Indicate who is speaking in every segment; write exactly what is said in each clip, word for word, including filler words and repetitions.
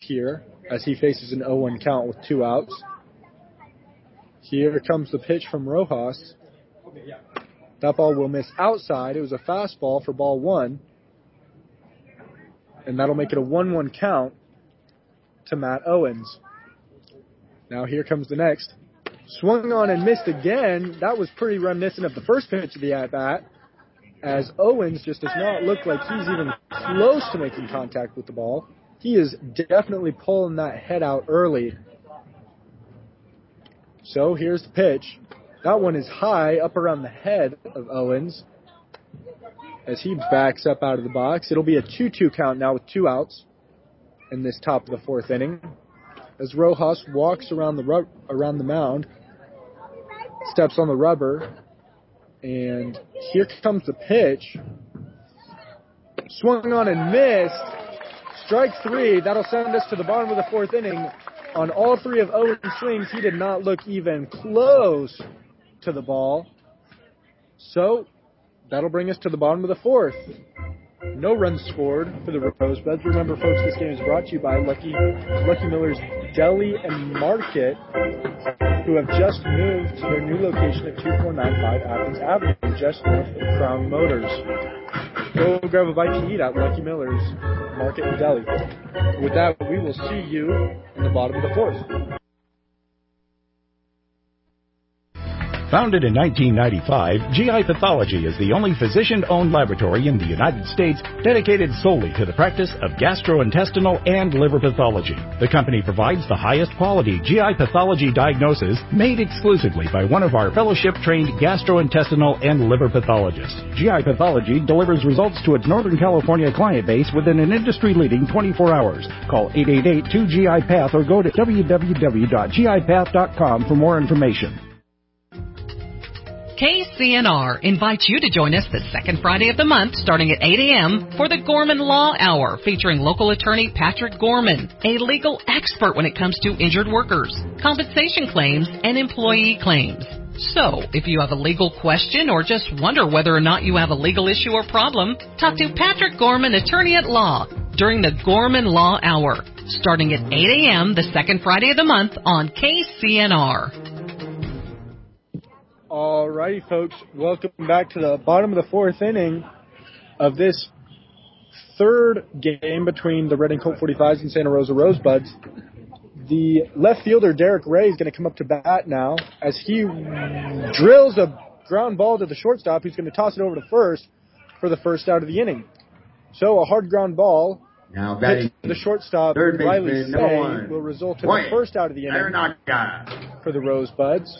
Speaker 1: here as he faces an oh one count with two outs. Here comes the pitch from Rojas. That ball will miss outside. It was a fastball for ball one. And that'll make it a one one count to Matt Owens. Now here comes the next. Swung on and missed again. That was pretty reminiscent of the first pitch of the at-bat, as Owens just does not look like he's even close to making contact with the ball. He is definitely pulling that head out early. So here's the pitch. That one is high, up around the head of Owens as he backs up out of the box. It'll be a two two count now with two outs in this top of the fourth inning, as Rojas walks around the ru- around the mound, steps on the rubber, and here comes the pitch. Swung on and missed. Strike three. That'll send us to the bottom of the fourth inning. On all three of Owens' swings, he did not look even close to the ball. So that'll bring us to the bottom of the fourth. No runs scored for the Rosebuds. Remember, folks, this game is brought to you by Lucky Lucky Miller's Deli and Market, who have just moved to their new location at two four nine five Athens Avenue, just north of Crown Motors. Go grab a bite to eat at Lucky Miller's Market and Deli. With that, we will see you in the bottom of the fourth.
Speaker 2: Founded in nineteen ninety-five, G I Pathology is the only physician-owned laboratory in the United States dedicated solely to the practice of gastrointestinal and liver pathology. The company provides the highest quality G I pathology diagnosis made exclusively by one of our fellowship-trained gastrointestinal and liver pathologists. G I Pathology delivers results to its Northern California client base within an industry-leading twenty-four hours. Call eight eight eight, two G I Path or go to w w w dot g i path dot com for more information.
Speaker 3: K C N R invites you to join us the second Friday of the month starting at eight a.m. for the Gorman Law Hour, featuring local attorney Patrick Gorman, a legal expert when it comes to injured workers, compensation claims, and employee claims. So, if you have a legal question or just wonder whether or not you have a legal issue or problem, talk to Patrick Gorman, attorney at law, during the Gorman Law Hour, starting at eight a.m. the second Friday of the month on K C N R.
Speaker 1: All righty, folks. Welcome back to the bottom of the fourth inning of this third game between the Reading Colt forty-fives and Santa Rosa Rosebuds. The left fielder, Derek Ray, is going to come up to bat now as he drills a ground ball to the shortstop. He's going to toss it over to first for the first out of the inning. So a hard ground ball
Speaker 4: now batting
Speaker 1: to the shortstop,
Speaker 4: third
Speaker 1: Riley
Speaker 4: baseman,
Speaker 1: Say,
Speaker 4: number one.
Speaker 1: will result in
Speaker 4: Point.
Speaker 1: the first out of the inning for the Rosebuds,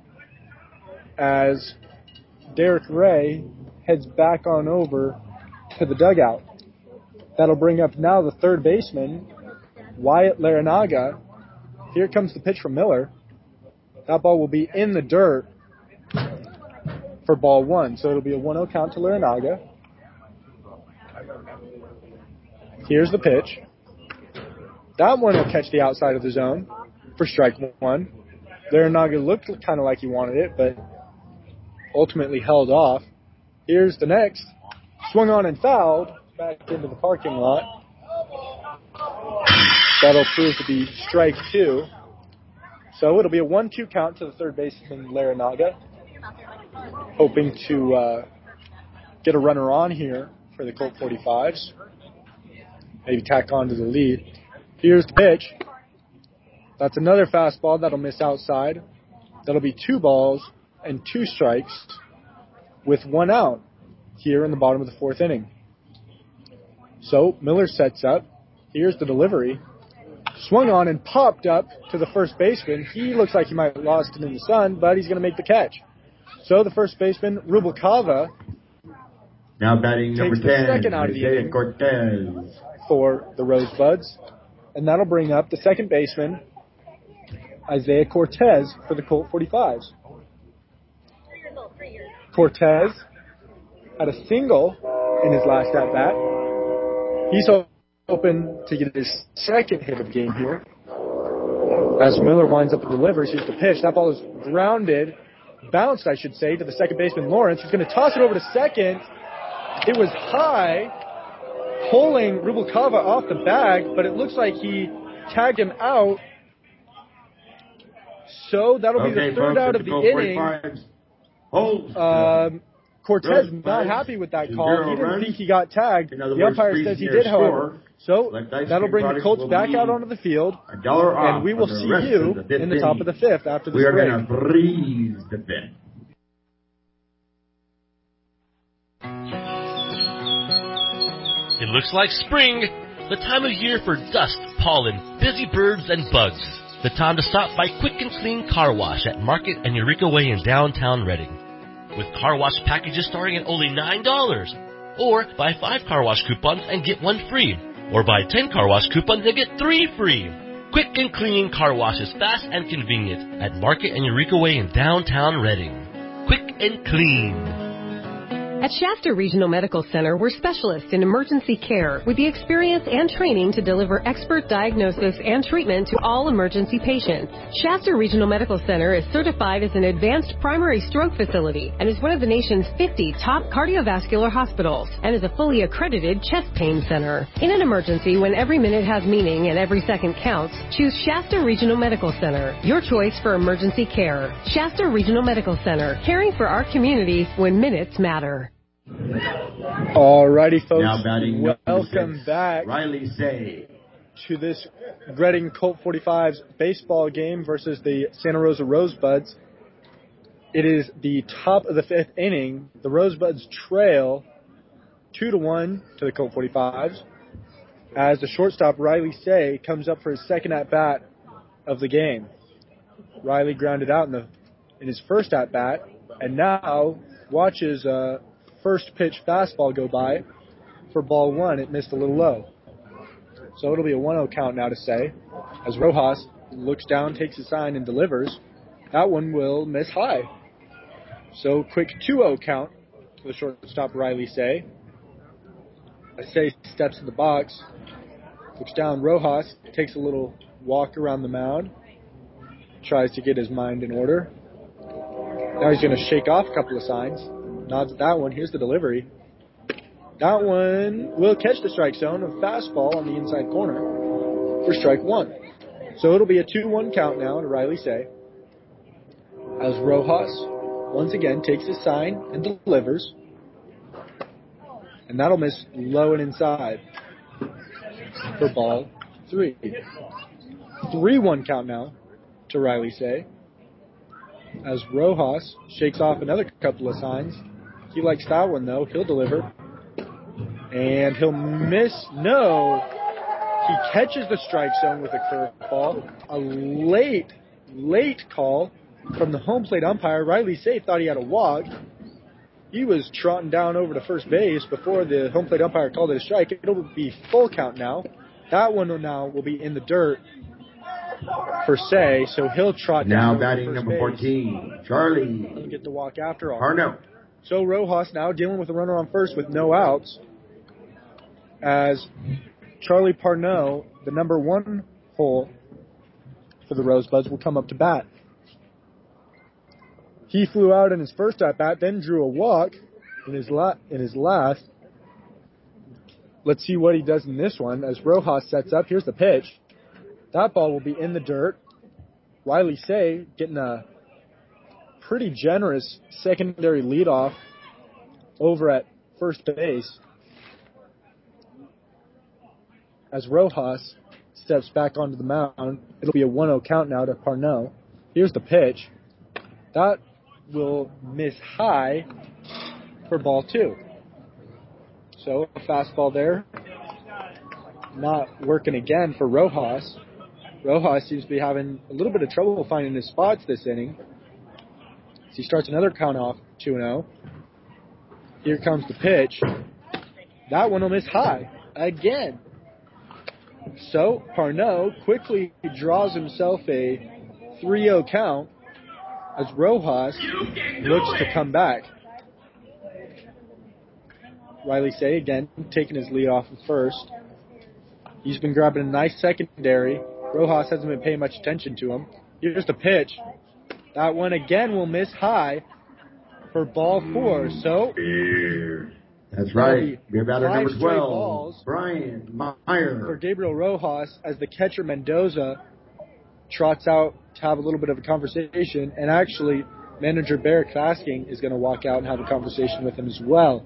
Speaker 1: as Derek Ray heads back on over to the dugout. That'll bring up now the third baseman, Wyatt Larinaga. Here comes the pitch from Miller. That ball will be in the dirt for ball one, so it'll be a one oh count to Larinaga. Here's the pitch. That one will catch the outside of the zone for strike one. Larinaga looked kind of like he wanted it, but ultimately held off. Here's the next. Swung on and fouled back into the parking lot. That'll prove to be strike two. So it'll be a one two count to the third baseman, Larinaga, hoping to uh, get a runner on here for the Colt forty-fives. Maybe tack on to the lead. Here's the pitch. That's another fastball that'll miss outside. That'll be two balls and two strikes with one out here in the bottom of the fourth inning. So Miller sets up. Here's the delivery. Swung on and popped up to the first baseman. He looks like he might have lost it in the sun, but he's going to make the catch. So the first baseman, Rubalcava,
Speaker 4: now batting number
Speaker 1: takes the
Speaker 4: ten,
Speaker 1: second out of the
Speaker 4: Isaiah
Speaker 1: inning
Speaker 4: Cortez.
Speaker 1: for the Rosebuds. And that'll bring up the second baseman, Isaiah Cortez, for the Colt forty-fives. Cortez had a single in his last at-bat. He's hoping to get his second hit of the game here. As Miller winds up and delivers, here's the pitch. That ball is grounded, bounced, I should say, to the second baseman, Lawrence, who's going to toss it over to second. It was high, pulling Rubalcava off the bag, but it looks like he tagged him out. So that'll be
Speaker 4: Okay,
Speaker 1: the third
Speaker 4: folks,
Speaker 1: out
Speaker 4: at
Speaker 1: of
Speaker 4: the
Speaker 1: the
Speaker 4: Colt
Speaker 1: inning.
Speaker 4: forty-fives. Hold.
Speaker 1: Um, Cortez
Speaker 4: Good
Speaker 1: not
Speaker 4: fight.
Speaker 1: happy with that
Speaker 4: Two
Speaker 1: call.
Speaker 4: zero
Speaker 1: He didn't
Speaker 4: runs.
Speaker 1: think he got tagged.
Speaker 4: In other
Speaker 1: The
Speaker 4: words,
Speaker 1: umpire
Speaker 4: freezing
Speaker 1: says he
Speaker 4: their
Speaker 1: did, however.
Speaker 4: score.
Speaker 1: So
Speaker 4: Select ice
Speaker 1: that'll
Speaker 4: cream
Speaker 1: bring the
Speaker 4: products
Speaker 1: Colts
Speaker 4: will
Speaker 1: back out
Speaker 4: be
Speaker 1: onto the field.
Speaker 4: A dollar off
Speaker 1: And we will
Speaker 4: for the
Speaker 1: see
Speaker 4: rest
Speaker 1: you
Speaker 4: of the fifth
Speaker 1: in the top of the
Speaker 4: inning.
Speaker 1: fifth after this
Speaker 4: We are
Speaker 1: break.
Speaker 4: going to breeze the fifth.
Speaker 5: It looks like spring, the time of year for dust, pollen, busy birds, and bugs. The time to stop by Quick and Clean Car Wash at Market and Eureka Way in downtown Reading. With car wash packages starting at only nine dollars. Or buy five car wash coupons and get one free. Or buy ten car wash coupons and get three free. Quick and Clean Car Wash is fast and convenient at Market and Eureka Way in downtown Reading. Quick and Clean.
Speaker 6: At Shasta Regional Medical Center, we're specialists in emergency care with the experience and training to deliver expert diagnosis and treatment to all emergency patients. Shasta Regional Medical Center is certified as an advanced primary stroke facility and is one of the nation's fifty top cardiovascular hospitals and is a fully accredited chest pain center. In an emergency, when every minute has meaning and every second counts, choose Shasta Regional Medical Center, your choice for emergency care. Shasta Regional Medical Center, caring for our community when minutes matter.
Speaker 1: Alrighty, folks.
Speaker 4: Now batting
Speaker 1: Welcome
Speaker 4: six,
Speaker 1: back
Speaker 4: Riley Say.
Speaker 1: to this Reading Colt forty-fives baseball game versus the Santa Rosa Rosebuds. It is the top of the fifth inning. The Rosebuds trail two to one to the Colt forty-fives as the shortstop Riley Say comes up for his second at bat of the game. Riley grounded out in the in his first at bat, and now watches a first pitch fastball go by for ball one. It missed a little low. So it'll be a one oh count now to Say. As Rojas looks down, takes a sign, and delivers. That one will miss high. So quick two oh count for the shortstop Riley Say. As Say steps in the box, looks down, Rojas takes a little walk around the mound, tries to get his mind in order. Now he's going to shake off a couple of signs. Nods at that one. Here's the delivery. That one will catch the strike zone. A fastball on the inside corner for strike one. So it'll be a two one count now to Riley Say. As Rojas once again takes his sign and delivers. And that'll miss low and inside for ball three. three one count now to Riley Say. As Rojas shakes off another couple of signs. He likes that one, though. He'll deliver. And he'll miss. No. He catches the strike zone with a curveball. A late, late call from the home plate umpire. Riley Say thought he had a walk. He was trotting down over to first base before the home plate umpire called it a strike. It'll be full count now. That one now will be in the dirt for Say, so he'll trot
Speaker 4: now
Speaker 1: down.
Speaker 4: Now batting number
Speaker 1: base.
Speaker 4: fourteen, Charlie.
Speaker 1: He'll get the walk after all.
Speaker 4: Parno.
Speaker 1: So Rojas now dealing with a runner on first with no outs as Charlie Parno, the number one hole for the Rosebuds, will come up to bat. He flew out in his first at-bat, then drew a walk in his, la- in his last. Let's see what he does in this one as Rojas sets up. Here's the pitch. That ball will be in the dirt. Riley Say getting a pretty generous secondary leadoff over at first base as Rojas steps back onto the mound. It'll be a one oh count now to Parno. Here's the pitch. That will miss high for ball two. So a fastball there. Not working again for Rojas. Rojas seems to be having a little bit of trouble finding his spots this inning. So he starts another count off, two and oh. Here comes the pitch. That one will miss high again. So Parno quickly draws himself a three oh count as Rojas looks to come back. Riley Say again taking his lead off at first. He's been grabbing a nice secondary. Rojas hasn't been paying much attention to him. Here's the pitch. That one again will miss high for ball four. So
Speaker 4: That's right.
Speaker 1: Be
Speaker 4: Your batter
Speaker 1: five
Speaker 4: number
Speaker 1: straight
Speaker 4: twelve,
Speaker 1: balls
Speaker 4: Brian
Speaker 1: for
Speaker 4: Meyer.
Speaker 1: Gabriel Rojas as the catcher Mendoza trots out to have a little bit of a conversation, and actually manager Barrick Fasking is going to walk out and have a conversation with him as well.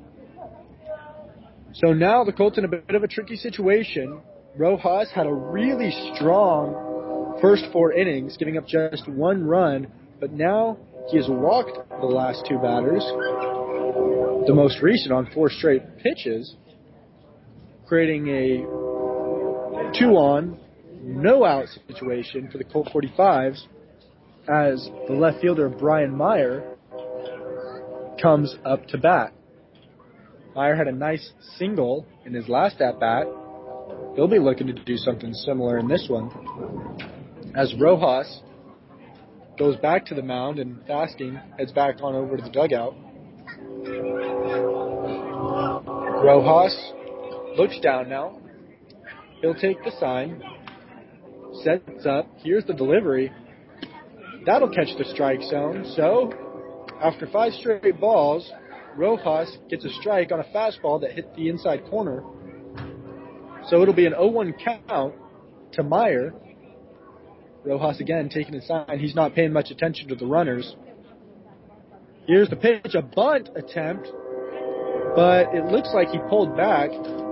Speaker 1: So now the Colts in a bit of a tricky situation. Rojas had a really strong first four innings, giving up just one run, but now he has walked the last two batters, the most recent on four straight pitches, creating a two-on, no-out situation for the Colt forty-fives as the left fielder Brian Meyer comes up to bat. Meyer had a nice single in his last at-bat. He'll be looking to do something similar in this one. As Rojas goes back to the mound and Fasting heads back on over to the dugout. Rojas looks down now. He'll take the sign. Sets up. Here's the delivery. That'll catch the strike zone. So, after five straight balls, Rojas gets a strike on a fastball that hit the inside corner. So it'll be an oh one count to Meyer. Rojas again taking his sign. He's not paying much attention to the runners. Here's the pitch, a bunt attempt, but it looks like he pulled back.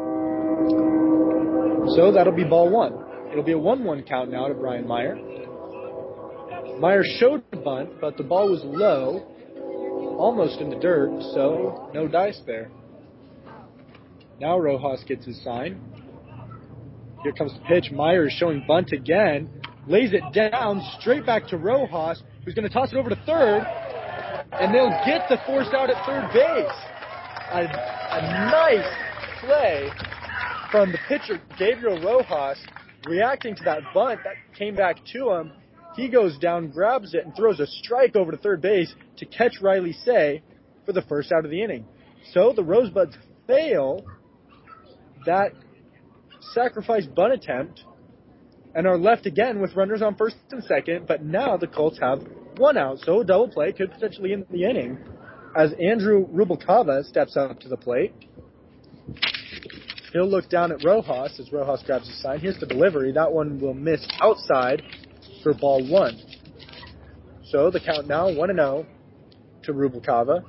Speaker 1: So that'll be ball one. It'll be a one one count now to Brian Meyer. Meyer showed the bunt, but the ball was low, almost in the dirt, so no dice there. Now Rojas gets his sign. Here comes the pitch. Meyer is showing bunt again. Lays it down straight back to Rojas, who's going to toss it over to third, and they'll get the force out at third base. A, a nice play from the pitcher, Gabriel Rojas, reacting to that bunt that came back to him. He goes down, grabs it, and throws a strike over to third base to catch Riley Say for the first out of the inning. So the Rosebuds fail that sacrifice bunt attempt and are left again with runners on first and second, but now the Colts have one out, so a double play could potentially end the inning as Andrew Rubalcava steps up to the plate. He'll look down at Rojas as Rojas grabs his sign. Here's the delivery. That one will miss outside for ball one. So the count now one and oh to Rubalcava.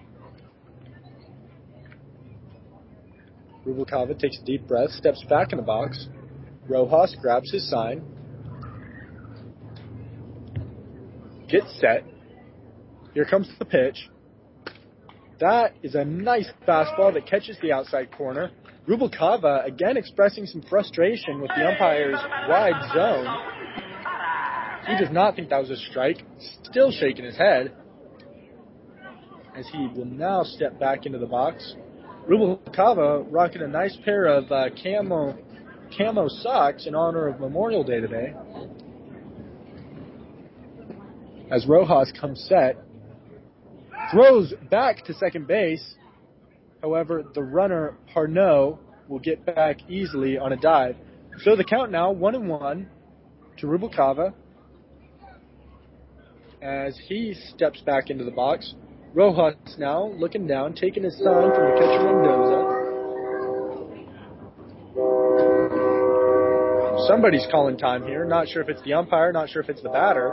Speaker 1: Rubalcava takes a deep breath, steps back in the box. Rojas grabs his sign. Gets set. Here comes the pitch. That is a nice fastball that catches the outside corner. Rubalcava again expressing some frustration with the umpire's wide zone. He does not think that was a strike. Still shaking his head as he will now step back into the box. Rubalcava rocking a nice pair of uh, camo camo socks in honor of Memorial Day today. As Rojas comes set, throws back to second base. However, the runner Parnot will get back easily on a dive. So the count now one and one to Rubalcava as he steps back into the box. Rojas now looking down, taking his sign from the catcher Mendoza. Somebody's calling time here. Not sure if it's the umpire, not sure if it's the batter.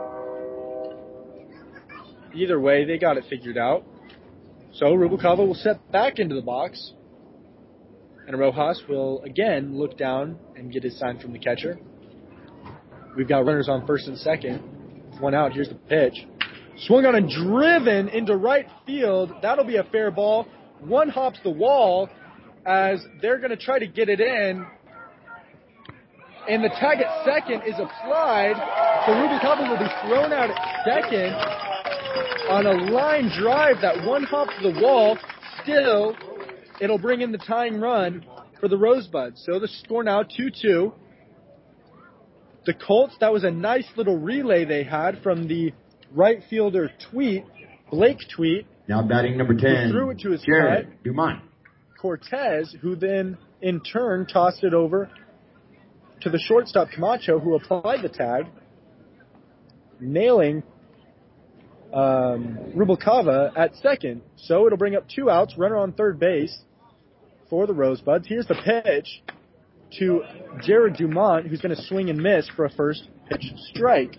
Speaker 1: Either way, they got it figured out. So Rubalcava will step back into the box. And Rojas will again look down and get his sign from the catcher. We've got runners on first and second. One out. Here's the pitch. Swung on and driven into right field. That'll be a fair ball. One hops the wall as they're going to try to get it in. And the tag at second is applied. So Rubalcava will be thrown out at second on a line drive that one hops the wall. Still, it'll bring in the tying run for the Rosebuds. So the score now two two. The Colts, that was a nice little relay they had from the right fielder Tweet, Blake Tweet.
Speaker 4: Now batting number ten,
Speaker 1: threw it to his
Speaker 4: Jared
Speaker 1: cut.
Speaker 4: Dumont.
Speaker 1: Cortez, who then in turn tossed it over to the shortstop Camacho, who applied the tag, nailing um, Rubalcava at second. So it'll bring up two outs, runner on third base for the Rosebuds. Here's the pitch to Jared Dumont, who's going to swing and miss for a first pitch strike.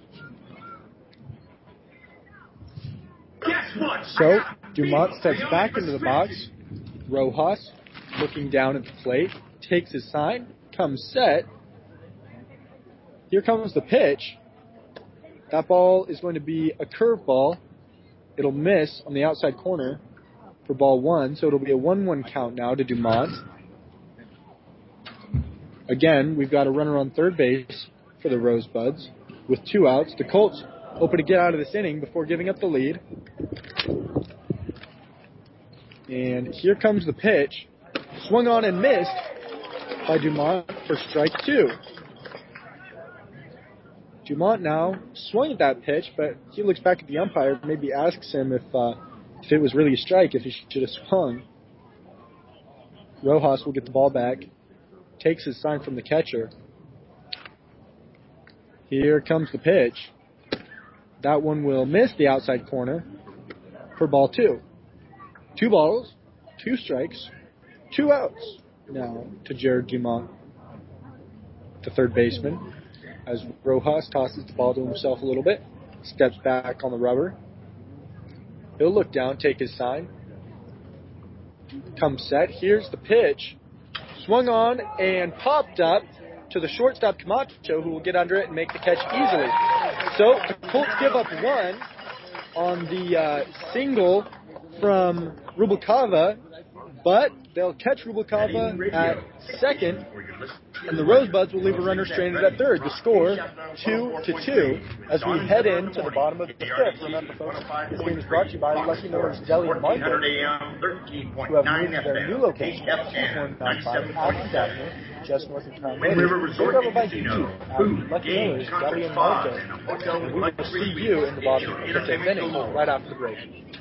Speaker 1: So Dumont steps back into the box. Rojas, looking down at the plate, takes his sign, comes set. Here comes the pitch. That ball is going to be a curveball. It'll miss on the outside corner for ball one, so it'll be a one one count now to Dumont. Again, we've got a runner on third base for the Rosebuds with two outs. The Colts hoping to get out of this inning before giving up the lead. And here comes the pitch. Swung on and missed by Dumont for strike two. Dumont now swung at that pitch, but he looks back at the umpire, maybe asks him if, uh, if it was really a strike, if he should have swung. Rojas will get the ball back, takes his sign from the catcher. Here comes the pitch. That one will miss the outside corner for ball two. Two balls, two strikes, two outs now to Jared Dumont, the third baseman, as Rojas tosses the ball to himself a little bit, steps back on the rubber. He'll look down, take his sign, comes set. Here's the pitch. Swung on and popped up to the shortstop Camacho, who will get under it and make the catch easily. So the Colts give up one on the uh, single from Rubalcava, but they'll catch Rubalcava at second, and the Rosebuds will leave a runner stranded at third. The score, two to two, as we head into the bottom of the fifth. Remember, folks, this game is brought to you by Lucky Miller's Deli and Market, who have moved to their new location, one ninety-five Athens Avenue, just north of town. They grab a bite to eat at Lucky Miller's Deli and Market, and we will see you in the bottom of the fifth inning right after the break.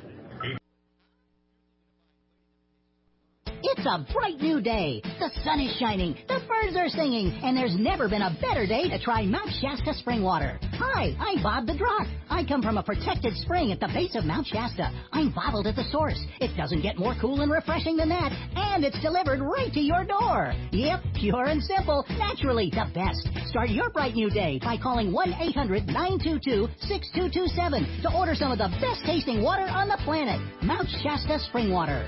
Speaker 7: It's a bright new day. The sun is shining, the birds are singing, and there's never been a better day to try Mount Shasta spring water. Hi, I'm Bob the Drock. I come from a protected spring at the base of Mount Shasta. I'm bottled at the source. It doesn't get more cool and refreshing than that, and it's delivered right to your door. Yep, pure and simple, naturally the best. Start your bright new day by calling one eight hundred nine two two six two two seven to order some of the best tasting water on the planet. Mount Shasta spring water.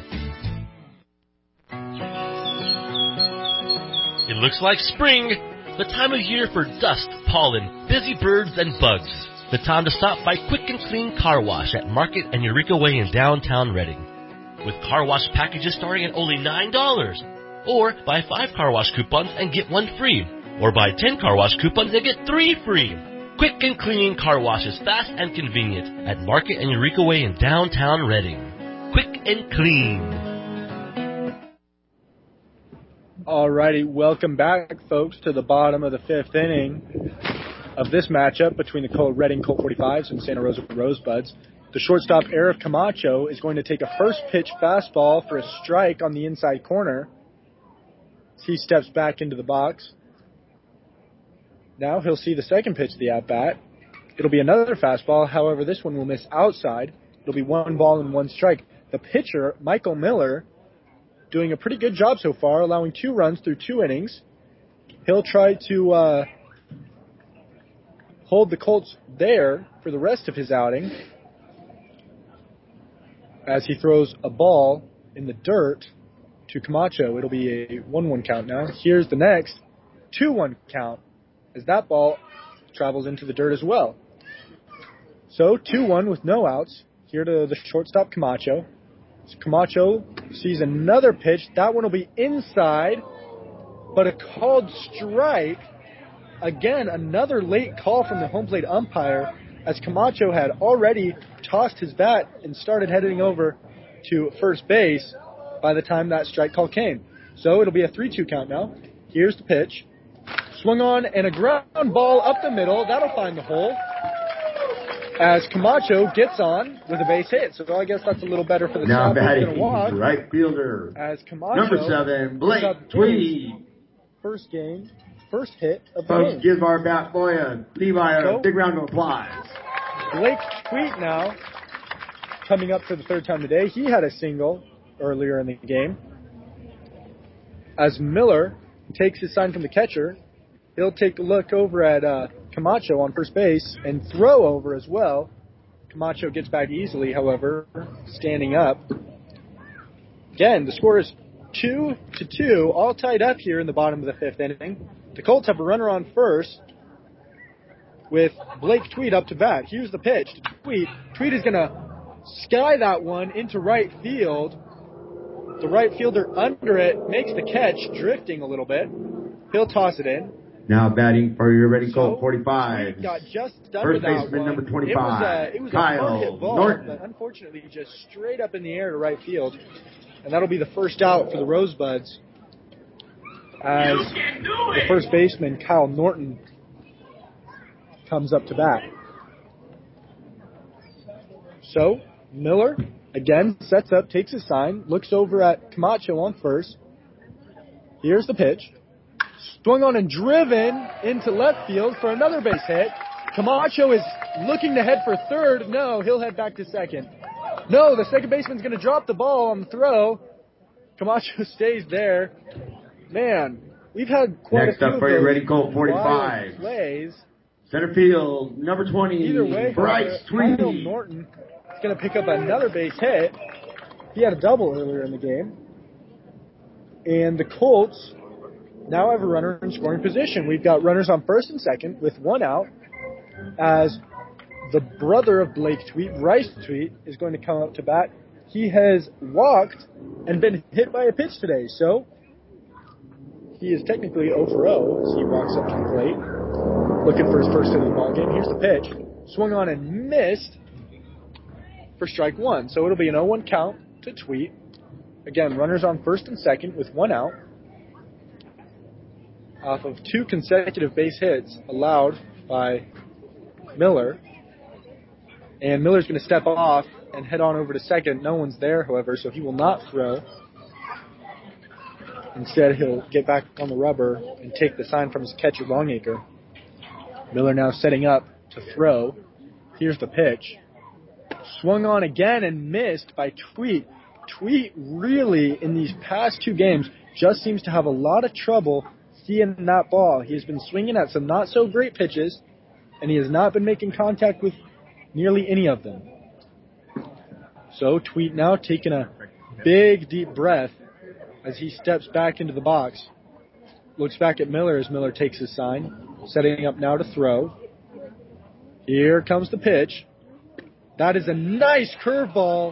Speaker 5: It looks like spring, the time of year for dust, pollen, busy birds, and bugs. The time to stop by Quick and Clean Car Wash at Market and Eureka Way in downtown Reading. With car wash packages starting at only nine dollars. Or buy five car wash coupons and get one free. Or buy ten car wash coupons and get three free. Quick and Clean Car Wash is fast and convenient at Market and Eureka Way in downtown Reading. Quick and Clean.
Speaker 1: Alrighty, welcome back, folks, to the bottom of the fifth inning of this matchup between the Colt Reading Colt forty-fives and Santa Rosa Rosebuds. The shortstop, Eric Camacho, is going to take a first pitch fastball for a strike on the inside corner as he steps back into the box. Now he'll see the second pitch of the at-bat. It'll be another fastball, however, this one will miss outside. It'll be one ball and one strike. The pitcher, Michael Miller, doing a pretty good job so far, allowing two runs through two innings. He'll try to uh, hold the Colts there for the rest of his outing as he throws a ball in the dirt to Camacho. It'll be a one one count now. Here's the next two one count as that ball travels into the dirt as well. So two one with no outs. Here to the shortstop, Camacho. Camacho sees another pitch. That one will be inside, but a called strike. Again, another late call from the home plate umpire as Camacho had already tossed his bat and started heading over to first base by the time that strike call came. So it'll be a three two count now. Here's the pitch. Swung on and a ground ball up the middle. That'll find the hole as Camacho gets on with a base hit. So I guess that's a little better for the
Speaker 4: now
Speaker 1: top. He's
Speaker 4: batting
Speaker 1: going to walk.
Speaker 4: Right fielder.
Speaker 1: As Camacho,
Speaker 4: number seven, Blake Tweed.
Speaker 1: First game, first hit of the
Speaker 4: Folks,
Speaker 1: game.
Speaker 4: give our bat boy a Levi a
Speaker 1: so,
Speaker 4: big round of applause.
Speaker 1: Blake Tweed now coming up for the third time today. He had a single earlier in the game. As Miller takes his sign from the catcher, he'll take a look over at uh, Camacho on first base and throw over as well. Camacho gets back easily, however, standing up. Again, the score is two to two, all tied up here in the bottom of the fifth inning. The Colts have a runner on first with Blake Tweed up to bat. Here's the pitch to Tweed. Tweed is going to sky that one into right field. The right fielder under it makes the catch, drifting a little bit. He'll toss it in.
Speaker 4: Now batting for your ready Colt
Speaker 1: So,
Speaker 4: forty-five.
Speaker 1: Tweed got just under
Speaker 4: First
Speaker 1: that
Speaker 4: baseman
Speaker 1: one.
Speaker 4: number twenty-five.
Speaker 1: It was a, it was
Speaker 4: Kyle
Speaker 1: a hard hit ball,
Speaker 4: Norton.
Speaker 1: but unfortunately just straight up in the air to right field. And that'll be the first out for the Rosebuds as the first baseman, Kyle Norton, comes up to bat. So, Miller, again, sets up, takes his sign, looks over at Camacho on first. Here's the pitch. Swung on and driven into left field for another base hit. Camacho is looking to head for third. No, he'll head back to second. No, the second baseman's going to drop the ball on the throw. Camacho stays there. Man, we've had quite
Speaker 4: Next
Speaker 1: a few
Speaker 4: up
Speaker 1: of
Speaker 4: for your
Speaker 1: those
Speaker 4: ready Colt
Speaker 1: wild
Speaker 4: forty-five.
Speaker 1: plays.
Speaker 4: Center field, number twenty,
Speaker 1: Either way,
Speaker 4: Bryce
Speaker 1: Kyle
Speaker 4: Tweedy.
Speaker 1: Norton is going to pick up another base hit. He had a double earlier in the game. And the Colts now have a runner in scoring position. We've got runners on first and second with one out as the brother of Blake Tweed, Bryce Tweed, is going to come up to bat. He has walked and been hit by a pitch today, so he is technically oh for oh as he walks up to the plate, looking for his first hit of the ball game. Here's the pitch. Swung on and missed for strike one, so it'll be an oh one count to Tweed. Again, runners on first and second with one out off of two consecutive base hits allowed by Miller. And Miller's going to step off and head on over to second. No one's there, however, so he will not throw. Instead, he'll get back on the rubber and take the sign from his catcher, Longacre. Miller now setting up to throw. Here's the pitch. Swung on again and missed by Tweet. Tweet really, in these past two games, just seems to have a lot of trouble seeing that ball. He has been swinging at some not-so-great pitches, and he has not been making contact with nearly any of them. So Tweet now taking a big, deep breath as he steps back into the box. Looks back at Miller as Miller takes his sign, setting up now to throw. Here comes the pitch. That is a nice curveball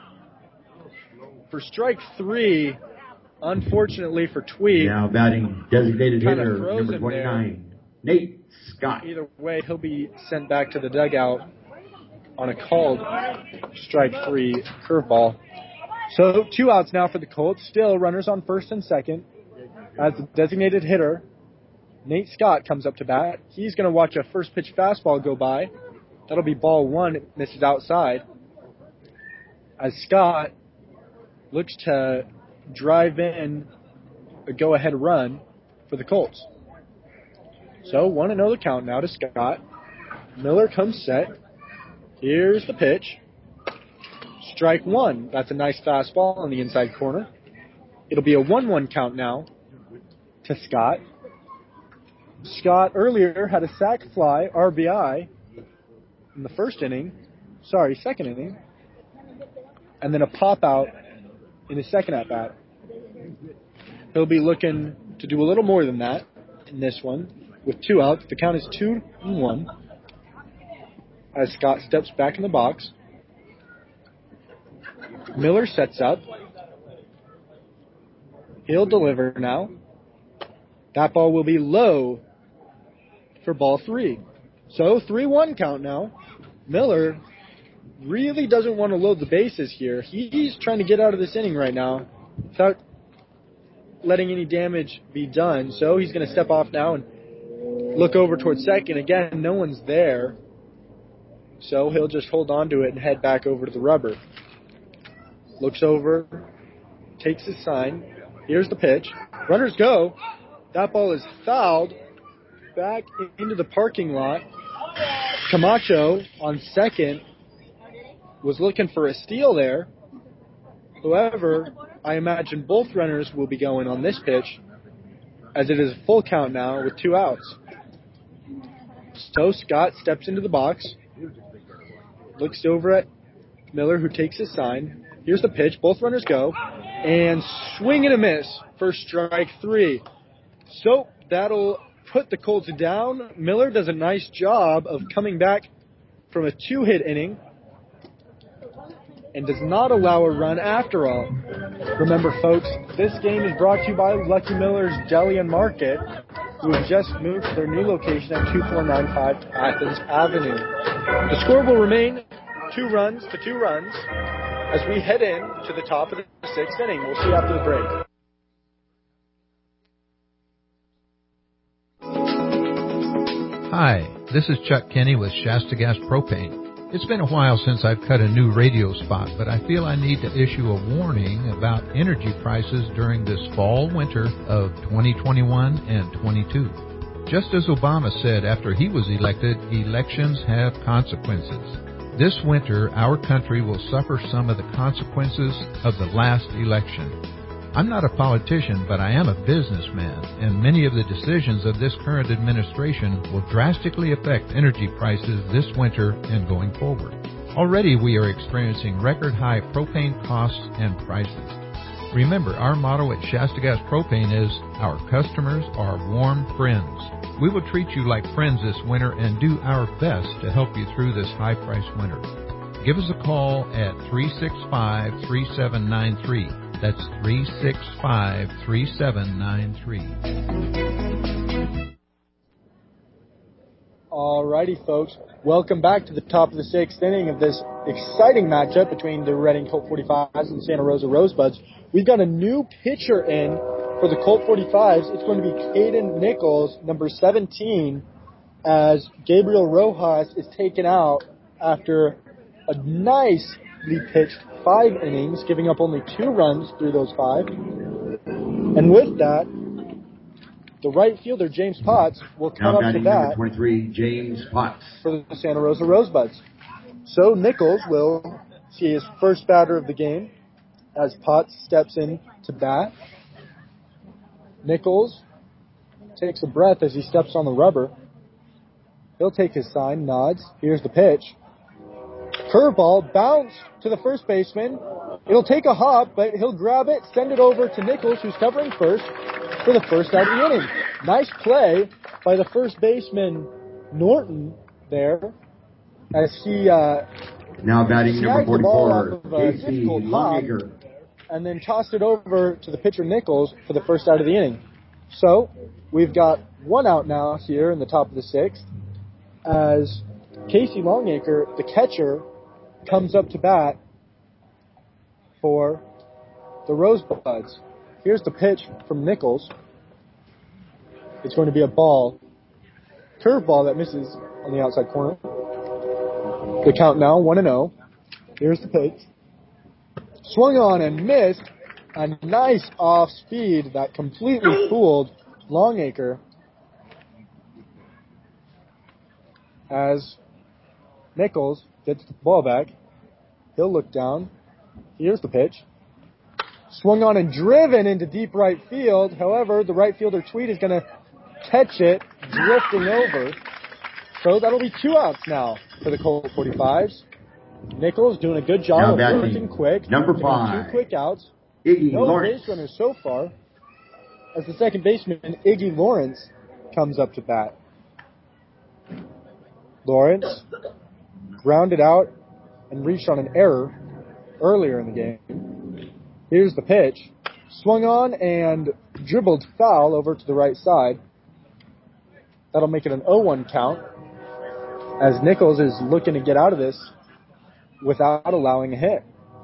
Speaker 1: for strike three. Unfortunately for Tweed.
Speaker 4: Now batting designated
Speaker 1: Kinda
Speaker 4: hitter,
Speaker 1: throws
Speaker 4: number
Speaker 1: him
Speaker 4: twenty-nine, Nate Scott.
Speaker 1: Either way, he'll be sent back to the dugout on a called strike three curveball. So two outs now for the Colts. Still runners on first and second. As the designated hitter, Nate Scott comes up to bat. He's going to watch a first pitch fastball go by. That'll be ball one. It misses outside. As Scott looks to drive in a go-ahead run for the Colts. So one and oh the count now to Scott. Miller comes set. Here's the pitch. Strike one. That's a nice fastball on the inside corner. It'll be a one one count now to Scott. Scott earlier had a sac fly, R B I, in the first inning. Sorry, second inning. And then a pop out in his second at bat. He'll be looking to do a little more than that in this one with two outs. The count is two and one. As Scott steps back in the box. Miller sets up. He'll deliver now. That ball will be low for ball three. So three one count now. Miller really doesn't want to load the bases here. He's trying to get out of this inning right now without letting any damage be done. So he's going to step off now and look over towards second. Again, no one's there. So he'll just hold on to it and head back over to the rubber. Looks over, takes his sign. Here's the pitch. Runners go. That ball is fouled back into the parking lot. Camacho on second was looking for a steal there. However, I imagine both runners will be going on this pitch, as it is a full count now with two outs. So Scott steps into the box, looks over at Miller, who takes his sign. Here's the pitch. Both runners go, and swing and a miss for strike three. So that'll put the Colts down. Miller does a nice job of coming back from a two-hit inning and does not allow a run after all. Remember, folks, this game is brought to you by Lucky Miller's Deli and Market, who have just moved to their new location at two four nine five Athens Avenue. The score will remain two runs to two runs as we head in to the top of the sixth inning. We'll see you after the break.
Speaker 8: Hi, this is Chuck Kenny with Shasta Gas Propane. It's been a while since I've cut a new radio spot, but I feel I need to issue a warning about energy prices during this fall winter of twenty twenty-one and twenty-two. Just as Obama said after he was elected, elections have consequences. This winter, our country will suffer some of the consequences of the last election. I'm not a politician, but I am a businessman, and many of the decisions of this current administration will drastically affect energy prices this winter and going forward. Already we are experiencing record-high propane costs and prices. Remember, our motto at Shasta Gas Propane is, our customers are warm friends. We will treat you like friends this winter and do our best to help you through this high-priced winter. Give us a call at three six five, three seven nine three. That's three six five, three seven nine three.
Speaker 1: Alrighty, folks. Welcome back to the top of the sixth inning of this exciting matchup between the Reading Colt forty-fives and Santa Rosa Rosebuds. We've got a new pitcher in for the Colt forty-fives. It's going to be Caden Nichols, number seventeen, as Gabriel Rojas is taken out after a nicely pitched five innings, giving up only two runs through those five. And with that, the right fielder, James Potts, will come
Speaker 4: now
Speaker 1: up to bat
Speaker 4: twenty-three, James Potts,
Speaker 1: for the Santa Rosa Rosebuds. So Nichols will see his first batter of the game as Potts steps in to bat. Nichols takes a breath as he steps on the rubber. He'll take his sign, nods. Here's the pitch. Curveball, bounce to the first baseman. It'll take a hop, but he'll grab it, send it over to Nichols, who's covering first for the first out of the inning. Nice play by the first baseman, Norton, there, as he uh,
Speaker 4: now batting number forty-four,
Speaker 1: Casey Longacre, and then tossed it over to the pitcher, Nichols, for the first out of the inning. So we've got one out now here in the top of the sixth, as Casey Longacre, the catcher, comes up to bat for the Rosebuds. Here's the pitch from Nichols. It's going to be a ball. Curveball that misses on the outside corner. The count now, one and oh. Here's the pitch. Swung on and missed. A nice off speed that completely fooled Longacre. As Nichols gets the ball back, he'll look down. Here's the pitch. Swung on and driven into deep right field. However, the right fielder, Tweed, is going to catch it, drifting over. So that'll be two outs now for the Colt forty-fives. Nichols doing a good job of working quick.
Speaker 4: Number five.
Speaker 1: Two quick outs.
Speaker 4: Iggy
Speaker 1: no
Speaker 4: Lawrence.
Speaker 1: base runners so far. As the second baseman, Iggy Lawrence, comes up to bat. Lawrence grounded out and reached on an error earlier in the game. Here's the pitch. Swung on and dribbled foul over to the right side. That'll make it an oh one count, as Nichols is looking to get out of this without allowing a hit.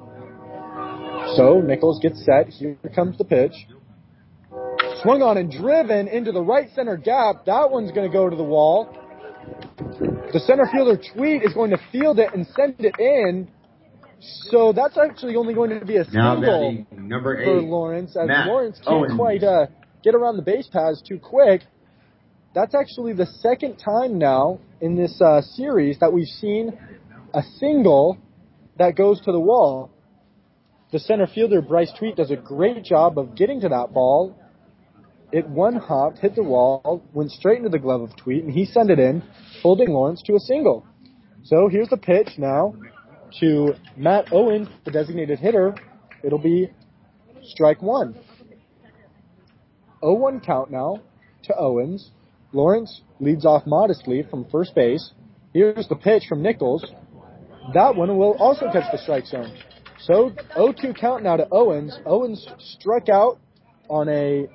Speaker 1: So Nichols gets set. Here comes the pitch. Swung on and driven into the right center gap. That one's going to go to the wall. The center fielder, Tweed, is going to field it and send it in. So that's actually only going to be a single
Speaker 4: number eight,
Speaker 1: for Lawrence, as
Speaker 4: Matt
Speaker 1: Lawrence can't
Speaker 4: Owens.
Speaker 1: quite uh, get around the base paths too quick. That's actually the second time now in this uh, series that we've seen a single that goes to the wall. The center fielder, Bryce Tweet, does a great job of getting to that ball. It one-hopped, hit the wall, went straight into the glove of Tweet, and he sent it in, holding Lawrence to a single. So here's the pitch now to Matt Owens, the designated hitter. It'll be strike one. oh one count now to Owens. Lawrence leads off modestly from first base. Here's the pitch from Nichols. That one will also catch the strike zone. So oh two count now to Owens. Owens struck out on a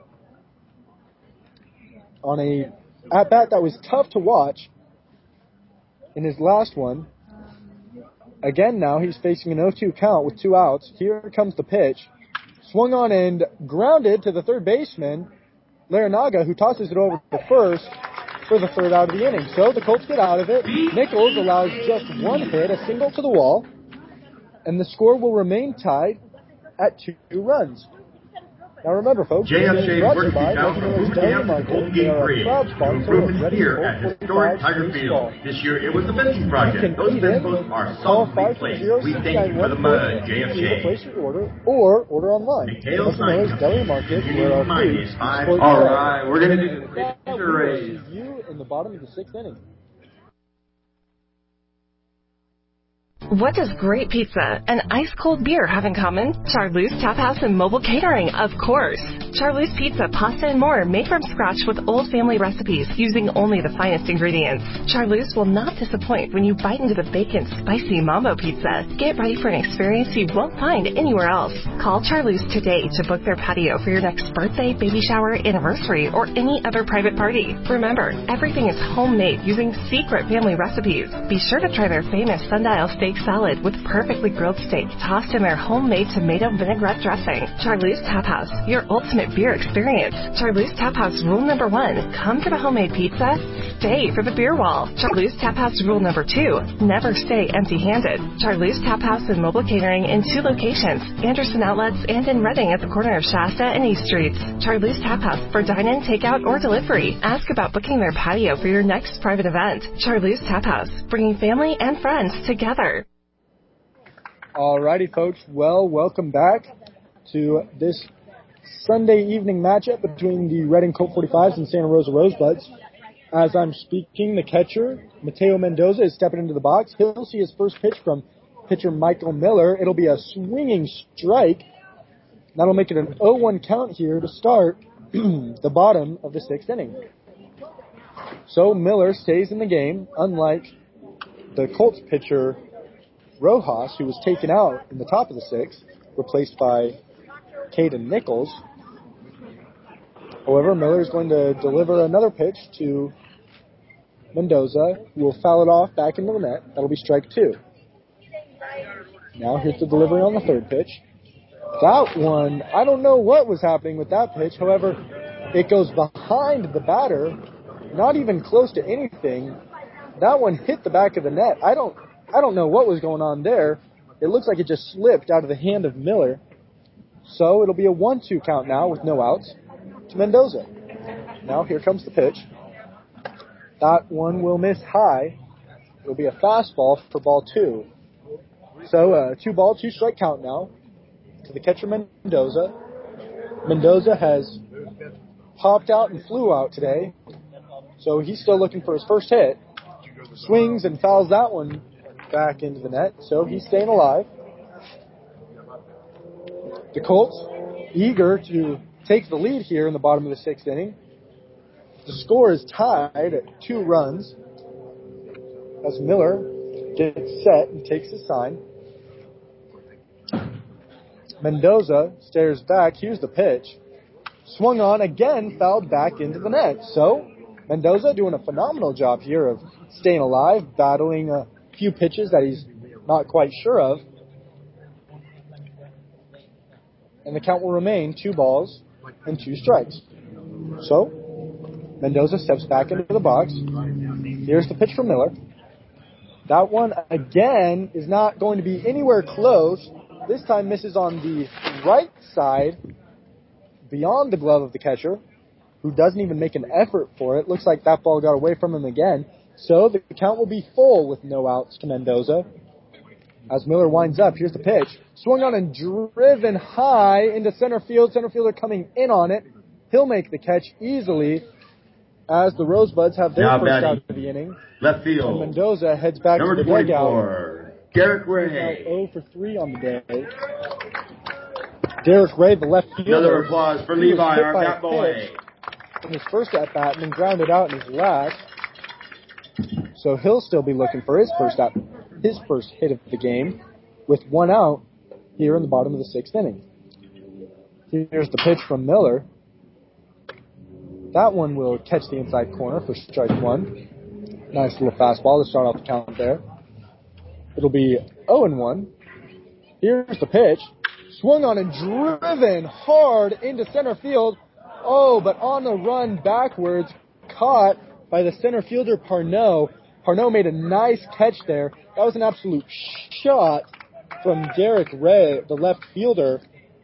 Speaker 1: on a at-bat that was tough to watch in his last one. Again now he's facing an oh two count with two outs. Here comes the pitch. Swung on and grounded to the third baseman, Larinaga, who tosses it over to first for the third out of the inning. So the Colts get out of it. Nichols allows just one hit, a single to the wall, and the score will remain tied at two runs. Now remember, folks,
Speaker 4: J F
Speaker 1: this is
Speaker 4: J
Speaker 1: brought to you
Speaker 4: Worksy
Speaker 1: by
Speaker 4: Town
Speaker 1: Milton Mills
Speaker 4: Boot
Speaker 1: Deli
Speaker 4: Camp
Speaker 1: Market.
Speaker 4: Old
Speaker 1: They
Speaker 4: Gate
Speaker 1: are a
Speaker 4: Bridge.
Speaker 1: proud sponsor of
Speaker 4: Improvements
Speaker 1: Ready
Speaker 4: here
Speaker 1: Colt
Speaker 4: at
Speaker 1: forty-five
Speaker 4: historic Tiger
Speaker 1: Baseball.
Speaker 4: Field. This year it was the fencing project.
Speaker 1: You can
Speaker 4: Those
Speaker 1: eat
Speaker 4: fence
Speaker 1: in,
Speaker 4: posts are
Speaker 1: call
Speaker 4: solidly
Speaker 1: five
Speaker 4: placed.
Speaker 1: three zero,
Speaker 4: We
Speaker 1: six
Speaker 4: thank
Speaker 1: nine
Speaker 4: you for
Speaker 1: one
Speaker 4: the
Speaker 1: four
Speaker 4: mud, J F
Speaker 1: to
Speaker 4: J.
Speaker 1: place your order or order online.
Speaker 4: McHale
Speaker 1: Milton Mills Deli Market, where our food is sports.
Speaker 4: All right, we're going to do the pitcher raise.
Speaker 1: You in the bottom of the sixth inning.
Speaker 9: What does great pizza and ice-cold beer have in common? Charleuse Tap House and Mobile Catering, of course. Charleuse Pizza, pasta, and more made from scratch with old family recipes using only the finest ingredients. Charleuse will not disappoint when you bite into the bacon spicy Mambo Pizza. Get ready for an experience you won't find anywhere else. Call Charleuse today to book their patio for your next birthday, baby shower, anniversary, or any other private party. Remember, everything is homemade using secret family recipes. Be sure to try their famous sundial steak salad with perfectly grilled steak tossed in their homemade tomato vinaigrette dressing. Charleuse Tap House, your ultimate beer experience. Charleuse Tap House rule number one, come for the homemade pizza, stay for the beer wall. Charleuse Tap House rule number two, never stay empty-handed. Charleuse Tap House and Mobile Catering in two locations, Anderson Outlets and in Reading at the corner of Shasta and East Streets. Charleuse Tap House for dine-in, takeout, or delivery. Ask about booking their patio for your next private event. Charleuse Tap House, bringing family and friends together.
Speaker 1: Alrighty, folks. Well, welcome back to this Sunday evening matchup between the Reading Colt forty-fives and Santa Rosa Rosebuds. As I'm speaking, the catcher, Mateo Mendoza, is stepping into the box. He'll see his first pitch from pitcher Michael Miller. It'll be a swinging strike. That'll make it an oh one count here to start the bottom of the sixth inning. So Miller stays in the game, unlike the Colts pitcher Rojas, who was taken out in the top of the sixth, replaced by Caden Nichols. However, Miller is going to deliver another pitch to Mendoza, who will foul it off back into the net. That'll be strike two. Now here's the delivery on the third pitch. That one, I don't know what was happening with that pitch. However, it goes behind the batter, not even close to anything. That one hit the back of the net. I don't I don't know what was going on there. It looks like it just slipped out of the hand of Miller. So it'll be a one two count now with no outs to Mendoza. Now here comes the pitch. That one will miss high. It'll be a fastball for ball two. So uh, two ball, two strike count now to the catcher Mendoza. Mendoza has popped out and flew out today. So he's still looking for his first hit. Swings and fouls that one back into the net, so he's staying alive. The Colts, eager to take the lead here in the bottom of the sixth inning. The score is tied at two runs as Miller gets set and takes his sign. Mendoza stares back. Here's the pitch. Swung on, again fouled back into the net. So Mendoza doing a phenomenal job here of staying alive, battling a few pitches that he's not quite sure of. And the count will remain two balls and two strikes. So Mendoza steps back into the box. Here's the pitch from Miller. That one, again, is not going to be anywhere close. This time misses on the right side, beyond the glove of the catcher, who doesn't even make an effort for it. Looks like that ball got away from him again. So the count will be full with no outs to Mendoza. As Miller winds up, here's the pitch. Swung on and driven high into center field. Center fielder coming in on it. He'll make the catch easily as the Rosebuds have their
Speaker 4: Now
Speaker 1: first
Speaker 4: batting.
Speaker 1: out of the inning.
Speaker 4: Left field.
Speaker 1: And Mendoza heads back
Speaker 4: Number
Speaker 1: to the dugout.
Speaker 4: twenty-four, Derek Ray.
Speaker 1: He's now oh for three on the day. Derek Ray, the left fielder.
Speaker 4: Another applause for
Speaker 1: He was
Speaker 4: Levi,
Speaker 1: hit
Speaker 4: our
Speaker 1: by
Speaker 4: cat
Speaker 1: a
Speaker 4: boy.
Speaker 1: pitch in his first at bat and then grounded out in his last. So he'll still be looking for his first at his first hit of the game with one out here in the bottom of the sixth inning. Here's the pitch from Miller. That one will catch the inside corner for strike one. Nice little fastball to start off the count there. It'll be oh and one. Here's the pitch. Swung on and driven hard into center field. Oh, but on the run backwards, caught by the center fielder Parnot. Parnot made a nice catch there. That was an absolute shot from Derek Ray, the left fielder.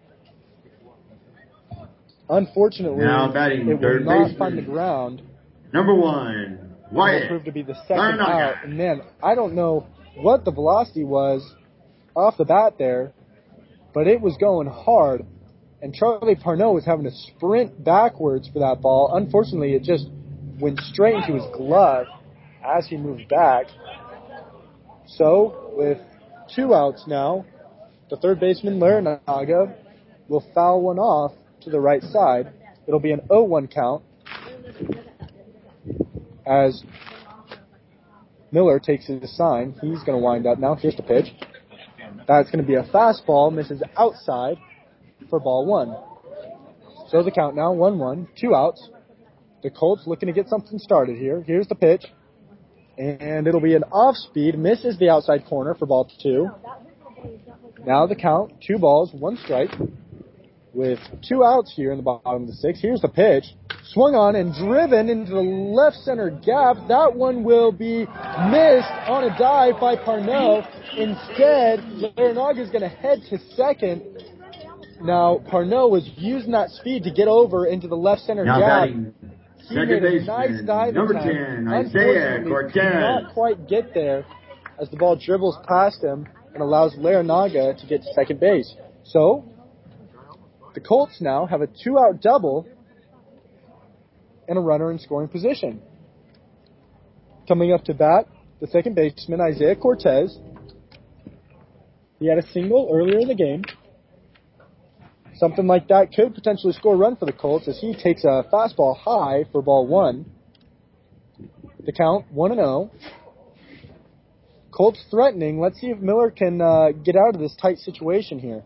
Speaker 1: Unfortunately,
Speaker 4: Now batting
Speaker 1: it will
Speaker 4: third
Speaker 1: not
Speaker 4: baseman.
Speaker 1: find the ground.
Speaker 4: Number one, Wyatt.
Speaker 1: It proved to be the second
Speaker 4: Larnaca.
Speaker 1: out. And man, I don't know what the velocity was off the bat there, but it was going hard. And Charlie Parnot was having to sprint backwards for that ball. Unfortunately, it just went straight into his glove as he moved back. So, with two outs now, the third baseman, Larnaga, will foul one off to the right side. It'll be an oh one count as Miller takes his sign. He's going to wind up now. Here's the pitch. That's going to be a fastball, misses outside for ball one. So the count now, one one, two outs. The Colts looking to get something started here. Here's the pitch. And it'll be an off-speed, misses the outside corner for ball two. Now the count, two balls, one strike. With two outs here in the bottom of the sixth. Here's the pitch. Swung on and driven into the left center gap. That one will be missed on a dive by Parnot. Instead, Larnaga is going to head to second. Now, Parnot was using that speed to get over into the left center
Speaker 4: Now
Speaker 1: gap.
Speaker 4: batting
Speaker 1: He
Speaker 4: second
Speaker 1: made a
Speaker 4: baseman,
Speaker 1: nice dive
Speaker 4: number
Speaker 1: attempt.
Speaker 4: ten, Isaiah
Speaker 1: Unfortunately,
Speaker 4: Cortez.
Speaker 1: did not quite get there as the ball dribbles past him and allows Larnaga to get to second base. So, the Colts now have a two-out double and a runner in scoring position. Coming up to bat, the second baseman, Isaiah Cortez. He had a single earlier in the game. Something like that could potentially score a run for the Colts as he takes a fastball high for ball one. The count, one and oh. Colts threatening. Let's see if Miller can uh, get out of this tight situation here.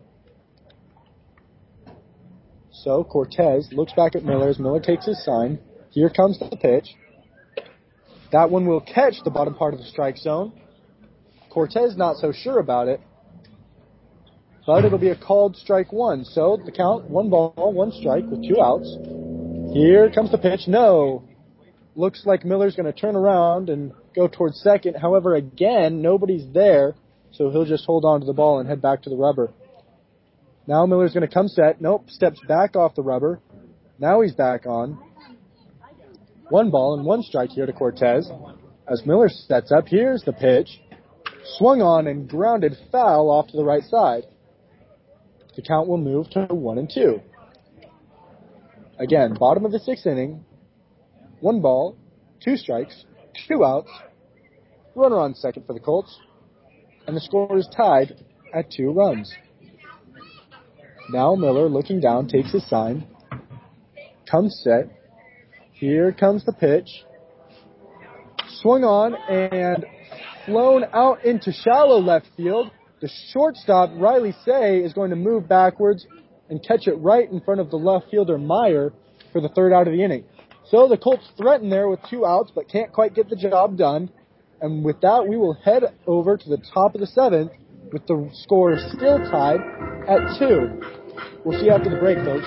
Speaker 1: So Cortez looks back at Miller as Miller takes his sign. Here comes the pitch. That one will catch the bottom part of the strike zone. Cortez not so sure about it. But it'll be a called strike one. So the count, one ball, one strike with two outs. Here comes the pitch. No. Looks like Miller's going to turn around and go towards second. However, again, nobody's there. So he'll just hold on to the ball and head back to the rubber. Now Miller's going to come set. Nope, steps back off the rubber. Now he's back on. One ball and one strike here to Cortez. As Miller sets up, here's the pitch. Swung on and grounded foul off to the right side. The count will move to one and two. Again, bottom of the sixth inning. One ball, two strikes, two outs. Runner on second for the Colts. And the score is tied at two runs. Now Miller, looking down, takes his sign. Comes set. Here comes the pitch. Swung on and flown out into shallow left field. The shortstop, Riley Say, is going to move backwards and catch it right in front of the left fielder, Meyer, for the third out of the inning. So the Colts threaten there with two outs, but can't quite get the job done. And with that, we will head over to the top of the seventh with the score still tied at two. We'll see you after the break, folks.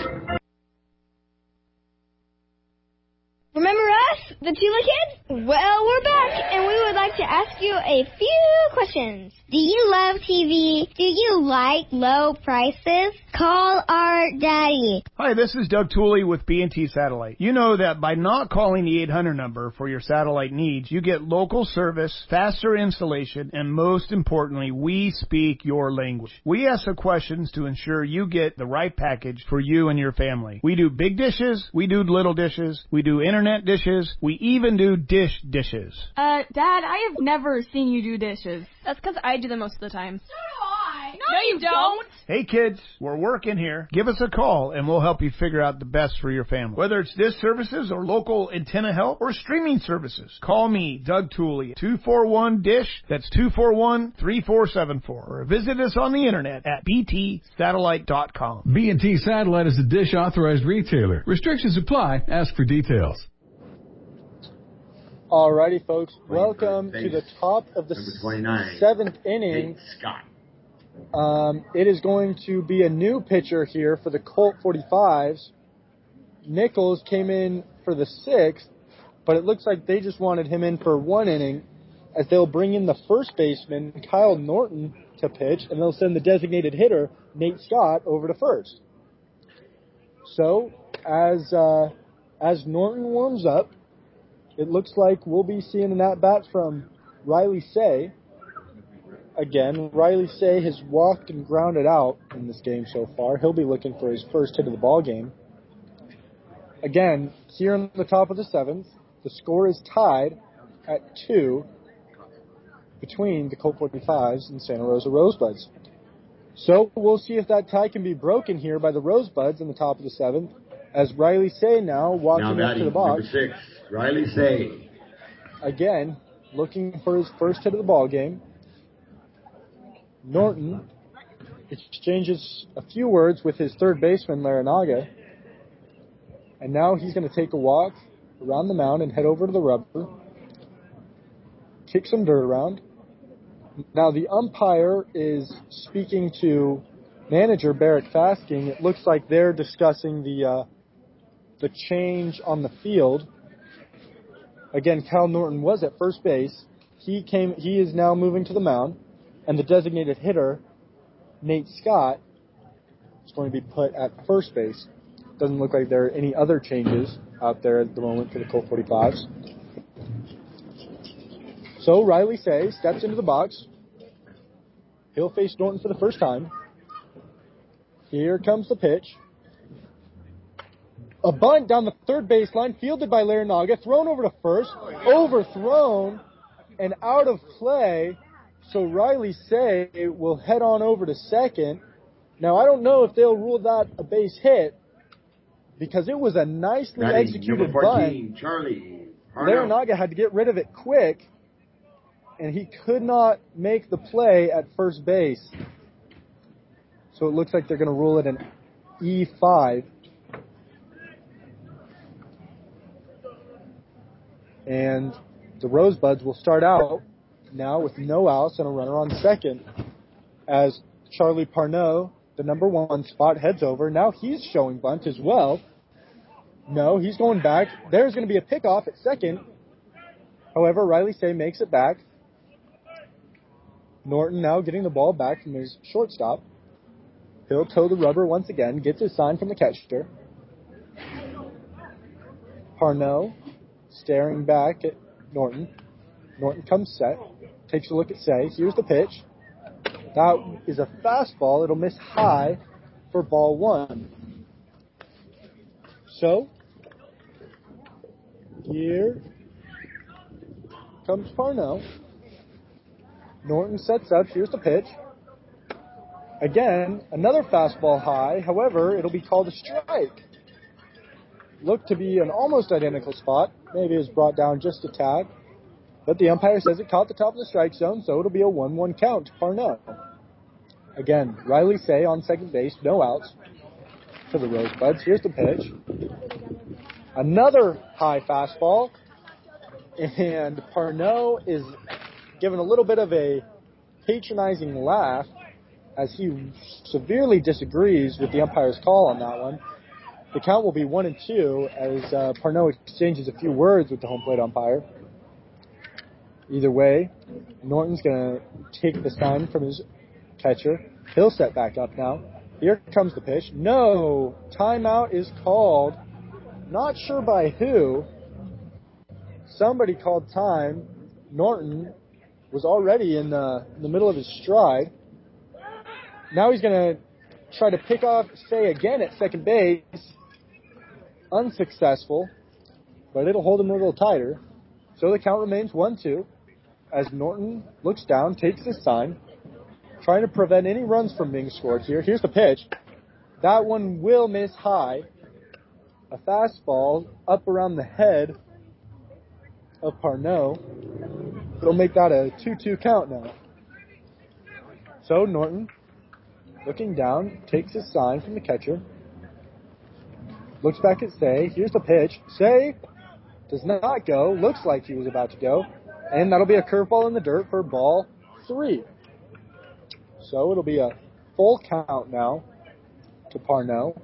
Speaker 10: Remember us, the Tula Kids? Well, we're back, and we would like to ask ask you a few questions. Do you love T V? Do you like low prices? Call our daddy.
Speaker 11: Hi, this is Doug Tooley with B and T Satellite. You know that by not calling the eight hundred number for your satellite needs, you get local service, faster installation, and most importantly, we speak your language. We ask the questions to ensure you get the right package for you and your family. We do big dishes, we do little dishes, we do internet dishes, we even do dish dishes.
Speaker 12: Uh, Dad, I have never seen you do dishes. That's because I do them most of the time. So do I. No, no you don't.
Speaker 11: Hey kids, we're working here. Give us a call and we'll help you figure out the best for your family. Whether it's dish services or local antenna help or streaming services, call me, Doug Tooley, two four one DISH. That's two four one, three four seven four. Or visit us on the internet at b t satellite dot com.
Speaker 13: B and T Satellite is a Dish authorized retailer. Restrictions apply. Ask for details.
Speaker 1: Alrighty, folks. Welcome to the top of the seventh inning.
Speaker 4: Scott.
Speaker 1: Um, it is going to be a new pitcher here for the Colt forty-fives. Nichols came in for the sixth, but it looks like they just wanted him in for one inning, as they'll bring in the first baseman, Kyle Norton, to pitch, and they'll send the designated hitter, Nate Scott, over to first. So, as uh, as Norton warms up, it looks like we'll be seeing an at-bat from Riley Say. Again, Riley Say has walked and grounded out in this game so far. He'll be looking for his first hit of the ball game. Again, here on the top of the seventh, the score is tied at two between the Colt forty-fives and Santa Rosa Rosebuds. So we'll see if that tie can be broken here by the Rosebuds in the top of the seventh, as Riley Say now walking
Speaker 4: now
Speaker 1: into the box.
Speaker 4: Number six, Riley Say.
Speaker 1: Again, looking for his first hit of the ball game. Norton exchanges a few words with his third baseman, Larinaga. And now he's going to take a walk around the mound and head over to the rubber. Kick some dirt around. Now the umpire is speaking to manager Barrett Fasking. It looks like they're discussing the uh, the change on the field. Again, Cal Norton was at first base. He came. He is now moving to the mound, and the designated hitter, Nate Scott, is going to be put at first base. Doesn't look like there are any other changes out there at the moment for the Colt forty-fives. So Riley Say steps into the box. He'll face Norton for the first time. Here comes the pitch. A bunt down the third baseline, fielded by Larinaga, thrown over to first, overthrown, and out of play. So Riley Say will head on over to second. Now, I don't know if they'll rule that a base hit, because it was a nicely
Speaker 4: Batting,
Speaker 1: executed
Speaker 4: fourteen,
Speaker 1: bunt.
Speaker 4: Charlie.
Speaker 1: Larinaga had to get rid of it quick, and he could not make the play at first base. So it looks like they're going to rule it an E five. And the Rosebuds will start out now with no outs and a runner on second, as Charlie Parnot, the number one spot, heads over. Now he's showing bunt as well. No, he's going back. There's going to be a pickoff at second. However, Riley Say makes it back. Norton now getting the ball back from his shortstop. He'll toe the rubber once again, gets his sign from the catcher. Parnot staring back at Norton. Norton comes set, takes a look at Say. Here's the pitch. That is a fastball. It'll miss high for ball one. So, here comes Parnot. Norton sets up. Here's the pitch. Again, another fastball high. However, it'll be called a strike. Looked to be an almost identical spot. Maybe it was brought down just a tad. But the umpire says it caught the top of the strike zone, so it'll be a one one count to Parnot. Again, Riley Say on second base, no outs to the Rosebuds. Here's the pitch. Another high fastball. And Parnot is given a little bit of a patronizing laugh as he severely disagrees with the umpire's call on that one. The count will be one and two as uh, Parnot exchanges a few words with the home plate umpire. Either way, Norton's going to take the sign from his catcher. He'll set back up now. Here comes the pitch. No! Timeout is called. Not sure by who. Somebody called time. Norton was already in the, in the middle of his stride. Now he's going to try to pick off Say again at second base. Unsuccessful, but it'll hold him a little tighter. So the count remains one two as Norton looks down, takes his sign, trying to prevent any runs from being scored here. Here's the pitch. That one will miss high. A fastball up around the head of Parnell. It'll make that a two two count now. So Norton, looking down, takes his sign from the catcher. Looks back at Say. Here's the pitch. Say does not go. Looks like he was about to go. And that'll be a curveball in the dirt for ball three. So it'll be a full count now to Parnell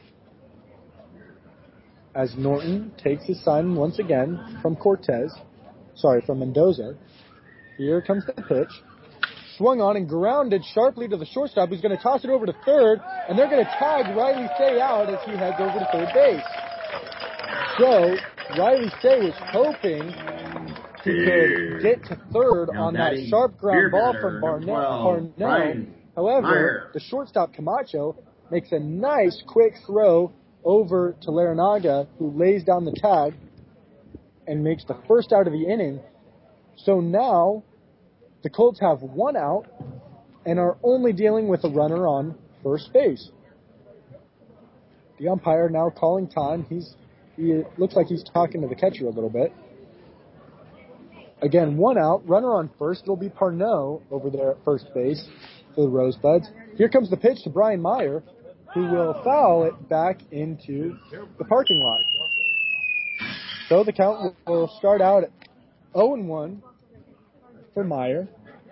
Speaker 1: as Norton takes his sign once again from Cortez. Sorry, from Mendoza. Here comes the pitch. Swung on and grounded sharply to the shortstop, who's going to toss it over to third, and they're going to tag Riley Say out as he heads over to third base. So, Riley Say was hoping he could get to third
Speaker 4: now
Speaker 1: on that sharp ground ball from Parnell. However, Meyer. The shortstop Camacho makes a nice quick throw over to Larranaga, who lays down the tag and makes the first out of the inning. So now the Colts have one out and are only dealing with a runner on first base. The umpire now calling time. He's he looks like he's talking to the catcher a little bit. Again, one out, runner on first. It'll be Parnell over there at first base for the Rosebuds. Here comes the pitch to Brian Meyer, who will foul it back into the parking lot. So the count will start out at oh and one for Meyer.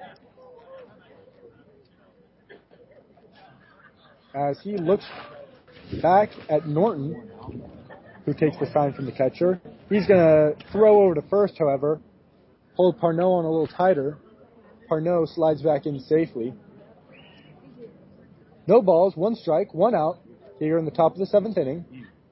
Speaker 1: As he looks back at Norton, who takes the sign from the catcher. He's going to throw over to first, however. Hold Parnell on a little tighter. Parnell slides back in safely. No balls, one strike, one out here in the top of the seventh inning.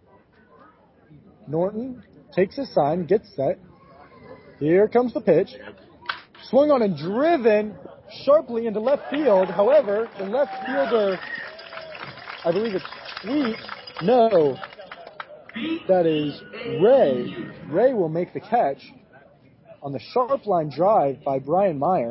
Speaker 1: Norton takes his sign, gets set. Here comes the pitch. Swung on and driven sharply into left field. However, the left fielder, I believe it's Sweet. No, that is Ray. Ray will make the catch on the sharp line drive by Brian Meyer.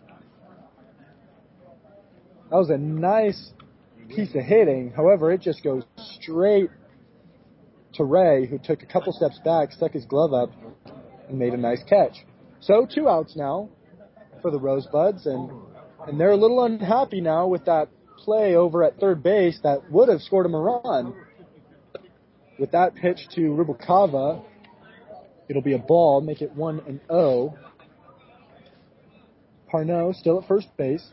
Speaker 1: That was a nice piece of hitting. However, it just goes straight to Ray, who took a couple steps back, stuck his glove up, and made a nice catch. So two outs now for the Rosebuds, and and they're a little unhappy now with that play over at third base that would have scored them a run. With that pitch to Rubalcava, it'll be a ball, make it one and oh. Parnell still at first base.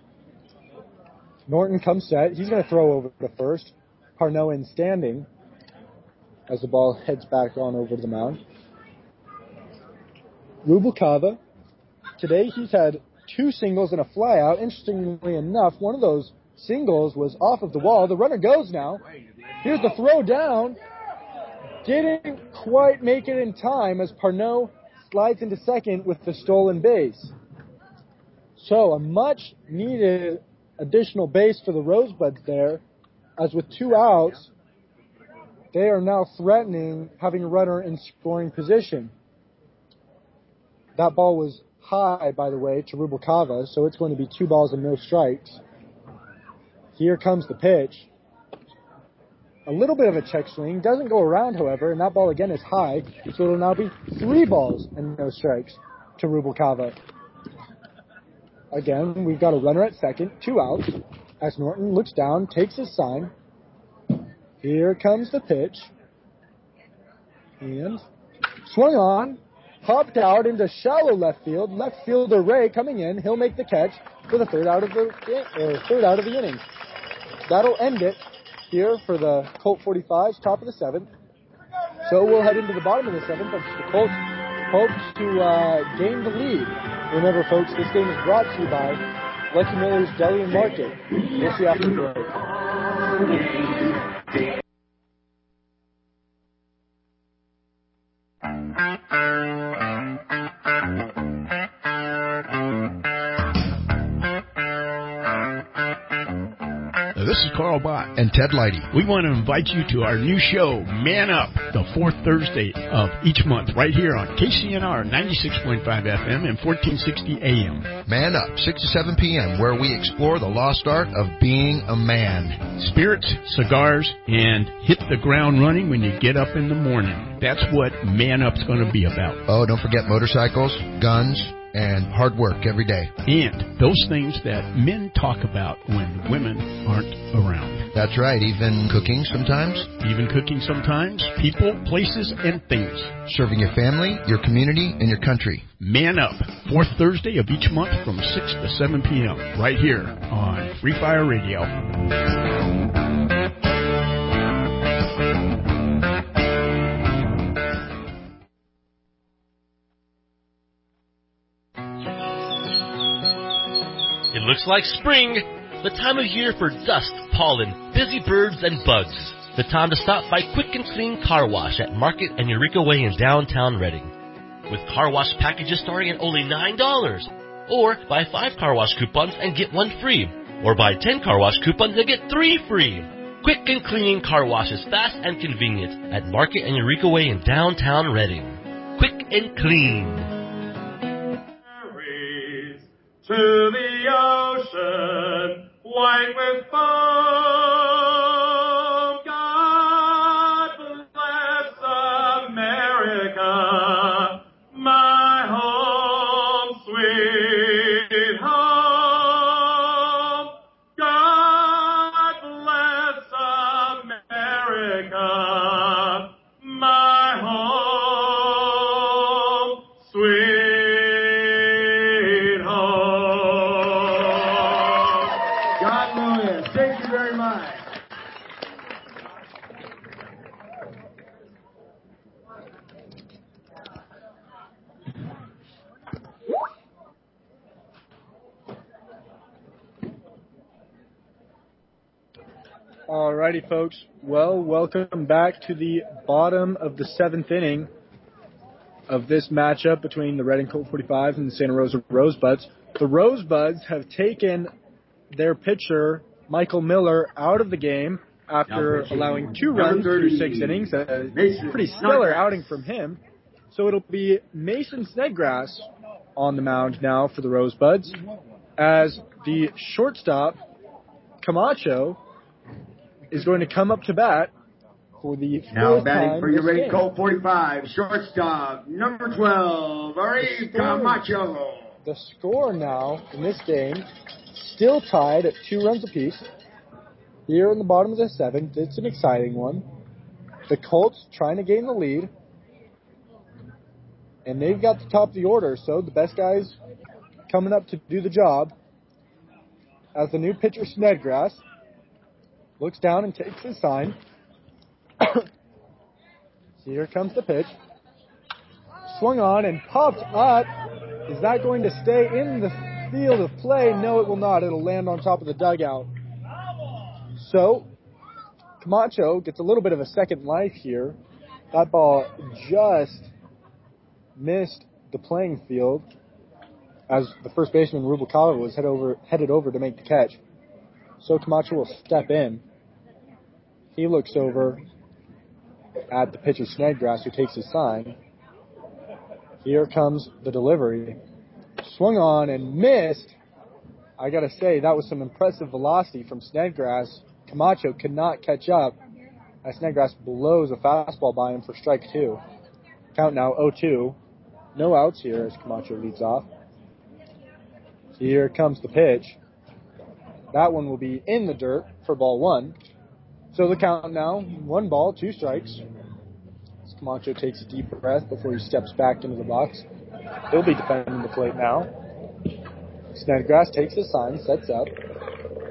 Speaker 1: Norton comes set. He's going to throw over to first. Parnell in standing as the ball heads back on over to the mound. Rubalcava, today he's had two singles and a flyout. Interestingly enough, one of those singles was off of the wall. The runner goes now. Here's the throw down. Didn't quite make it in time as Parnell slides into second with the stolen base. So a much needed additional base for the Rosebuds there, as with two outs, they are now threatening having a runner in scoring position. That ball was high, by the way, to Rubalcava, so it's going to be two balls and no strikes. Here comes the pitch. A little bit of a check swing, doesn't go around, however, and that ball again is high, so it'll now be three balls and no strikes to Rubalcava. Again, we've got a runner at second, two outs, as Norton looks down, takes his sign. Here comes the pitch. And swung on, hopped out into shallow left field. Left fielder Ray coming in. He'll make the catch for the third out of the uh, third out of the inning. That'll end it here for the Colt forty-fives, top of the seventh. So we'll head into the bottom of the seventh as the Colts hopes to uh, gain the lead. Remember, folks, this game is brought to you by Lucky Miller's Deli and Market. We'll see you after the break.
Speaker 14: This is Carl Bott and Ted Leidy. We want to invite you to our new show, Man Up, the fourth Thursday of each month, right here on K C N R ninety-six point five F M and fourteen sixty A M.
Speaker 15: Man Up, six to seven P M, where we explore the lost art of being a man.
Speaker 14: Spirits, cigars, and hit the ground running when you get up in the morning. That's what Man Up's going to be about.
Speaker 15: Oh, don't forget motorcycles, guns, and hard work every day.
Speaker 14: And those things that men talk about when women aren't around.
Speaker 15: That's right, even cooking sometimes.
Speaker 14: Even cooking sometimes. People, places, and things.
Speaker 15: Serving your family, your community, and your country.
Speaker 14: Man Up, fourth Thursday of each month from six to seven P M right here on Free Fire Radio.
Speaker 5: It looks like spring, the time of year for dust, pollen, busy birds, and bugs. The time to stop by Quick and Clean Car Wash at Market and Eureka Way in downtown Reading. With car wash packages starting at only nine dollars. Or buy five car wash coupons and get one free. Or buy ten car wash coupons and get three free. Quick and Clean Car Wash is fast and convenient at Market and Eureka Way in downtown Reading. Quick and Clean.
Speaker 16: To the ocean, white with foam. God bless America, my home, sweet home. God bless America, my home, sweet.
Speaker 1: Alrighty, folks. Well, welcome back to the bottom of the seventh inning of this matchup between the Reading Colt forty-fives and the Santa Rosa Rosebuds. The Rosebuds have taken their pitcher, Michael Miller, out of the game after allowing two runs through six innings. A pretty stellar outing from him. So it'll be Mason Snodgrass on the mound now for the Rosebuds, as the shortstop, Camacho, is going to come up to bat for the
Speaker 4: now batting
Speaker 1: time
Speaker 4: for your Reading
Speaker 1: game.
Speaker 4: Colt forty-five, shortstop, number twelve, Ari Camacho.
Speaker 1: The score now in this game, still tied at two runs apiece. Here in the bottom of the seventh, it's an exciting one. The Colts trying to gain the lead, and they've got the top of the order, so the best guys coming up to do the job. As the new pitcher, Snodgrass, looks down and takes his sign. So here comes the pitch. Swung on and popped up. Is that going to stay in the field of play? No, it will not. It'll land on top of the dugout. So Camacho gets a little bit of a second life here. That ball just missed the playing field as the first baseman, Rubalcaba, was head over, headed over to make the catch. So Camacho will step in. He looks over at the pitcher, Snodgrass, who takes his sign. Here comes the delivery. Swung on and missed. I gotta say, that was some impressive velocity from Snodgrass. Camacho could not catch up as Snodgrass blows a fastball by him for strike two. Count now oh two. No outs here as Camacho leads off. Here comes the pitch. That one will be in the dirt for ball one. So the count now, one ball, two strikes. As Camacho takes a deep breath before he steps back into the box. He'll be defending the plate now. Snodgrass takes his sign, sets up.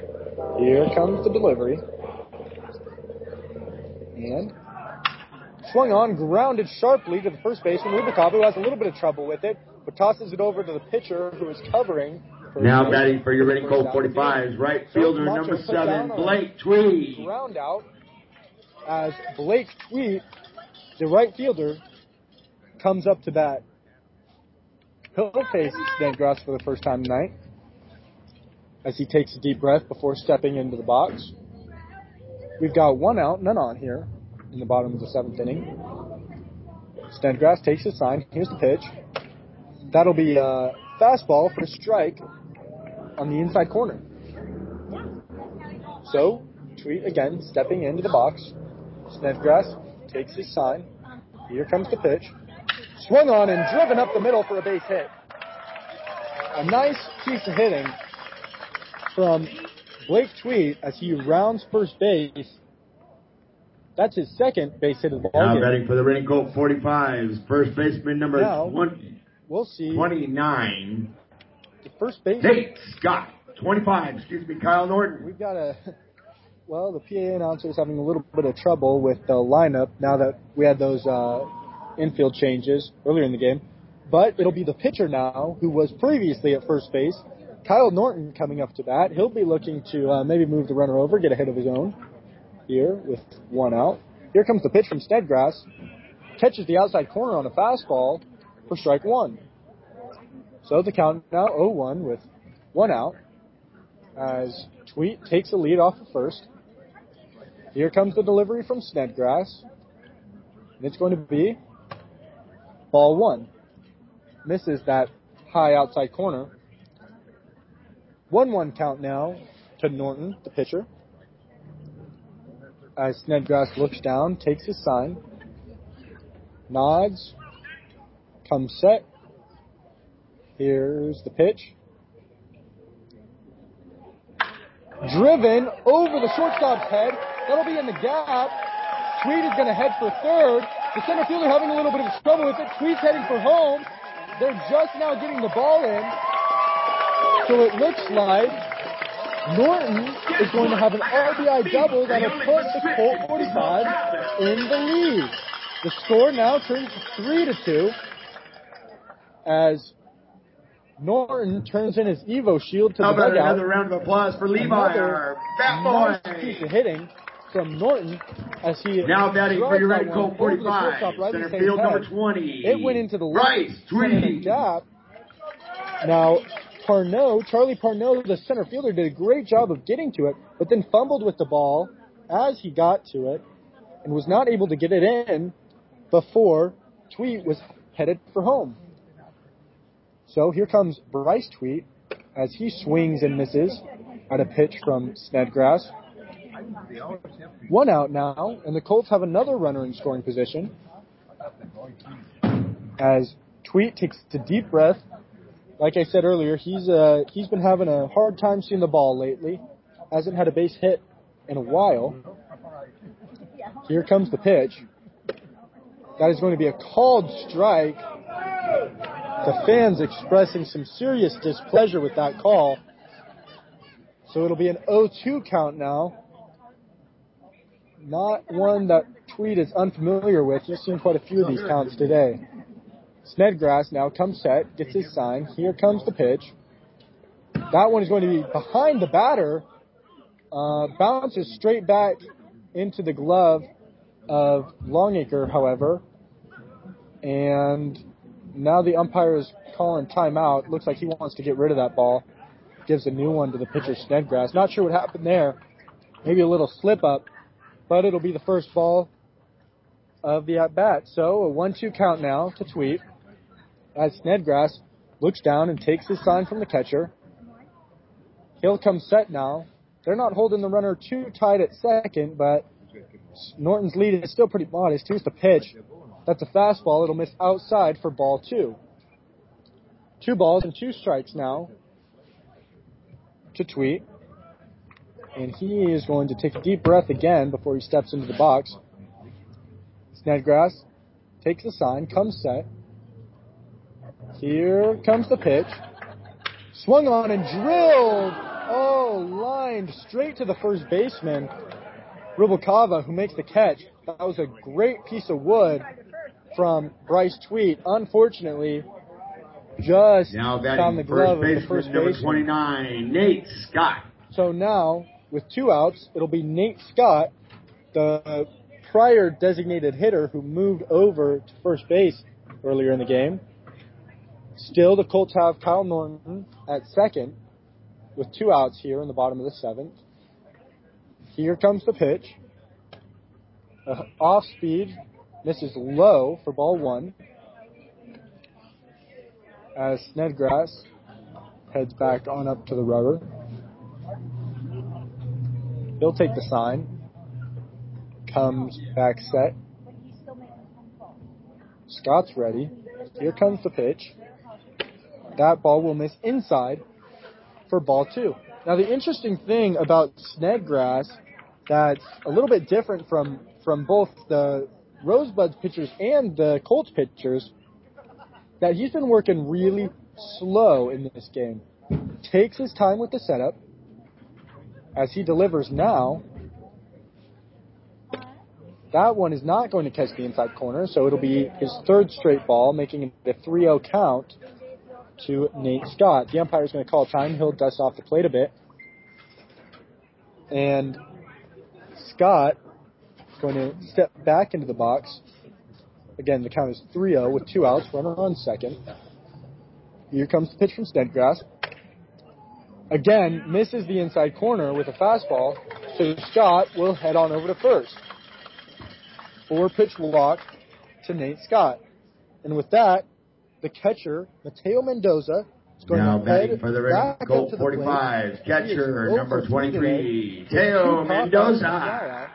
Speaker 1: Here comes the delivery. And swung on, grounded sharply to the first baseman, Rubalcaba, who has a little bit of trouble with it, but tosses it over to the pitcher, who is covering.
Speaker 4: Now batting for your Reading Colt forty-fives, right fielder number seven, Blake Tweed.
Speaker 1: Ground out as Blake Tweed, the right fielder, comes up to bat. He'll face Snodgrass for the first time tonight as he takes a deep breath before stepping into the box. We've got one out, none on here in the bottom of the seventh inning. Snodgrass takes his sign. Here's the pitch. That'll be a fastball for a strike on the inside corner. So, Tweet again stepping into the box. Snodgrass takes his sign. Here comes the pitch. Swung on and driven up the middle for a base hit. A nice piece of hitting from Blake Tweet as he rounds first base. That's his second base hit of the ball
Speaker 4: Now
Speaker 1: game.
Speaker 4: batting for the Reading Colt forty-fives, first baseman number
Speaker 1: Now,
Speaker 4: one,
Speaker 1: we'll see.
Speaker 4: twenty-nine.
Speaker 1: The first base.
Speaker 4: Nate Scott, twenty-five. Excuse me, Kyle Norton.
Speaker 1: We've got a. Well, the P A announcer is having a little bit of trouble with the lineup now that we had those uh, infield changes earlier in the game. But it'll be the pitcher now, who was previously at first base, Kyle Norton, coming up to bat. He'll be looking to uh, maybe move the runner over, get ahead of his own here with one out. Here comes the pitch from Snodgrass. Catches the outside corner on a fastball for strike one. So the count now oh one with one out as Tweet takes the lead off of first. Here comes the delivery from Snodgrass. And it's going to be ball one. Misses that high outside corner. one one count now to Norton, the pitcher. As Snodgrass looks down, takes his sign, nods, comes set. Here's the pitch. Driven over the shortstop's head. That'll be in the gap. Tweed is going to head for third. The center fielder having a little bit of trouble with it. Tweed's heading for home. They're just now getting the ball in. So it looks like Norton is going to have an R B I double that'll put the Colt forty-five in the lead. The score now turns to three to two as Norton turns in his Evo shield to
Speaker 4: How
Speaker 1: the
Speaker 4: about
Speaker 1: dugout.
Speaker 4: another round of applause for Levi,
Speaker 1: Another
Speaker 4: our bat boy.
Speaker 1: nice piece of hitting from Norton as he
Speaker 4: Now batting for your Reading Colt
Speaker 1: over the
Speaker 4: forty-five,
Speaker 1: shortstop right
Speaker 4: center
Speaker 1: in his
Speaker 4: field
Speaker 1: head.
Speaker 4: number twenty.
Speaker 1: It went into the
Speaker 4: Bryce
Speaker 1: left center
Speaker 4: Tweed.
Speaker 1: gap. Now, Parnot, Charlie Parnot, the center fielder, did a great job of getting to it, but then fumbled with the ball as he got to it and was not able to get it in before Tweet was headed for home. So here comes Bryce Tweet as he swings and misses at a pitch from Snodgrass. One out now, and the Colts have another runner in scoring position as Tweet takes a deep breath. Like I said earlier, he's uh, he's been having a hard time seeing the ball lately. Hasn't had a base hit in a while. Here comes the pitch. That is going to be a called strike. The fans expressing some serious displeasure with that call. So it'll be an oh two count now. Not one that Tweed is unfamiliar with. You've seen quite a few of these counts today. Snodgrass now comes set, gets his sign. Here comes the pitch. That one is going to be behind the batter. Uh, bounces straight back into the glove of Longacre, however. And now the umpire is calling timeout. Looks like he wants to get rid of that ball. Gives a new one to the pitcher, Snodgrass. Not sure what happened there. Maybe a little slip up. But it'll be the first ball of the at-bat. So a one two count now to Tweet. As Snodgrass looks down and takes his sign from the catcher. He'll come set now. They're not holding the runner too tight at second, but Norton's lead is still pretty modest. Here's the pitch. That's a fastball. It'll miss outside for ball two. Two balls and two strikes now to Tweet. And he is going to take a deep breath again before he steps into the box. Snodgrass takes the sign, comes set. Here comes the pitch. Swung on and drilled. Oh, lined straight to the first baseman. Rubalcava, who makes the catch. That was a great piece of wood from Bryce Tweet. Unfortunately, just
Speaker 4: now
Speaker 1: found the glove of the first
Speaker 4: number
Speaker 1: baseman.
Speaker 4: twenty-nine, Nate Scott.
Speaker 1: So now, with two outs, it'll be Nate Scott, the prior designated hitter who moved over to first base earlier in the game. Still, the Colts have Kyle Norton at second with two outs here in the bottom of the seventh. Here comes the pitch. Uh, off speed, misses low for ball one. As Snodgrass heads back on up to the rubber. He'll take the sign. Comes back set. Scott's ready. Here comes the pitch. That ball will miss inside for ball two. Now, the interesting thing about Snodgrass that's a little bit different from, from both the Rosebuds pitchers and the Colts pitchers, that he's been working really slow in this game. Takes his time with the setup. As he delivers now, that one is not going to catch the inside corner, so it'll be his third straight ball, making it a three oh count to Nate Scott. The umpire's going to call time. He'll dust off the plate a bit. And Scott is going to step back into the box. Again, the count is three oh with two outs, runner on second. Here comes the pitch from Snodgrass. Again, misses the inside corner with a fastball, so Scott will head on over to first. Four-pitch walk to Nate Scott. And with that, the catcher, Mateo Mendoza, is going
Speaker 4: now
Speaker 1: to head
Speaker 4: batting for the Red
Speaker 1: back up
Speaker 4: Colt
Speaker 1: to the
Speaker 4: forty-five,
Speaker 1: plate.
Speaker 4: catcher
Speaker 1: He
Speaker 4: number
Speaker 1: is oh for three
Speaker 4: twenty-three,
Speaker 1: today,
Speaker 4: Teo
Speaker 1: with two pop-outs
Speaker 4: Mendoza.
Speaker 1: and a fly-out.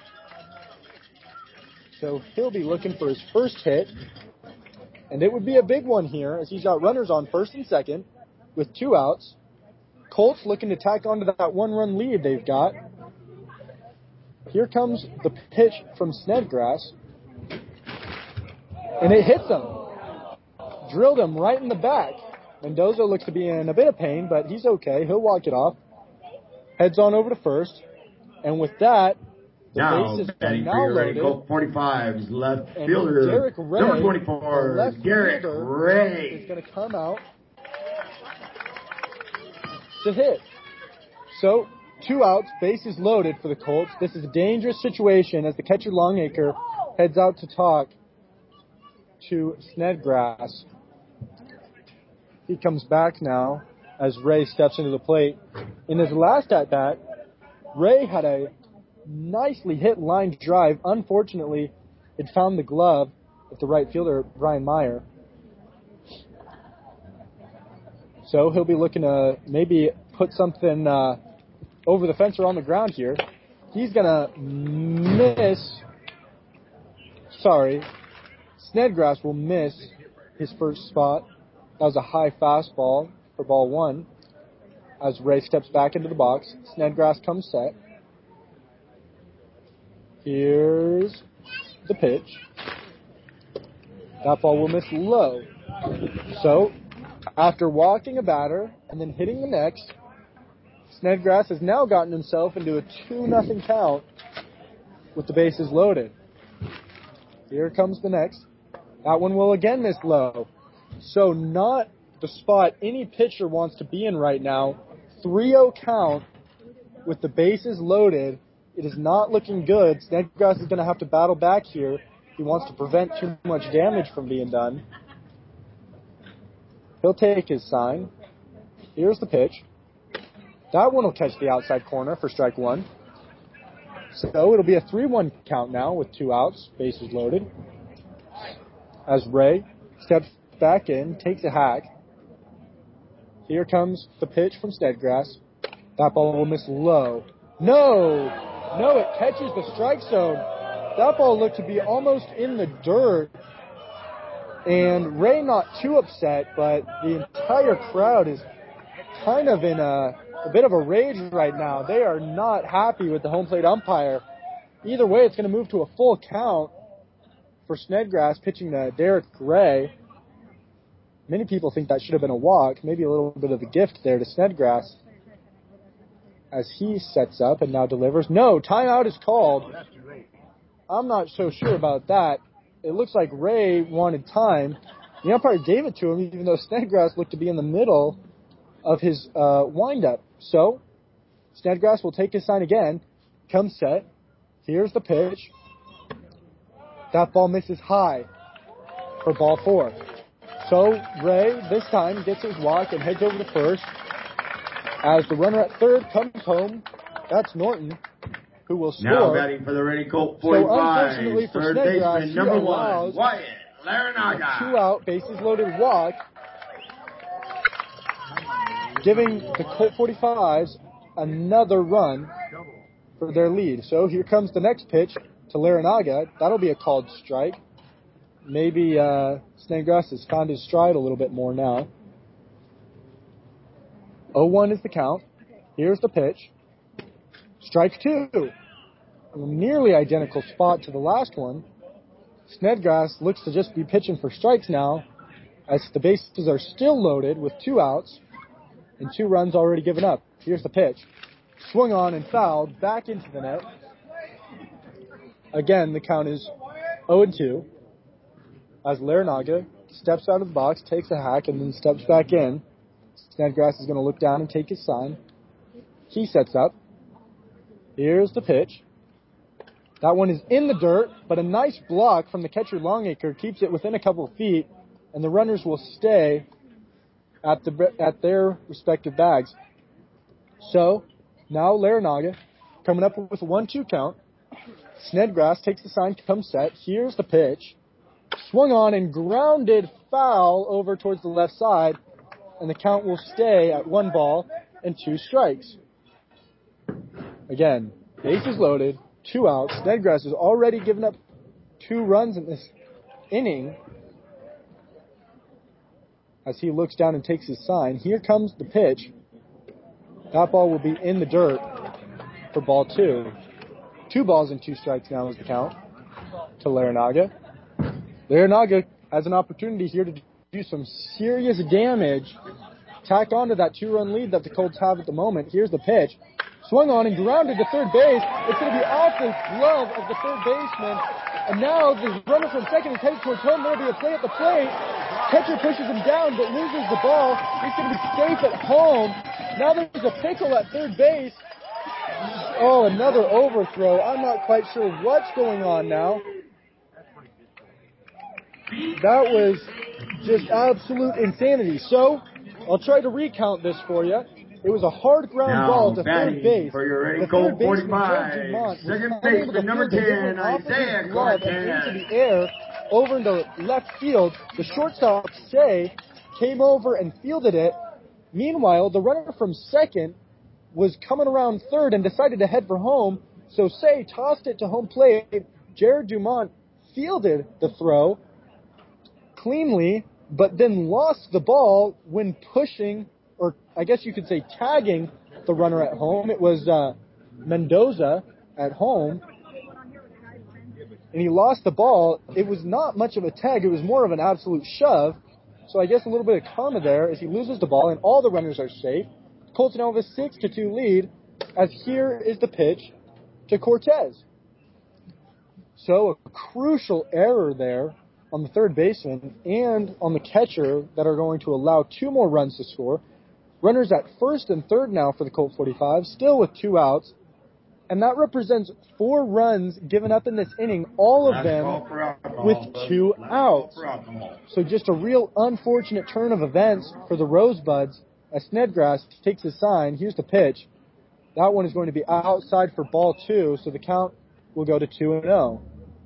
Speaker 1: So he'll be looking for his first hit. And it would be a big one here as he's got runners on first and second with two outs. Colts looking to tack onto that one-run lead they've got. Here comes the pitch from Snodgrass. And it hits him. Drilled him right in the back. Mendoza looks to be in a bit of pain, but he's okay. He'll walk it off. Heads on over to first. And with that, the
Speaker 4: now,
Speaker 1: bases are
Speaker 4: batting
Speaker 1: now
Speaker 4: for your
Speaker 1: loaded.
Speaker 4: Red Colt forty-five's left
Speaker 1: And
Speaker 4: fielder,
Speaker 1: Derek Ray,
Speaker 4: number twenty-four,
Speaker 1: the left
Speaker 4: Derek
Speaker 1: fielder,
Speaker 4: Ray.
Speaker 1: is going to come out to hit. So, two outs, bases loaded for the Colts. This is a dangerous situation as the catcher Longacre heads out to talk to Snodgrass. He comes back now as Ray steps into the plate. In his last at-bat, Ray had a nicely hit line drive. Unfortunately, it found the glove of the right fielder, Brian Meyer. So he'll be looking to maybe put something uh, over the fence or on the ground here. He's going to miss. Sorry. Snodgrass will miss his first spot. That was a high fastball for ball one. As Ray steps back into the box, Snodgrass comes set. Here's the pitch. That ball will miss low. So, after walking a batter and then hitting the next, Snodgrass has now gotten himself into a two nothing count with the bases loaded. Here comes the next. That one will again miss low. So not the spot any pitcher wants to be in right now. three oh count with the bases loaded. It is not looking good. Snodgrass is going to have to battle back here. He wants to prevent too much damage from being done. He'll take his sign. Here's the pitch. That one will catch the outside corner for strike one. So it'll be a three one count now with two outs, bases loaded. As Ray steps back in, takes a hack. Here comes the pitch from Snodgrass. That ball will miss low. No! No, it catches the strike zone. That ball looked to be almost in the dirt. And Ray not too upset, but the entire crowd is kind of in a, a bit of a rage right now. They are not happy with the home plate umpire. Either way, it's going to move to a full count for Snodgrass pitching to Derek Ray. Many people think that should have been a walk, maybe a little bit of a gift there to Snodgrass. as he sets up and now delivers. No, timeout is called. I'm not so sure about that. It looks like Ray wanted time. The umpire gave it to him, even though Snodgrass looked to be in the middle of his uh, windup. So, Snodgrass will take his sign again. Comes set. Here's the pitch. That ball misses high for ball four. So, Ray, this time, gets his walk and heads over to first. As the runner at third comes home, that's Norton, who will score.
Speaker 4: Now batting for the Ready Colt forty-five.
Speaker 1: So, unfortunately for
Speaker 4: third
Speaker 1: Snodgrass,
Speaker 4: baseman, number
Speaker 1: he allows
Speaker 4: one, Wyatt Larinaga.
Speaker 1: Two out, bases loaded walk, giving the Colt forty-fives another run for their lead. So here comes the next pitch to Larinaga. That'll be a called strike. Maybe uh, Snodgrass has found his stride a little bit more now. oh one is the count. Here's the pitch. Strike two. A nearly identical spot to the last one. Snodgrass looks to just be pitching for strikes now, as the bases are still loaded with two outs and two runs already given up. Here's the pitch. Swung on and fouled back into the net. Again, the count is oh and two. As Larinaga steps out of the box, takes a hack, and then steps back in. Snodgrass is going to look down and take his sign. He sets up. Here's the pitch. That one is in the dirt, but a nice block from the catcher Longacre keeps it within a couple of feet, and the runners will stay at the at their respective bags. So, now Larinaga coming up with a one two count. Snodgrass takes the sign, comes set. Here's the pitch. Swung on and grounded foul over towards the left side, and the count will stay at one ball and two strikes. Again, bases loaded, two outs. Snodgrass has already given up two runs in this inning. As he looks down and takes his sign, here comes the pitch. That ball will be in the dirt for ball two. Two balls and two strikes now is the count to Larinaga. Larinaga has an opportunity here to do some serious damage, tack onto that two-run lead that the Colts have at the moment. Here's the pitch. Swung on and grounded to third base. It's going to be off the glove of the third baseman. And now the runner from second is headed towards home. There will be a play at the plate. Catcher pushes him down but loses the ball. He's going to be safe at home. Now there's a pickle at third base. Oh, another overthrow. I'm not quite sure what's going on now. That was just absolute insanity. So, I'll try to recount this for you. It was a hard ground
Speaker 4: now,
Speaker 1: ball to third base.
Speaker 4: For your Ready
Speaker 1: the
Speaker 4: Colt
Speaker 1: third baseman,
Speaker 4: forty-five.
Speaker 1: Joe Dumont,
Speaker 4: Second
Speaker 1: was unable
Speaker 4: baseman,
Speaker 1: to
Speaker 4: number
Speaker 1: field it.
Speaker 4: ten, Isaiah
Speaker 1: glove
Speaker 4: Cortez.
Speaker 1: and into the air over into left field. The shortstop, Say, came over and fielded it. Meanwhile, the runner from second was coming around third and decided to head for home. So Say tossed it to home plate. Jared Dumont fielded the throw cleanly, but then lost the ball when pushing, or I guess you could say tagging, the runner at home. It was uh, Mendoza at home, and he lost the ball. It was not much of a tag. It was more of an absolute shove. So I guess a little bit of karma there as he loses the ball, and all the runners are safe. Colts now have a six to two lead, as here is the pitch to Cortez. So a crucial error there on the third baseman and on the catcher that are going to allow two more runs to score. Runners at first and third now for the Colt forty-five, still with two outs. And that represents four runs given up in this inning, all of them with two outs. So just a real unfortunate turn of events for the Rosebuds as Snodgrass takes his sign. Here's the pitch. That one is going to be outside for ball two, so the count will go to two and oh.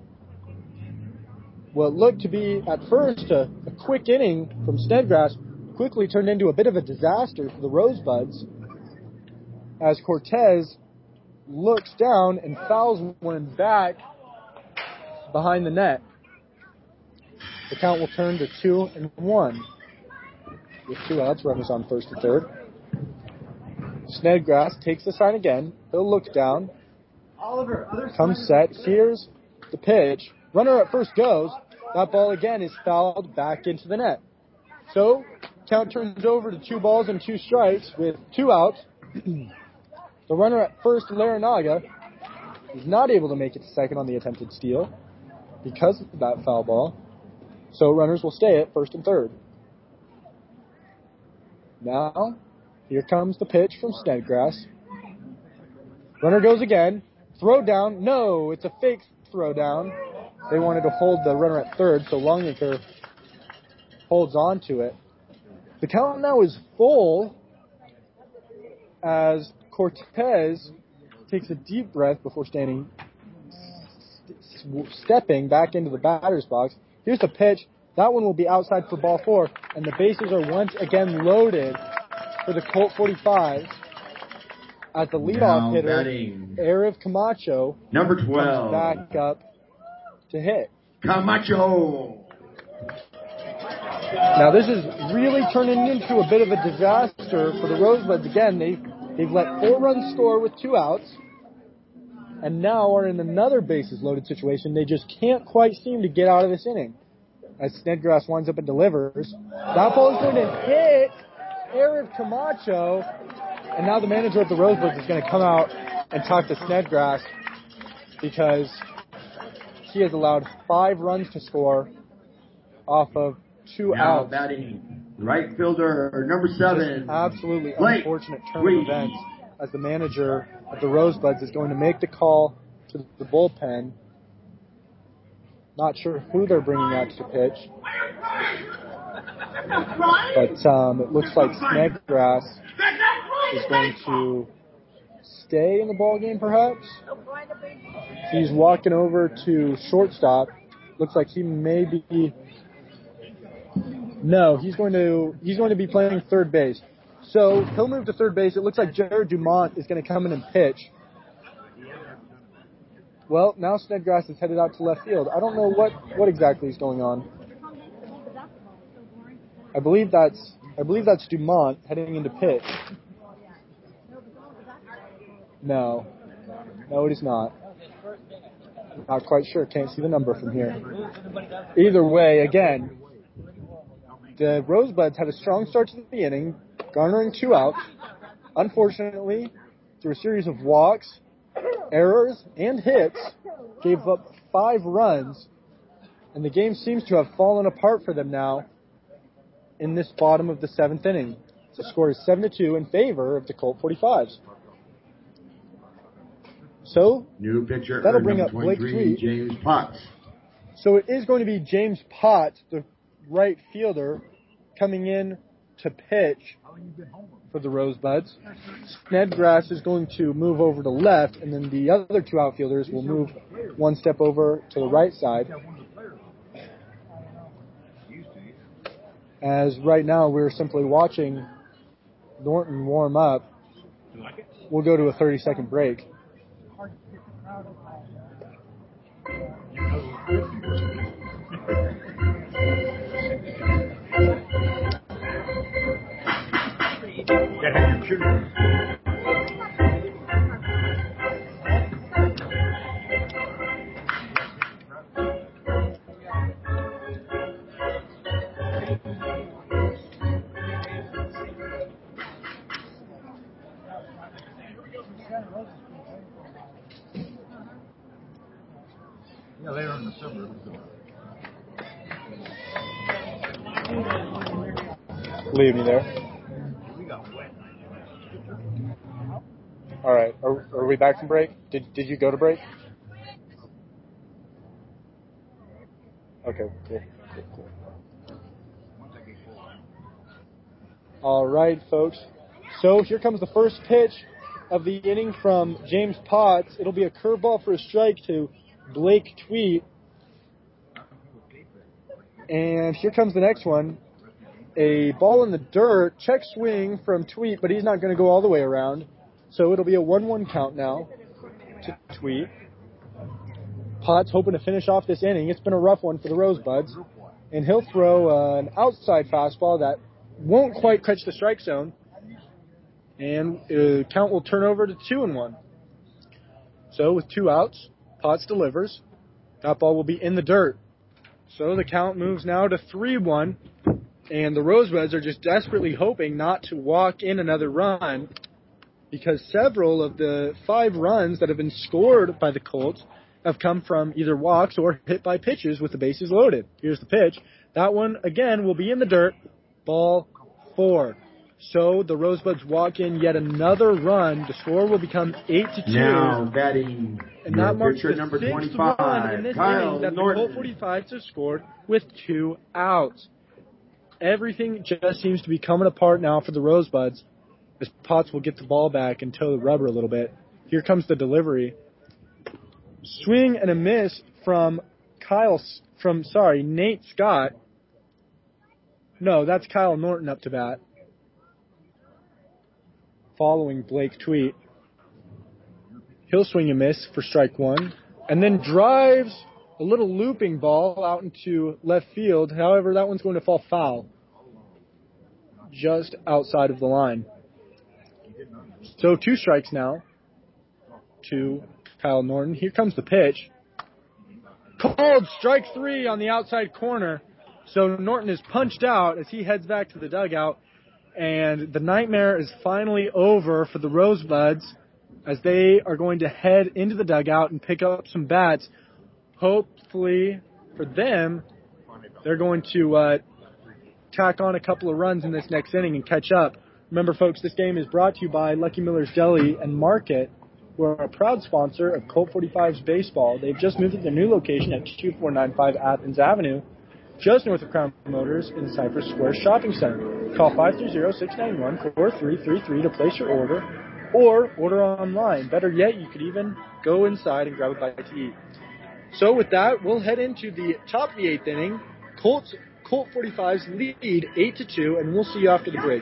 Speaker 1: What looked to be, at first, a, a quick inning from Snodgrass quickly turned into a bit of a disaster for the Rosebuds as Cortez looks down and fouls one back behind the net. The count will turn to two and one. With two outs, runners on first and third. Snodgrass takes the sign again. He'll look down.
Speaker 17: Oliver,
Speaker 1: comes set. Here's the pitch. Runner at first goes. That ball again is fouled back into the net. So, count turns over to two balls and two strikes with two outs. The runner at first, Laranaga, is not able to make it to second on the attempted steal because of that foul ball. So runners will stay at first and third. Now, here comes the pitch from Snodgrass. Runner goes again. Throw down. No, it's a fake throw down. They wanted to hold the runner at third, so Longacre holds on to it. The count now is full as Cortez takes a deep breath before standing, stepping back into the batter's box. Here's the pitch. That one will be outside for ball four, and the bases are once again loaded for the Colt forty-five as the leadoff
Speaker 4: Now
Speaker 1: hitter,
Speaker 4: batting.
Speaker 1: Arif Camacho,
Speaker 4: Number twelve.
Speaker 1: comes back up to hit.
Speaker 4: Camacho.
Speaker 1: Now this is really turning into a bit of a disaster for the Rosebuds. Again, they've, they've let four runs score with two outs, and now are in another bases-loaded situation. They just can't quite seem to get out of this inning. As Snodgrass winds up and delivers. That ball is going to hit Arif Camacho, and now the manager of the Rosebuds is going to come out and talk to Snodgrass because he has allowed five runs to score off of two
Speaker 4: Now
Speaker 1: outs.
Speaker 4: batting. Right fielder, number seven.
Speaker 1: Just absolutely
Speaker 4: Blake
Speaker 1: unfortunate turn
Speaker 4: Tweedy.
Speaker 1: of events as the manager of the Rosebuds is going to make the call to the bullpen. Not sure who they're bringing out to pitch. But um, it looks like Snodgrass is going to stay in the ballgame, perhaps. He's walking over to shortstop. Looks like he may be... No, he's going to he's going to be playing third base. So he'll move to third base. It looks like Jared Dumont is going to come in and pitch. Well, now Snodgrass is headed out to left field. I don't know what, what exactly is going on. I believe that's I believe that's Dumont heading into pitch. No. No, it is not. Not quite sure. Can't see the number from here. Either way, again, the Rosebuds had a strong start to the inning, garnering two outs. Unfortunately, through a series of walks, errors, and hits, gave up five runs, and the game seems to have fallen apart for them now in this bottom of the seventh inning. The score is seven to two in favor of the Colt forty-fives. So,
Speaker 4: New pitcher,
Speaker 1: that'll bring
Speaker 4: number
Speaker 1: up Blake
Speaker 4: twenty-three,
Speaker 1: Tweed.
Speaker 4: James Potts.
Speaker 1: So it is going to be James Potts, the right fielder, coming in to pitch for the Rosebuds. Snodgrass is going to move over to left, and then the other two outfielders will move one step over to the right side. As right now we're simply watching Norton warm up. We'll go to a thirty-second break.
Speaker 17: Yeah, later in the summer.
Speaker 1: Leave me there. All right. Are, are we back from break? Did Did you go to break? Okay. Cool. Cool, cool. All right, folks. So here comes the first pitch of the inning from James Potts. It'll be a curveball for a strike to Blake Tweed. And here comes the next one. A ball in the dirt, check swing from Tweet, but he's not going to go all the way around. So it'll be a one one count now to Tweet. Potts hoping to finish off this inning. It's been a rough one for the Rosebuds. And he'll throw uh, an outside fastball that won't quite catch the strike zone. And uh, count will turn over to two and one. So with two outs, Potts delivers. That ball will be in the dirt. So the count moves now to three one. And the Rosebuds are just desperately hoping not to walk in another run because several of the five runs that have been scored by the Colts have come from either walks or hit by pitches with the bases loaded. Here's the pitch. That one, again, will be in the dirt. Ball four. So the Rosebuds walk in yet another run. The score will become eight to two.
Speaker 4: Now batting,
Speaker 1: and that marks the
Speaker 4: number
Speaker 1: sixth
Speaker 4: twenty-five,
Speaker 1: run in this
Speaker 4: Kyle
Speaker 1: inning that
Speaker 4: Norton.
Speaker 1: the Colt forty-fives have scored with two outs. Everything just seems to be coming apart now for the Rosebuds as Potts will get the ball back and toe the rubber a little bit. Here comes the delivery. Swing and a miss from Kyle, from, sorry, Nate Scott. No, that's Kyle Norton up to bat. Following Blake Tweet. He'll swing and miss for strike one. And then drives a little looping ball out into left field. However, that one's going to fall foul. Just outside of the line. So two strikes now to Kyle Norton. Here comes the pitch. Called strike three on the outside corner. So Norton is punched out as he heads back to the dugout. And the nightmare is finally over for the Rosebuds as they are going to head into the dugout and pick up some bats. Hopefully for them, they're going to uh, tack on a couple of runs in this next inning and catch up. Remember, folks, this game is brought to you by Lucky Miller's Deli and Market, who are a proud sponsor of Colt forty-fives baseball. They've just moved to their new location at two four nine five Athens Avenue, just north of Crown Motors in the Cypress Square Shopping Center. Call five three zero, six nine one, four three three three to place your order, or order online. Better yet, you could even go inside and grab a bite to eat. So with that, we'll head into the top of the eighth inning. Colts, Colt forty-fives lead eight to two, and we'll see you after the break.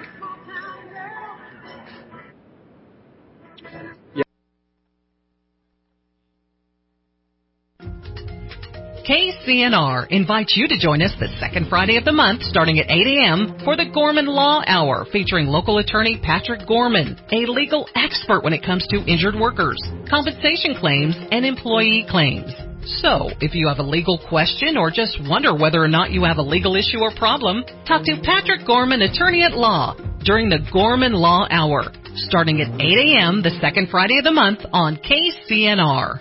Speaker 3: K C N R invites you to join us the second Friday of the month starting at eight a.m. for the Gorman Law Hour featuring local attorney Patrick Gorman, a legal expert when it comes to injured workers, compensation claims, and employee claims. So, if you have a legal question or just wonder whether or not you have a legal issue or problem, talk to Patrick Gorman, attorney at law, during the Gorman Law Hour starting at eight a.m. the second Friday of the month on K C N R.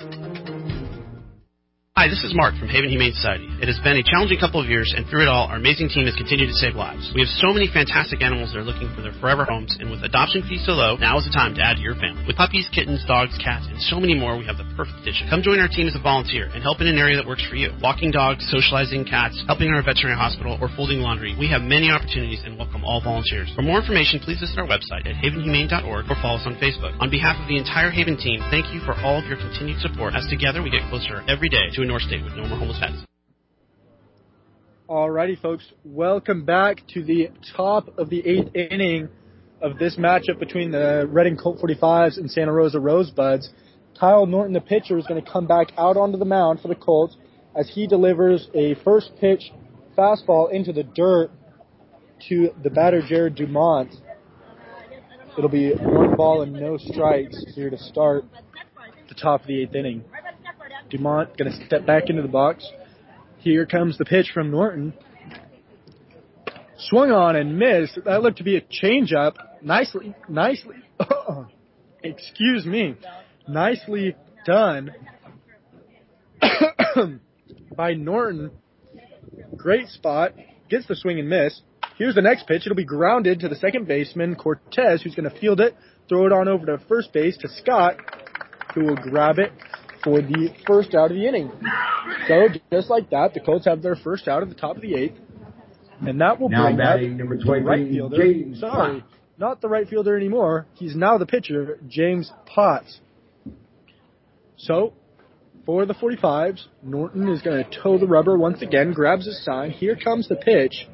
Speaker 18: Hi, this is Mark from Haven Humane Society. It has been a challenging couple of years, and through it all, our amazing team has continued to save lives. We have so many fantastic animals that are looking for their forever homes, and with adoption fees so low, now is the time to add to your family. With puppies, kittens, dogs, cats, and so many more, we have the perfect addition. Come join our team as a volunteer and help in an area that works for you. Walking dogs, socializing cats, helping in our veterinary hospital, or folding laundry. We have many opportunities and welcome all volunteers. For more information, please visit our website at haven humane dot org or follow us on Facebook. On behalf of the entire Haven team, thank you for all of your continued support, as together we get closer every day to a North State with no more homeless pets.
Speaker 1: Alrighty, folks, welcome back to the top of the eighth inning of this matchup between the Reading Colt forty-fives and Santa Rosa Rosebuds. Kyle Norton, the pitcher, is going to come back out onto the mound for the Colts as he delivers a first pitch fastball into the dirt to the batter, Jared Dumont. It'll be one ball and no strikes here to start the top of the eighth inning. Dumont going to step back into the box. Here comes the pitch from Norton. Swung on and missed. That looked to be a changeup. Nicely, nicely, oh, excuse me, nicely done by Norton. Great spot. Gets the swing and miss. Here's the next pitch. It'll be grounded to the second baseman, Cortez, who's going to field it, throw it on over to first base to Scott, who will grab it for the first out of the inning. So just like that, the Colts have their first out at the top of the eighth, and that will
Speaker 4: now
Speaker 1: bring up
Speaker 4: number
Speaker 1: the right fielder.
Speaker 4: James
Speaker 1: Sorry,
Speaker 4: Potts.
Speaker 1: Not the right fielder anymore. He's now the pitcher, James Potts. So for the forty-fives, Norton is going to toe the rubber once again, grabs his sign. Here comes the pitch.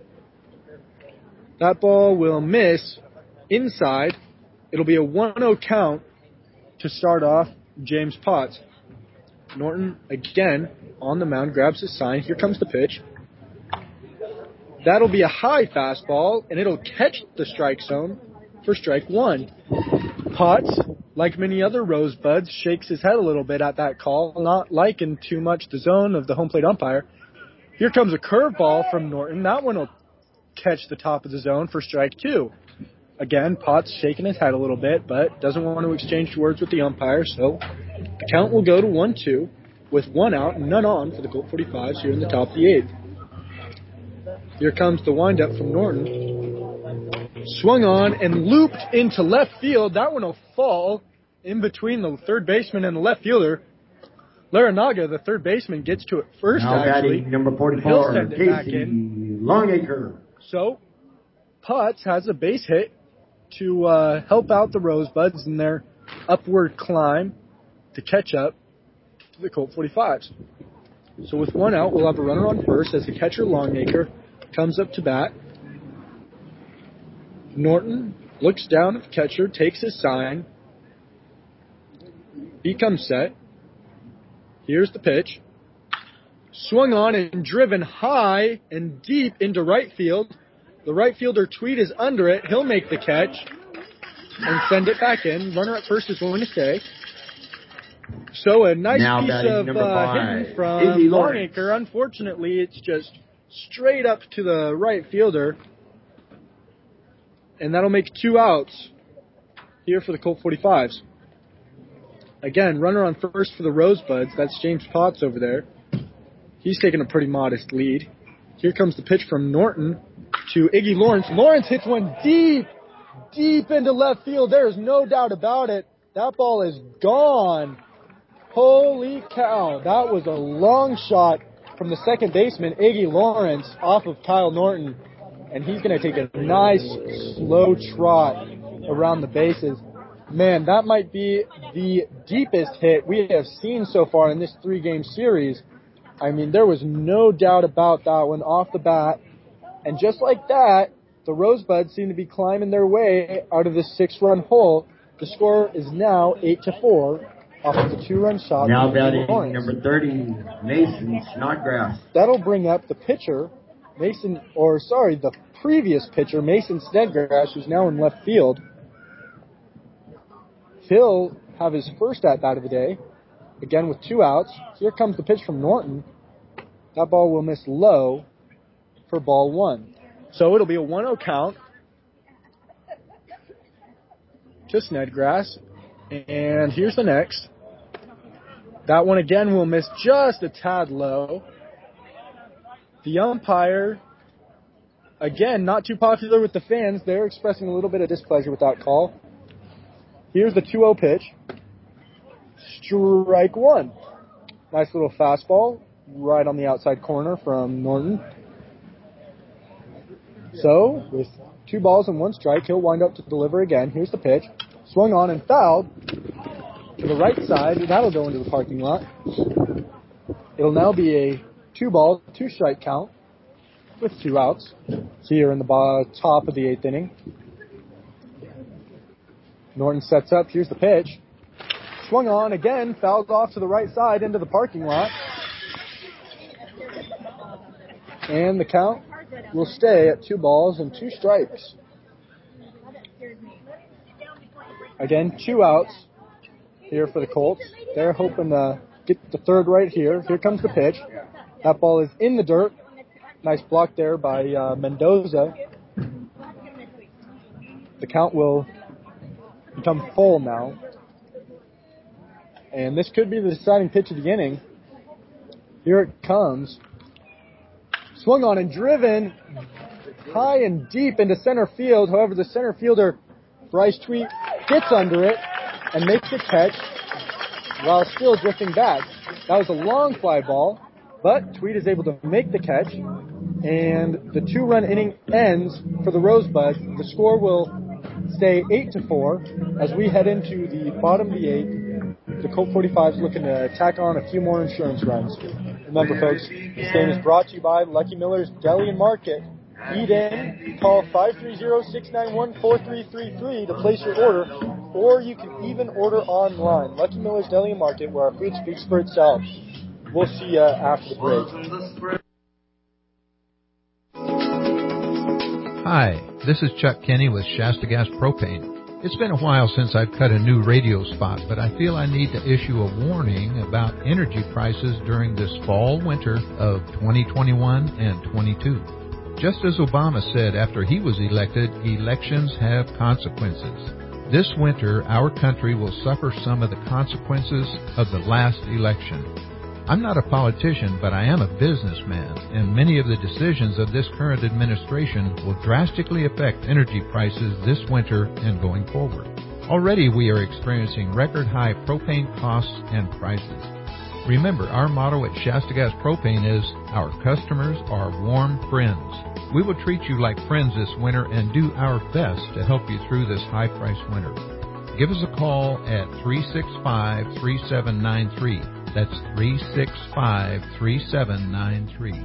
Speaker 1: That ball will miss inside. It'll be a one oh count to start off James Potts. Norton, again, on the mound, grabs his sign. Here comes the pitch. That'll be a high fastball, and it'll catch the strike zone for strike one. Potts, like many other Rosebuds, shakes his head a little bit at that call, not liking too much the zone of the home plate umpire. Here comes a curveball from Norton. That one will catch the top of the zone for strike two. Again, Potts shaking his head a little bit, but doesn't want to exchange words with the umpire, so the count will go to one two with one out and none on for the Colt forty-fives here in the top of the eighth. Here comes the windup from Norton. Swung on and looped into left field. That one will fall in between the third baseman and the left fielder. Larranaga, the third baseman, gets to it first,
Speaker 4: now
Speaker 1: actually.
Speaker 4: Batting number forty-four,
Speaker 1: He'll send it
Speaker 4: Casey
Speaker 1: back in.
Speaker 4: Longacre.
Speaker 1: So, Potts has a base hit to uh, help out the Rosebuds in their upward climb to catch up to the Colt forty-fives. So with one out, we'll have a runner on first as the catcher Longacre comes up to bat. Norton looks down at the catcher, takes his sign. He comes set. Here's the pitch. Swung on and driven high and deep into right field. The right fielder Tweed is under it. He'll make the catch and send it back in. Runner at first is going to stay. So a nice
Speaker 4: now
Speaker 1: piece of uh, hitting from Longacre. Unfortunately, it's just straight up to the right fielder. And that'll make two outs here for the Colt forty-fives. Again, runner on first for the Rosebuds. That's James Potts over there. He's taking a pretty modest lead. Here comes the pitch from Norton to Iggy Lawrence. Lawrence hits one deep, deep into left field. There is no doubt about it. That ball is gone. Holy cow. That was a long shot from the second baseman, Iggy Lawrence, off of Kyle Norton. And he's going to take a nice, slow trot around the bases. Man, that might be the deepest hit we have seen so far in this three-game series. I mean, there was no doubt about that one off the bat. And just like that, the Rosebuds seem to be climbing their way out of this six-run hole. The score is now eight to four off of the two-run shot.
Speaker 4: Now batting number thirty, Mason Snodgrass.
Speaker 1: That'll bring up the pitcher, Mason, or sorry, the previous pitcher, Mason Snodgrass, who's now in left field. He'll have his first at-bat of the day, again with two outs. Here comes the pitch from Norton. That ball will miss low for ball one. So it'll be a one oh count to Snodgrass. And here's the next. That one again will miss just a tad low. The umpire, again, not too popular with the fans. They're expressing a little bit of displeasure with that call. Here's the two oh pitch. Strike one. Nice little fastball right on the outside corner from Norton. So, with two balls and one strike, he'll wind up to deliver again. Here's the pitch. Swung on and fouled to the right side. That'll go into the parking lot. It'll now be a two ball, two strike count with two outs here in the top of the eighth inning. Norton sets up. Here's the pitch. Swung on again, fouled off to the right side into the parking lot. And the count will stay at two balls and two strikes. Again, two outs here for the Colts. They're hoping to get the third right here. Here comes the pitch. That ball is in the dirt. Nice block there by uh, Mendoza. The count will become full now. And this could be the deciding pitch of the inning. Here it comes. Swung on and driven high and deep into center field. However, the center fielder, Bryce Tweed, gets under it and makes a catch while still drifting back. That was a long fly ball, but Tweed is able to make the catch. And the two-run inning ends for the Rosebuds. The score will stay eight to four as we head into the bottom of the eighth. The Colt forty-fives looking to tack on a few more insurance runs. Remember, folks, this game is brought to you by Lucky Miller's Deli and Market. Eat in, call five three zero, six nine one, four three three three to place your order, or you can even order online. Lucky Miller's Deli and Market, where our food speaks for itself. We'll see you after the break.
Speaker 8: Hi, this is Chuck Kenny with Shasta Gas Propane. It's been a while since I've cut a new radio spot, but I feel I need to issue a warning about energy prices during this fall winter of twenty twenty-one and twenty-two. Just as Obama said after he was elected, elections have consequences. This winter, our country will suffer some of the consequences of the last election. I'm not a politician, but I am a businessman, and many of the decisions of this current administration will drastically affect energy prices this winter and going forward. Already we are experiencing record-high propane costs and prices. Remember, our motto at Shasta Gas Propane is, our customers are warm friends. We will treat you like friends this winter and do our best to help you through this high-priced winter. Give us a call at three six five, three seven nine three. That's three six five, three seven nine three.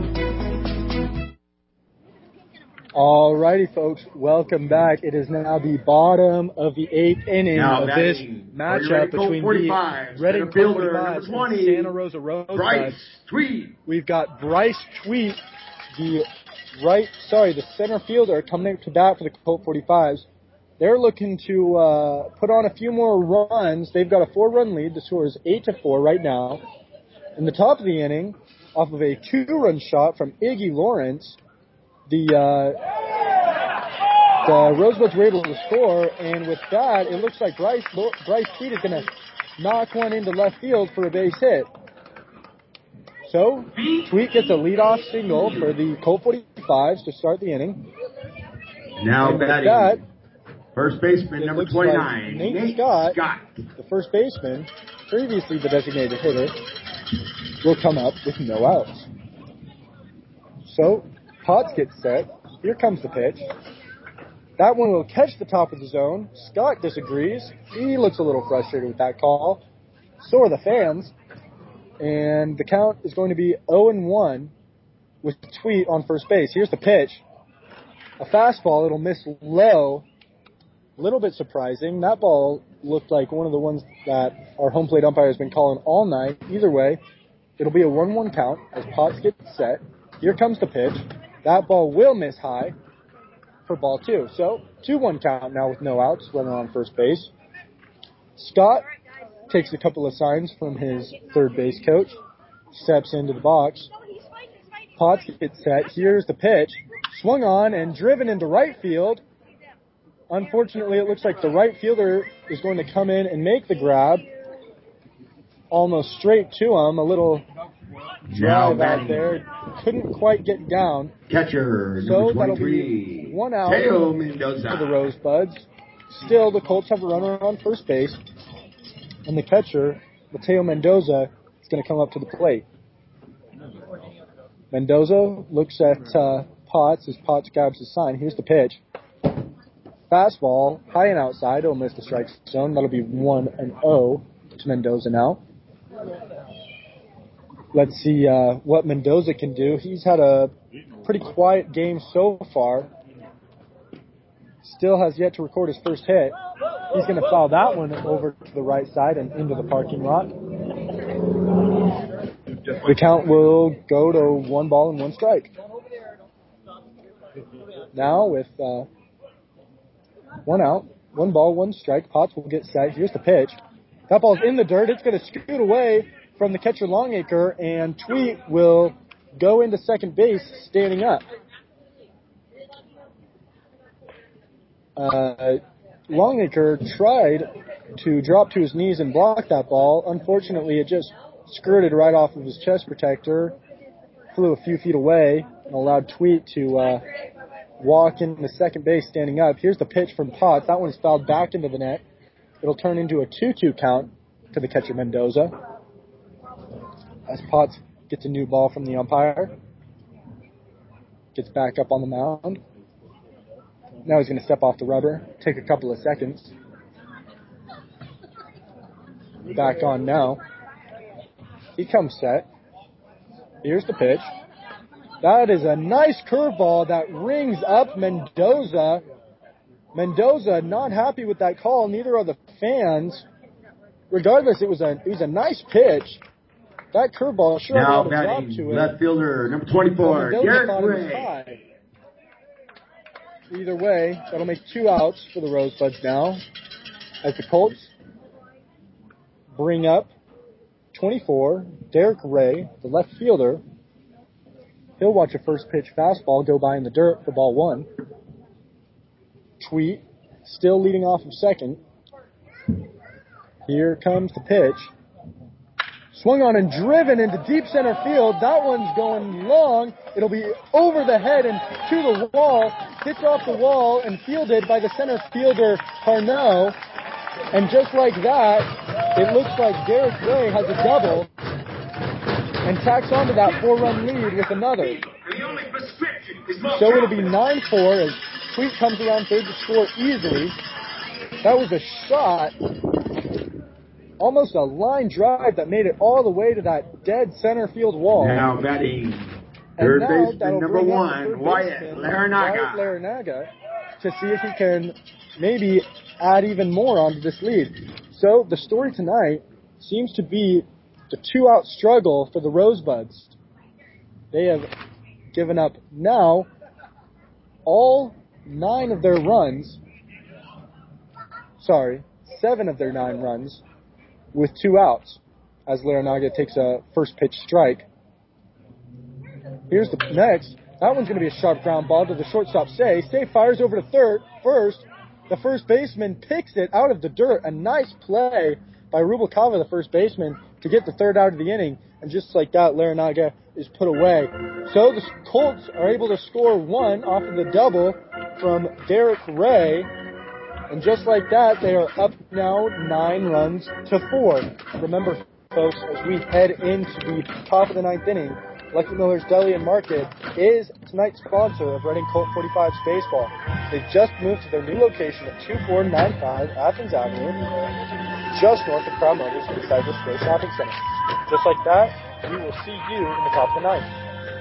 Speaker 1: All righty, folks. Welcome back. It is now the bottom of the eighth inning
Speaker 4: now,
Speaker 1: of this matchup between the Reading Colt forty-fives and Santa Rosa Rosebuds.
Speaker 4: Bryce Tweed.
Speaker 1: We've got Bryce Tweed, the right, sorry, the center fielder coming to bat for the Colt forty-fives. They're looking to uh, put on a few more runs. They've got a four-run lead. The score is eight to four right now. In the top of the inning, off of a two-run shot from Iggy Lawrence, the uh, the Rosebuds were able to score, and with that, it looks like Bryce Bryce Tweed is going to knock one into left field for a base hit. So, Tweed gets a leadoff single for the Colt forty-fives to start the inning.
Speaker 4: Now
Speaker 1: and with
Speaker 4: batting.
Speaker 1: that,
Speaker 4: First baseman, number twenty-nine,
Speaker 1: like Nate,
Speaker 4: Nate
Speaker 1: Scott,
Speaker 4: Scott,
Speaker 1: the first baseman, previously the designated hitter, will come up with no outs. So, Potts gets set. Here comes the pitch. That one will catch the top of the zone. Scott disagrees. He looks a little frustrated with that call. So are the fans. And the count is going to be oh and one with Tweet on first base. Here's the pitch. A fastball. It'll miss low. A little bit surprising. That ball looked like one of the ones that our home plate umpire has been calling all night. Either way, it'll be a one one count as Potts gets set. Here comes the pitch. That ball will miss high for ball two. So, two one count now with no outs, runner on first base. Scott takes a couple of signs from his third base coach, steps into the box. Potts gets set. Here's the pitch. Swung on and driven into right field. Unfortunately, it looks like the right fielder is going to come in and make the grab. Almost straight to him. A little drive out there. Couldn't quite get down.
Speaker 4: Catcher,
Speaker 1: so
Speaker 4: number
Speaker 1: that'll
Speaker 4: twenty-three,
Speaker 1: be one out
Speaker 4: Teo Mendoza.
Speaker 1: for the Rosebuds. Still, the Colts have a runner on first base. And the catcher, Mateo Mendoza, is going to come up to the plate. Mendoza looks at uh, Potts as Potts grabs his sign. Here's the pitch. Fastball, high and outside. It'll miss the strike zone. That'll be one and oh to Mendoza now. Let's see uh, what Mendoza can do. He's had a pretty quiet game so far. Still has yet to record his first hit. He's going to foul that one over to the right side and into the parking lot. The count will go to one ball and one strike. Now with uh, one out, one ball, one strike, Potts will get set. Here's the pitch. That ball's in the dirt. It's going to scoot away from the catcher Longacre, and Tweet will go into second base standing up. Uh, Longacre tried to drop to his knees and block that ball. Unfortunately, it just skirted right off of his chest protector, flew a few feet away, and allowed Tweet to uh, walk into second base standing up. Here's the pitch from Potts. That one's fouled back into the net. It'll turn into a two two count to the catcher Mendoza. As Potts gets a new ball from the umpire. Gets back up on the mound. Now he's going to step off the rubber, take a couple of seconds. Back on now. He comes set. Here's the pitch. That is a nice curveball that rings up Mendoza. Mendoza not happy with that call. Neither are the fans. Regardless, it was a it was a nice pitch. That curveball sure
Speaker 4: now
Speaker 1: had a drop to it.
Speaker 4: Left fielder, number twenty-four, Garrett Ray.
Speaker 1: Either way, that'll make two outs for the Rosebuds now. As the Colts bring up twenty-four, Derek Ray, the left fielder. He'll watch a first pitch fastball go by in the dirt for ball one. Tweet, still leading off of second. Here comes the pitch. Swung on and driven into deep center field. That one's going long. It'll be over the head and to the wall. Hits off the wall and fielded by the center fielder, Parnell. And just like that, it looks like Derek Ray has a double and tacks onto that four-run lead with another. So it'll be nine four as Tweet comes around third to score easily. That was a shot, almost a line drive that made it all the way to that dead center field wall.
Speaker 4: Now batting third baseman number one, Wyatt Larinaga.
Speaker 1: Wyatt Larinaga, to see if he can maybe add even more onto this lead. So the story tonight seems to be the two-out struggle for the Rosebuds. They have given up now all nine of their runs, sorry, seven of their nine runs with two outs as Larinaga takes a first pitch strike. Here's the next. That one's going to be a sharp ground ball to the shortstop, Say. Say fires over to third. First, the first baseman picks it out of the dirt. A nice play by Rubalcava, the first baseman, to get the third out of the inning. And just like that, Larinaga is put away. So the Colts are able to score one off of the double from Derek Ray. And just like that, they are up now nine runs to four. Remember, folks, as we head into the top of the ninth inning, Lucky Miller's Deli and Market is tonight's sponsor of Reading Colt forty-five's baseball. They've just moved to their new location at two four nine five Athens Avenue, just north of Crown Motors inside the Square Shopping Center. Just like that, we will see you in the top of the ninth.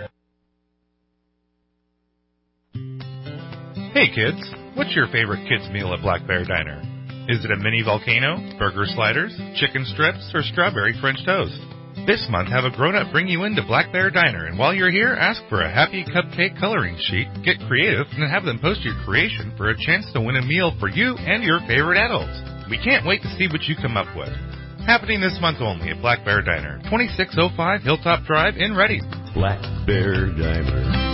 Speaker 19: Hey kids, what's your favorite kids meal at Black Bear Diner? Is it a mini volcano, burger sliders, chicken strips, or strawberry French toast? This month, have a grown-up bring you into Black Bear Diner, and while you're here, ask for a happy cupcake coloring sheet, get creative, and have them post your creation for a chance to win a meal for you and your favorite adults. We can't wait to see what you come up with. Happening this month only at Black Bear Diner, twenty-six oh five Hilltop Drive in Reading.
Speaker 20: Black Bear Diner.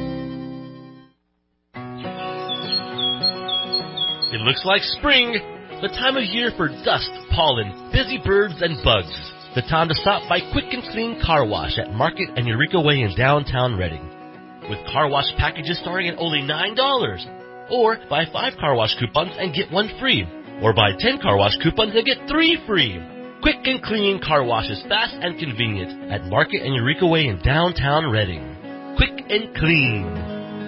Speaker 5: It looks like spring, the time of year for dust, pollen, busy birds, and bugs. The time to stop by Quick and Clean Car Wash at Market and Eureka Way in downtown Reading. With car wash packages starting at only nine dollars. Or buy five car wash coupons and get one free. Or buy ten car wash coupons and get three free. Quick and Clean Car Wash is fast and convenient at Market and Eureka Way in downtown Reading. Quick and Clean.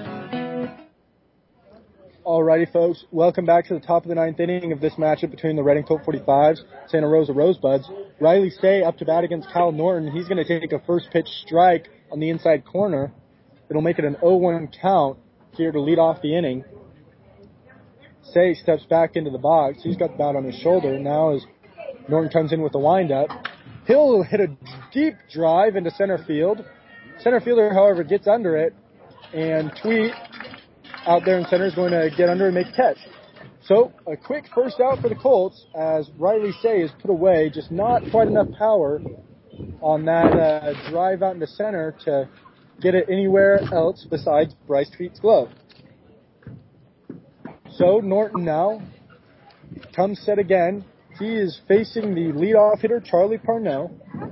Speaker 1: Alrighty, folks, welcome back to the top of the ninth inning of this matchup between the Reading Colt forty-fives, Santa Rosa Rosebuds. Riley Say up to bat against Kyle Norton. He's going to take a first pitch strike on the inside corner. It'll make it an oh one count here to lead off the inning. Say steps back into the box. He's got the bat on his shoulder. Now as Norton comes in with the windup, he'll hit a deep drive into center field. Center fielder, however, gets under it, and Tweet out there in center is going to get under and make a catch. So a quick first out for the Colts as Riley Say is put away. Just not quite enough power on that uh, drive out into center to get it anywhere else besides Bryce Tweet's glove. So Norton now comes set again. He is facing the leadoff hitter, Charlie Parnell.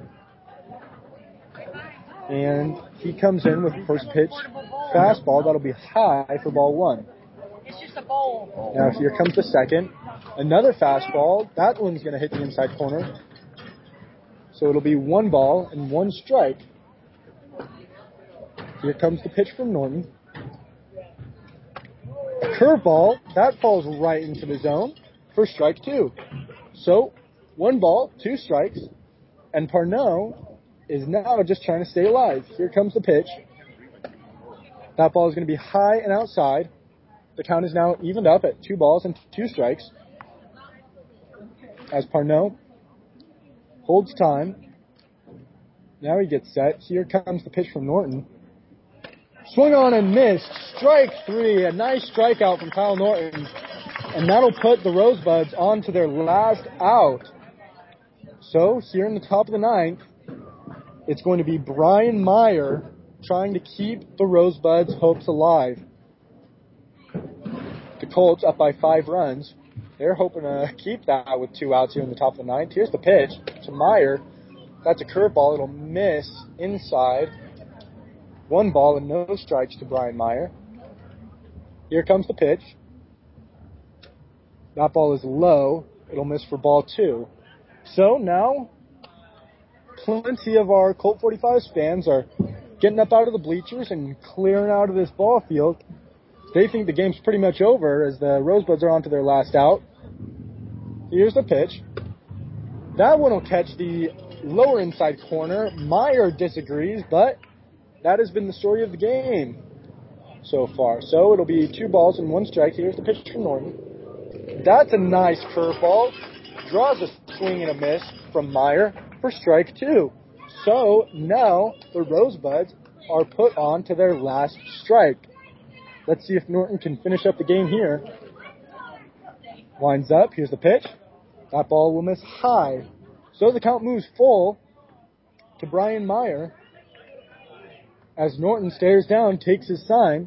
Speaker 1: And he comes in with the first pitch fastball. That'll be high for ball one.
Speaker 12: It's just a bowl.
Speaker 1: Now here comes the second. Another fastball. That one's going to hit the inside corner. So it'll be one ball and one strike. Here comes the pitch from Norton. A curveball. That falls right into the zone for strike two. So one ball, two strikes, and Parnell is now just trying to stay alive. Here comes the pitch. That ball is going to be high and outside. The count is now evened up at two balls and two strikes. As Parnell holds time. Now he gets set. Here comes the pitch from Norton. Swung on and missed. Strike three. A nice strikeout from Kyle Norton. And that'll put the Rosebuds on to their last out. So here in the top of the ninth, it's going to be Brian Meyer trying to keep the Rosebuds' hopes alive. The Colts up by five runs. They're hoping to keep that with two outs here in the top of the ninth. Here's the pitch to Meyer. That's a curveball. It'll miss inside. One ball and no strikes to Brian Meyer. Here comes the pitch. That ball is low. It'll miss for ball two. So now, plenty of our Colt forty-fives fans are getting up out of the bleachers and clearing out of this ball field. They think the game's pretty much over as the Rosebuds are on to their last out. Here's the pitch. That one will catch the lower inside corner. Meyer disagrees, but that has been the story of the game so far. So it'll be two balls and one strike. Here's the pitch from Norton. That's a nice curveball. Draws a swing and a miss from Meyer for strike two. So now the Rosebuds are put on to their last strike. Let's see if Norton can finish up the game here. Winds up. Here's the pitch. That ball will miss high. So the count moves full to Brian Meyer as Norton stares down, takes his sign.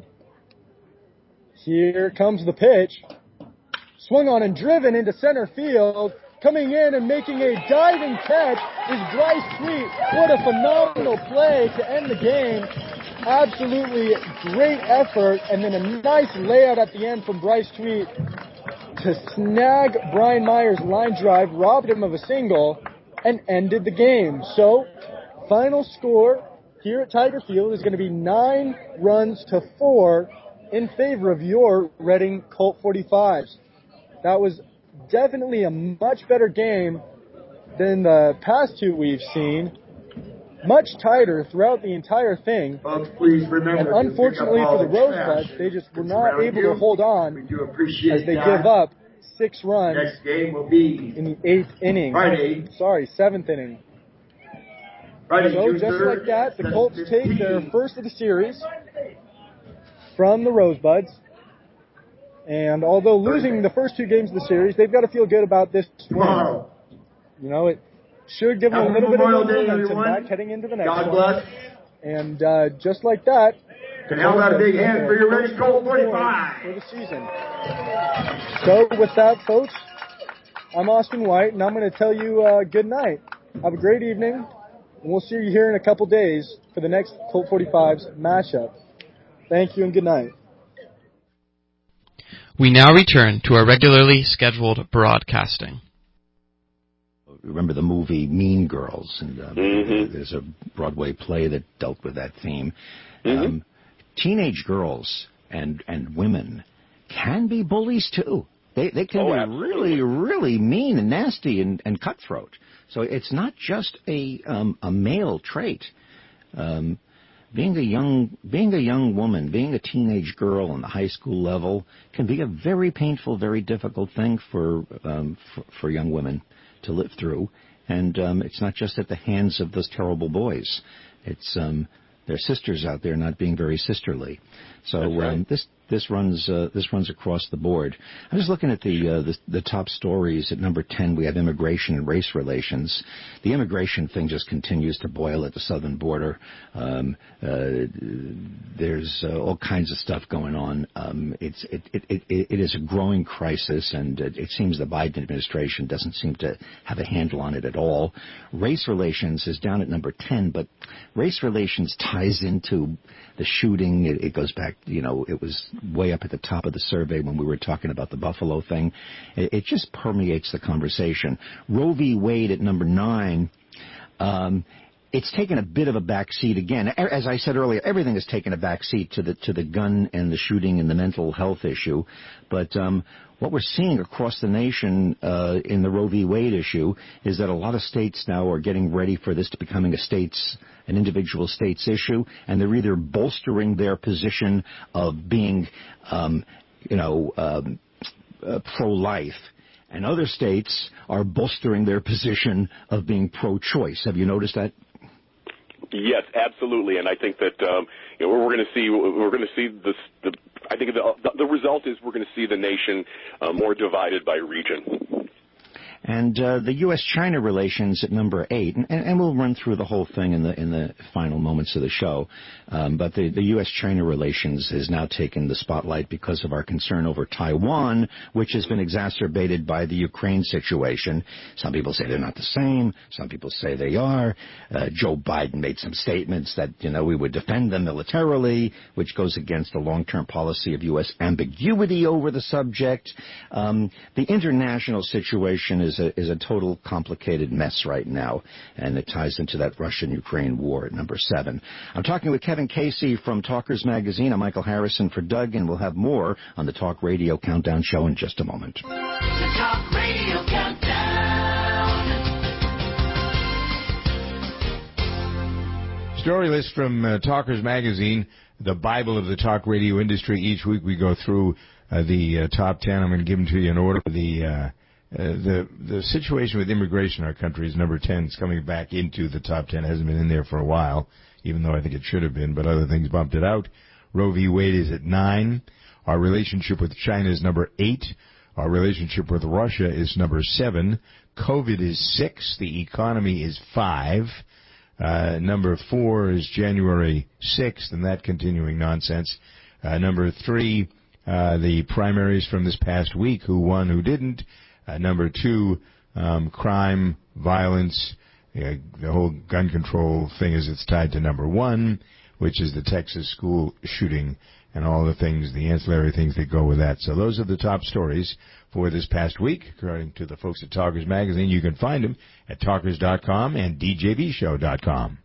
Speaker 1: Here comes the pitch. Swung on and driven into center field. Coming in and making a diving catch is Bryce Sweet. What a phenomenal play to end the game. Absolutely great effort. And then a nice layout at the end from Bryce Sweet to snag Brian Meyer's line drive, robbed him of a single, and ended the game. So, final score here at Tiger Field is going to be nine runs to four in favor of your Reading Colt forty-fives. That was definitely a much better game than the past two we've seen. Much tighter throughout the entire thing.
Speaker 4: Folks, please remember,
Speaker 1: and unfortunately for the Rosebuds, they just were not able to hold on as they give up six runs
Speaker 4: Next game will be
Speaker 1: in the eighth inning.
Speaker 4: Friday.
Speaker 1: Sorry, seventh inning.
Speaker 4: Friday,
Speaker 1: so just like that, the Colts take their first of the series from the Rosebuds. And although losing the first two games of the series, they've got to feel good about this win. You know, it should give them a little bit of momentum back heading into the next one. God bless. And uh, just like that,
Speaker 4: and how about a big hand for your Reading Colt forty-five
Speaker 1: for the season. So with that, folks, I'm Austin White, and I'm going to tell you uh, good night. Have a great evening, and we'll see you here in a couple days for the next Colt forty-fives mashup. Thank you and good night.
Speaker 18: We now return to our regularly scheduled broadcasting.
Speaker 21: Remember the movie Mean Girls, and um,
Speaker 22: mm-hmm.
Speaker 21: there's a Broadway play that dealt with that theme.
Speaker 22: Mm-hmm.
Speaker 21: Um, teenage girls and and women can be bullies too. They they can
Speaker 22: oh,
Speaker 21: be
Speaker 22: absolutely.
Speaker 21: really really mean and nasty and, and cutthroat. So it's not just a um, a male trait. Um, being a young being a young woman, being a teenage girl on the high school level can be a very painful, very difficult thing for um, for, for young women to live through. And um, it's not just at the hands of those terrible boys. It's um, their sisters out there not being very sisterly. So right. um, this this runs uh, this runs across the board. I was looking at the, uh, the the top stories. At number ten, we have immigration and race relations. The immigration thing just continues to boil at the southern border. Um, uh, there's uh, all kinds of stuff going on. Um, it's it, it it it is a growing crisis, and it, it seems the Biden administration doesn't seem to have a handle on it at all. Race relations is down at number ten, but race relations ties into the shooting. It, it goes back, you know, it was way up at the top of the survey when we were talking about the Buffalo thing. It, it just permeates the conversation. Roe v. Wade at number nine, um, it's taken a bit of a back seat again. As I said earlier, everything has taken a back seat to the to the gun and the shooting and the mental health issue. But um, what we're seeing across the nation uh, in the Roe v. Wade issue is that a lot of states now are getting ready for this to becoming a state's an individual state's issue, and they're either bolstering their position of being, um, you know, um, uh, pro-life, and other states are bolstering their position of being pro-choice. Have you noticed that?
Speaker 22: Yes, absolutely, and I think that um, you know, we're going to see we're going to see this. The, I think the, the result is we're going to see the nation uh, more divided by region.
Speaker 21: And uh, the U S China relations at number eight, and, and we'll run through the whole thing in the in the final moments of the show. Um, but the, the U S China relations has now taken the spotlight because of our concern over Taiwan, which has been exacerbated by the Ukraine situation. Some people say they're not the same. Some people say they are. Uh, Joe Biden made some statements that, you know, we would defend them militarily, which goes against the long-term policy of U S ambiguity over the subject. Um, the international situation is a, is a total complicated mess right now, and it ties into that Russian-Ukraine war at number seven. I'm talking with Kevin Casey from Talkers Magazine. I'm Michael Harrison for Doug, and we'll have more on the Talk Radio Countdown Show in just a moment.
Speaker 2: The Talk Radio Countdown.
Speaker 6: Story list from uh, Talkers Magazine, the Bible of the talk radio industry. Each week we go through uh, the uh, top ten. I'm going to give them to you in order. The uh, uh, the the situation with immigration in our country is number ten. It's coming back into the top ten. It hasn't been in there for a while, even though I think it should have been, but other things bumped it out. Roe v. Wade is at nine. Our relationship with China is number eight. Our relationship with Russia is number seven. COVID is six. The economy is five. Uh, number four is January sixth, and that continuing nonsense. Uh, number three, uh, the primaries from this past week, who won, who didn't. Uh, number two, um, crime, violence, uh, the whole gun control thing is it's tied to number one, which is the Texas school shooting and all the things, the ancillary things that go with that. So those are the top stories for this past week, according to the folks at Talkers Magazine. You can find them at talkers dot com and d j v show dot com.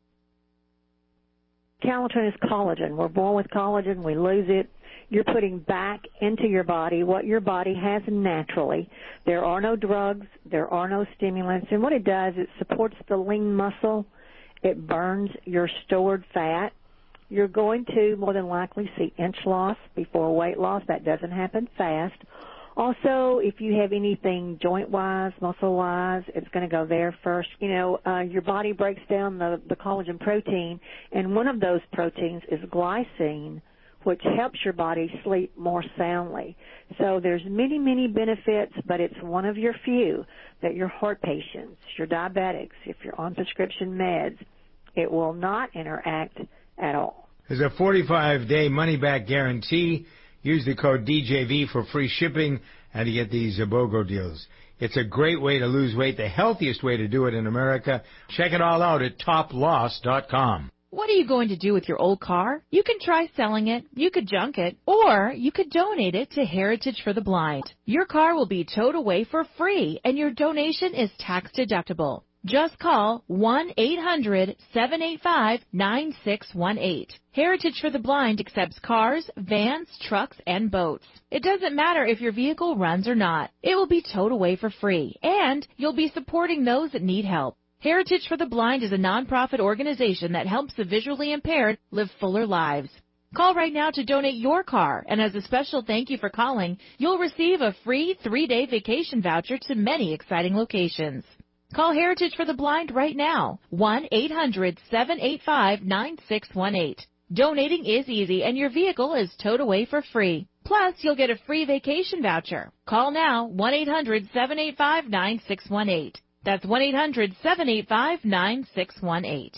Speaker 23: Calatin is collagen. We're born with collagen. We lose it. You're putting back into your body what your body has naturally. There are no drugs. There are no stimulants. And what it does, it supports the lean muscle. It burns your stored fat. You're going to more than likely see inch loss before weight loss. That doesn't happen fast. Also, if you have anything joint-wise, muscle-wise, it's going to go there first. You know, uh, your body breaks down the, the collagen protein, and one of those proteins is glycine, which helps your body sleep more soundly. So there's many, many benefits, but it's one of your few that your heart patients, your diabetics, if you're on prescription meds, it will not interact at all.
Speaker 6: There's a forty-five day money-back guarantee. Use the code D J V for free shipping and to get these uh, BOGO deals. It's a great way to lose weight, the healthiest way to do it in America. Check it all out at top loss dot com.
Speaker 24: What are you going to do with your old car? You can try selling it, you could junk it, or you could donate it to Heritage for the Blind. Your car will be towed away for free, and your donation is tax deductible. Just call one eight hundred seven eight five nine six one eight. Heritage for the Blind accepts cars, vans, trucks, and boats. It doesn't matter if your vehicle runs or not. It will be towed away for free, and you'll be supporting those that need help. Heritage for the Blind is a nonprofit organization that helps the visually impaired live fuller lives. Call right now to donate your car, and as a special thank you for calling, you'll receive a free three-day vacation voucher to many exciting locations. Call Heritage for the Blind right now, one eight hundred seven eight five nine six one eight. Donating is easy, and your vehicle is towed away for free. Plus, you'll get a free vacation voucher. Call now, one eight hundred seven eight five nine six one eight. That's one eight hundred seven eight five nine six one eight.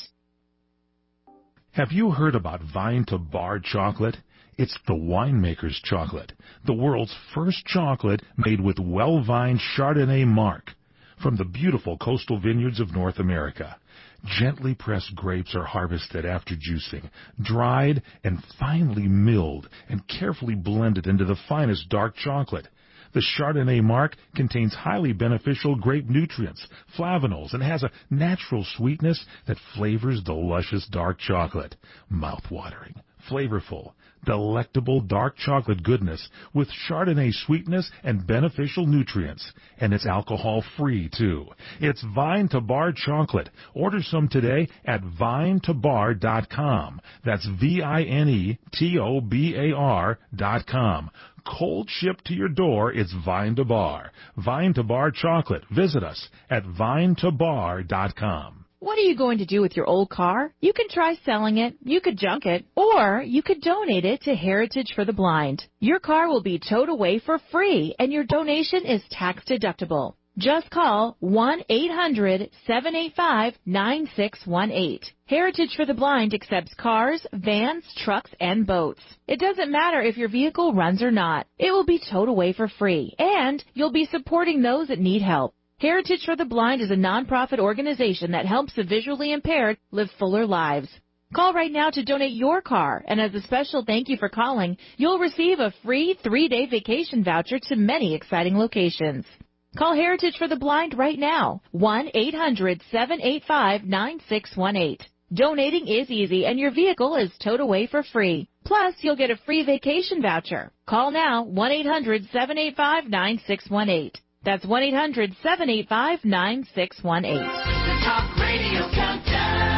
Speaker 25: Have you heard about Vine to Bar chocolate? It's the winemaker's chocolate, the world's first chocolate made with well-vined Chardonnay marc from the beautiful coastal vineyards of North America. Gently pressed grapes are harvested after juicing, dried and finely milled and carefully blended into the finest dark chocolate. The Chardonnay marc contains highly beneficial grape nutrients, flavonols, and has a natural sweetness that flavors the luscious dark chocolate. Mouth-watering, flavorful, delectable dark chocolate goodness with Chardonnay sweetness and beneficial nutrients. And it's alcohol-free, too. It's Vine to Bar chocolate. Order some today at vine to bar dot com. That's V I N E T O B A R dot com. Cold shipped to your door, it's Vine to Bar. Vine to Bar chocolate. Visit us at vine to bar dot com.
Speaker 24: What are you going to do with your old car? You can try selling it, you could junk it, or you could donate it to Heritage for the Blind. Your car will be towed away for free, and your donation is tax deductible. Just call one eight hundred seven eight five nine six one eight. Heritage for the Blind accepts cars, vans, trucks, and boats. It doesn't matter if your vehicle runs or not. It will be towed away for free, and you'll be supporting those that need help. Heritage for the Blind is a nonprofit organization that helps the visually impaired live fuller lives. Call right now to donate your car, and as a special thank you for calling, you'll receive a free three-day vacation voucher to many exciting locations. Call Heritage for the Blind right now, one eight hundred seven eight five nine six one eight. Donating is easy, and your vehicle is towed away for free. Plus, you'll get a free vacation voucher. Call now, one eight hundred seven eight five nine six one eight. That's one eight hundred seven eight five nine six one eight.
Speaker 2: The Talk Radio Countdown.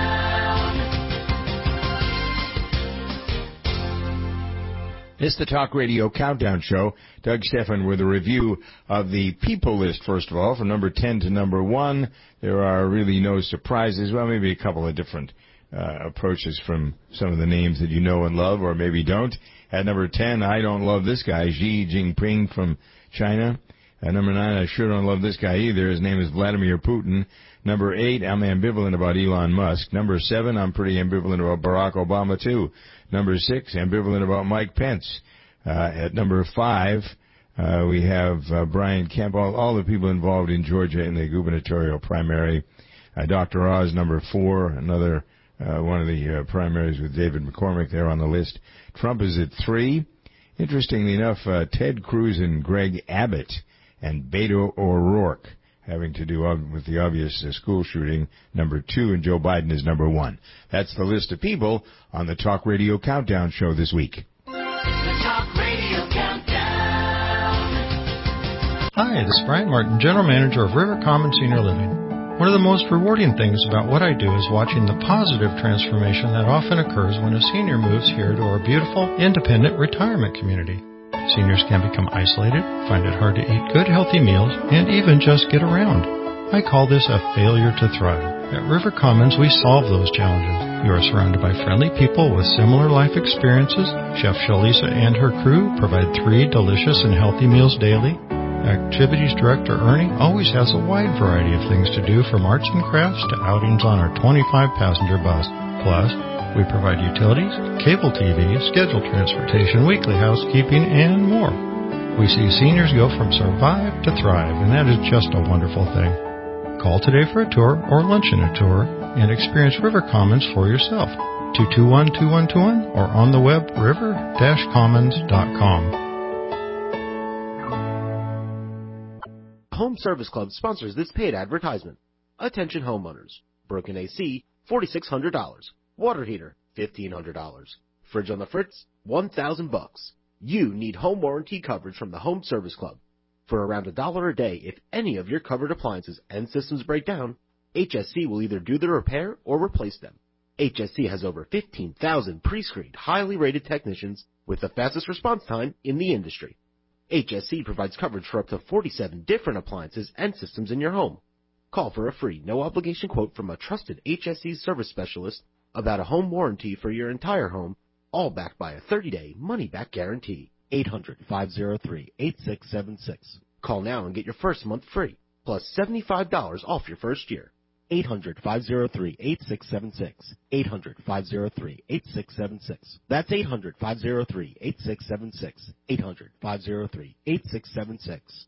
Speaker 6: It's the Talk Radio Countdown Show. Doug Stephan with a review of the people list, first of all, from number ten to number one. There are really no surprises. Well, maybe a couple of different uh, approaches from some of the names that you know and love, or maybe don't. At number ten, I don't love this guy, Xi Jinping from China. At number nine, I sure don't love this guy either. His name is Vladimir Putin. Number eight, I'm ambivalent about Elon Musk. Number seven, I'm pretty ambivalent about Barack Obama, too. Number six, ambivalent about Mike Pence. Uh, at number five, uh, we have uh, Brian Kemp, all, all the people involved in Georgia in the gubernatorial primary. Uh, Doctor Oz, number four, another uh, one of the uh, primaries with David McCormick there on the list. Trump is at three. Interestingly enough, uh, Ted Cruz and Greg Abbott and Beto O'Rourke, having to do with the obvious uh, school shooting, number two, and Joe Biden is number one. That's the list of people on the Talk Radio Countdown Show this week.
Speaker 2: The Talk Radio Countdown.
Speaker 7: Hi, this is Brian Martin, General Manager of River Common Senior Living. One of the most rewarding things about what I do is watching the positive transformation that often occurs when a senior moves here to our beautiful, independent retirement community. Seniors can become isolated, find it hard to eat good, healthy meals, and even just get around. I call this a failure to thrive. At River Commons, we solve those challenges. You are surrounded by friendly people with similar life experiences. Chef Shalisa and her crew provide three delicious and healthy meals daily. Activities Director Ernie always has a wide variety of things to do, from arts and crafts to outings on our twenty-five passenger bus. Plus, we provide utilities, cable T V, scheduled transportation, weekly housekeeping, and more. We see seniors go from survive to thrive, and that is just a wonderful thing. Call today for a tour or lunch in a tour and experience River Commons for yourself. two two one, two one two one or on the web river dash commons dot com.
Speaker 9: Home Service Club sponsors this paid advertisement. Attention homeowners. Broken A C, four thousand six hundred dollars. Water heater, fifteen hundred dollars. Fridge on the fritz, one thousand bucks. You need home warranty coverage from the Home Service Club. For around a dollar a day, if any of your covered appliances and systems break down, H S C will either do the repair or replace them. H S C has over fifteen thousand pre-screened, highly rated technicians with the fastest response time in the industry. H S C provides coverage for up to forty-seven different appliances and systems in your home. Call for a free, no-obligation quote from a trusted H S C service specialist about a home warranty for your entire home, all backed by a thirty-day money-back guarantee. eight hundred, five oh three, eight six seven six. Call now and get your first month free, plus seventy-five dollars off your first year. eight hundred, five oh three, eight six seven six. eight hundred, five oh three, eight six seven six. That's eight hundred, five oh three, eight six seven six. eight hundred, five oh three, eight six seven six.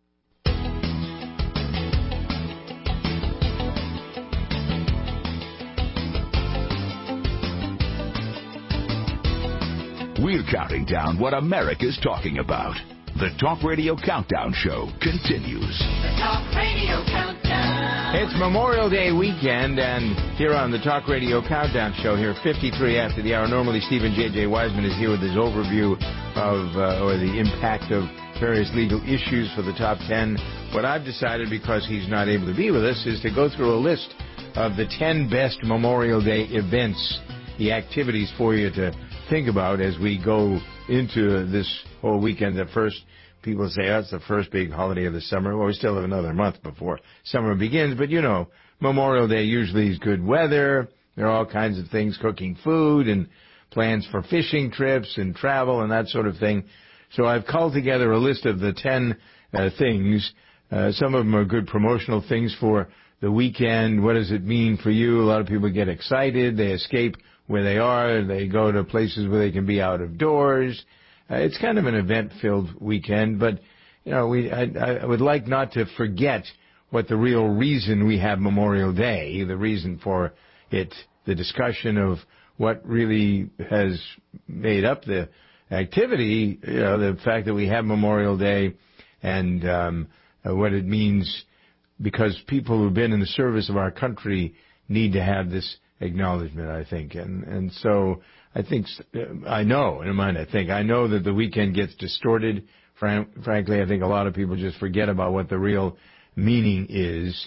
Speaker 10: We're counting down what America's talking about. The Talk Radio Countdown Show continues.
Speaker 2: The Talk Radio Countdown.
Speaker 6: It's Memorial Day weekend, and here on the Talk Radio Countdown Show, here fifty-three after the hour, normally Stephen J J. Wiseman is here with his overview of, uh, or the impact of various legal issues for the top ten. What I've decided, because he's not able to be with us, is to go through a list of the ten best Memorial Day events, the activities for you to think about as we go into this whole weekend. At first, people say, oh, it's the first big holiday of the summer. Well, we still have another month before summer begins. But, you know, Memorial Day usually is good weather. There are all kinds of things, cooking food and plans for fishing trips and travel and that sort of thing. So I've called together a list of the ten uh, things Uh, some of them are good promotional things for the weekend. What does it mean for you? A lot of people get excited. They escape where they are. They go to places where they can be out of doors. Uh, it's kind of an event-filled weekend, but, you know, we I, I would like not to forget what the real reason we have Memorial Day, the reason for it, the discussion of what really has made up the activity, you know, the fact that we have Memorial Day and um, uh, what it means, because people who've been in the service of our country need to have this acknowledgement, I think. And and so I think, I know, in mind, I think, I know that the weekend gets distorted. Fran- frankly, I think a lot of people just forget about what the real meaning is.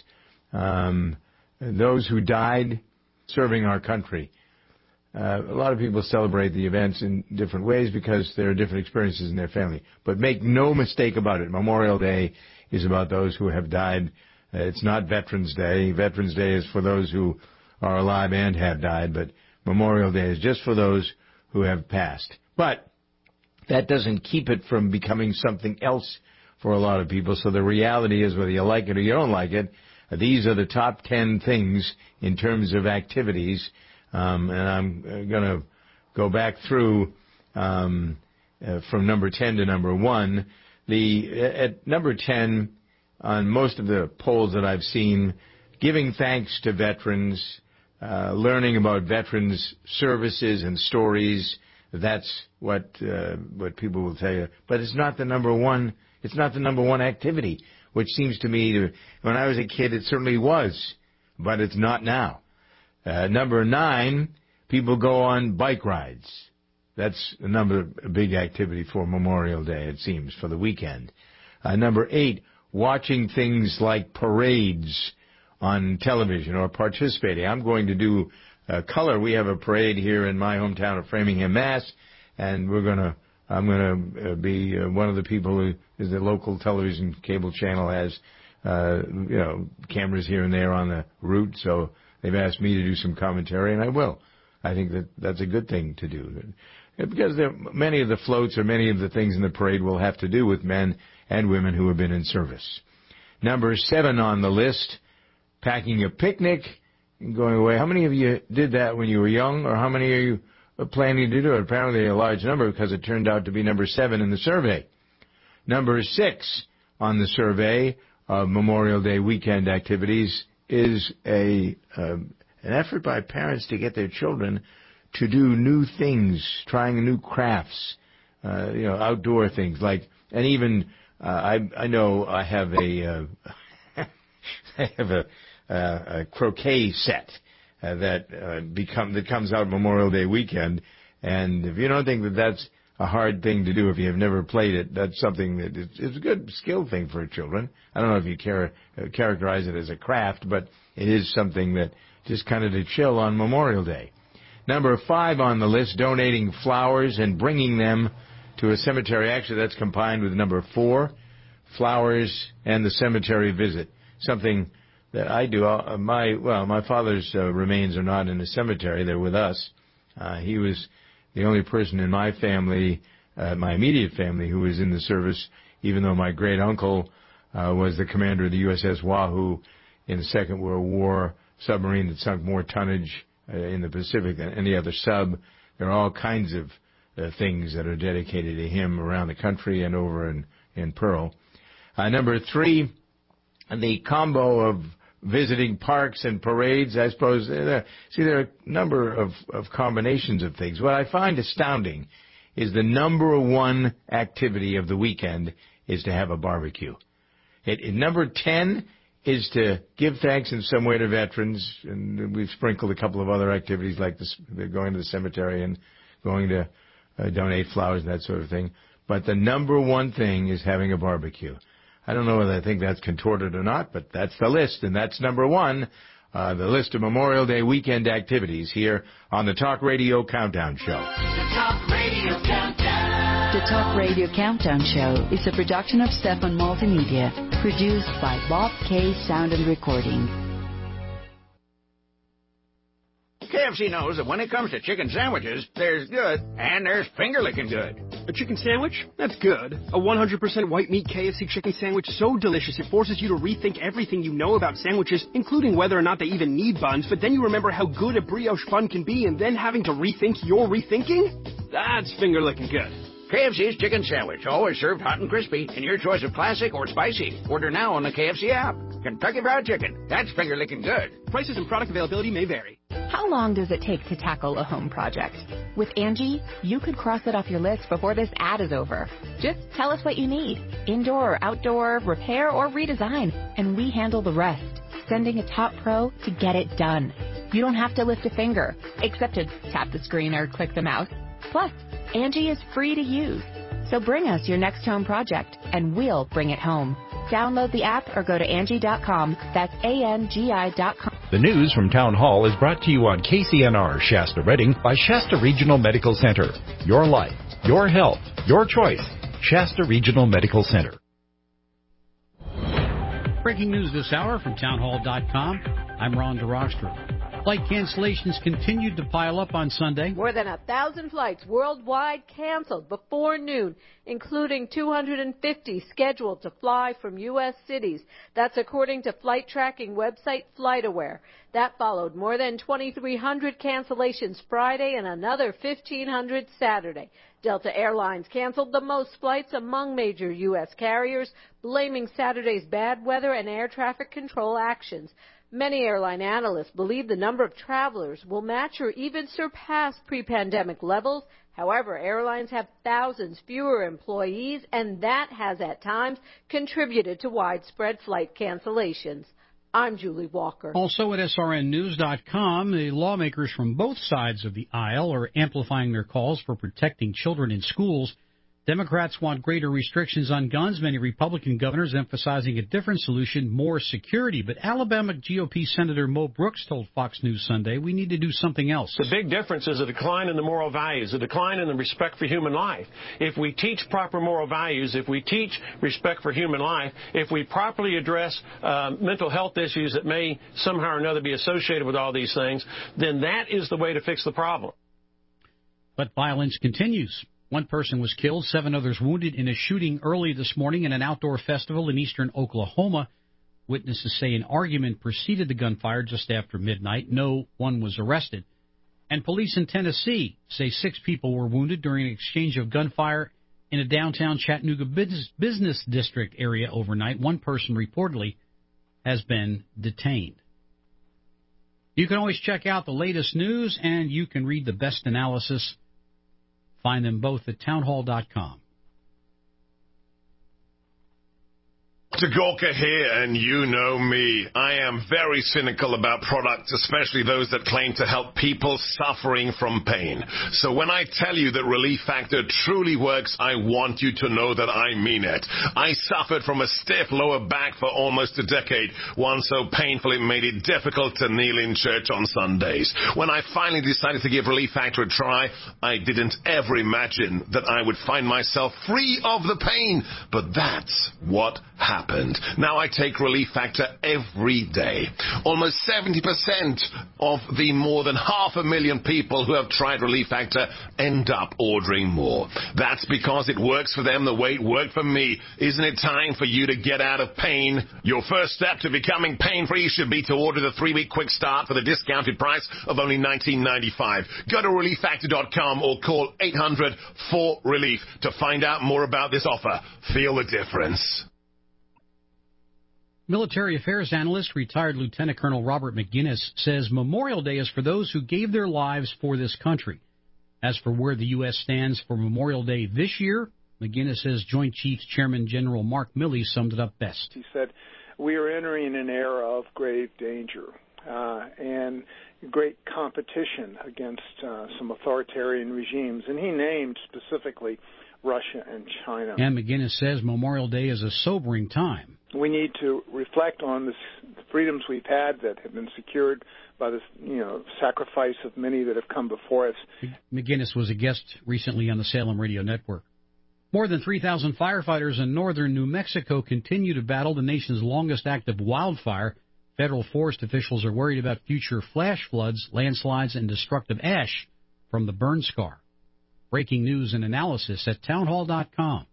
Speaker 6: Um, those who died serving our country. Uh, a lot of people celebrate the events in different ways because there are different experiences in their family. But make no mistake about it, Memorial Day is about those who have died. Uh, it's not Veterans Day. Veterans Day is for those who are alive and have died, but Memorial Day is just for those who have passed. But that doesn't keep it from becoming something else for a lot of people. So the reality is, whether you like it or you don't like it, uh, these are the top ten things in terms of activities. Um, and I'm going to go back through um, uh, from number ten to number one. The at number ten on most of the polls that I've seen, giving thanks to veterans, uh, learning about veterans' services and stories. That's what uh, what people will tell you. But it's not the number one. It's not the number one activity, which seems to me to, when I was a kid, it certainly was, but it's not now. Uh, number nine, people go on bike rides. That's another big activity for Memorial Day, it seems, for the weekend. Uh, number eight, watching things like parades on television or participating. I'm going to do uh, color. We have a parade here in my hometown of Framingham, Mass, and we're going to, I'm going to uh, be uh, one of the people who is the local television cable channel has, uh, you know, cameras here and there on the route, so they've asked me to do some commentary, and I will. I think that that's a good thing to do. Because there, many of the floats or many of the things in the parade will have to do with men and women who have been in service. Number seven on the list, packing a picnic and going away. How many of you did that when you were young, or how many are you planning to do it? Apparently a large number, because it turned out to be number seven in the survey. Number six on the survey of Memorial Day weekend activities is a uh, an effort by parents to get their children to do new things, trying new crafts, uh, you know, outdoor things like, and even uh, I I know I have a uh, I have a, uh, a croquet set uh, that uh, become that comes out Memorial Day weekend, and if you don't think that that's a hard thing to do, if you have never played it, that's something that is, is a good skill thing for children. I don't know if you char- uh, characterize it as a craft, but it is something that just kind of to chill on Memorial Day. Number five on the list, donating flowers and bringing them to a cemetery. Actually, that's combined with number four, flowers and the cemetery visit. Something that I do. Uh, my well, my father's uh, remains are not in the cemetery; they're with us. Uh, he was the only person in my family, uh, my immediate family, who was in the service, even though my great uncle uh, was the commander of the U S S Wahoo in the Second World War, submarine that sunk more tonnage uh, in the Pacific than any other sub. There are all kinds of uh, things that are dedicated to him around the country and over in, in Pearl. Uh, number three, the combo of visiting parks and parades, I suppose. Uh, see, there are a number of, of combinations of things. What I find astounding is the number one activity of the weekend is to have a barbecue. It, it, number ten is to give thanks in some way to veterans, and we've sprinkled a couple of other activities like this, going to the cemetery and going to uh, donate flowers and that sort of thing. But the number one thing is having a barbecue. I don't know whether I think that's contorted or not, but that's the list, and that's number one, uh, the list of Memorial Day weekend activities here on the Talk Radio Countdown Show.
Speaker 2: The Talk Radio Countdown.
Speaker 11: The Talk Radio Countdown Show is a production of Stefan Multimedia, produced by Bob K. Sound and Recording.
Speaker 21: K F C knows that when it comes to chicken sandwiches, there's good and there's finger-licking good.
Speaker 13: A chicken sandwich? That's good. A one hundred percent white meat K F C chicken sandwich so delicious it forces you to rethink everything you know about sandwiches, including whether or not they even need buns, but then you remember how good a brioche bun can be and then having to rethink your rethinking? That's finger-licking good.
Speaker 14: K F C's chicken sandwich, always served hot and crispy, in your choice of classic or spicy. Order now on the K F C app. Kentucky Fried Chicken, that's finger-licking good.
Speaker 13: Prices and product availability may vary.
Speaker 15: How long does it take to tackle a home project? With Angie, you could cross it off your list before this ad is over. Just tell us what you need, indoor or outdoor, repair or redesign, and we handle the rest, sending a top pro to get it done. You don't have to lift a finger, except to tap the screen or click the mouse. Plus, Angie is free to use. So bring us your next home project, and we'll bring it home. Download the app or go to Angie dot com. That's A N G I dot com.
Speaker 16: The news from Town Hall is brought to you on K C N R Shasta Redding by Shasta Regional Medical Center. Your life, your health, your choice. Shasta Regional Medical Center.
Speaker 17: Breaking news this hour from town hall dot com. I'm Ron DeRockstra. Flight cancellations continued to pile up on Sunday.
Speaker 26: More than a thousand flights worldwide canceled before noon, including two hundred fifty scheduled to fly from U S cities. That's according to flight tracking website FlightAware. That followed more than twenty-three hundred cancellations Friday and another fifteen hundred Saturday. Delta Airlines canceled the most flights among major U S carriers, blaming Saturday's bad weather and air traffic control actions. Many airline analysts believe the number of travelers will match or even surpass pre-pandemic levels. However, airlines have thousands fewer employees, and that has at times contributed to widespread flight cancellations. I'm Julie Walker.
Speaker 17: Also at S R N news dot com, the lawmakers from both sides of the aisle are amplifying their calls for protecting children in schools. Democrats want greater restrictions on guns, many Republican governors emphasizing a different solution, more security. But Alabama G O P Senator Mo Brooks told Fox News Sunday we need to do something else.
Speaker 27: The big difference is a decline in the moral values, a decline in the respect for human life. If we teach proper moral values, if we teach respect for human life, if we properly address uh, mental health issues that may somehow or another be associated with all these things, then that is the way to fix the problem.
Speaker 17: But violence continues. One person was killed, seven others wounded in a shooting early this morning in an outdoor festival in eastern Oklahoma. Witnesses say an argument preceded the gunfire just after midnight. No one was arrested. And police in Tennessee say six people were wounded during an exchange of gunfire in a downtown Chattanooga business, business district area overnight. One person reportedly has been detained. You can always check out the latest news, and you can read the best analysis. Find them both at town hall dot com.
Speaker 28: Gorka here, and you know me. I am very cynical about products, especially those that claim to help people suffering from pain. So when I tell you that Relief Factor truly works, I want you to know that I mean it. I suffered from a stiff lower back for almost a decade, one so painful it made it difficult to kneel in church on Sundays. When I finally decided to give Relief Factor a try, I didn't ever imagine that I would find myself free of the pain. But that's what happened. Now I take Relief Factor every day. Almost seventy percent of the more than half a million people who have tried Relief Factor end up ordering more. That's because it works for them the way it worked for me. Isn't it time for you to get out of pain? Your first step to becoming pain-free should be to order the three-week quick start for the discounted price of only nineteen ninety-five. Go to relief factor dot com or call eight hundred four relief to find out more about this offer. Feel the difference.
Speaker 17: Military affairs analyst, retired Lieutenant Colonel Robert McGinnis, says Memorial Day is for those who gave their lives for this country. As for where the U S stands for Memorial Day this year, McGinnis says Joint Chiefs Chairman General Mark Milley summed it up best.
Speaker 29: He said, we are entering an era of grave danger uh, and great competition against uh, some authoritarian regimes. And he named specifically Russia and China.
Speaker 17: And McGinnis says Memorial Day is a sobering time.
Speaker 29: We need to reflect on the freedoms we've had that have been secured by the you know, sacrifice of many that have come before us.
Speaker 17: McGinnis was a guest recently on the Salem Radio Network. More than three thousand firefighters in northern New Mexico continue to battle the nation's longest active wildfire. Federal forest officials are worried about future flash floods, landslides, and destructive ash from the burn scar. Breaking news and analysis at townhall dot com.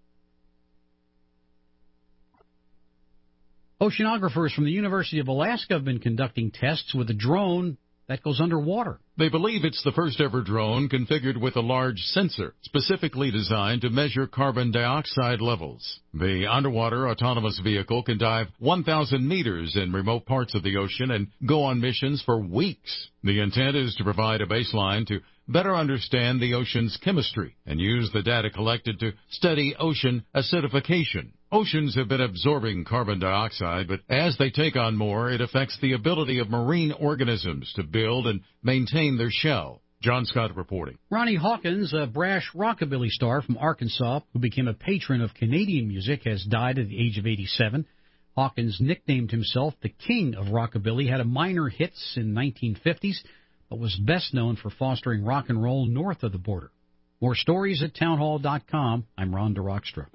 Speaker 17: Oceanographers from the University of Alaska have been conducting tests with a drone that goes underwater.
Speaker 1: They believe it's the first ever drone configured with a large sensor specifically designed to measure carbon dioxide levels. The underwater autonomous vehicle can dive one thousand meters in remote parts of the ocean and go on missions for weeks. The intent is to provide a baseline to better understand the ocean's chemistry and use the data collected to study ocean acidification. Oceans have been absorbing carbon dioxide, but as they take on more, it affects the ability of marine organisms to build and maintain their shell. John Scott reporting.
Speaker 17: Ronnie Hawkins, a brash rockabilly star from Arkansas who became a patron of Canadian music, has died at the age of eighty-seven. Hawkins nicknamed himself the King of Rockabilly, had a minor hits in the nineteen fifties, but was best known for fostering rock and roll north of the border. More stories at townhall dot com. I'm Ron DeRockstra.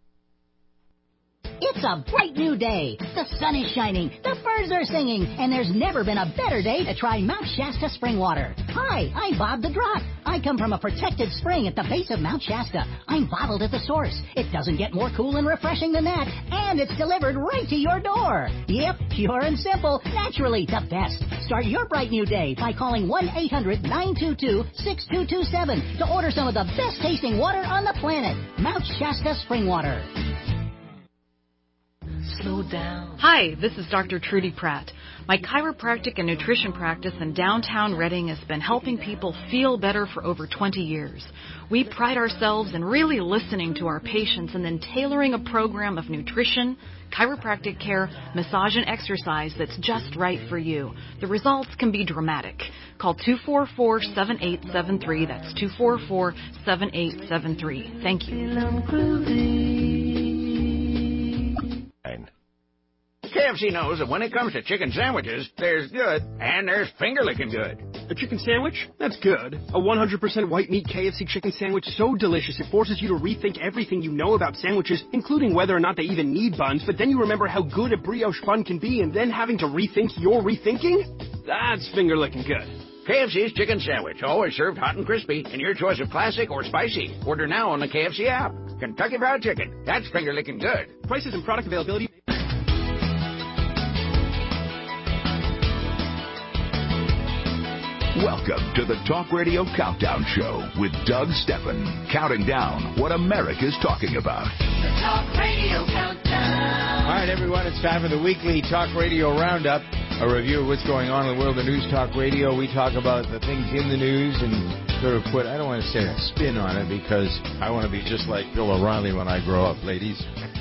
Speaker 3: It's a bright new day. The sun is shining, the birds are singing, and there's never been a better day to try Mount Shasta spring water. Hi, I'm Bob the Drop. I come from a protected spring at the base of Mount Shasta. I'm bottled at the source. It doesn't get more cool and refreshing than that, and it's delivered right to your door. Yep, pure and simple, naturally the best. Start your bright new day by calling one eight hundred nine two two six two two seven to order some of the best tasting water on the planet. Mount Shasta spring water.
Speaker 4: Slow down. Hi, this is Doctor Trudy Pratt. My chiropractic and nutrition practice in downtown Reading has been helping people feel better for over twenty years. We pride ourselves in really listening to our patients and then tailoring a program of nutrition, chiropractic care, massage, and exercise that's just right for you. The results can be dramatic. Call two four four, seven eight seven three. That's two four four, seven eight seven three. Thank you.
Speaker 14: K F C knows that when it comes to chicken sandwiches, there's good and there's finger-licking good.
Speaker 13: A chicken sandwich? That's good. A one hundred percent white meat K F C chicken sandwich so delicious it forces you to rethink everything you know about sandwiches, including whether or not they even need buns, but then you remember how good a brioche bun can be and then having to rethink your rethinking? That's finger-licking good.
Speaker 14: K F C's chicken sandwich, always served hot and crispy, and your choice of classic or spicy. Order now on the K F C app. Kentucky Fried Chicken. That's finger-licking good.
Speaker 13: Prices and product availability.
Speaker 10: Welcome to the Talk Radio Countdown Show with Doug Steffen, counting down what America's talking about.
Speaker 2: The Talk Radio Countdown.
Speaker 6: All right, everyone, it's time for the weekly Talk Radio Roundup, a review of what's going on in the world of News Talk Radio. We talk about the things in the news and sort of put, I don't want to say a spin on it because I want to be just like Bill O'Reilly when I grow up, ladies.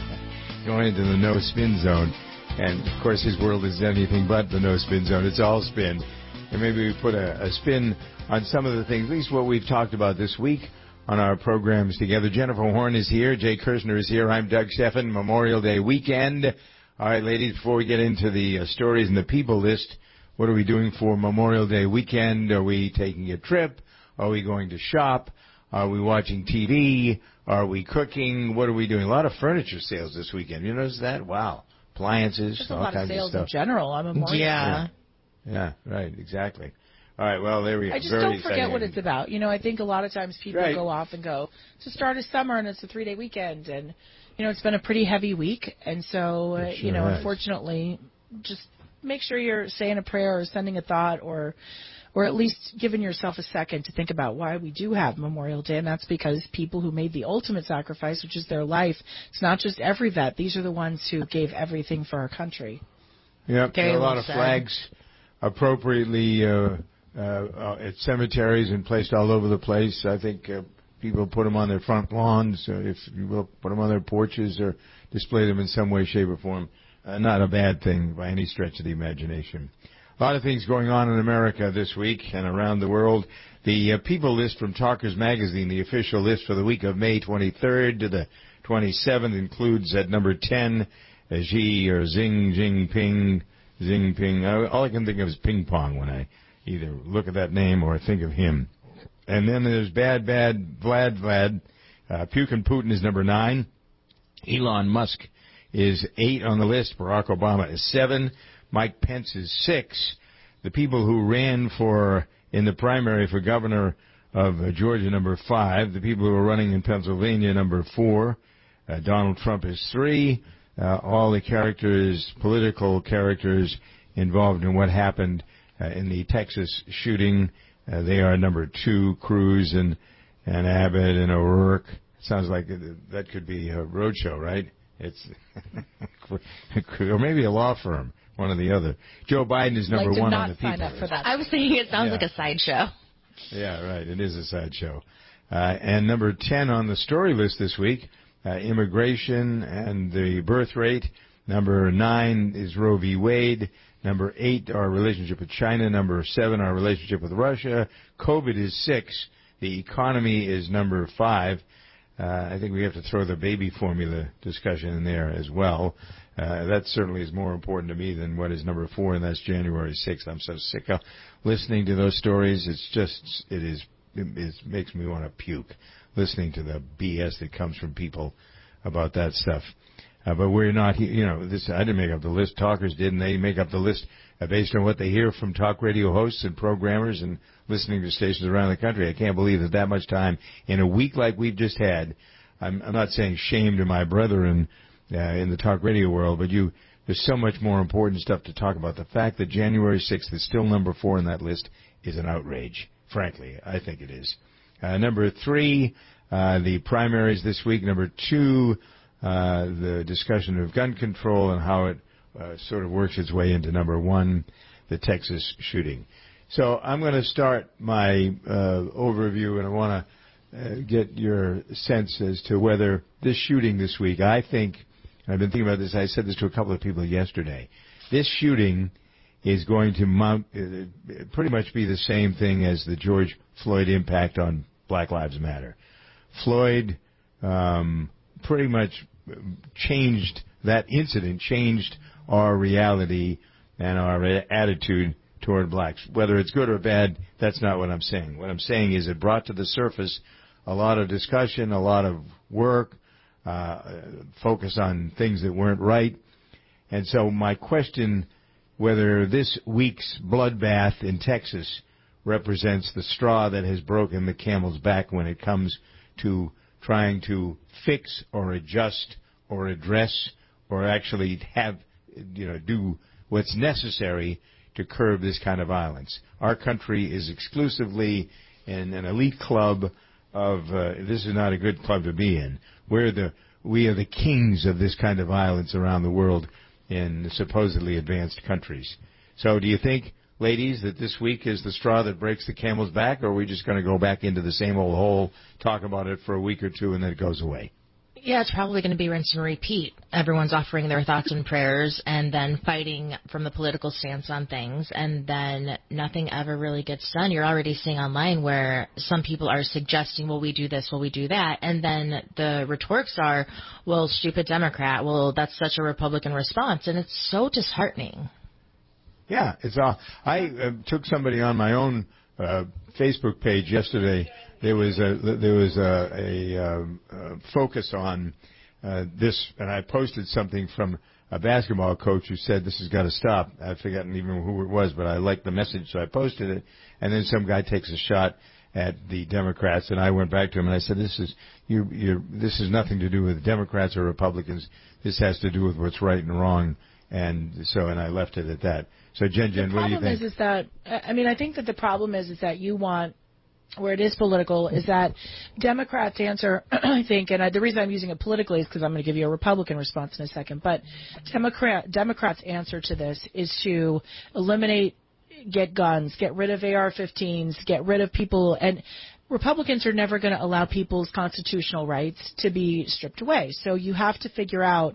Speaker 6: Going into the no spin zone. And, of course, his world is anything but the no spin zone. It's all spin. And maybe we put a, a spin on some of the things, at least what we've talked about this week on our programs together. Jennifer Horn is here. Jay Kirshner is here. I'm Doug Steffen. Memorial Day weekend. All right, ladies, before we get into the uh, stories and the people list, what are we doing for Memorial Day weekend? Are we taking a trip? Are we going to shop? Are we watching T V? Are we cooking? What are we doing? A lot of furniture sales this weekend. You notice that? Wow. Appliances,
Speaker 5: There's a
Speaker 6: all
Speaker 5: lot
Speaker 6: kinds
Speaker 5: of sales
Speaker 6: of stuff.
Speaker 5: in general on Memorial
Speaker 6: Yeah.
Speaker 5: Day.
Speaker 6: Yeah, right, exactly. All right, well, there we go.
Speaker 5: I just
Speaker 6: Very
Speaker 5: don't forget
Speaker 6: exciting.
Speaker 5: what it's about. You know, I think a lot of times people
Speaker 6: Right.
Speaker 5: go off and go, it's the start of summer and it's a three-day weekend. And, you know, it's been a pretty heavy week. And so, uh,
Speaker 6: It
Speaker 5: you know,
Speaker 6: sure has.
Speaker 5: unfortunately, just make sure you're saying a prayer or sending a thought or or at least giving yourself a second to think about why we do have Memorial Day. And that's because people who made the ultimate sacrifice, which is their life, it's not just every vet. These are the ones who gave everything for our country.
Speaker 6: Yep, there are a lot of
Speaker 5: said.
Speaker 6: flags appropriately uh, uh, uh, at cemeteries and placed all over the place. I think uh, people put them on their front lawns, uh, if you will, put them on their porches or display them in some way, shape, or form. Uh, not a bad thing by any stretch of the imagination. A lot of things going on in America this week and around the world. The uh, people list from Talkers Magazine, the official list for the week of May twenty-third to the twenty-seventh, includes at number ten, uh, Xi or Xing Jinping, Xing Uh, all I can think of is ping pong when I either look at that name or think of him. And then there's bad, bad Vlad Vlad. Uh, Putin Putin is number nine. Elon Musk is eight on the list. Barack Obama is seven. Mike Pence is six. The people who ran for in the primary for governor of uh, Georgia, number five. The people who are running in Pennsylvania, number four. Uh, Donald Trump is three. Uh, all the characters, political characters involved in what happened uh, in the Texas shooting, uh, they are number two. Cruz and, and Abbott and O'Rourke. Sounds like that could be a roadshow, right? It's or maybe a law firm, one or the other. Joe Biden is number
Speaker 8: like
Speaker 6: one
Speaker 8: not
Speaker 6: on the people
Speaker 8: sign up for
Speaker 6: list.
Speaker 8: that. I was thinking it sounds
Speaker 6: Yeah.
Speaker 8: like a sideshow.
Speaker 6: Yeah, right. It is a sideshow. Uh, and number ten on the story list this week, uh, immigration and the birth rate. Number nine is Roe v. Wade. Number eight, our relationship with China. Number seven, our relationship with Russia. COVID is six. The economy is number five. Uh, I think we have to throw the baby formula discussion in there as well. Uh, that certainly is more important to me than what is number four, and that's January sixth. I'm so sick of listening to those stories. It's just, it is, it, it makes me want to puke listening to the B S that comes from people about that stuff. Uh, but we're not, you know, this, I didn't make up the list. Talkers did, and they make up the list uh, based on what they hear from talk radio hosts and programmers and listening to stations around the country. I can't believe that that much time in a week like we've just had. I'm, I'm not saying shame to my brethren uh, in the talk radio world, but you, there's so much more important stuff to talk about. The fact that January sixth is still number four on that list is an outrage. Frankly, I think it is. Uh, number three, uh, the primaries this week. Number two, uh, the discussion of gun control and how it uh, sort of works its way into number one, the Texas shooting. So I'm going to start my uh, overview, and I want to uh, get your sense as to whether this shooting this week, I think, and I've been thinking about this, I said this to a couple of people yesterday, this shooting is going to mount, uh, pretty much be the same thing as the George Floyd impact on Black Lives Matter. Floyd um, pretty much changed, that incident changed our reality and our attitude toward blacks. Whether it's good or bad, that's not what I'm saying. What I'm saying is it brought to the surface a lot of discussion, a lot of work, uh, focus on things that weren't right. And so my question, whether this week's bloodbath in Texas represents the straw that has broken the camel's back when it comes to trying to fix or adjust or address or actually have, you know, do what's necessary to curb this kind of violence. Our country is exclusively in an elite club of, uh, this is not a good club to be in. We're the, we are the kings of this kind of violence around the world in supposedly advanced countries. So do you think, ladies, that this week is the straw that breaks the camel's back, or are we just going to go back into the same old hole, talk about it for a week or two, and then it goes away?
Speaker 8: Yeah, it's probably going to be rinse and repeat. Everyone's offering their thoughts and prayers and then fighting from the political stance on things, and then nothing ever really gets done. You're already seeing online where some people are suggesting, well, we do this, well, we do that, and then the rhetorics are, well, stupid Democrat, well, that's such a Republican response, and it's so disheartening.
Speaker 6: Yeah, it's all. I uh, took somebody on my own uh, Facebook page yesterday. There was a there was a, a, um, a focus on uh, this, and I posted something from a basketball coach who said this has got to stop. I've forgotten even who it was, but I liked the message, so I posted it. And then some guy takes a shot at the Democrats, and I went back to him and I said, "This is you. You. This has nothing to do with Democrats or Republicans. This has to do with what's right and wrong." And so, and I left it at that. So, Jen, Jen, what do you think?
Speaker 5: The problem is, is that, I mean, I think that the problem is, is that you want, where it is political, is that Democrats answer, I think, and I, the reason I'm using it politically is because I'm going to give you a Republican response in a second, but Democrat, Democrats' answer to this is to eliminate, get guns, get rid of A R fifteens, get rid of people, and Republicans are never going to allow people's constitutional rights to be stripped away. So you have to figure out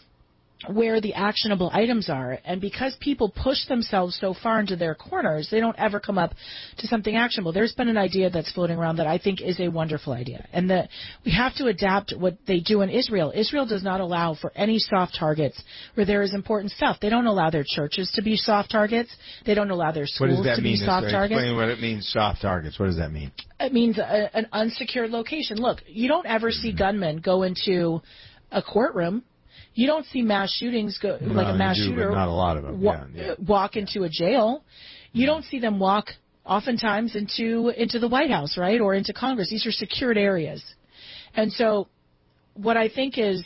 Speaker 5: where the actionable items are, and because people push themselves so far into their corners, they don't ever come up to something actionable. There's been an idea that's floating around that I think is a wonderful idea, and that we have to adapt what they do in Israel. Israel does not allow for any soft targets where there is important stuff. They don't allow their churches to be soft targets. They don't allow their schools to be soft targets.
Speaker 6: Explain what it means, soft targets. What does that mean?
Speaker 5: It means a, an unsecured location. Look, you don't ever see gunmen go into a courtroom. You don't see mass shootings go
Speaker 6: no,
Speaker 5: like a mass
Speaker 6: you do,
Speaker 5: shooter.
Speaker 6: But not a lot of them.
Speaker 5: Wa-
Speaker 6: yeah, yeah.
Speaker 5: Walk into a jail. You don't see them walk oftentimes into into the White House, right, or into Congress. These are secured areas. And so what I think is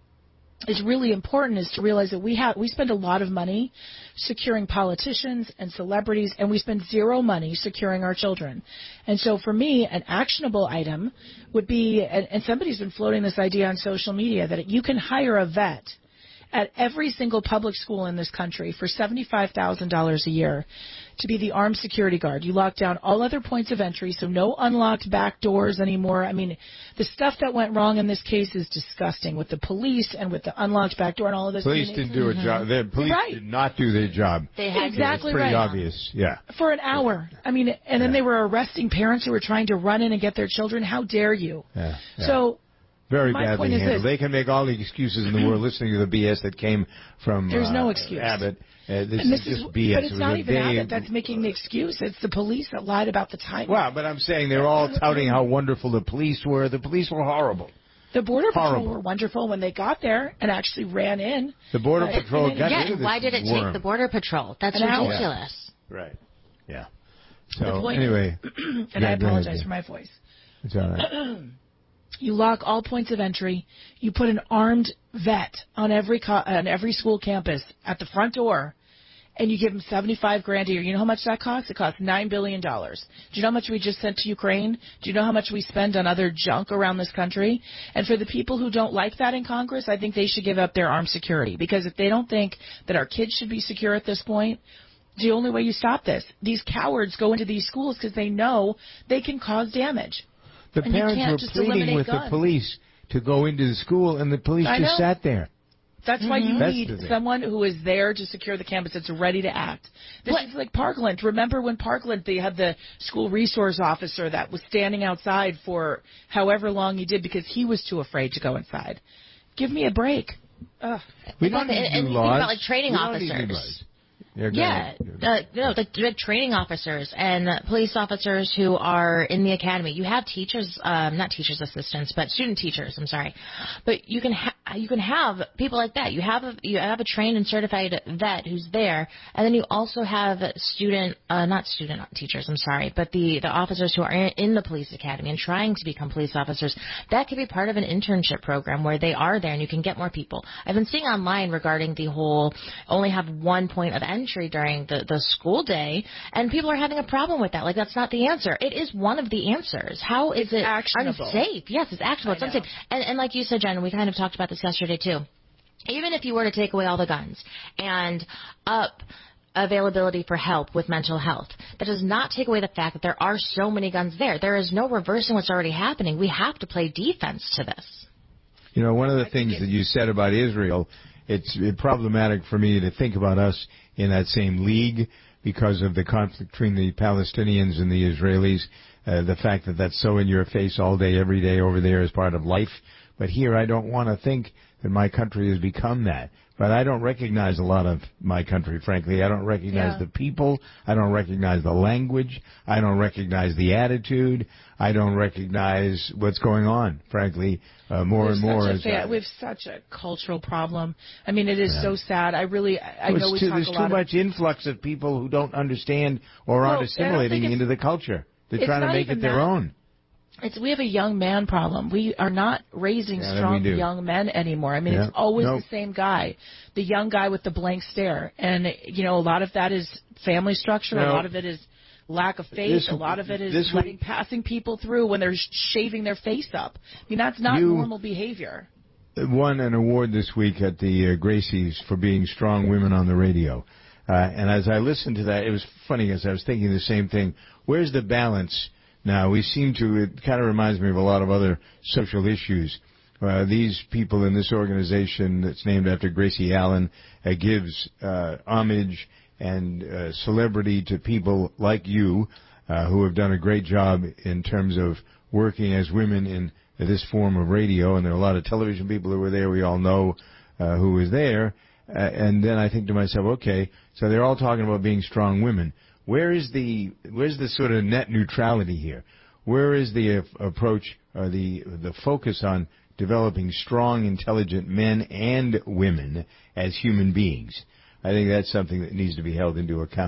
Speaker 5: is really important is to realize that we have we spend a lot of money securing politicians and celebrities, and we spend zero money securing our children. And so for me, an actionable item would be, and, and somebody's been floating this idea on social media, that you can hire a vet at every single public school in this country for seventy-five thousand dollars a year to be the armed security guard. You lock down all other points of entry, so no unlocked back doors anymore. I mean, the stuff that went wrong in this case is disgusting with the police and with the unlocked back door and all of this.
Speaker 6: Police
Speaker 5: I mean,
Speaker 6: didn't do a
Speaker 5: mm-hmm.
Speaker 6: job. The police
Speaker 5: right.
Speaker 6: did not do their job.
Speaker 5: They had exactly
Speaker 6: it's pretty
Speaker 5: right.
Speaker 6: obvious. Yeah.
Speaker 5: For an hour. I mean, and then yeah. they were arresting parents who were trying to run in and get their children. How dare you?
Speaker 6: Yeah. yeah.
Speaker 5: So.
Speaker 6: Very
Speaker 5: My
Speaker 6: badly
Speaker 5: point is
Speaker 6: handled.
Speaker 5: this.
Speaker 6: They can make all the excuses in the world listening to the B S that came from
Speaker 5: There's
Speaker 6: uh,
Speaker 5: no excuse.
Speaker 6: Abbott. Uh, this,
Speaker 5: and this
Speaker 6: is
Speaker 5: is
Speaker 6: just B S.
Speaker 5: But it's
Speaker 6: it
Speaker 5: not even
Speaker 6: day,
Speaker 5: Abbott that's making the excuse. It's the police that lied about the time.
Speaker 6: Well, but I'm saying they're all touting how wonderful the police were. The police were horrible.
Speaker 5: The Border
Speaker 6: horrible.
Speaker 5: Patrol were wonderful when they got there and actually ran in.
Speaker 6: The Border
Speaker 5: uh,
Speaker 6: Patrol got
Speaker 8: yeah,
Speaker 6: rid of this
Speaker 8: why did it
Speaker 6: worm.
Speaker 8: take the Border Patrol? That's
Speaker 5: An
Speaker 8: ridiculous.
Speaker 6: Yeah. Right. Yeah.
Speaker 5: The
Speaker 6: So,
Speaker 5: point
Speaker 6: anyway.
Speaker 5: is, and
Speaker 6: yeah,
Speaker 5: I apologize
Speaker 6: ahead,
Speaker 5: for my voice.
Speaker 6: It's all right.
Speaker 5: You lock all points of entry. You put an armed vet on every co- on every school campus at the front door, and you give them seventy-five grand a year. You know how much that costs? It costs nine billion dollars. Do you know how much we just sent to Ukraine? Do you know how much we spend on other junk around this country? And for the people who don't like that in Congress, I think they should give up their armed security, because if they don't think that our kids should be secure at this point, the only way you stop this, these cowards go into these schools because they know they can cause damage.
Speaker 6: The
Speaker 5: and
Speaker 6: parents were pleading with
Speaker 5: guns.
Speaker 6: the police to go into the school, and the police
Speaker 5: I
Speaker 6: just
Speaker 5: know.
Speaker 6: sat there.
Speaker 5: That's mm-hmm. why you
Speaker 6: That's
Speaker 5: need someone who is there to secure the campus that's ready to act. This what? is like Parkland. Remember when Parkland, they had the school resource officer that was standing outside for however long he did because he was too afraid to go inside. Give me a break. Ugh.
Speaker 6: We don't need
Speaker 8: and
Speaker 6: new
Speaker 8: you
Speaker 6: laws.
Speaker 8: think about like training
Speaker 6: we
Speaker 8: officers.
Speaker 6: Yeah,
Speaker 8: yeah, uh, no, the, the training officers and uh, police officers who are in the academy. You have teachers, um, not teachers assistants, but student teachers. I'm sorry, but you can ha- you can have people like that. You have a you have a trained and certified vet who's there, and then you also have student, uh, not student teachers. I'm sorry, but the the officers who are in, in the police academy and trying to become police officers. That could be part of an internship program where they are there and you can get more people. I've been seeing online regarding the whole only have one point of entry during the, the school day, and people are having a problem with that. Like, that's not the answer. It is one of the answers. How is
Speaker 5: it's
Speaker 8: it
Speaker 5: actionable.
Speaker 8: unsafe? Yes, it's actionable. It's unsafe. And, and like you said, Jen, we kind of talked about this yesterday, too. Even if you were to take away all the guns and up availability for help with mental health, that does not take away the fact that there are so many guns there. There is no reversing what's already happening. We have to play defense to this.
Speaker 6: You know, one of the things that you said about Israel, it's problematic for me to think about us in that same league because of the conflict between the Palestinians and the Israelis, uh, the fact that that's so in your face all day, every day over there is part of life. But here I don't want to think that my country has become that. But I don't recognize a lot of my country, frankly. I don't recognize
Speaker 5: yeah.
Speaker 6: the people. I don't recognize the language. I don't recognize the attitude. I don't recognize what's going on, frankly, uh, more and more. As
Speaker 5: fa- we have such a cultural problem. I mean, it is yeah. so sad. I really, I
Speaker 6: well,
Speaker 5: know we
Speaker 6: too,
Speaker 5: talk
Speaker 6: There's
Speaker 5: a
Speaker 6: too
Speaker 5: lot
Speaker 6: much of, influx of people who don't understand or
Speaker 5: well,
Speaker 6: aren't assimilating into the culture. They're trying to make it their
Speaker 5: that.
Speaker 6: own.
Speaker 5: It's, we have a young man problem. We are not raising
Speaker 6: yeah,
Speaker 5: strong young men anymore. I mean,
Speaker 6: yeah.
Speaker 5: it's always
Speaker 6: nope.
Speaker 5: the same guy, the young guy with the blank stare. And, you know, a lot of that is family structure.
Speaker 6: No.
Speaker 5: A lot of it is lack of faith.
Speaker 6: This,
Speaker 5: a lot of it is
Speaker 6: this
Speaker 5: letting
Speaker 6: week,
Speaker 5: passing people through when they're shaving their face up. I mean, that's not
Speaker 6: you
Speaker 5: normal behavior.
Speaker 6: Won an award this week at the uh, Gracies for being strong women on the radio. Uh, and as I listened to that, it was funny as I was thinking the same thing. Where's the balance? Now, we seem to, it kind of reminds me of a lot of other social issues. Uh, these people in this organization that's named after Gracie Allen uh, gives uh, homage and uh, celebrity to people like you uh, who have done a great job in terms of working as women in this form of radio. And there are a lot of television people who were there. We all know uh, who was there. Uh, and then I think to myself, okay, so they're all talking about being strong women. Where is the where's the sort of net neutrality here? Where is the uh, approach or the the focus on developing strong, intelligent men and women as human beings? I think that's something that needs to be held into account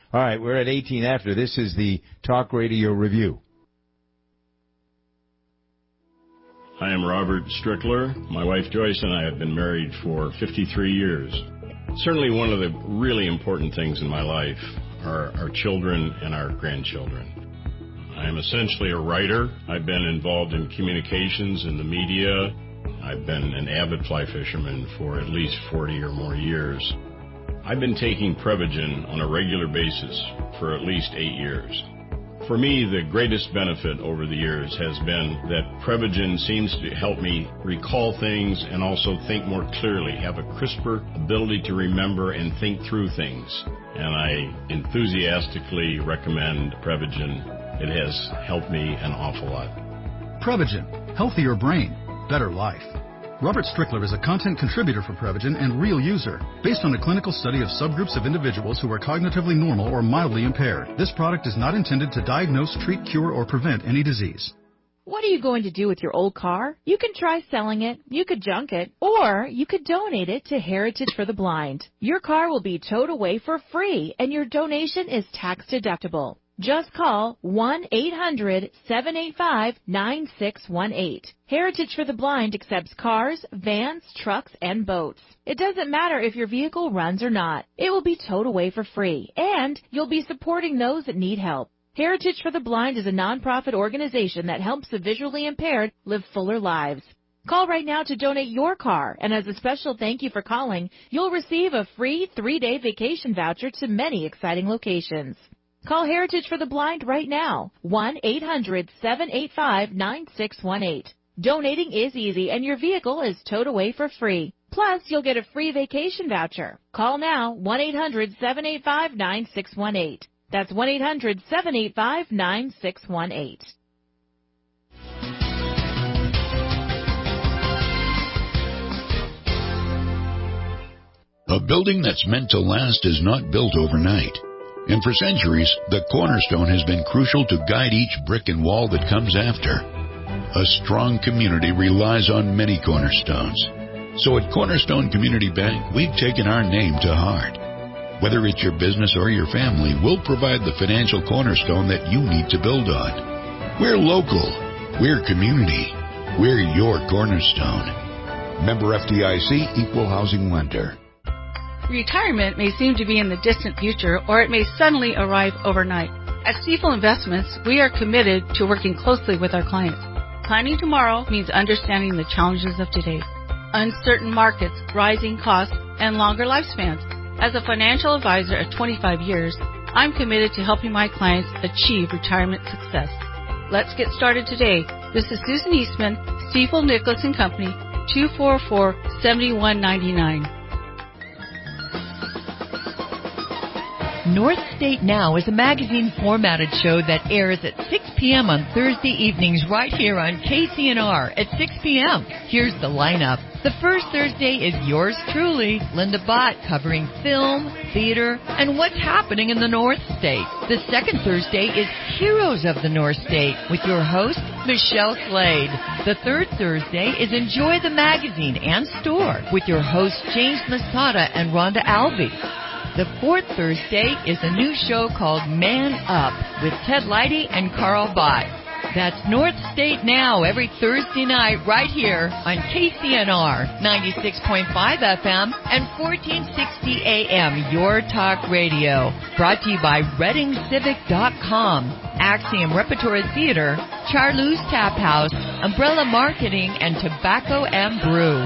Speaker 6: All right, we're at eighteen after. This is the Talk Radio Review.
Speaker 7: I am Robert Strickler. My wife Joyce and I have been married for fifty-three years. Certainly one of the really important things in my life are our children and our grandchildren. I am essentially a writer. I've been involved in communications in the media. I've been an avid fly fisherman for at least forty or more years. I've been taking Prevagen on a regular basis for at least eight years. For me, the greatest benefit over the years has been that Prevagen seems to help me recall things and also think more clearly, have a crisper ability to remember and think through things. And I enthusiastically recommend Prevagen. It has helped me an awful lot.
Speaker 12: Prevagen, healthier brain, better life. Robert Strickler is a content contributor for Prevagen and real user. Based on a clinical study of subgroups of individuals who are cognitively normal or mildly impaired, this product is not intended to diagnose, treat, cure, or prevent any disease.
Speaker 18: What are you going to do with your old car? You can try selling it, you could junk it, or you could donate it to Heritage for the Blind. Your car will be towed away for free, and your donation is tax deductible. Just call one eight hundred seven eight five nine six one eight. Heritage for the Blind accepts cars, vans, trucks, and boats. It doesn't matter if your vehicle runs or not. It will be towed away for free, and you'll be supporting those that need help. Heritage for the Blind is a nonprofit organization that helps the visually impaired live fuller lives. Call right now to donate your car, and as a special thank you for calling, you'll receive a free three-day vacation voucher to many exciting locations. Call Heritage for the Blind right now, one eight hundred seven eight five nine six one eight. Donating is easy, and your vehicle is towed away for free. Plus, you'll get a free vacation voucher. Call now, one eight hundred seven eight five nine six one eight. That's one eight hundred seven eight five nine six one eight.
Speaker 19: A building that's meant to last is not built overnight. And for centuries, the cornerstone has been crucial to guide each brick and wall that comes after. A strong community relies on many cornerstones. So at Cornerstone Community Bank, we've taken our name to heart. Whether it's your business or your family, we'll provide the financial cornerstone that you need to build on. We're local. We're community. We're your cornerstone. Member F D I C, Equal Housing Lender.
Speaker 20: Retirement may seem to be in the distant future, or it may suddenly arrive overnight. At Stifel Investments, we are committed to working closely with our clients. Planning tomorrow means understanding the challenges of today. Uncertain markets, rising costs, and longer lifespans. As a financial advisor of twenty-five years, I'm committed to helping my clients achieve retirement success. Let's get started today. This is Susan Eastman, Stifel Nicholas and Company, two four four, seven one nine nine.
Speaker 22: North State Now is a magazine-formatted show that airs at six p.m. on Thursday evenings right here on K C N R at six p.m. Here's the lineup. The first Thursday is yours truly, Linda Bott, covering film, theater, and what's happening in the North State. The second Thursday is Heroes of the North State with your host, Michelle Slade. The third Thursday is Enjoy the Magazine and Store with your hosts, James Masada and Rhonda Albee. The fourth Thursday is a new show called Man Up with Ted Leidy and Carl Bott. That's North State Now every Thursday night right here on K C N R ninety-six point five F M and fourteen sixty A M, Your Talk Radio. Brought to you by Reading Civic dot com, Axiom Repertory Theater, Charlou's Tap House, Umbrella Marketing, and Tobacco and Brew.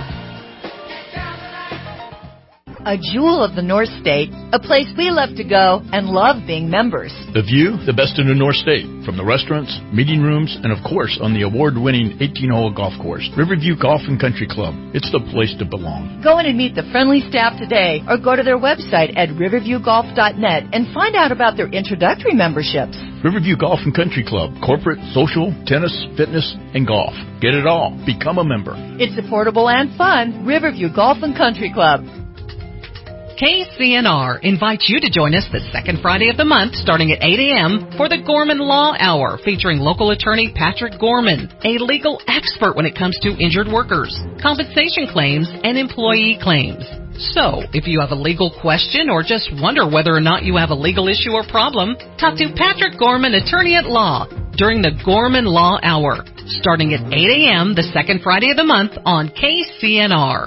Speaker 22: A jewel of the North State, a place we love to go and love being members.
Speaker 23: The view, the best in the North State, from the restaurants, meeting rooms, and of course on the award-winning eighteen-hole golf course, Riverview Golf and Country Club. It's the place to belong.
Speaker 22: Go in and meet the friendly staff today or go to their website at riverview golf dot net and find out about their introductory memberships.
Speaker 23: Riverview Golf and Country Club, corporate, social, tennis, fitness, and golf. Get it all. Become a member.
Speaker 22: It's affordable and fun. Riverview Golf and Country Club.
Speaker 24: K C N R invites you to join us the second Friday of the month starting at eight a.m. for the Gorman Law Hour featuring local attorney Patrick Gorman, a legal expert when it comes to injured workers, compensation claims, and employee claims. So, if you have a legal question or just wonder whether or not you have a legal issue or problem, talk to Patrick Gorman, attorney at law, during the Gorman Law Hour, starting at eight a.m. the second Friday of the month on K C N R.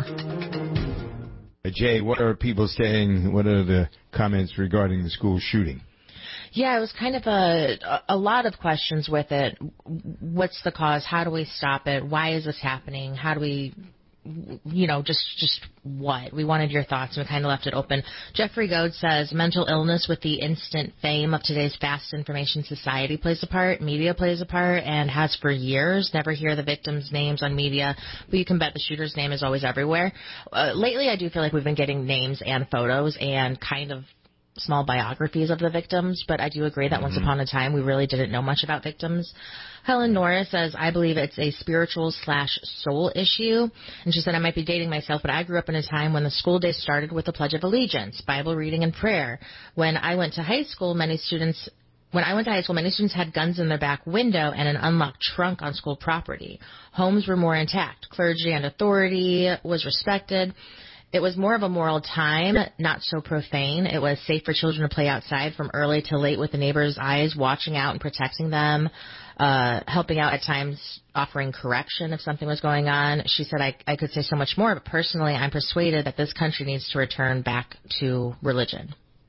Speaker 6: Jay, what are people saying? What are the comments regarding the school shooting?
Speaker 8: Yeah, it was kind of a a lot of questions with it. What's the cause? How do we stop it? Why is this happening? How do we, you know, just just what? We wanted your thoughts, and we kind of left it open. Jeffrey Goad says, mental illness with the instant fame of today's fast information society plays a part, media plays a part, and has for years. Never hear the victims' names on media, but you can bet the shooter's name is always everywhere. Uh, lately, I do feel like we've been getting names and photos and kind of small biographies of the victims, but I do agree that mm-hmm. once upon a time we really didn't know much about victims. Helen Norris says, I believe it's a spiritual slash soul issue. And she said, I might be dating myself, but I grew up in a time when the school day started with the Pledge of Allegiance, Bible reading, and prayer. When I went to high school, many students When I went to high school, many students had guns in their back window and an unlocked trunk on school property. Homes were more intact. Clergy and authority was respected. It was more of a moral time, not so profane. It was safe for children to play outside from early to late with the neighbors' eyes, watching out and protecting them, uh, helping out at times, offering correction if something was going on. She said, I, I could say so much more, but personally I'm persuaded that this country needs to return back to religion.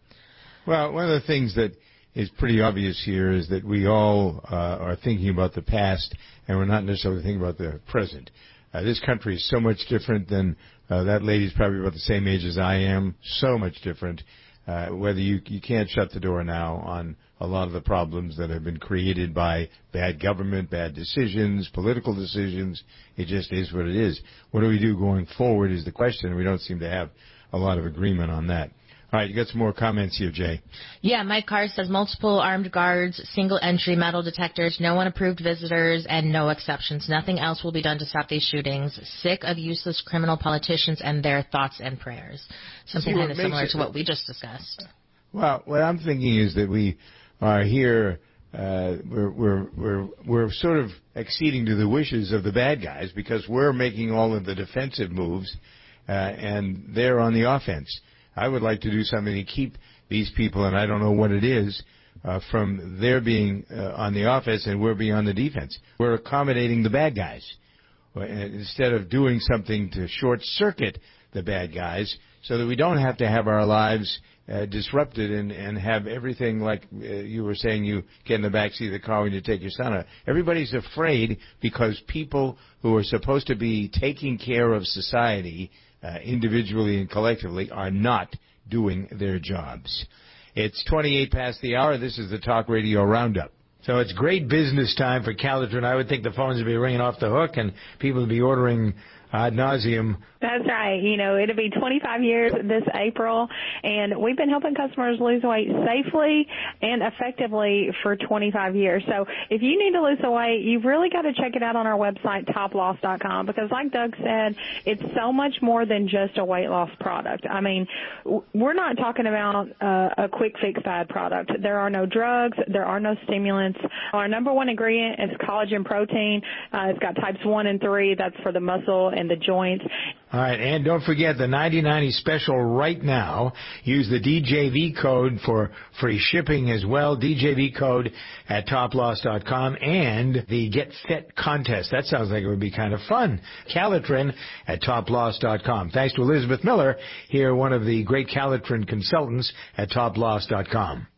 Speaker 6: Well, one of the things that is pretty obvious here is that we all uh, are thinking about the past, and we're not necessarily thinking about the present. Uh, this country is so much different than uh, that lady's probably about the same age as I am. So much different. Uh, whether you you can't shut the door now on a lot of the problems that have been created by bad government, bad decisions, political decisions. It just is what it is. What do we do going forward is the question. We don't seem to have a lot of agreement on that. All right, you got some more comments here, Jay.
Speaker 8: Yeah, Mike Carr says multiple armed guards, single entry metal detectors, no unapproved visitors, and no exceptions. Nothing else will be done to stop these shootings. Sick of useless criminal politicians and their thoughts and prayers. Something
Speaker 6: See,
Speaker 8: kind of similar
Speaker 6: it,
Speaker 8: to what we just discussed.
Speaker 6: Well, what I'm thinking is that we are here, uh, we're, we're, we're, we're sort of acceding to the wishes of the bad guys because we're making all of the defensive moves, uh, and they're on the offense. I would like to do something to keep these people, and I don't know what it is, uh, from their being uh, on the offense and we're being on the defense. We're accommodating the bad guys instead of doing something to short-circuit the bad guys so that we don't have to have our lives uh, disrupted and, and have everything like uh, you were saying, you get in the backseat of the car when you take your son out. Everybody's afraid because people who are supposed to be taking care of society Uh, individually and collectively, are not doing their jobs. It's twenty-eight past the hour. This is the Talk Radio Roundup.
Speaker 9: So it's great business time for Calitrin. I would think the phones would be ringing off the hook and people would be ordering ad nauseum.
Speaker 11: That's right. You know, it'll be twenty-five years this April, and we've been helping customers lose weight safely and effectively for twenty-five years. So if you need to lose some weight, you've really got to check it out on our website, top loss dot com, because like Doug said, it's so much more than just a weight loss product. I mean, we're not talking about uh, a quick fix fad product. There are no drugs. There are no stimulants. Our number one ingredient is collagen protein. Uh, it's got types one and three. That's for the muscle and the joints.
Speaker 9: All right, and don't forget the ninety ninety special right now. Use the D J V code for free shipping as well. D J V code at top loss dot com, and the Get Fit contest. That sounds like it would be kind of fun. Calitrin at top loss dot com. Thanks to Elizabeth Miller, here one of the great Calitrin consultants at top loss dot com.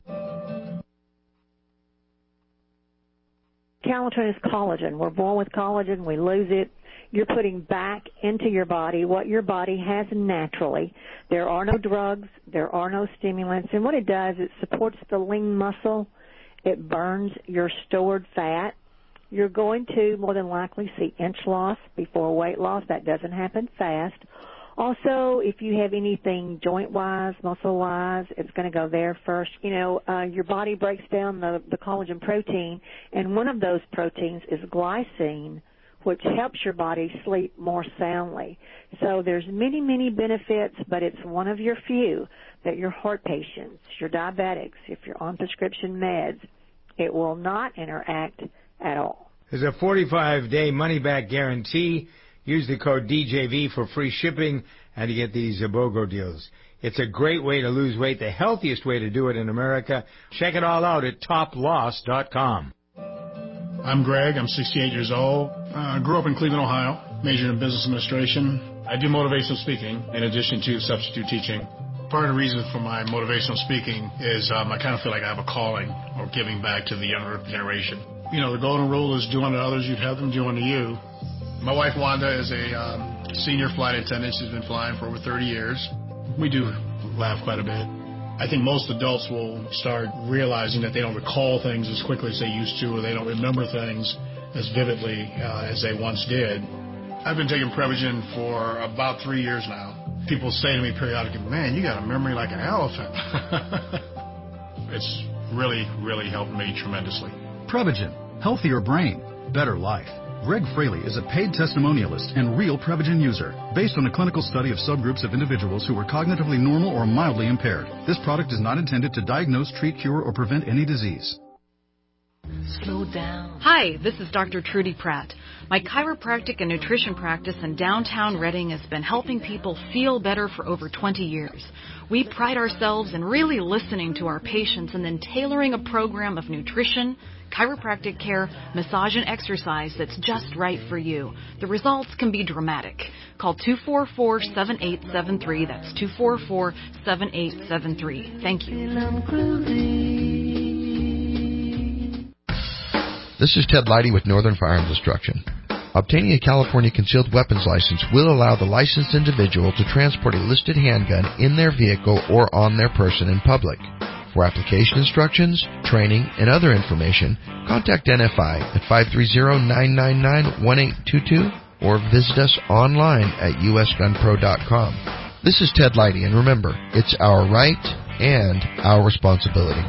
Speaker 15: Calitrin is collagen. We're born with collagen. We lose it. You're putting back into your body what your body has naturally. There are no drugs. There are no stimulants. And what it does, it supports the lean muscle. It burns your stored fat. You're going to more than likely see inch loss before weight loss. That doesn't happen fast. Also, if you have anything joint-wise, muscle-wise, it's going to go there first. You know, uh, your body breaks down the, the collagen protein, and one of those proteins is glycine, which helps your body sleep more soundly. So there's many, many benefits, but it's one of your few that your heart patients, your diabetics, if you're on prescription meds, it will not interact at all.
Speaker 9: There's a forty-five day money-back guarantee. Use the code D J V for free shipping how to get these uh, BOGO deals. It's a great way to lose weight, the healthiest way to do it in America. Check it all out at top loss dot com.
Speaker 1: I'm Greg. I'm sixty-eight years old. I uh, grew up in Cleveland, Ohio, majored in business administration. I do motivational speaking in addition to substitute teaching. Part of the reason for my motivational speaking is um, I kind of feel like I have a calling or giving back to the younger generation. You know, the golden rule is do unto others, you'd have them do unto you. My wife, Wanda, is a um, senior flight attendant. She's been flying for over thirty years. We do laugh quite a bit. I think most adults will start realizing that they don't recall things as quickly as they used to, or they don't remember things as vividly uh, as they once did. I've been taking Prevagen for about three years now. People say to me periodically, man, you got a memory like an elephant. It's really, really helped me tremendously.
Speaker 12: Prevagen. Healthier brain. Better life. Greg Fraley is a paid testimonialist and real Prevagen user, based on a clinical study of subgroups of individuals who were cognitively normal or mildly impaired. This product is not intended to diagnose, treat, cure, or prevent any disease.
Speaker 4: Slow down. Hi, this is Doctor Trudy Pratt. My chiropractic and nutrition practice in downtown Reading has been helping people feel better for over twenty years. We pride ourselves in really listening to our patients and then tailoring a program of nutrition, chiropractic care, massage, and exercise that's just right for you. The results can be dramatic. Call two four four, seven eight seven three. That's two four four, seven eight seven three. Thank you.
Speaker 16: This is Ted Leidy with Northern Firearms Instruction. Obtaining a California concealed weapons license will allow the licensed individual to transport a listed handgun in their vehicle or on their person in public. For application instructions, training, and other information, contact N F I at five three zero, nine nine nine, one eight two two or visit us online at u s gun pro dot com. This is Ted Leidy, and remember, it's our right and our responsibility.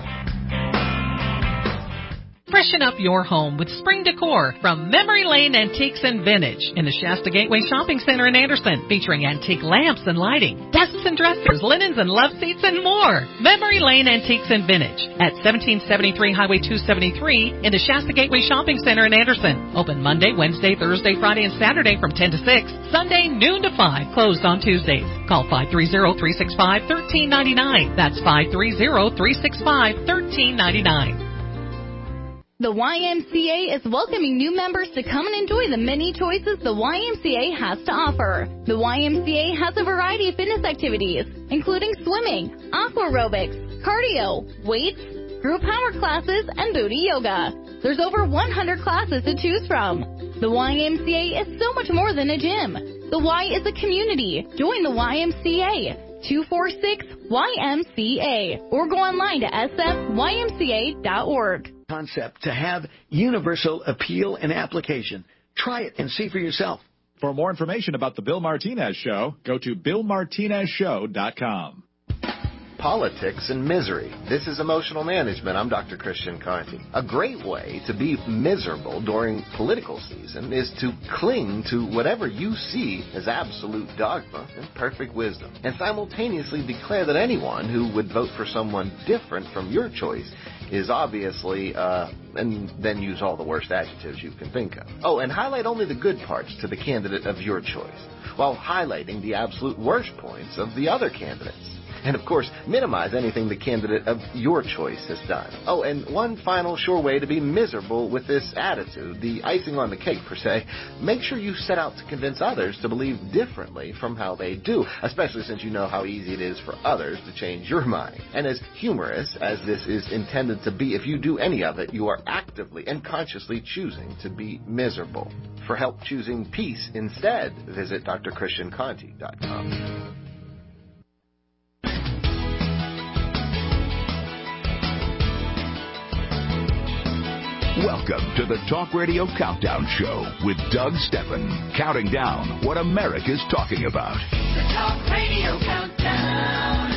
Speaker 24: Freshen up your home with spring decor from Memory Lane Antiques and Vintage in the Shasta Gateway Shopping Center in Anderson, featuring antique lamps and lighting, desks and dressers, linens and love seats, and more. Memory Lane Antiques and Vintage at seventeen seventy-three Highway two seventy-three in the Shasta Gateway Shopping Center in Anderson. Open Monday, Wednesday, Thursday, Friday, and Saturday from ten to six. Sunday, noon to five. Closed on Tuesdays. Call five three zero, three six five, one three nine nine. That's five three zero, three six five, one three nine nine.
Speaker 17: The Y M C A is welcoming new members to come and enjoy the many choices the Y M C A has to offer. The Y M C A has a variety of fitness activities, including swimming, aqua aerobics, cardio, weights, group power classes, and booty yoga. There's over one hundred classes to choose from. The Y M C A is so much more than a gym. The Y is a community. Join the Y M C A. two four six Y M C A or go online to s f y m c a dot org.
Speaker 21: Concept to have universal appeal and application. Try it and see for yourself.
Speaker 25: For more information about the Bill Martinez Show, go to bill martinez show dot com.
Speaker 26: Politics and misery. This is Emotional Management. I'm Doctor Christian Conti. A great way to be miserable during political season is to cling to whatever you see as absolute dogma and perfect wisdom, and simultaneously declare that anyone who would vote for someone different from your choice is obviously, uh, and then use all the worst adjectives you can think of. Oh, and highlight only the good parts to the candidate of your choice, while highlighting the absolute worst points of the other candidates. And, of course, minimize anything the candidate of your choice has done. Oh, and one final sure way to be miserable with this attitude, the icing on the cake, per se, make sure you set out to convince others to believe differently from how they do, especially since you know how easy it is for others to change your mind. And as humorous as this is intended to be, if you do any of it, you are actively and consciously choosing to be miserable. For help choosing peace instead, visit d r christian conti dot com.
Speaker 10: Welcome to the Talk Radio Countdown Show with Doug Steffen, counting down what America's talking about.
Speaker 2: The Talk Radio Countdown.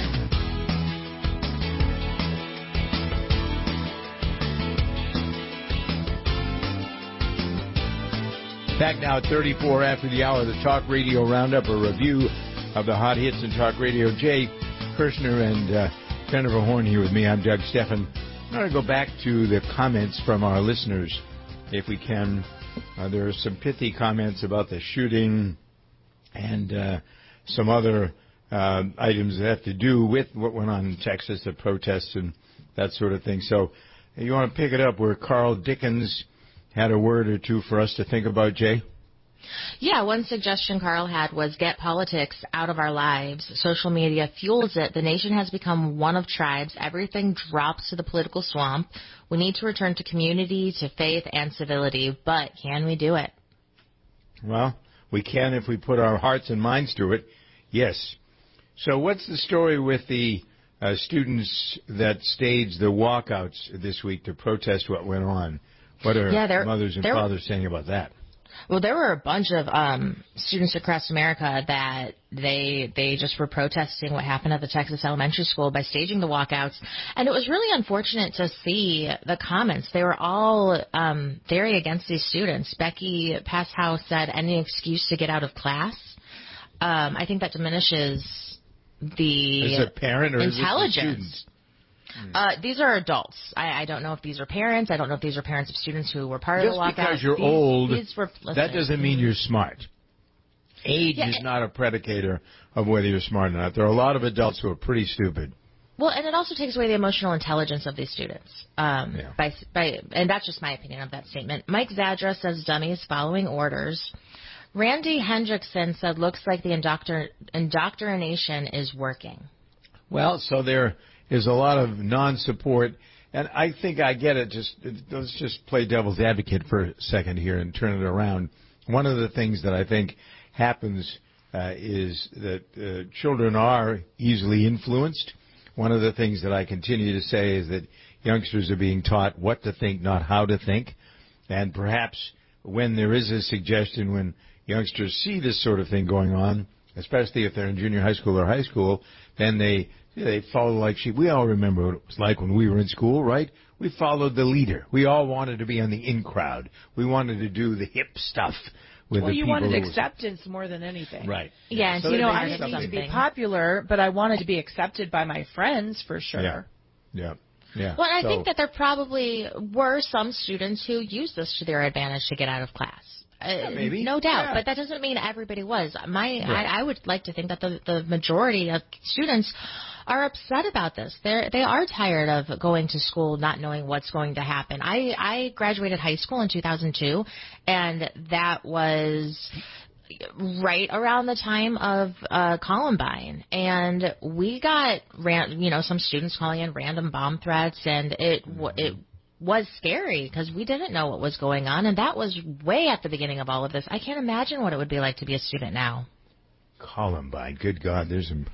Speaker 6: Back now at thirty-four after the hour, the Talk Radio Roundup, a review of the hot hits in Talk Radio. Jay Kirshner and uh, Jennifer Horn here with me. I'm Doug Steffen. I'm going to go back to the comments from our listeners, if we can. Uh, there are some pithy comments about the shooting, and uh, some other uh, items that have to do with what went on in Texas, the protests and that sort of thing. So you want to pick it up where Carl Dickens had a word or two for us to think about, Jay?
Speaker 8: Yeah, one suggestion Carl had was get politics out of our lives. Social media fuels it. The nation has become one of tribes. Everything drops to the political swamp. We need to return to community, to faith, and civility. But can we do it?
Speaker 6: Well, we can if we put our hearts and minds to it, yes. So what's the story with the uh, students that staged the walkouts this week to protest what went on? What are
Speaker 8: yeah, there,
Speaker 6: mothers and
Speaker 8: there,
Speaker 6: fathers saying about that?
Speaker 8: Well, there were a bunch of um, students across America that they they just were protesting what happened at the Texas elementary school by staging the walkouts, and it was really unfortunate to see the comments. They were all um, very against these students. Becky Passhow said, "Any excuse to get out of class." Um, I think that diminishes the
Speaker 6: is it parent or
Speaker 8: intelligence.
Speaker 6: Is it the student?
Speaker 8: Uh, these are adults. I, I don't know if these are parents. I don't know if these are parents of students who were part
Speaker 6: Just
Speaker 8: of the walkout.
Speaker 6: Just because you're
Speaker 8: these,
Speaker 6: old,
Speaker 8: these were,
Speaker 6: that doesn't mean you're smart. Age
Speaker 8: yeah,
Speaker 6: is not a predicator of whether you're smart or not. There are a lot of adults who are pretty stupid.
Speaker 8: Well, and it also takes away the emotional intelligence of these students. Um,
Speaker 6: yeah.
Speaker 8: by, by, and that's just my opinion of that statement. Mike Zadra says dummies following orders. Randy Hendrickson said looks like the indoctr- indoctrination is working.
Speaker 6: Well, so there is a lot of non-support, and I think I get it. Just let's just play devil's advocate for a second here and turn it around. One of the things that I think happens uh, is that uh, children are easily influenced. One of the things that I continue to say is that youngsters are being taught what to think, not how to think. And perhaps when there is a suggestion, when youngsters see this sort of thing going on, especially if they're in junior high school or high school, then they they follow like sheep. We all remember what it was like when we were in school, right? We followed the leader. We all wanted to be on the in crowd. We wanted to do the hip stuff with
Speaker 3: well,
Speaker 6: the
Speaker 3: you
Speaker 6: people.
Speaker 3: wanted
Speaker 6: who
Speaker 3: acceptance was... more than anything.
Speaker 6: Right.
Speaker 8: Yeah,
Speaker 6: so
Speaker 3: you know, I
Speaker 8: didn't
Speaker 3: didn't need to be
Speaker 8: something.
Speaker 3: popular, but I wanted to be accepted by my friends for sure.
Speaker 6: Yeah. Yeah. Yeah.
Speaker 8: Well, I
Speaker 6: so,
Speaker 8: think that there probably were some students who used this to their advantage to get out of class.
Speaker 6: Yeah, maybe.
Speaker 8: No doubt,
Speaker 6: yeah.
Speaker 8: but that doesn't mean everybody was. My,
Speaker 6: right.
Speaker 8: I, I would like to think that the, the majority of students are upset about this. They they are tired of going to school not knowing what's going to happen. I, I graduated high school in two thousand two, and that was right around the time of uh, Columbine, and we got ran, you know, some students calling in random bomb threats, and it mm-hmm. it. was scary because we didn't know what was going on, and that was way at the beginning of all of this. I can't imagine what it would be like to be a student now.
Speaker 6: Columbine, good God, there's some.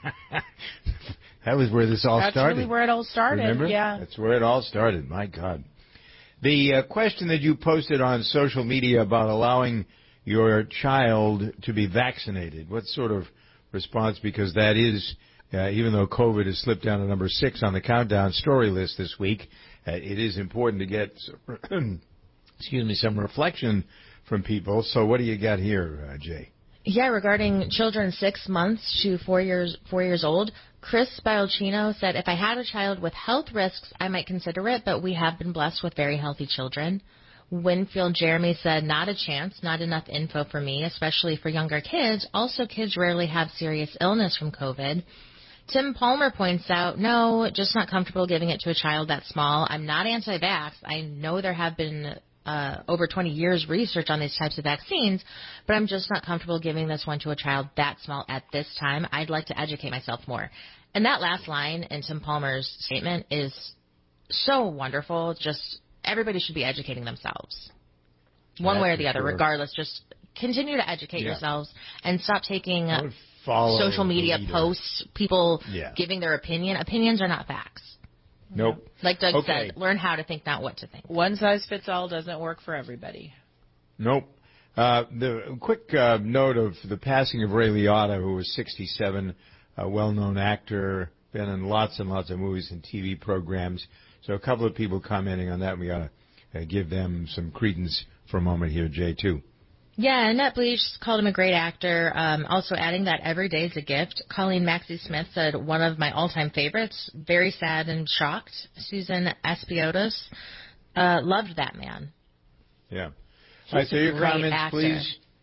Speaker 6: That was where this all
Speaker 3: That's
Speaker 6: started.
Speaker 3: That's really where it all started.
Speaker 6: Remember?
Speaker 3: Yeah,
Speaker 6: that's where it all started. My God, the uh, question that you posted on social media about allowing your child to be vaccinated. What sort of response? Because that is, uh, even though COVID has slipped down to number six on the countdown story list this week. Uh, it is important to get, excuse me, some reflection from people. So what do you got here, uh, Jay?
Speaker 8: Yeah, regarding children six months to four years four years old, Chris Biolchino said, if I had a child with health risks, I might consider it, but we have been blessed with very healthy children. Winfield Jeremy said, not a chance, not enough info for me, especially for younger kids. Also, kids rarely have serious illness from COVID. Tim Palmer points out, no, just not comfortable giving it to a child that small. I'm not anti-vax. I know there have been uh, over twenty years research on these types of vaccines, but I'm just not comfortable giving this one to a child that small at this time. I'd like to educate myself more. And that last line in Tim Palmer's statement is so wonderful. Just everybody should be educating themselves, one
Speaker 6: That's
Speaker 8: way or the other,
Speaker 6: sure.
Speaker 8: regardless. Just continue to educate
Speaker 6: yeah.
Speaker 8: yourselves and stop taking
Speaker 6: Follow
Speaker 8: social media posts, people
Speaker 6: yeah.
Speaker 8: giving their opinion. Opinions are not facts.
Speaker 6: Nope.
Speaker 8: Like Doug
Speaker 6: okay.
Speaker 8: said, learn how to think, not what to think.
Speaker 3: One size fits all doesn't work for everybody.
Speaker 6: Nope. Uh, the quick uh, note of the passing of Ray Liotta, who was sixty-seven, a well-known actor, been in lots and lots of movies and T V programs. So a couple of people commenting on that. We ought to uh, give them some credence for a moment here, Jay, too.
Speaker 8: Yeah, Annette Bleach called him a great actor. Um, also adding that every day is a gift. Colleen Maxey Smith said, one of my all-time favorites. Very sad and shocked. Susan Espiotis uh, loved that man.
Speaker 6: Yeah.
Speaker 8: He's
Speaker 6: All right, so
Speaker 8: a
Speaker 6: your
Speaker 8: great
Speaker 6: comments,
Speaker 8: actor.
Speaker 6: please.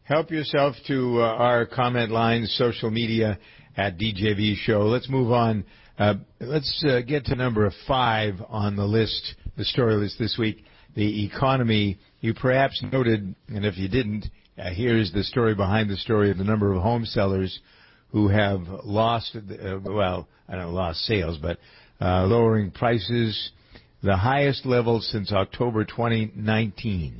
Speaker 6: Help yourself to uh, our comment lines, social media at D J V Show. Let's move on. Uh, let's uh, get to number five on the list, the story list this week, the economy. You perhaps noted, and if you didn't, uh, here's the story behind the story of the number of home sellers who have lost, uh, well, I don't know, lost sales, but uh, lowering prices, the highest level since October twenty nineteen,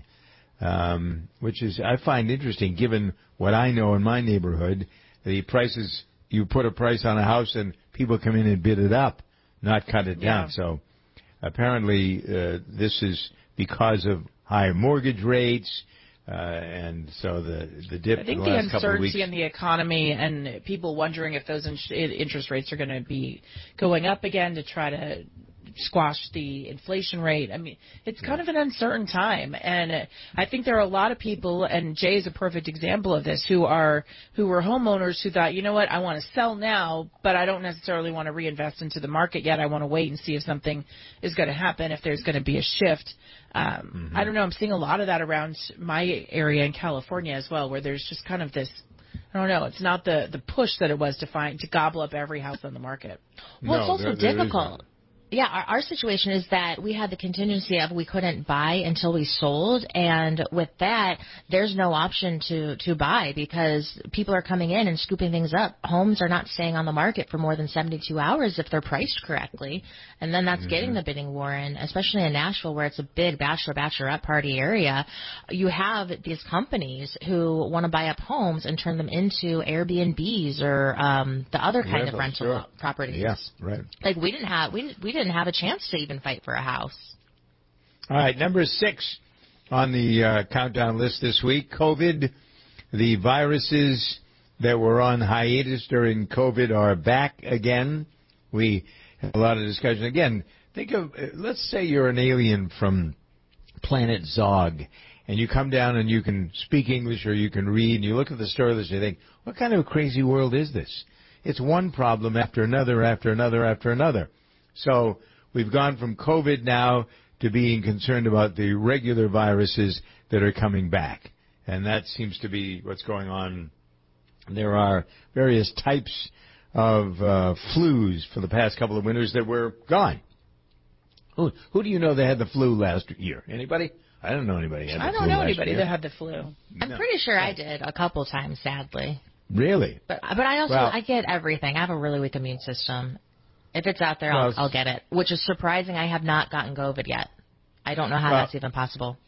Speaker 6: um, which is, I find interesting given what I know in my neighborhood. The prices, you put a price on a house and people come in and bid it up, not cut it down. Yeah. So apparently uh, this is because of higher mortgage rates, uh, and so the the dip.
Speaker 3: I think
Speaker 6: in the,
Speaker 3: the
Speaker 6: last couple of weeks,
Speaker 3: uncertainty in the economy and people wondering if those in- interest rates are going to be going up again to try to squash the inflation rate. I mean, it's kind of an uncertain time, and I think there are a lot of people, and Jay is a perfect example of this, who are who were homeowners who thought, you know what, I want to sell now, but I don't necessarily want to reinvest into the market yet. I want to wait and see if something is going to happen, if there's going to be a shift. Um, mm-hmm. I don't know. I'm seeing a lot of that around my area in California as well, where there's just kind of this. I don't know. It's not the the push that it was to find to gobble up every house on the market.
Speaker 8: Well,
Speaker 6: no,
Speaker 8: it's also
Speaker 6: there, there
Speaker 8: difficult. Yeah, our, our situation is that we had the contingency of we couldn't buy until we sold, and with that, there's no option to, to buy because people are coming in and scooping things up. Homes are not staying on the market for more than seventy-two hours if they're priced correctly, and then that's mm-hmm. getting the bidding war in, especially in Nashville where it's a big bachelor, bachelorette party area. You have these companies who want to buy up homes and turn them into Airbnbs or um, the other kind
Speaker 6: rental,
Speaker 8: of rental
Speaker 6: sure.
Speaker 8: properties.
Speaker 6: Yeah, right.
Speaker 8: Like we didn't have, we we didn't have a chance to even fight for a house.
Speaker 6: All right, number six on the uh, countdown list this week, COVID. The viruses that were on hiatus during COVID are back again. We had a lot of discussion. Again, think of, let's say you're an alien from planet Zog, and you come down and you can speak English or you can read, and you look at the story list and you think, what kind of a crazy world is this? It's one problem after another, after another, after another. So we've gone from COVID now to being concerned about the regular viruses that are coming back. And that seems to be what's going on. There are various types of uh, flus for the past couple of winters that were gone. Who, who do you know that had the flu last year? Anybody? I don't know anybody. Had the
Speaker 3: I don't
Speaker 6: flu
Speaker 3: know
Speaker 6: last
Speaker 3: anybody
Speaker 6: year.
Speaker 3: that had the flu.
Speaker 8: I'm
Speaker 6: No.
Speaker 8: pretty sure I did a couple times, sadly.
Speaker 6: Really?
Speaker 8: But but I also
Speaker 6: Well,
Speaker 8: I get everything. I have a really weak immune system. If it's out there,
Speaker 6: Well,
Speaker 8: I'll, I'll get it. Which is surprising. I have not gotten COVID yet. I don't know how
Speaker 6: Well,
Speaker 8: that's even possible.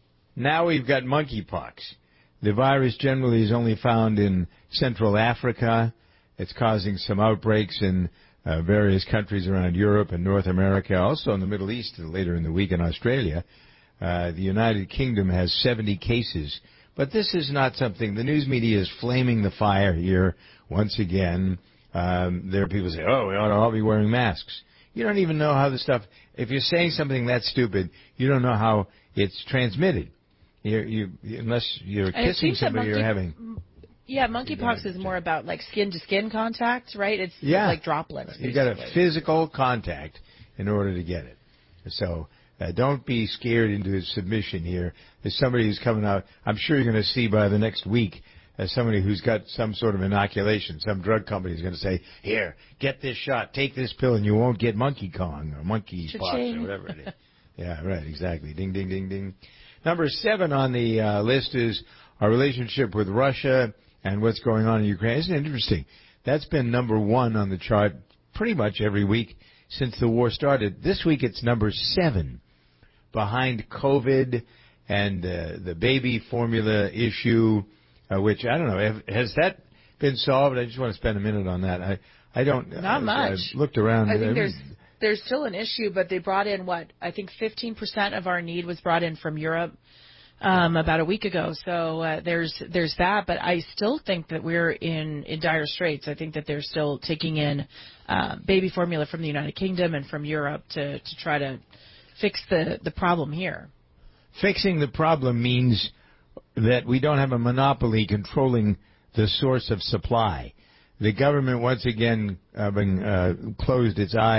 Speaker 6: Now we've got monkeypox. The virus generally is only found in Central Africa. It's causing some outbreaks in uh, various countries around Europe and North America, also in the Middle East later in the week in Australia. Uh, the United Kingdom has seventy cases. But this is not something, the news media is flaming the fire here once again. Um, there are people who say, oh, we ought to all be wearing masks. You don't even know how the stuff, if you're saying something that stupid, you don't know how it's transmitted. You, you, unless you're
Speaker 3: And it
Speaker 6: kissing
Speaker 3: seems that
Speaker 6: somebody
Speaker 3: monkey-
Speaker 6: you're having.
Speaker 3: Yeah, monkeypox is more about like skin to skin contact, right? It's,
Speaker 6: Yeah.
Speaker 3: it's like droplets.
Speaker 6: You got a
Speaker 3: basically.
Speaker 6: physical contact in order to get it. So uh, don't be scared into submission here. There's somebody who's coming out. I'm sure you're going to see by the next week as somebody who's got some sort of inoculation. Some drug company is going to say, here, get this shot, take this pill, and you won't get monkey Kong or monkey pox or whatever it is. Yeah, right, exactly. Ding, ding, ding, ding. Number seven on the uh, list is our relationship with Russia and what's going on in Ukraine. Isn't it interesting? That's been number one on the chart pretty much every week since the war started. This week it's number seven, behind COVID and uh, the baby formula issue, uh, which, I don't know, have, has that been solved? I just want to spend a minute on that. I, I don't...
Speaker 3: Not
Speaker 6: I,
Speaker 3: much.
Speaker 6: I've looked around.
Speaker 3: I think there's there's still an issue, but they brought in, what, I think fifteen percent of our need was brought in from Europe um, about a week ago. So uh, there's there's that, but I still think that we're in, in dire straits. I think that they're still taking in uh, baby formula from the United Kingdom and from Europe to, to try to fix the, the problem here.
Speaker 6: Fixing the problem means that we don't have a monopoly controlling the source of supply. The government once again uh, been, uh, closed its eyes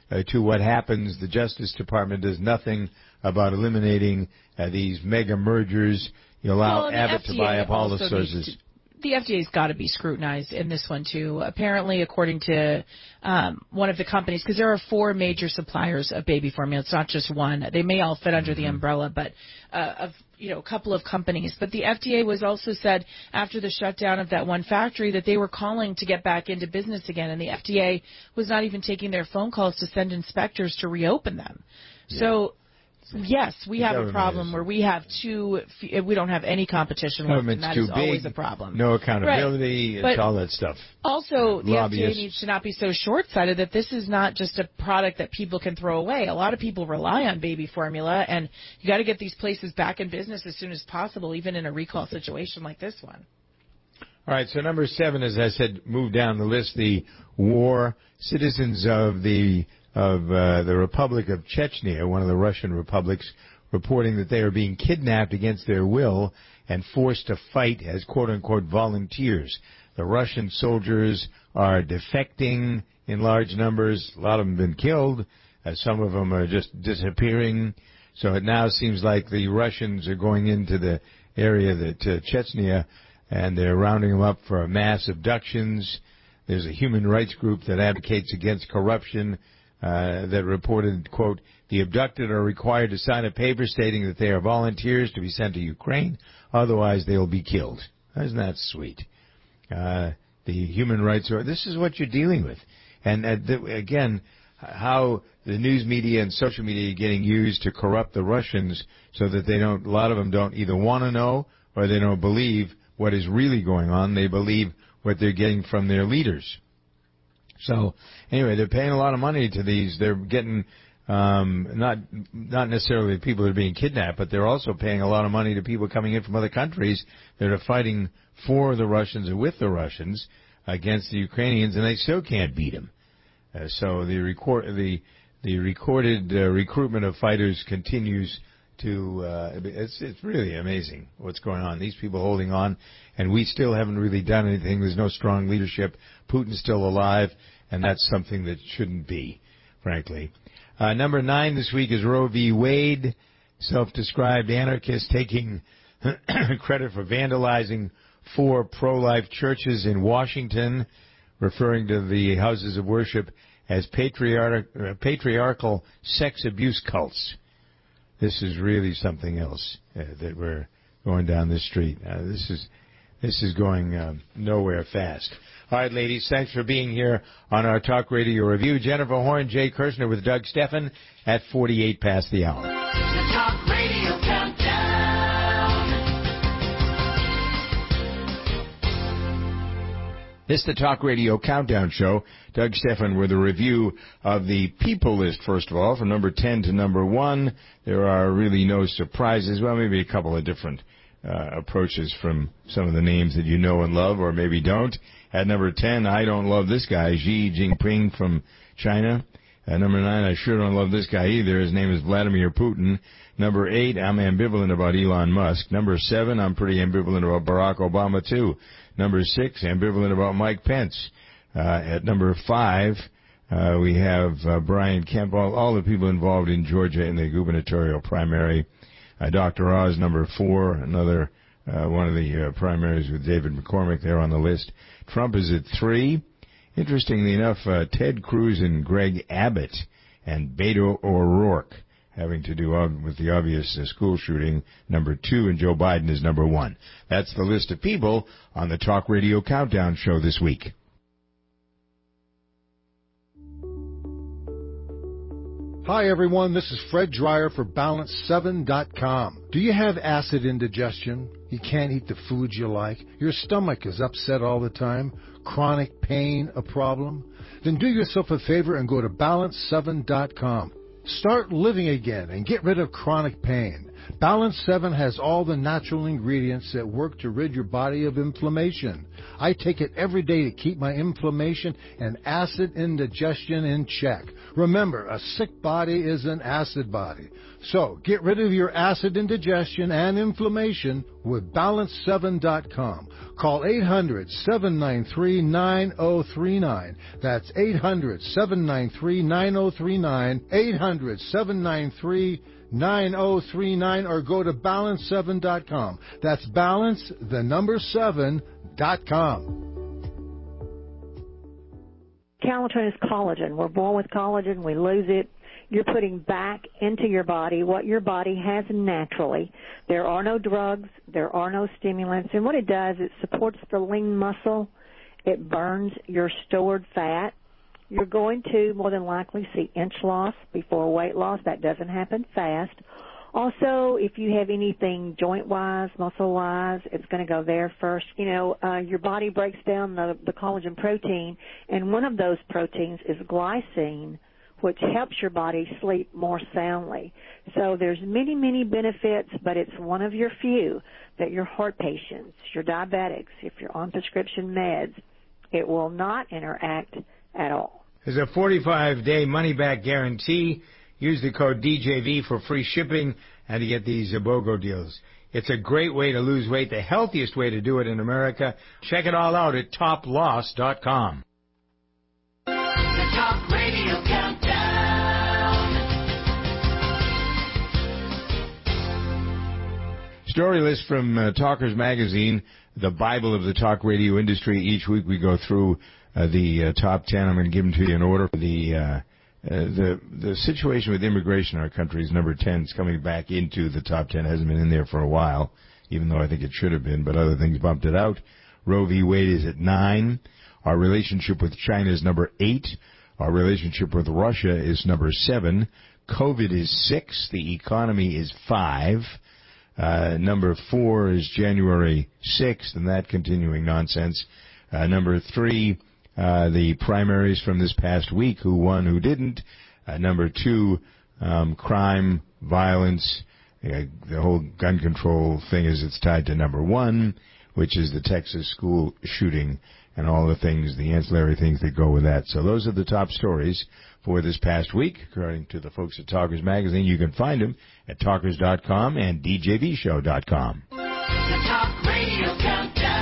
Speaker 6: uh, to what happens. The Justice Department does nothing about eliminating uh, these mega mergers. You allow
Speaker 3: well,
Speaker 6: Abbott
Speaker 3: F D A
Speaker 6: to buy up all the
Speaker 3: also
Speaker 6: sources.
Speaker 3: needs to- The F D A's got to be scrutinized in this one too. Apparently, according to um, one of the companies, because there are four major suppliers of baby formula. It's not just one. They may all fit under mm-hmm. the umbrella, but uh, of you know a couple of companies. But the F D A was also said after the shutdown of that one factory that they were calling to get back into business again, and the F D A was not even taking their phone calls to send inspectors to reopen them. Yeah. So. Yes, we have a problem where we have too, we don't have any competition left, and that is always a problem.
Speaker 6: No accountability,
Speaker 3: right.
Speaker 6: it's all that stuff.
Speaker 3: Also, the F D A needs to not be so short-sighted that this is not just a product that people can throw away. A lot of people rely on baby formula, and you got to get these places back in business as soon as possible, even in a recall situation like this one.
Speaker 6: All right, so number seven, as I said, move down the list, the war. Citizens of the of uh, the Republic of Chechnya, one of the Russian republics, reporting that they are being kidnapped against their will and forced to fight as quote-unquote volunteers. The Russian soldiers are defecting in large numbers. A lot of them have been killed. Uh, some of them are just disappearing. So it now seems like the Russians are going into the area that uh, Chechnya, and they're rounding them up for mass abductions. There's a human rights group that advocates against corruption uh, that reported, quote, the abducted are required to sign a paper stating that they are volunteers to be sent to Ukraine, otherwise they will be killed. Isn't that sweet? Uh, the human rights are, this is what you're dealing with. And uh, the, again, how the news media and social media are getting used to corrupt the Russians so that they don't, a lot of them don't either want to know or they don't believe what is really going on. They believe what they're getting from their leaders. So, anyway, they're paying a lot of money to these. They're getting, um, not not necessarily the people that are being kidnapped, but they're also paying a lot of money to people coming in from other countries that are fighting for the Russians and with the Russians against the Ukrainians, and they still can't beat them. Uh, so the record the the recorded uh, recruitment of fighters continues to uh, it's it's really amazing what's going on. These people holding on, and we still haven't really done anything. There's no strong leadership. Putin's still alive, and that's something that shouldn't be, frankly. Uh, number nine this week is Roe v. Wade, self-described anarchist taking credit for vandalizing four pro-life churches in Washington, referring to the houses of worship as patriarch, uh, patriarchal sex abuse cults. This is really something else uh, that we're going down this street. Uh, this is this is going uh, nowhere fast. All right, ladies, thanks for being here on our Talk Radio Review. Jennifer Horn, Jay Kirshner with Doug Steffen at forty-eight past the hour.
Speaker 2: The Talk Radio Countdown.
Speaker 6: This is the Talk Radio Countdown Show. Doug Steffen with a review of the People List, first of all, from number ten to number one. There are really no surprises. Well, maybe a couple of different uh, approaches from some of the names that you know and love, or maybe don't. At number ten, I don't love this guy, Xi Jinping from China. At number nine, I sure don't love this guy either. His name is Vladimir Putin. Number eight, I'm ambivalent about Elon Musk. Number seven, I'm pretty ambivalent about Barack Obama, too. Number six, ambivalent about Mike Pence. Uh, at number five, uh, we have uh, Brian Kemp, all, all the people involved in Georgia in the gubernatorial primary. Uh, Doctor Oz, number four, another uh, one of the uh, primaries with David McCormick there on the list. Trump is at three. Interestingly enough, uh, Ted Cruz and Greg Abbott and Beto O'Rourke having to do with the obvious uh, school shooting, number two, and Joe Biden is number one. That's the list of people on the Talk Radio Countdown Show this week.
Speaker 5: Hi, everyone. This is Fred Dreyer for Balance seven dot com. Do you have acid indigestion? You can't eat the foods you like? Your stomach is upset all the time? Chronic pain a problem? Then do yourself a favor and go to Balance seven dot com. Start living again and get rid of chronic pain. Balance seven has all the natural ingredients that work to rid your body of inflammation. I take it every day to keep my inflammation and acid indigestion in check. Remember, a sick body is an acid body. So, get rid of your acid indigestion and inflammation with balance seven dot com. Call eight hundred, seven nine three, nine zero three nine. That's eight hundred, seven nine three, nine zero three nine, eight hundred, seven nine three, nine zero three nine, or go to balance seven dot com. That's balance, the number seven, dot com.
Speaker 15: Calitrin is collagen. We're born with collagen. We lose it. You're putting back into your body what your body has naturally. There are no drugs. There are no stimulants. And what it does, it supports the lean muscle. It burns your stored fat. You're going to more than likely see inch loss before weight loss. That doesn't happen fast. Also, if you have anything joint-wise, muscle-wise, it's going to go there first. You know, uh, your body breaks down the, the collagen protein, and one of those proteins is glycine, which helps your body sleep more soundly. So there's many, many benefits, but it's one of your few that your heart patients, your diabetics, if you're on prescription meds, it will not interact at all.
Speaker 9: There's a forty-five day money-back guarantee. Use the code D J V for free shipping and to get these BOGO deals. It's a great way to lose weight, the healthiest way to do it in America. Check it all out at top loss dot com.
Speaker 2: The Talk Radio Countdown.
Speaker 6: Story list from uh, Talkers Magazine, the Bible of the talk radio industry. Each week we go through uh, the uh, top ten. I'm going to give them to you in order. The uh, Uh, the the situation with immigration in our country is number ten. It's coming back into the top ten. Hasn't been in there for a while, even though I think it should have been, but other things bumped it out. Roe v. Wade is at nine. Our relationship with China is number eight. Our relationship with Russia is number seven. COVID is six. The economy is five. Uh, number four is January sixth, and that continuing nonsense. Uh, number three, Uh, the primaries from this past week, who won, who didn't. Uh, number two, um, crime, violence, uh, the whole gun control thing is it's tied to number one, which is the Texas school shooting and all the things, the ancillary things that go with that. So those are the top stories for this past week, according to the folks at Talkers Magazine. You can find them at talkers dot com and d j v show dot com.
Speaker 2: The Talk Radio Countdown.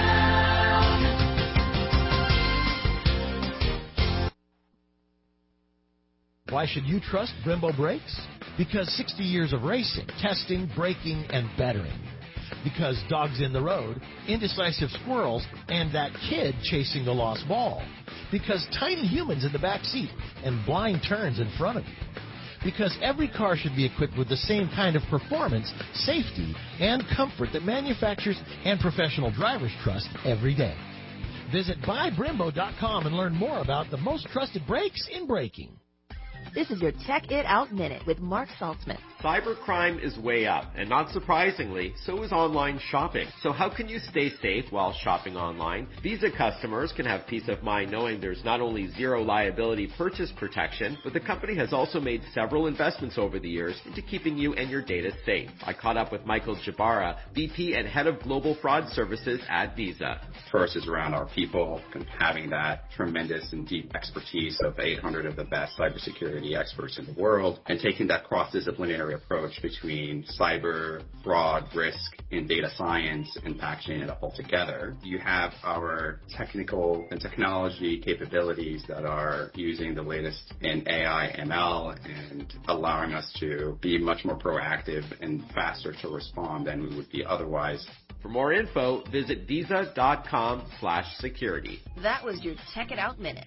Speaker 7: Why should you trust Brembo brakes? Because sixty years of racing, testing, braking, and bettering. Because dogs in the road, indecisive squirrels, and that kid chasing the lost ball. Because tiny humans in the back seat and blind turns in front of you. Because every car should be equipped with the same kind of performance, safety, and comfort that manufacturers and professional drivers trust every day. Visit buy brembo dot com and learn more about the most trusted brakes in braking.
Speaker 13: This is your Check It Out Minute with Mark Saltzman.
Speaker 14: Cybercrime is way up, and not surprisingly, so is online shopping. So how can you stay safe while shopping online? Visa customers can have peace of mind knowing there's not only zero liability purchase protection, but the company has also made several investments over the years into keeping you and your data safe. I caught up with Michael Jabara, V P and Head of Global Fraud Services at Visa.
Speaker 18: First is around our people, and having that tremendous and deep expertise of eight hundred of the best cybersecurity experts in the world, and taking that cross-disciplinary approach between cyber, fraud, risk, and data science, and packaging it up all together. You have our technical and technology capabilities that are using the latest in A I, M L, and allowing us to be much more proactive and faster to respond than we would be otherwise.
Speaker 14: For more info, visit visa dot com slash security.
Speaker 13: That was your Check It Out Minute.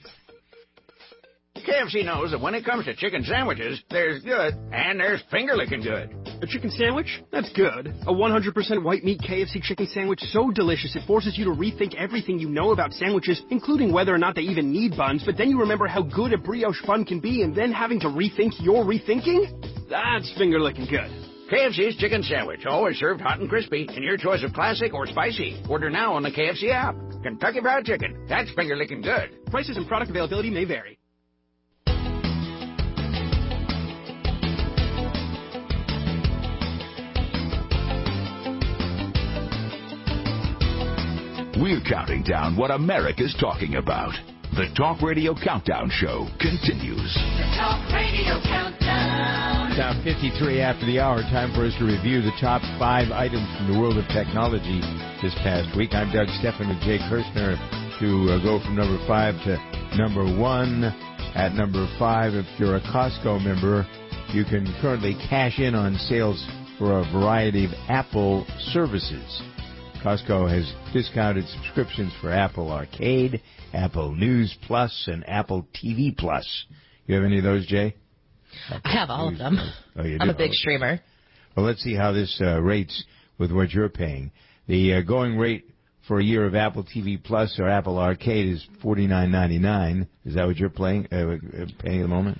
Speaker 19: K F C knows that when it comes to chicken sandwiches, there's good and there's finger-licking good.
Speaker 20: A chicken sandwich? That's good. A one hundred percent white meat K F C chicken sandwich so delicious it forces you to rethink everything you know about sandwiches, including whether or not they even need buns, but then you remember how good a brioche bun can be and then having to rethink your rethinking? That's finger-licking good.
Speaker 19: K F C's chicken sandwich, always served hot and crispy, in your choice of classic or spicy. Order now on the K F C app. Kentucky Fried Chicken. That's finger-licking good.
Speaker 20: Prices and product availability may vary.
Speaker 10: We're counting down what America's talking about. The Talk Radio Countdown Show continues.
Speaker 2: The Talk Radio Countdown.
Speaker 6: Now fifty-three after the hour, time for us to review the top five items from the world of technology this past week. I'm Doug Stephan with Jay Kirshner to uh, go from number five to number one. At number five, if you're a Costco member, you can currently cash in on sales for a variety of Apple services. Costco has discounted subscriptions for Apple Arcade, Apple News Plus, and Apple T V Plus. You have any of those, Jay? Apple
Speaker 8: I have all
Speaker 6: News
Speaker 8: of them.
Speaker 6: Plus. Oh, you do?
Speaker 8: I'm a big
Speaker 6: Okay.
Speaker 8: streamer.
Speaker 6: Well, let's see how this uh, rates with what you're paying. The uh, going rate for a year of Apple T V Plus or Apple Arcade is forty-nine ninety-nine. Is that what you're playing, uh, paying at the moment?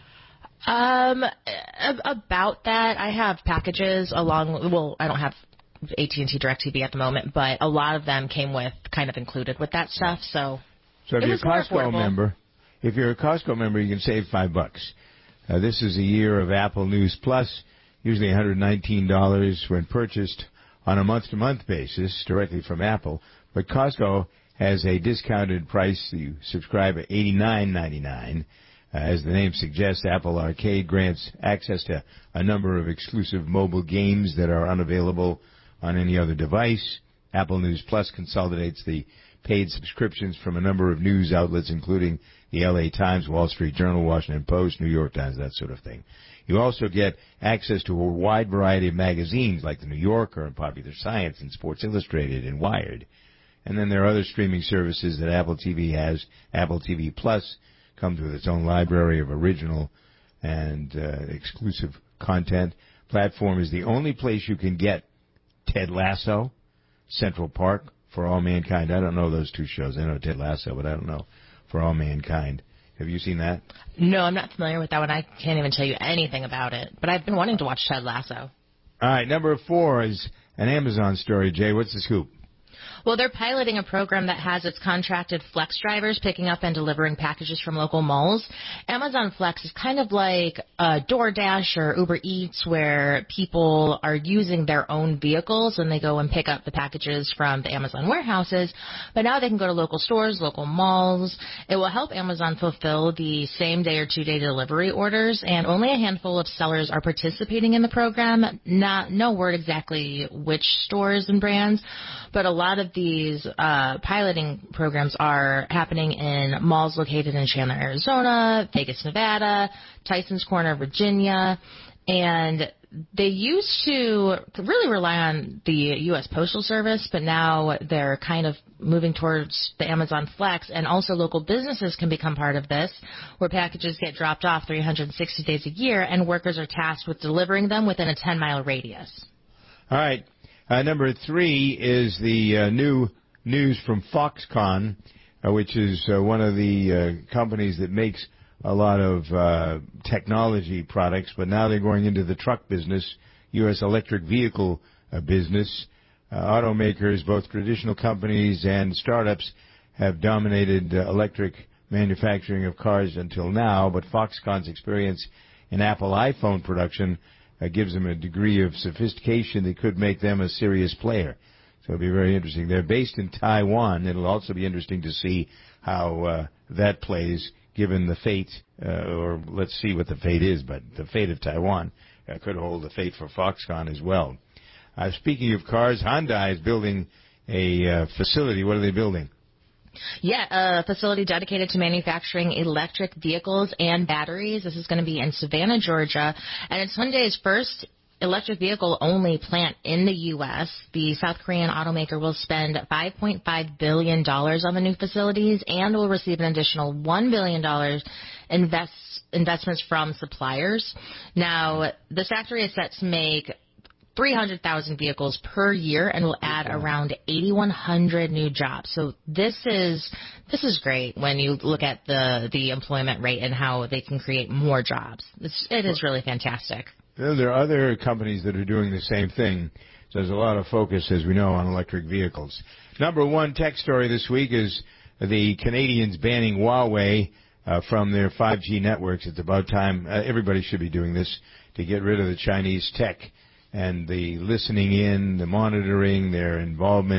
Speaker 8: Um, a- about that, I have packages along. Well, I don't have A T and T DirecTV at the moment, but a lot of them came with kind of included with that stuff. So,
Speaker 6: So if
Speaker 8: it
Speaker 6: you're a
Speaker 8: was more
Speaker 6: Costco
Speaker 8: affordable.
Speaker 6: member, if you're a Costco member, you can save five bucks. Uh, this is a year of Apple News Plus, usually one hundred nineteen dollars when purchased on a month-to-month basis directly from Apple. But Costco has a discounted price. You subscribe at eighty-nine ninety-nine. Uh, as the name suggests, Apple Arcade grants access to a number of exclusive mobile games that are unavailable on any other device. Apple News Plus consolidates the paid subscriptions from a number of news outlets, including the L A Times, Wall Street Journal, Washington Post, New York Times, that sort of thing. You also get access to a wide variety of magazines like The New Yorker and Popular Science and Sports Illustrated and Wired. And then there are other streaming services that Apple T V has. Apple T V Plus comes with its own library of original and uh, exclusive content. Platform is the only place you can get Ted Lasso, Central Park, For All Mankind. I don't know those two shows. I know Ted Lasso, but I don't know For All Mankind. Have you seen that?
Speaker 8: No, I'm not familiar with that one. I can't even tell you anything about it. But I've been wanting to watch Ted Lasso.
Speaker 6: All right, number four is an Amazon story. Jay, what's the scoop?
Speaker 8: Well, they're piloting a program that has its contracted Flex drivers picking up and delivering packages from local malls. Amazon Flex is kind of like uh, DoorDash or Uber Eats, where people are using their own vehicles and they go and pick up the packages from the Amazon warehouses. But now they can go to local stores, local malls. It will help Amazon fulfill the same day or two day delivery orders, and only a handful of sellers are participating in the program. Not no word exactly which stores and brands, but a lot of these uh, piloting programs are happening in malls located in Chandler, Arizona, Vegas, Nevada, Tysons Corner, Virginia, and they used to really rely on the U S Postal Service, but now they're kind of moving towards the Amazon Flex, and also local businesses can become part of this, where packages get dropped off three hundred sixty days a year, and workers are tasked with delivering them within a ten-mile radius.
Speaker 6: All right. Uh, number three is the uh, new news from Foxconn, uh, which is uh, one of the uh, companies that makes a lot of uh, technology products, but now they're going into the truck business, U S electric vehicle uh, business. Uh, automakers, both traditional companies and startups, have dominated uh, electric manufacturing of cars until now, but Foxconn's experience in Apple iPhone production Uh, gives them a degree of sophistication that could make them a serious player. So it'll be very interesting. They're based in Taiwan. It'll also be interesting to see how uh, that plays, given the fate, uh, or let's see what the fate is, but the fate of Taiwan uh, could hold the fate for Foxconn as well. Uh, speaking of cars, Hyundai is building a uh, facility. What are they building?
Speaker 8: Yeah, a facility dedicated to manufacturing electric vehicles and batteries. This is going to be in Savannah, Georgia, and it's Hyundai's first electric vehicle-only plant in the U S. The South Korean automaker will spend five point five billion dollars on the new facilities and will receive an additional one billion dollars invest, investments from suppliers. Now, this factory is set to make three hundred thousand vehicles per year and will add around eighty-one hundred new jobs. So this is this is great when you look at the the employment rate and how they can create more jobs. It's, it is really fantastic.
Speaker 6: There are other companies that are doing the same thing. So there's a lot of focus, as we know, on electric vehicles. Number one tech story this week is the Canadians banning Huawei uh, from their five G networks. It's about time. Uh, everybody should be doing this to get rid of the Chinese tech and the listening in, the monitoring, their involvement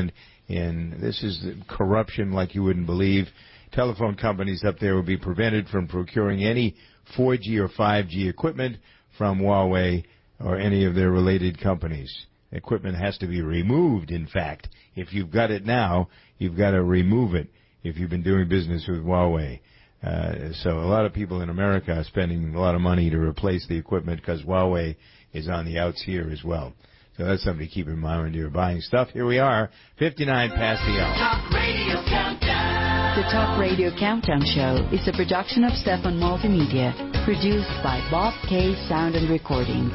Speaker 6: And this is corruption like you wouldn't believe. Telephone companies up there will be prevented from procuring any four G or five G equipment from Huawei or any of their related companies. Equipment has to be removed, in fact. If you've got it now, you've got to remove it if you've been doing business with Huawei. Uh, so a lot of people in America are spending a lot of money to replace the equipment because Huawei is on the outs here as well. So that's something to keep in mind when you're buying stuff. Here we are, fifty-nine past the hour.
Speaker 2: Talk Radio Countdown.
Speaker 1: The Talk Radio Countdown Show is a production of Stefan Multimedia, produced by Bob K. Sound and Recording.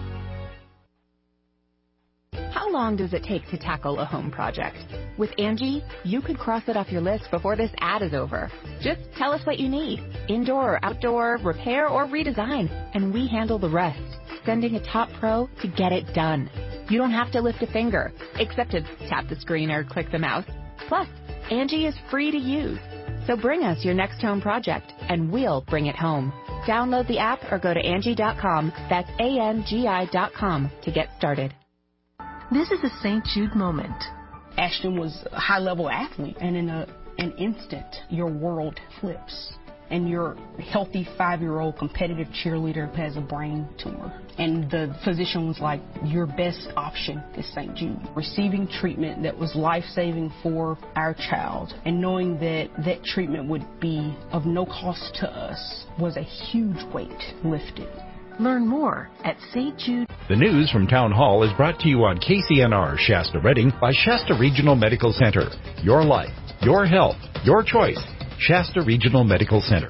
Speaker 4: How long does it take to tackle a home project? With Angie, you could cross it off your list before this ad is over. Just tell us what you need, indoor or outdoor, repair or redesign, and we handle the rest, sending a top pro to get it done. You don't have to lift a finger, except to tap the screen or click the mouse. Plus, Angie is free to use. So bring us your next home project, and we'll bring it home. Download the app or go to Angie dot com. That's A N G I dot com to get started.
Speaker 11: This is a Saint Jude moment. Ashton was a high-level athlete, and in a, an instant, your world flips. And your healthy five-year-old competitive cheerleader has a brain tumor. And the physician was like, your best option is Saint Jude. Receiving treatment that was life-saving for our child and knowing that that treatment would be of no cost to us was a huge weight lifted. Learn more at Saint Jude.
Speaker 12: The news from Town Hall is brought to you on K C N R Shasta Redding by Shasta Regional Medical Center. Your life, your health, your choice. Shasta Regional Medical Center.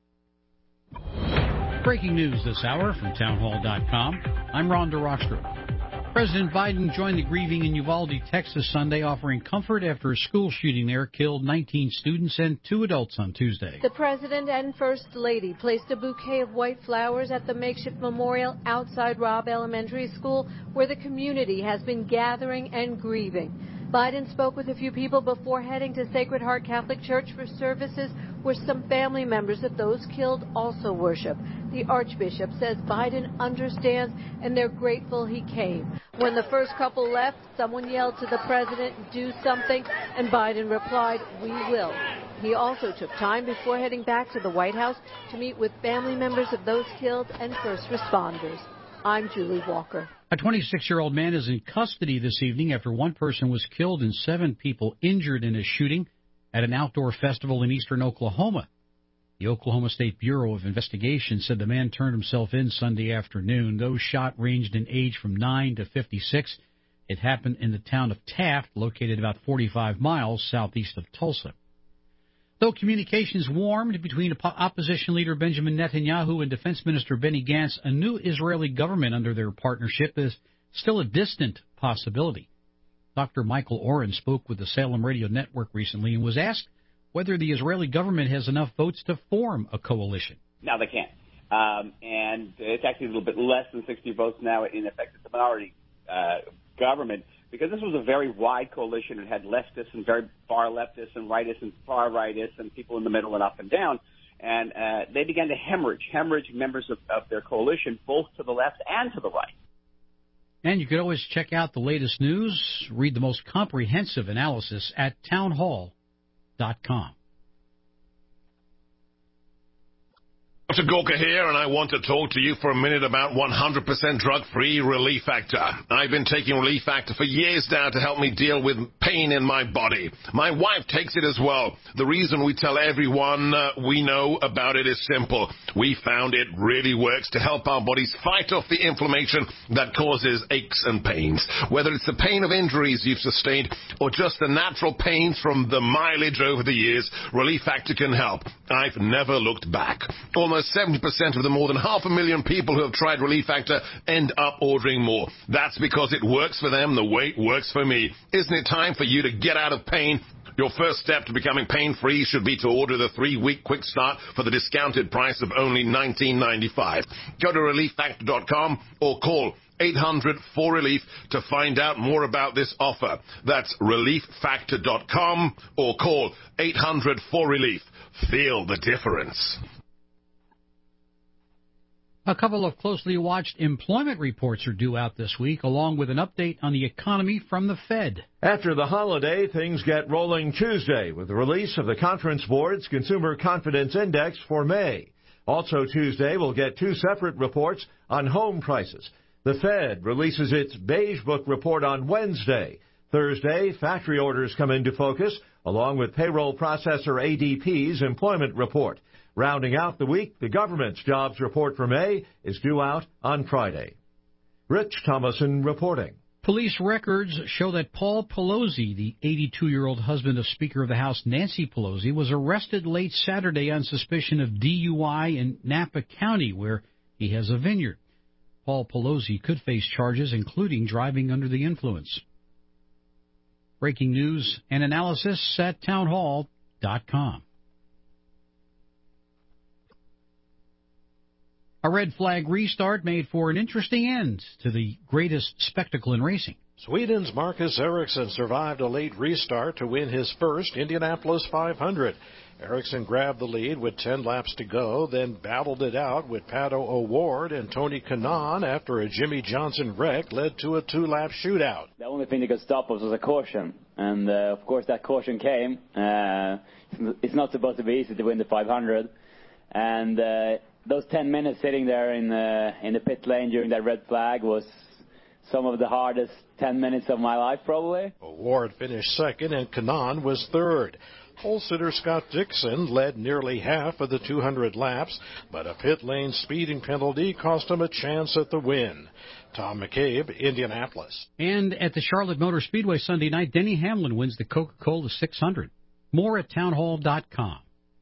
Speaker 22: Breaking news this hour from townhall dot com. I'm Rhonda Rockstrom. President Biden joined the grieving in Uvalde, Texas Sunday, offering comfort after a school shooting there killed nineteen students and two adults on Tuesday.
Speaker 23: The President and First Lady placed a bouquet of white flowers at the makeshift memorial outside Robb Elementary School, where the community has been gathering and grieving. Biden spoke with a few people before heading to Sacred Heart Catholic Church for services where some family members of those killed also worship. The Archbishop says Biden understands and they're grateful he came. When the first couple left, someone yelled to the president, "Do something," and Biden replied, "We will." He also took time before heading back to the White House to meet with family members of those killed and first responders. I'm Julie Walker.
Speaker 22: A twenty-six-year-old man is in custody this evening after one person was killed and seven people injured in a shooting at an outdoor festival in eastern Oklahoma. The Oklahoma State Bureau of Investigation said the man turned himself in Sunday afternoon. Those shot ranged in age from nine to fifty-six. It happened in the town of Taft, located about forty-five miles southeast of Tulsa. Though communications warmed between opposition leader Benjamin Netanyahu and Defense Minister Benny Gantz, a new Israeli government under their partnership is still a distant possibility. Doctor Michael Oren spoke with the Salem Radio Network recently and was asked whether the Israeli government has enough votes to form a coalition.
Speaker 27: No, they can't. Um, and it's actually a little bit less than sixty votes now. In effect, it's a minority uh, government. Because this was a very wide coalition. It had leftists and very far leftists and rightists and far rightists and people in the middle and up and down. And uh, they began to hemorrhage, hemorrhage members of, of their coalition, both to the left and to the right.
Speaker 22: And you could always check out the latest news, read the most comprehensive analysis at townhall dot com.
Speaker 28: Doctor Gorka here, and I want to talk to you for a minute about one hundred percent drug-free Relief Factor. I've been taking Relief Factor for years now to help me deal with pain in my body. My wife takes it as well. The reason we tell everyone uh, we know about it is simple. We found it really works to help our bodies fight off the inflammation that causes aches and pains. Whether it's the pain of injuries you've sustained or just the natural pains from the mileage over the years, Relief Factor can help. I've never looked back. Almost seventy percent of the more than half a million people who have tried Relief Factor end up ordering more. That's because it works for them the way it works for me. Isn't it time for you to get out of pain? Your first step to becoming pain-free should be to order the three-week quick start for the discounted price of only nineteen ninety-five. Go to relief factor dot com or call eight hundred four relief to find out more about this offer. That's relief factor dot com or call eight hundred four relief. Feel the difference.
Speaker 22: A couple of closely watched employment reports are due out this week, along with an update on the economy from the Fed.
Speaker 3: After the holiday, things get rolling Tuesday with the release of the Conference Board's Consumer Confidence Index for May. Also Tuesday, we'll get two separate reports on home prices. The Fed releases its Beige Book report on Wednesday. Thursday, factory orders come into focus, along with payroll processor A D P's employment report. Rounding out the week, the government's jobs report for May is due out on Friday. Rich Thomason reporting.
Speaker 22: Police records show that Paul Pelosi, the eighty-two-year-old husband of Speaker of the House Nancy Pelosi, was arrested late Saturday on suspicion of D U I in Napa County, where he has a vineyard. Paul Pelosi could face charges, including driving under the influence. Breaking news and analysis at townhall dot com. A red flag restart made for an interesting end to the greatest spectacle in racing.
Speaker 5: Sweden's Marcus Ericsson survived a late restart to win his first Indianapolis five hundred. Ericsson grabbed the lead with ten laps to go, then battled it out with Pato O'Ward and Tony Kanaan after a Jimmy Johnson wreck led to a two-lap shootout.
Speaker 16: The only thing that could stop us was a caution, and uh, of course that caution came. Uh, it's not supposed to be easy to win the five hundred, and uh, those ten minutes sitting there in uh, in the pit lane during that red flag was some of the hardest ten minutes of my life, probably.
Speaker 5: O'Ward finished second, and Kanaan was third. Pole sitter Scott Dixon led nearly half of the two hundred laps, but a pit lane speeding penalty cost him a chance at the win. Tom McCabe, Indianapolis.
Speaker 22: And at the Charlotte Motor Speedway Sunday night, Denny Hamlin wins the Coca-Cola six hundred. More at townhall dot com.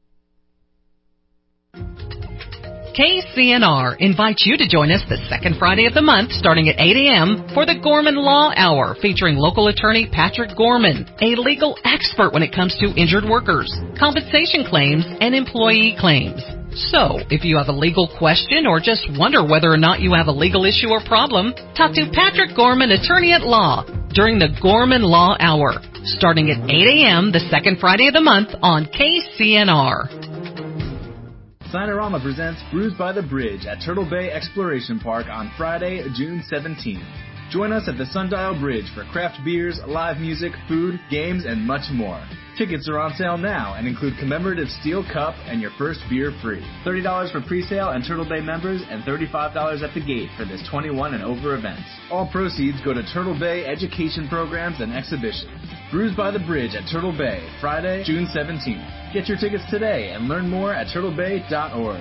Speaker 17: K C N R invites you to join us the second Friday of the month starting at eight a.m. for the Gorman Law Hour featuring local attorney Patrick Gorman, a legal expert when it comes to injured workers, compensation claims, and employee claims. So, if you have a legal question or just wonder whether or not you have a legal issue or problem, talk to Patrick Gorman, attorney at law, during the Gorman Law Hour starting at eight a.m. the second Friday of the month on K C N R.
Speaker 21: Cinerama presents Brews by the Bridge at Turtle Bay Exploration Park on Friday, June seventeenth. Join us at the Sundial Bridge for craft beers, live music, food, games, and much more. Tickets are on sale now and include commemorative steel cup and your first beer free. thirty dollars for pre-sale and Turtle Bay members and thirty-five dollars at the gate for this twenty-one and over event. All proceeds go to Turtle Bay education programs and exhibitions. Brews by the Bridge at Turtle Bay, Friday, June seventeenth. Get your tickets today and learn more at turtle bay dot org.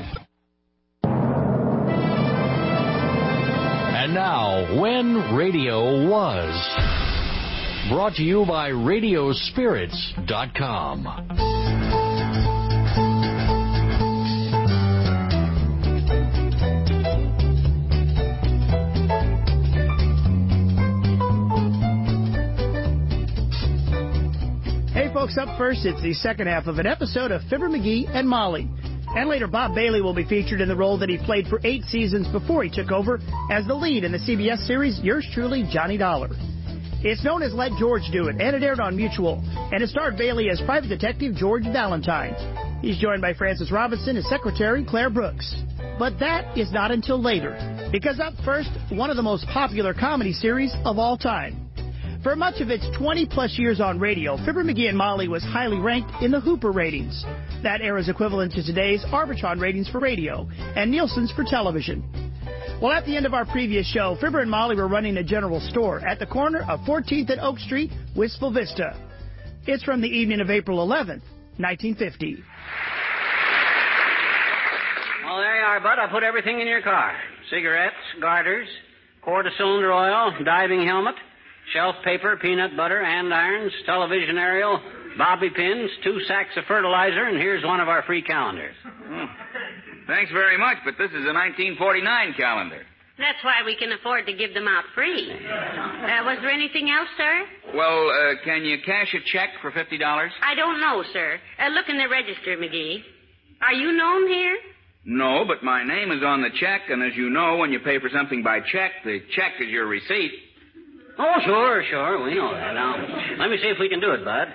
Speaker 24: And now, When Radio Was. Brought to you by radio spirits dot com.
Speaker 25: Hey folks, up first, it's the second half of an episode of Fibber McGee and Molly. And later, Bob Bailey will be featured in the role that he played for eight seasons before he took over as the lead in the C B S series Yours Truly, Johnny Dollar. It's known as Let George Do It, and it aired on Mutual, and it starred Bailey as private detective George Valentine. He's joined by Frances Robinson as secretary Claire Brooks. But that is not until later, because up first, one of the most popular comedy series of all time. For much of its twenty-plus years on radio, Fibber McGee and Molly was highly ranked in the Hooper ratings, that era's equivalent to today's Arbitron ratings for radio, and Nielsen's for television. Well, at the end of our previous show, Fibber and Molly were running a general store at the corner of fourteenth and Oak Street, Wistful Vista. It's from the evening of April eleventh, nineteen fifty.
Speaker 26: Well, there you are, Bud. I put everything in your car. Cigarettes, garters, quart of cylinder oil, diving helmet, shelf paper, peanut butter, andirons, television aerial, bobby pins, two sacks of fertilizer, and here's one of our free calendars.
Speaker 29: Oh. Thanks very much, but this is a nineteen forty-nine calendar.
Speaker 30: That's why we can afford to give them out free. Uh, was there anything else, sir?
Speaker 29: Well, uh, can you cash a check for fifty dollars?
Speaker 30: I don't know, sir. Uh, look in the register, McGee. Are you known here?
Speaker 29: No, but my name is on the check, and as you know, when you pay for something by check, the check is your receipt.
Speaker 26: Oh, sure, sure. We know that. Now, let me see if we can do it, Bud.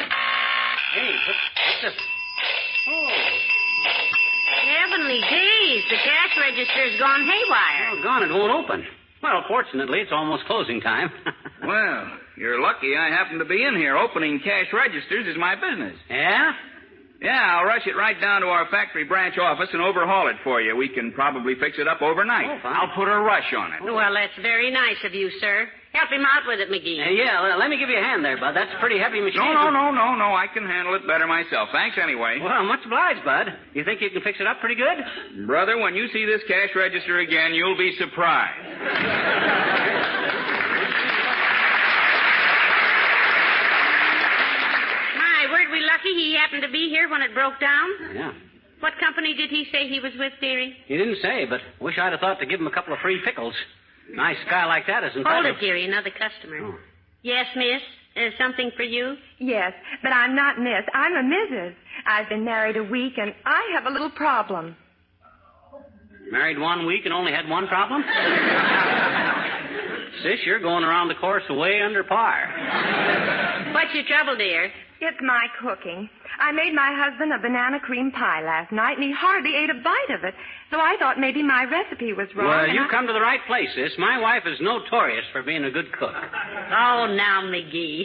Speaker 26: Hey, what's this? Oh.
Speaker 30: Heavenly days. please. The cash register's gone haywire.
Speaker 26: Oh, gone. It won't open. Well, fortunately, it's almost closing time.
Speaker 29: Well, you're lucky I happen to be in here. Opening cash registers is my business.
Speaker 26: Yeah?
Speaker 29: Yeah, I'll rush it right down to our factory branch office and overhaul it for you. We can probably fix it up overnight.
Speaker 26: Oh, fine.
Speaker 29: I'll put a rush on it.
Speaker 30: Well, that's very nice of you, sir. Help him out with it, McGee.
Speaker 26: Uh, yeah, well, let me give you a hand there, Bud. That's a pretty heavy machine.
Speaker 29: No, no, no, no, no. I can handle it better myself. Thanks anyway.
Speaker 26: Well, much obliged, Bud. You think you can fix it up pretty good?
Speaker 29: Brother, when you see this cash register again, you'll be surprised.
Speaker 30: My, weren't we lucky he happened to be here when it broke down?
Speaker 26: Yeah.
Speaker 30: What company did he say he was with, dearie?
Speaker 26: He didn't say, but wish I'd have thought to give him a couple of free pickles. Nice guy like that isn't
Speaker 30: Hold
Speaker 26: that
Speaker 30: it, dearie. Another customer.
Speaker 26: Oh.
Speaker 30: Yes, miss. Is something for you?
Speaker 7: Yes, but I'm not Miss. I'm a Missus I've been married a week, and I have a little problem.
Speaker 26: Married one week and only had one problem? Sis, you're going around the course way under par.
Speaker 30: What's your trouble, dear?
Speaker 7: It's my cooking. I made my husband a banana cream pie last night, and he hardly ate a bite of it. So I thought maybe my recipe was wrong.
Speaker 26: Well, you've
Speaker 7: I...
Speaker 26: come to the right place, sis. My wife is notorious for being a good cook.
Speaker 30: Oh, now, McGee.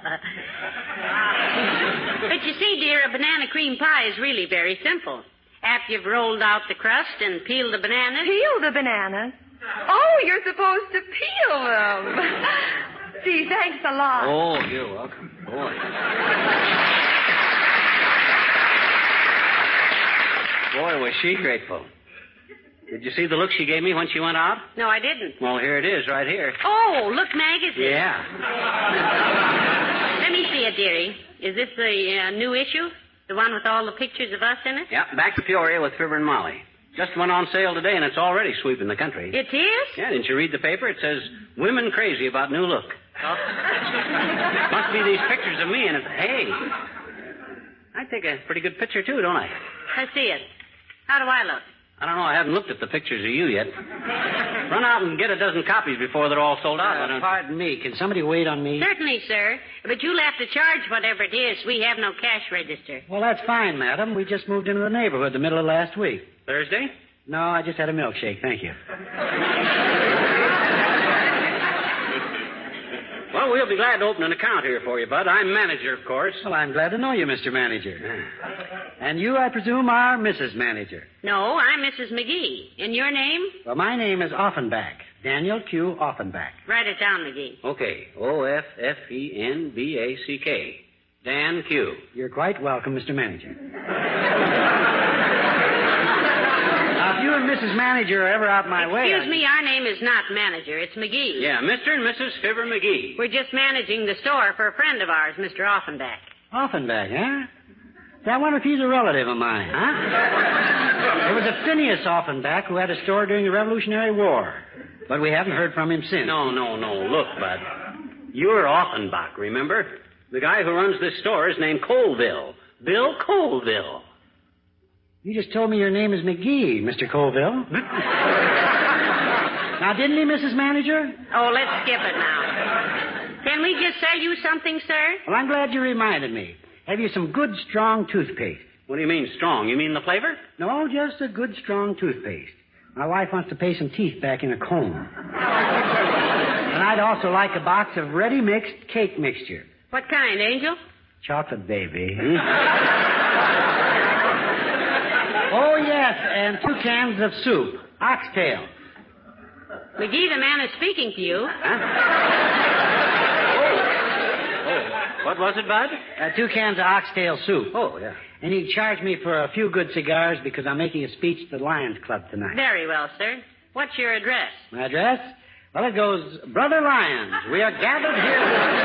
Speaker 30: But you see, dear, a banana cream pie is really very simple. After you've rolled out the crust and peeled the bananas...
Speaker 7: Peel the bananas? Oh, you're supposed to peel them. Gee, thanks a lot.
Speaker 26: Oh, you're welcome. Boy. Boy, was she grateful. Did you see the look she gave me when she went out?
Speaker 30: No, I didn't.
Speaker 26: Well, here it is, right here.
Speaker 30: Oh, look, magazine.
Speaker 26: Yeah.
Speaker 30: Let me see it, dearie. Is this the uh, new issue? The one with all the pictures of us in it?
Speaker 26: Yeah, Back to Peoria with Fibber and Molly. Just went on sale today, and it's already sweeping the country.
Speaker 30: It is?
Speaker 26: Yeah, didn't you read the paper? It says, women crazy about new look. Oh. Must be these pictures of me, and it's, hey, I take a pretty good picture, too, don't I?
Speaker 30: I see it. How do I look?
Speaker 26: I don't know. I haven't looked at the pictures of you yet. Run out and get a dozen copies before they're all sold out.
Speaker 8: Uh, pardon me. Can somebody wait on me?
Speaker 30: Certainly, sir. But you'll have to charge whatever it is. We have no cash register.
Speaker 8: Well, that's fine, madam. We just moved into the neighborhood the middle of last week.
Speaker 26: Thursday?
Speaker 8: No, I just had a milkshake. Thank you.
Speaker 26: Well, we'll be glad to open an account here for you, Bud. I'm manager, of course.
Speaker 8: Well, I'm glad to know you, Mister Manager. And you, I presume, are Missus Manager.
Speaker 30: No, I'm Missus McGee. And your name?
Speaker 8: Well, my name is Offenbach. Daniel Q. Offenbach.
Speaker 30: Write it down, McGee.
Speaker 26: Okay. O F F E N B A C K. Dan Q.
Speaker 8: You're quite welcome, Mister Manager. Now, if you and Missus Manager are ever out my way...
Speaker 30: Excuse
Speaker 8: I...
Speaker 30: me, our name is not Manager. It's McGee.
Speaker 26: Yeah, Mister and Missus Fibber McGee.
Speaker 30: We're just managing the store for a friend of ours, Mister Offenbach.
Speaker 8: Offenbach, huh? I wonder if he's a relative of mine, huh? There was a Phineas Offenbach who had a store during the Revolutionary War. But we haven't heard from him since.
Speaker 26: No, no, no. Look, Bud. You're Offenbach, remember? The guy who runs this store is named Colville. Bill Colville.
Speaker 8: You just told me your name is McGee, Mister Colville. Now, didn't he, Missus Manager?
Speaker 30: Oh, let's skip it now. Can we just sell you something, sir?
Speaker 8: Well, I'm glad you reminded me. Have you some good, strong toothpaste?
Speaker 26: What do you mean, strong? You mean the flavor?
Speaker 8: No, just a good, strong toothpaste. My wife wants to pay some teeth back in a comb. And I'd also like a box of ready-mixed cake mixture.
Speaker 30: What kind, Angel?
Speaker 8: Chocolate, baby. Oh, yes, and two cans of soup. Oxtail.
Speaker 30: McGee, the man is speaking to you.
Speaker 26: Huh? Oh. What was it, Bud?
Speaker 8: Uh, two cans of oxtail soup.
Speaker 26: Oh, yeah.
Speaker 8: And he charged me for a few good cigars because I'm making a speech to the Lions Club tonight.
Speaker 30: Very well, sir. What's your address?
Speaker 8: My address? Well, it goes, Brother Lions, we are gathered here...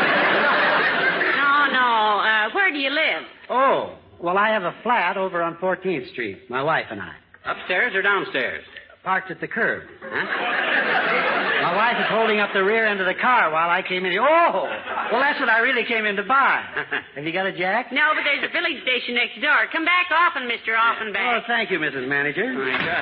Speaker 30: No, no. Uh, where do you live?
Speaker 8: Oh, well, I have a flat over on fourteenth Street, my wife and I.
Speaker 26: Upstairs or downstairs?
Speaker 8: Parked at the curb.
Speaker 26: Huh?
Speaker 8: My wife is holding up the rear end of the car while I came in here. Oh! Well, that's what I really came in to buy. Have you got a jack?
Speaker 30: No, but there's a filling station next door. Come back often, Mister Offenbach.
Speaker 8: Oh, thank you, Missus Manager.
Speaker 26: My God.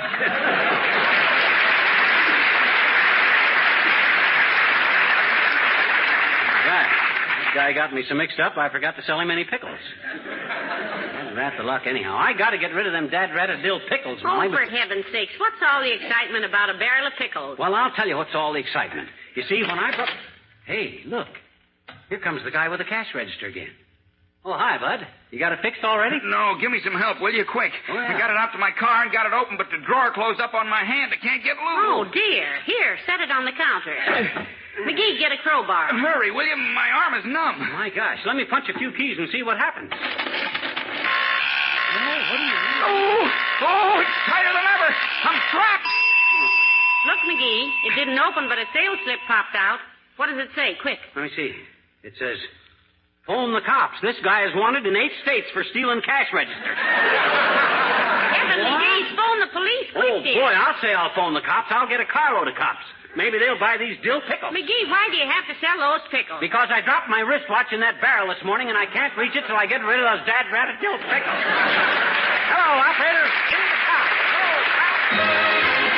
Speaker 26: Right. This guy got me so mixed up, I forgot to sell him any pickles. rat the luck anyhow. I got to get rid of them dad-ratted dill pickles,
Speaker 30: Oh,
Speaker 26: Molly.
Speaker 30: for
Speaker 26: but-
Speaker 30: heaven's sakes, what's all the excitement about a barrel of pickles?
Speaker 26: Well, I'll tell you what's all the excitement. You see, when I brought... Hey, look. Here comes the guy with the cash register again. Oh, hi, Bud. You got it fixed already?
Speaker 29: No, give me some help, will you? Quick.
Speaker 26: Oh, yeah.
Speaker 29: I got it out to my car and got it open, but the drawer closed up on my hand. I can't get loose.
Speaker 30: Oh, dear. Here, set it on the counter. McGee, get a crowbar.
Speaker 29: Hurry, will you? My arm is numb.
Speaker 26: My gosh, let me punch a few keys and see what happens. Oh, what do you mean?
Speaker 29: Oh, oh, it's tighter than ever. I'm trapped.
Speaker 30: Look, McGee, it didn't open, but a sales slip popped out. What does it say? Quick.
Speaker 26: Let me see. It says, phone the cops. This guy is wanted in eight states for stealing cash registers.
Speaker 30: Heaven, McGee, phone the police. Quick,
Speaker 26: Oh,
Speaker 30: dear.
Speaker 26: boy, I'll say I'll phone the cops. I'll get a carload of cops. Maybe they'll buy these dill pickles.
Speaker 30: McGee, why do you have to sell those pickles?
Speaker 26: Because I dropped my wristwatch in that barrel this morning, and I can't reach it till I get rid of those dad-ratted dill pickles. Hello, operator. Give me the cops. Hello, cops.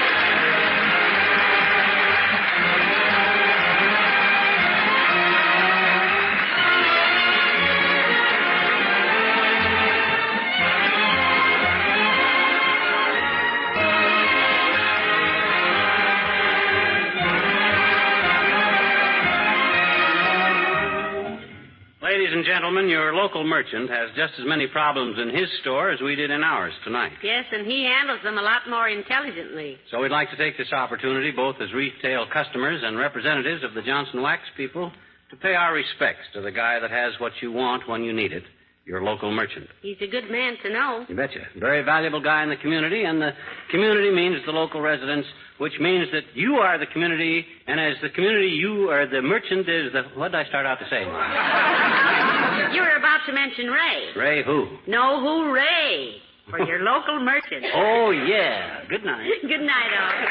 Speaker 26: Ladies and gentlemen, your local merchant has just as many problems in his store as we did in ours tonight.
Speaker 30: Yes, and he handles them a lot more intelligently.
Speaker 26: So we'd like to take this opportunity, both as retail customers and representatives of the Johnson Wax people, to pay our respects to the guy that has what you want when you need it, your local merchant.
Speaker 30: He's a good man to know.
Speaker 26: You betcha. Very valuable guy in the community, and the community means the local residents, which means that you are the community, and as the community, you are the merchant is the... What did I start out to say?
Speaker 30: You were about to mention Ray.
Speaker 26: Ray who?
Speaker 30: No, who Ray? For your local merchant.
Speaker 26: Oh, yeah. Good night.
Speaker 30: Good night,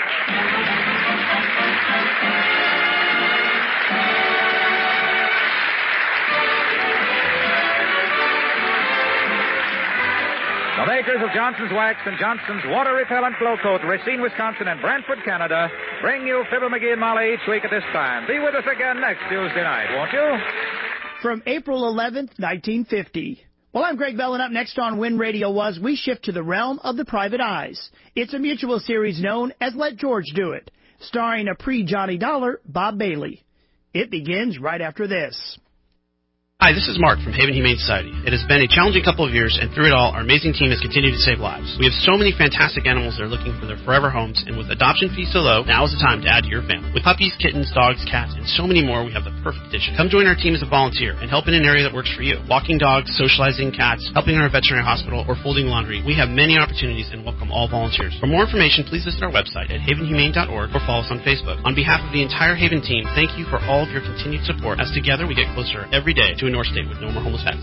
Speaker 2: The makers of Johnson's Wax and Johnson's Water Repellent Glow Coat, Racine, Wisconsin, and Brantford, Canada, bring you Fibber McGee and Molly each week at this time. Be with us again next Tuesday night, won't you?
Speaker 25: From April eleventh, nineteen fifty. Well, I'm Greg Bell, and up next on When Radio Was, we shift to the realm of the private eyes. It's a mutual series known as Let George Do It, starring a pre-Johnny Dollar, Bob Bailey. It begins right after this.
Speaker 6: Hi, this is Mark from Haven Humane Society. It has been a challenging couple of years, and through it all, our amazing team has continued to save lives. We have so many fantastic animals that are looking for their forever homes, and with adoption fees so low, now is the time to add to your family. With puppies, kittens, dogs, cats, and so many more, we have the perfect addition. Come join our team as a volunteer and help in an area that works for you. Walking dogs, socializing cats, helping in our veterinary hospital, or folding laundry. We have many opportunities and welcome all volunteers. For more information, please visit our website at haven humane dot org or follow us on Facebook. On behalf of the entire Haven team, thank you for all of your continued support, as together we get closer every day to a North State with no more homeless pets.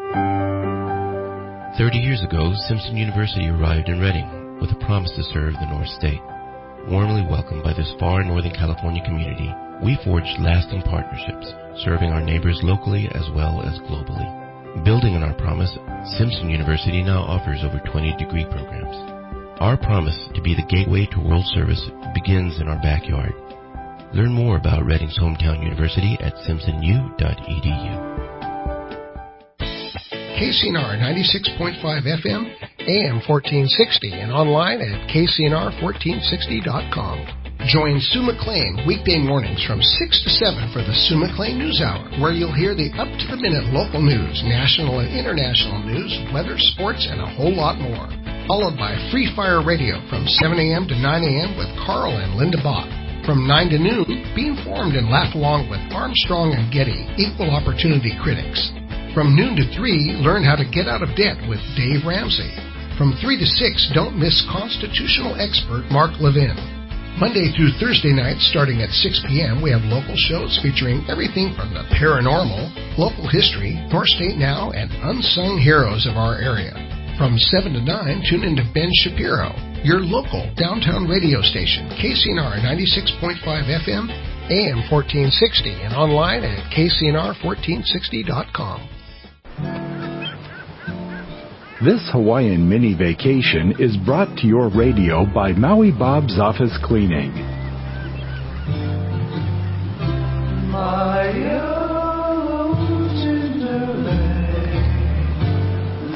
Speaker 9: Thirty years ago, Simpson University arrived in Reading with a promise to serve the North State. Warmly welcomed by this far Northern California community, we forged lasting partnerships, serving our neighbors locally as well as globally. Building on our promise, Simpson University now offers over twenty degree programs. Our promise to be the gateway to world service begins in our backyard. Learn more about Reading's hometown university at simpson u dot e d u.
Speaker 10: K C N R ninety-six point five F M, A M fourteen sixty, and online at k c n r fourteen sixty dot com. Join Sue McLean weekday mornings from six to seven for the Sue McLean News Hour, where you'll hear the up-to-the-minute local news, national and international news, weather, sports, and a whole lot more. Followed by Free Fire Radio from seven a.m. to nine a.m. with Carl and Linda Bach. From nine to noon, be informed and laugh along with Armstrong and Getty, equal opportunity critics. From noon to three, learn how to get out of debt with Dave Ramsey. From three to six, don't miss constitutional expert Mark Levin. Monday through Thursday nights, starting at six p.m., we have local shows featuring everything from the paranormal, local history, North State Now, and unsung heroes of our area. From seven to nine, tune into Ben Shapiro, your local downtown radio station, K C N R ninety-six point five F M, A M fourteen sixty, and online at k c n r fourteen sixty dot com.
Speaker 13: This Hawaiian mini vacation is brought to your radio by Maui Bob's Office Cleaning.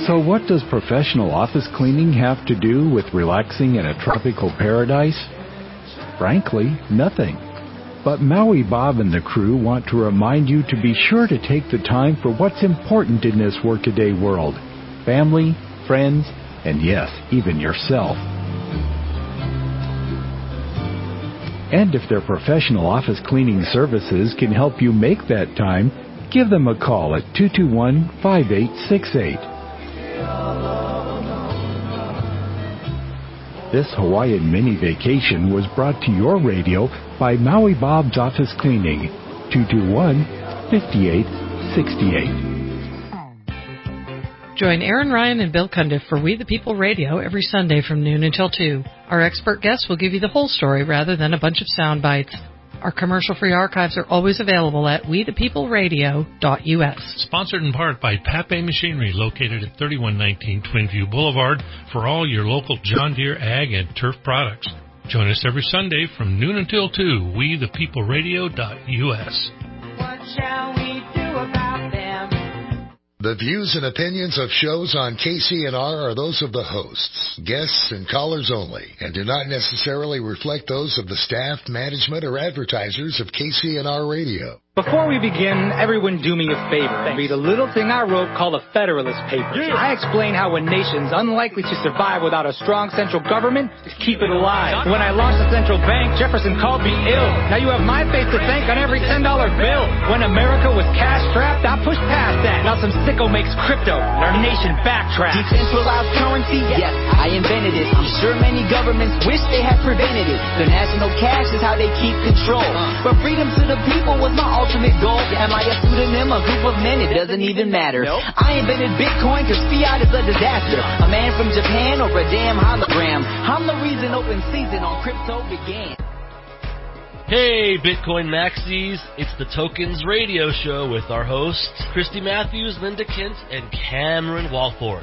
Speaker 13: So what does professional office cleaning have to do with relaxing in a tropical paradise? Frankly, nothing. But Maui Bob and the crew want to remind you to be sure to take the time for what's important in this workaday world. Family, friends, and yes, even yourself. And if their professional office cleaning services can help you make that time, give them a call at two two one, five eight six eight. This Hawaiian mini vacation was brought to your radio by Maui Bob's Office Cleaning, two two one, five eight six eight.
Speaker 17: Join Aaron Ryan and Bill Cundiff for We the People Radio every Sunday from noon until two. Our expert guests will give you the whole story rather than a bunch of sound bites. Our commercial-free archives are always available at we the people radio dot u s.
Speaker 1: Sponsored in part by Pape Machinery, located at thirty-one nineteen Twinview Boulevard, for all your local John Deere ag and turf products. Join us every Sunday from noon until two, we the people radio dot u s.
Speaker 4: What shall we do about them?
Speaker 11: The views and opinions of shows on K C N R are those of the hosts, guests, and callers only, and do not necessarily reflect those of the staff, management, or advertisers of K C N R Radio.
Speaker 12: Before we begin, everyone do me a favor and read a little thing I wrote called the Federalist Papers. Yeah. I explain how a nation's unlikely to survive without a strong central government to keep it alive. When I launched the central bank, Jefferson called me ill. Now you have my face to thank on every ten dollar bill. When America was cash-strapped, I pushed past that. Now some sicko makes crypto, and our nation backtracks.
Speaker 14: Decentralized currency? Yes, I invented it. I'm sure many governments wish they had prevented it. The national cash is how they keep control. But freedom to the people was my ultimate goal. Am I a pseudonym, a group of men? It doesn't even matter. Nope. I invented Bitcoin because fiat is a disaster. A man from Japan or a damn hologram. I'm the reason open season on crypto began.
Speaker 15: Hey, Bitcoin Maxis. It's the Tokens Radio Show with our hosts, Christy Matthews, Linda Kent, and Cameron Walford.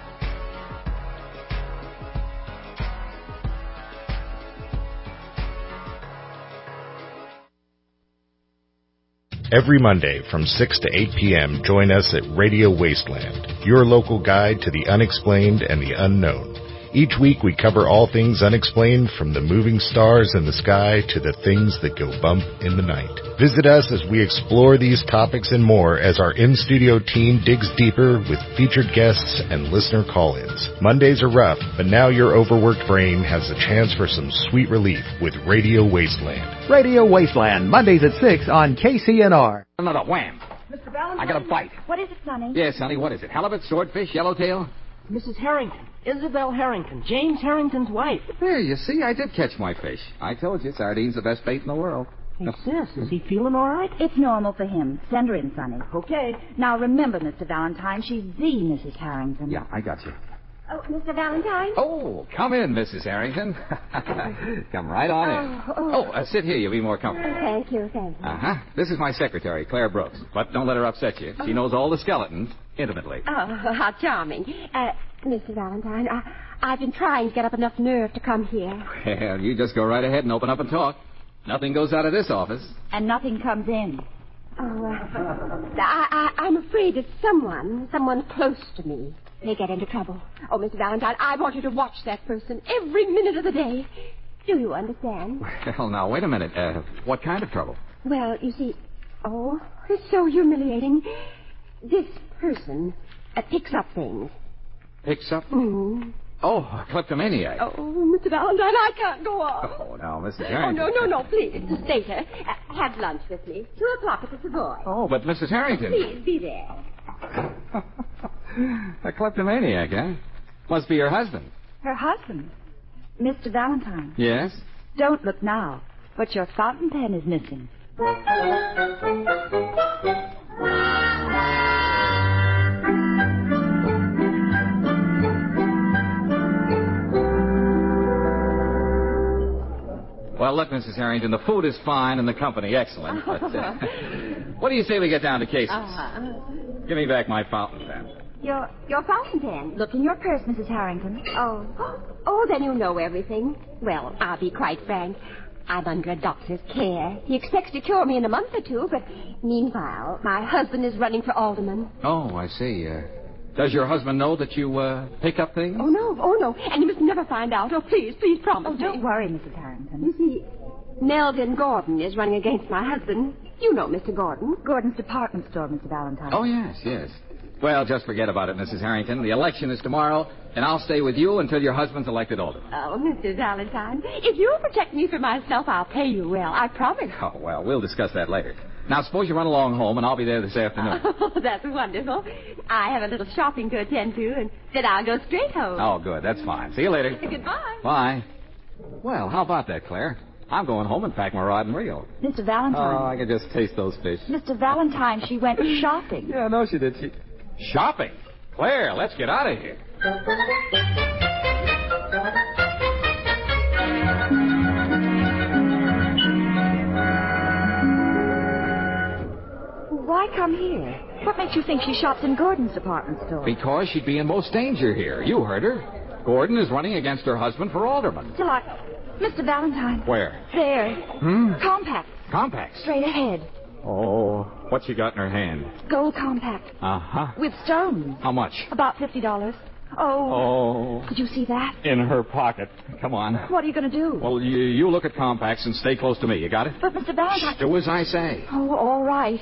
Speaker 18: Every Monday from six to eight p.m., join us at Radio Wasteland, your local guide to the unexplained and the unknown. Each week we cover all things unexplained, from the moving stars in the sky to the things that go bump in the night. Visit us as we explore these topics and more as our in-studio team digs deeper with featured guests and listener call-ins. Mondays are rough, but now your overworked brain has a chance for some sweet relief with Radio Wasteland.
Speaker 19: Radio Wasteland, Mondays at six on K C N R.
Speaker 20: Another wham.
Speaker 23: Mister Valentine.
Speaker 20: I got a bite.
Speaker 23: What is it, Sonny?
Speaker 20: Yes, honey, what is it? Halibut, swordfish, yellowtail?
Speaker 23: Missus Harrington. Isabel Harrington. James Harrington's wife.
Speaker 20: There, you see, I did catch my fish. I told you, sardine's the best bait in the world.
Speaker 23: Hey, sis, is he feeling all right?
Speaker 31: It's normal for him. Send her in, Sonny.
Speaker 23: Okay.
Speaker 31: Now, remember, Mister Valentine, she's the Missus Harrington.
Speaker 20: Yeah, I got you.
Speaker 31: Oh, Mister Valentine?
Speaker 20: Oh, come in, Missus Harrington. Come right on in.
Speaker 31: Oh, oh.
Speaker 20: oh uh, sit here. You'll be more comfortable.
Speaker 31: Thank you, thank you.
Speaker 20: Uh-huh. This is my secretary, Claire Brooks. But don't let her upset you. She knows all the skeletons intimately.
Speaker 23: Oh, how charming. Uh, Mister Valentine, I, I've been trying to get up enough nerve to come here.
Speaker 20: Well, you just go right ahead and open up and talk. Nothing goes out of this office.
Speaker 31: And nothing comes in.
Speaker 23: Oh, uh, I, I, I'm afraid it's someone, someone close to me. They get into trouble. Oh, Mister Valentine, I want you to watch that person every minute of the day. Do you understand?
Speaker 20: Well, now, wait a minute. Uh, what kind of trouble?
Speaker 23: Well, you see... Oh, it's so humiliating. This person uh, picks up things.
Speaker 20: Picks up?
Speaker 23: Mm-hmm.
Speaker 20: Oh, a kleptomaniac.
Speaker 23: Oh, Mister Valentine, I can't go on.
Speaker 20: Oh, now, Missus
Speaker 23: Oh,
Speaker 20: Harrington.
Speaker 23: no, no, no, please. It's later. Uh, have lunch with me. Two o'clock at the Savoy.
Speaker 20: Oh, but Missus Harrington...
Speaker 23: Please, be there.
Speaker 20: A kleptomaniac, eh? Must be your husband.
Speaker 31: Her husband? Mister Valentine.
Speaker 20: Yes?
Speaker 31: Don't look now, but your fountain pen is missing.
Speaker 20: Well, look, Missus Harrington, the food is fine and the company excellent, but uh, what do you say we get down to cases?
Speaker 31: Uh-huh.
Speaker 20: Give me back my fountain pen.
Speaker 31: Your your fountain pen. Look in your purse, Missus Harrington.
Speaker 23: Oh. Oh, then you know everything. Well, I'll be quite frank. I'm under a doctor's care. He expects to cure me in a month or two, but meanwhile, my husband is running for alderman.
Speaker 20: Oh, I see. Uh, Does your husband know that you uh, pick up things?
Speaker 23: Oh, no. Oh, no. And you must never find out. Oh, please, please promise
Speaker 31: Oh, don't
Speaker 23: me.
Speaker 31: worry, Missus Harrington.
Speaker 23: You see, Melvin Gordon is running against my husband. You know Mister Gordon.
Speaker 31: Gordon's department store, Mister Valentine.
Speaker 20: Oh, yes, yes. Well, just forget about it, Missus Harrington. The election is tomorrow, and I'll stay with you until your husband's elected alderman.
Speaker 23: Oh, Mister Valentine, if you'll protect me from myself, I'll pay you well. I promise.
Speaker 20: Oh, well, we'll discuss that later. Now, suppose you run along home, and I'll be there this afternoon.
Speaker 23: Oh, that's wonderful. I have a little shopping to attend to, and then I'll go straight home.
Speaker 20: Oh, good. That's fine. See you later.
Speaker 23: Goodbye.
Speaker 20: Bye. Well, how about that, Claire? I'm going home and pack my rod and reel.
Speaker 31: Mister Valentine.
Speaker 20: Oh, I can just taste those fish.
Speaker 31: Mister Valentine, she went shopping.
Speaker 20: Yeah, no, she did. She... Shopping? Claire, let's get out of here.
Speaker 31: Why come here? What makes you think she shops in Gordon's department store?
Speaker 20: Because she'd be in most danger here. You heard her. Gordon is running against her husband for alderman.
Speaker 31: Still, I... Mister Valentine.
Speaker 20: Where?
Speaker 31: There.
Speaker 20: Hmm?
Speaker 31: Compact.
Speaker 20: Compact?
Speaker 31: Straight ahead.
Speaker 20: Oh, what's she got in her hand?
Speaker 31: Gold compact.
Speaker 20: Uh-huh.
Speaker 31: With stones.
Speaker 20: How much?
Speaker 31: About fifty dollars. Oh.
Speaker 20: Oh.
Speaker 31: Did you see that?
Speaker 20: In her pocket. Come on.
Speaker 31: What are you going to do?
Speaker 20: Well, you, you look at compacts and stay close to me. You got it?
Speaker 31: But, Mister Valentine...
Speaker 20: Do as I say.
Speaker 31: Oh, all right.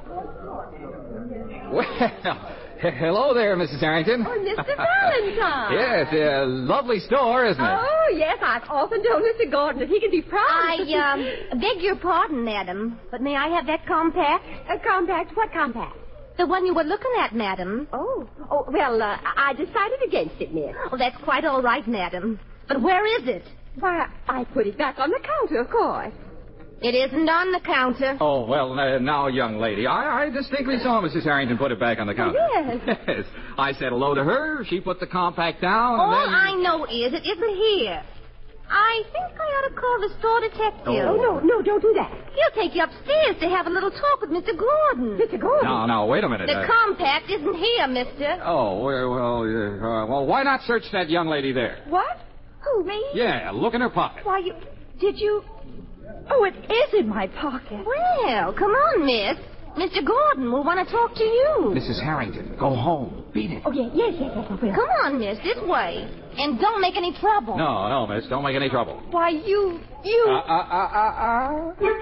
Speaker 20: Well, he- hello there, Missus Harrington.
Speaker 23: Oh, Mister Valentine.
Speaker 20: Yes, a lovely store, isn't it?
Speaker 23: Oh, yes, I've often told Mister Gordon that he can be proud.
Speaker 3: I, um, beg your pardon, madam, but may I have that compact?
Speaker 23: A compact? What compact?
Speaker 3: The one you were looking at, madam.
Speaker 23: Oh, oh, well, uh, I decided against it, miss.
Speaker 3: Oh, that's quite all right, madam. But where is it?
Speaker 23: Why, I put it back on the counter, of course.
Speaker 3: It isn't on the counter.
Speaker 20: Oh, well, uh, now, young lady, I, I distinctly saw Missus Harrington put it back on the counter.
Speaker 23: Yes.
Speaker 20: Yes. I said hello to her. She put the compact down, and
Speaker 3: All
Speaker 20: then...
Speaker 3: I know is it isn't here. I think I ought to call the store detective.
Speaker 23: Oh, no, no, don't do that.
Speaker 3: He'll take you upstairs to have a little talk with Mister Gordon.
Speaker 23: Mister Gordon?
Speaker 20: No, no, wait a minute.
Speaker 3: The
Speaker 20: uh...
Speaker 3: compact isn't here, mister.
Speaker 20: Oh, well, well, uh, well, why not search that young lady there?
Speaker 31: What? Who, me?
Speaker 20: Yeah, look in her pocket.
Speaker 31: Why, you... Did you... Oh, it is in my pocket.
Speaker 3: Well, come on, miss. Mister Gordon will want to talk to you.
Speaker 20: Missus Harrington, go home. Beat it.
Speaker 23: Oh, yes, yes, yes, yes, I will.
Speaker 3: Come on, miss, this way. And don't make any trouble.
Speaker 20: No, no, miss, don't make any trouble.
Speaker 31: Why, you... You...
Speaker 20: Uh, uh, uh, uh,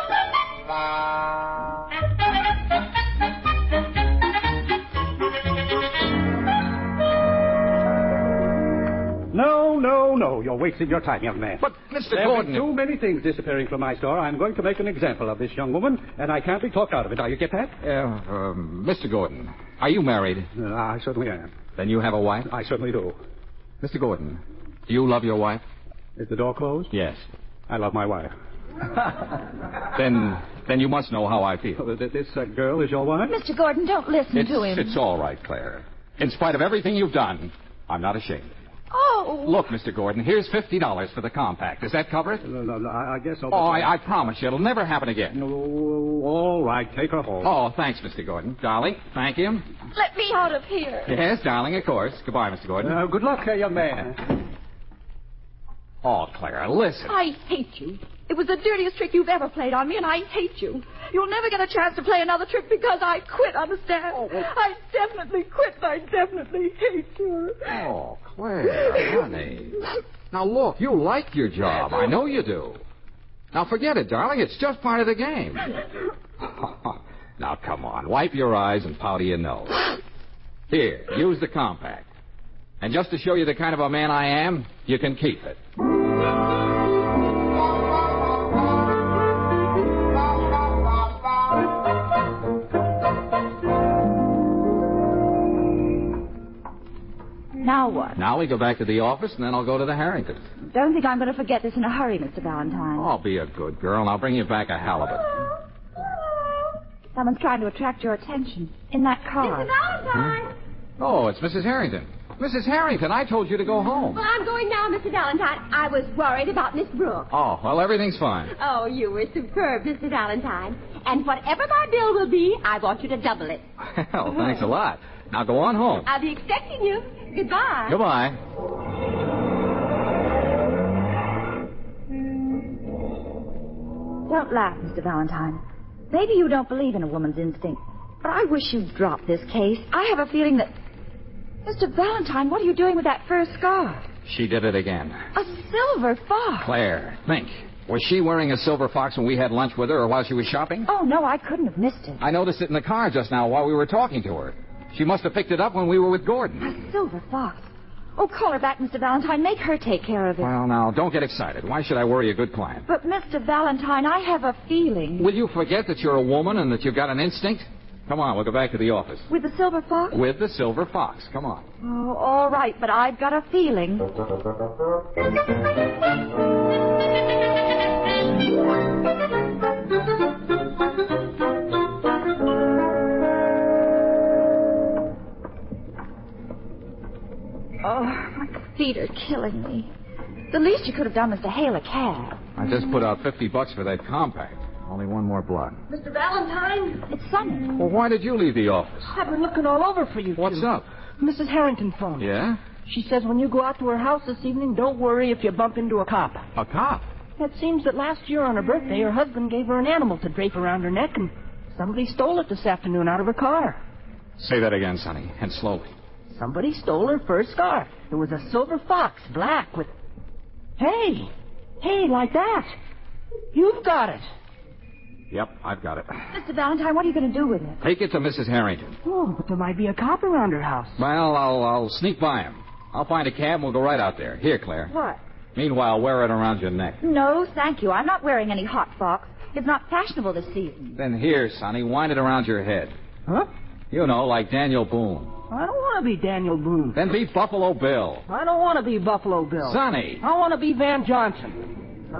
Speaker 5: No, no, no. You're wasting your time, young man.
Speaker 20: But, Mister
Speaker 5: There
Speaker 20: Gordon...
Speaker 5: There are too many things disappearing from my store. I'm going to make an example of this young woman, and I can't be talked out of it. Now, you get that?
Speaker 20: Uh, um, Mister Gordon, are you married?
Speaker 5: Uh, I certainly am.
Speaker 20: Then you have a wife?
Speaker 5: I certainly do.
Speaker 20: Mister Gordon, do you love your wife?
Speaker 5: Is the door closed?
Speaker 20: Yes.
Speaker 5: I love my wife.
Speaker 20: Then then you must know how I feel.
Speaker 5: This uh, girl is your wife?
Speaker 31: Mister Gordon, don't listen
Speaker 20: It's,
Speaker 31: to him.
Speaker 20: it's all right, Claire. In spite of everything you've done, I'm not ashamed.
Speaker 31: Oh.
Speaker 20: Look, Mister Gordon, here's fifty dollars for the compact. Does that cover it?
Speaker 5: No, no, no, I I guess so.
Speaker 20: Oh, I, I promise you, it'll never happen again.
Speaker 5: No, all right, take her home.
Speaker 20: Oh, thanks, Mister Gordon. Darling, thank you.
Speaker 31: Let me out of here.
Speaker 20: Yes, darling, of course. Goodbye, Mister Gordon.
Speaker 5: Uh, good luck, uh, young man.
Speaker 20: Oh, Clara, listen.
Speaker 31: I hate you. It was the dirtiest trick you've ever played on me, and I hate you. You'll never get a chance to play another trick because I quit, understand? Oh. I definitely quit, and I definitely hate you.
Speaker 20: Oh, Claire, honey. Now, look, you like your job. I know you do. Now, forget it, darling. It's just part of the game. Now, come on. Wipe your eyes and powder your nose. Here, use the compact. And just to show you the kind of a man I am, you can keep it.
Speaker 31: Now what?
Speaker 20: Now we go back to the office, and then I'll go to the Harringtons.
Speaker 31: Don't think I'm going to forget this in a hurry, Mister Valentine.
Speaker 20: Oh, be a good girl, and I'll bring you back a halibut.
Speaker 31: Someone's trying to attract your attention in that car.
Speaker 23: Mister Valentine!
Speaker 20: Hmm? Oh, it's Missus Harrington. Missus Harrington, I told you to go home.
Speaker 23: Well, I'm going now, Mister Valentine. I was worried about Miss Brooks.
Speaker 20: Oh, well, everything's fine.
Speaker 23: Oh, you were superb, Mister Valentine. And whatever my bill will be, I want you to double it.
Speaker 20: Well, thanks a lot. Now go on home.
Speaker 23: I'll be expecting you. Goodbye.
Speaker 20: Goodbye.
Speaker 31: Don't laugh, Mister Valentine. Maybe you don't believe in a woman's instinct, but I wish you'd drop this case. I have a feeling that... Mister Valentine, what are you doing with that fur scarf?
Speaker 20: She did it again.
Speaker 31: A silver fox.
Speaker 20: Claire, think. Was she wearing a silver fox when we had lunch with her or while she was shopping?
Speaker 31: Oh, no, I couldn't have missed it.
Speaker 20: I noticed it in the car just now while we were talking to her. She must have picked it up when we were with Gordon.
Speaker 31: A silver fox. Oh, call her back, Mister Valentine. Make her take care of it.
Speaker 20: Well, now, don't get excited. Why should I worry a good client?
Speaker 31: But, Mister Valentine, I have a feeling.
Speaker 20: Will you forget that you're a woman and that you've got an instinct? Come on, we'll go back to the office.
Speaker 31: With the silver fox?
Speaker 20: With the silver fox. Come on.
Speaker 31: Oh, all right, but I've got a feeling. Oh, my feet are killing me. The least you could have done was to hail a cab.
Speaker 20: I just put out fifty bucks for that compact. Only one more block.
Speaker 31: Mister Valentine? It's Sonny.
Speaker 20: Well, why did you leave the office?
Speaker 7: I've been looking all over for you.
Speaker 20: What's
Speaker 7: two.
Speaker 20: up?
Speaker 7: Missus Harrington phoned.
Speaker 20: Yeah?
Speaker 7: She says when you go out to her house this evening, don't worry if you bump into a cop.
Speaker 20: A cop?
Speaker 7: It seems that last year on her birthday, her husband gave her an animal to drape around her neck, and somebody stole it this afternoon out of her car.
Speaker 20: Say that again, Sonny, and slowly.
Speaker 7: Somebody stole her fur scarf. It was a silver fox, black with... Hey! Hey, like that. You've got it.
Speaker 20: Yep, I've got it.
Speaker 31: Mister Valentine, what are you going to do with it?
Speaker 20: Take it to Missus Harrington.
Speaker 7: Oh, but there might be a cop around her house.
Speaker 20: Well, I'll, I'll sneak by him. I'll find a cab and we'll go right out there. Here, Claire.
Speaker 31: What?
Speaker 20: Meanwhile, wear it around your neck.
Speaker 31: No, thank you. I'm not wearing any hot fox. It's not fashionable this season.
Speaker 20: Then here, Sonny, wind it around your head.
Speaker 7: Huh?
Speaker 20: You know, like Daniel Boone.
Speaker 7: I don't want to be Daniel Boone.
Speaker 20: Then be Buffalo Bill.
Speaker 7: I don't want to be Buffalo Bill.
Speaker 20: Sonny.
Speaker 7: I want to be Van Johnson.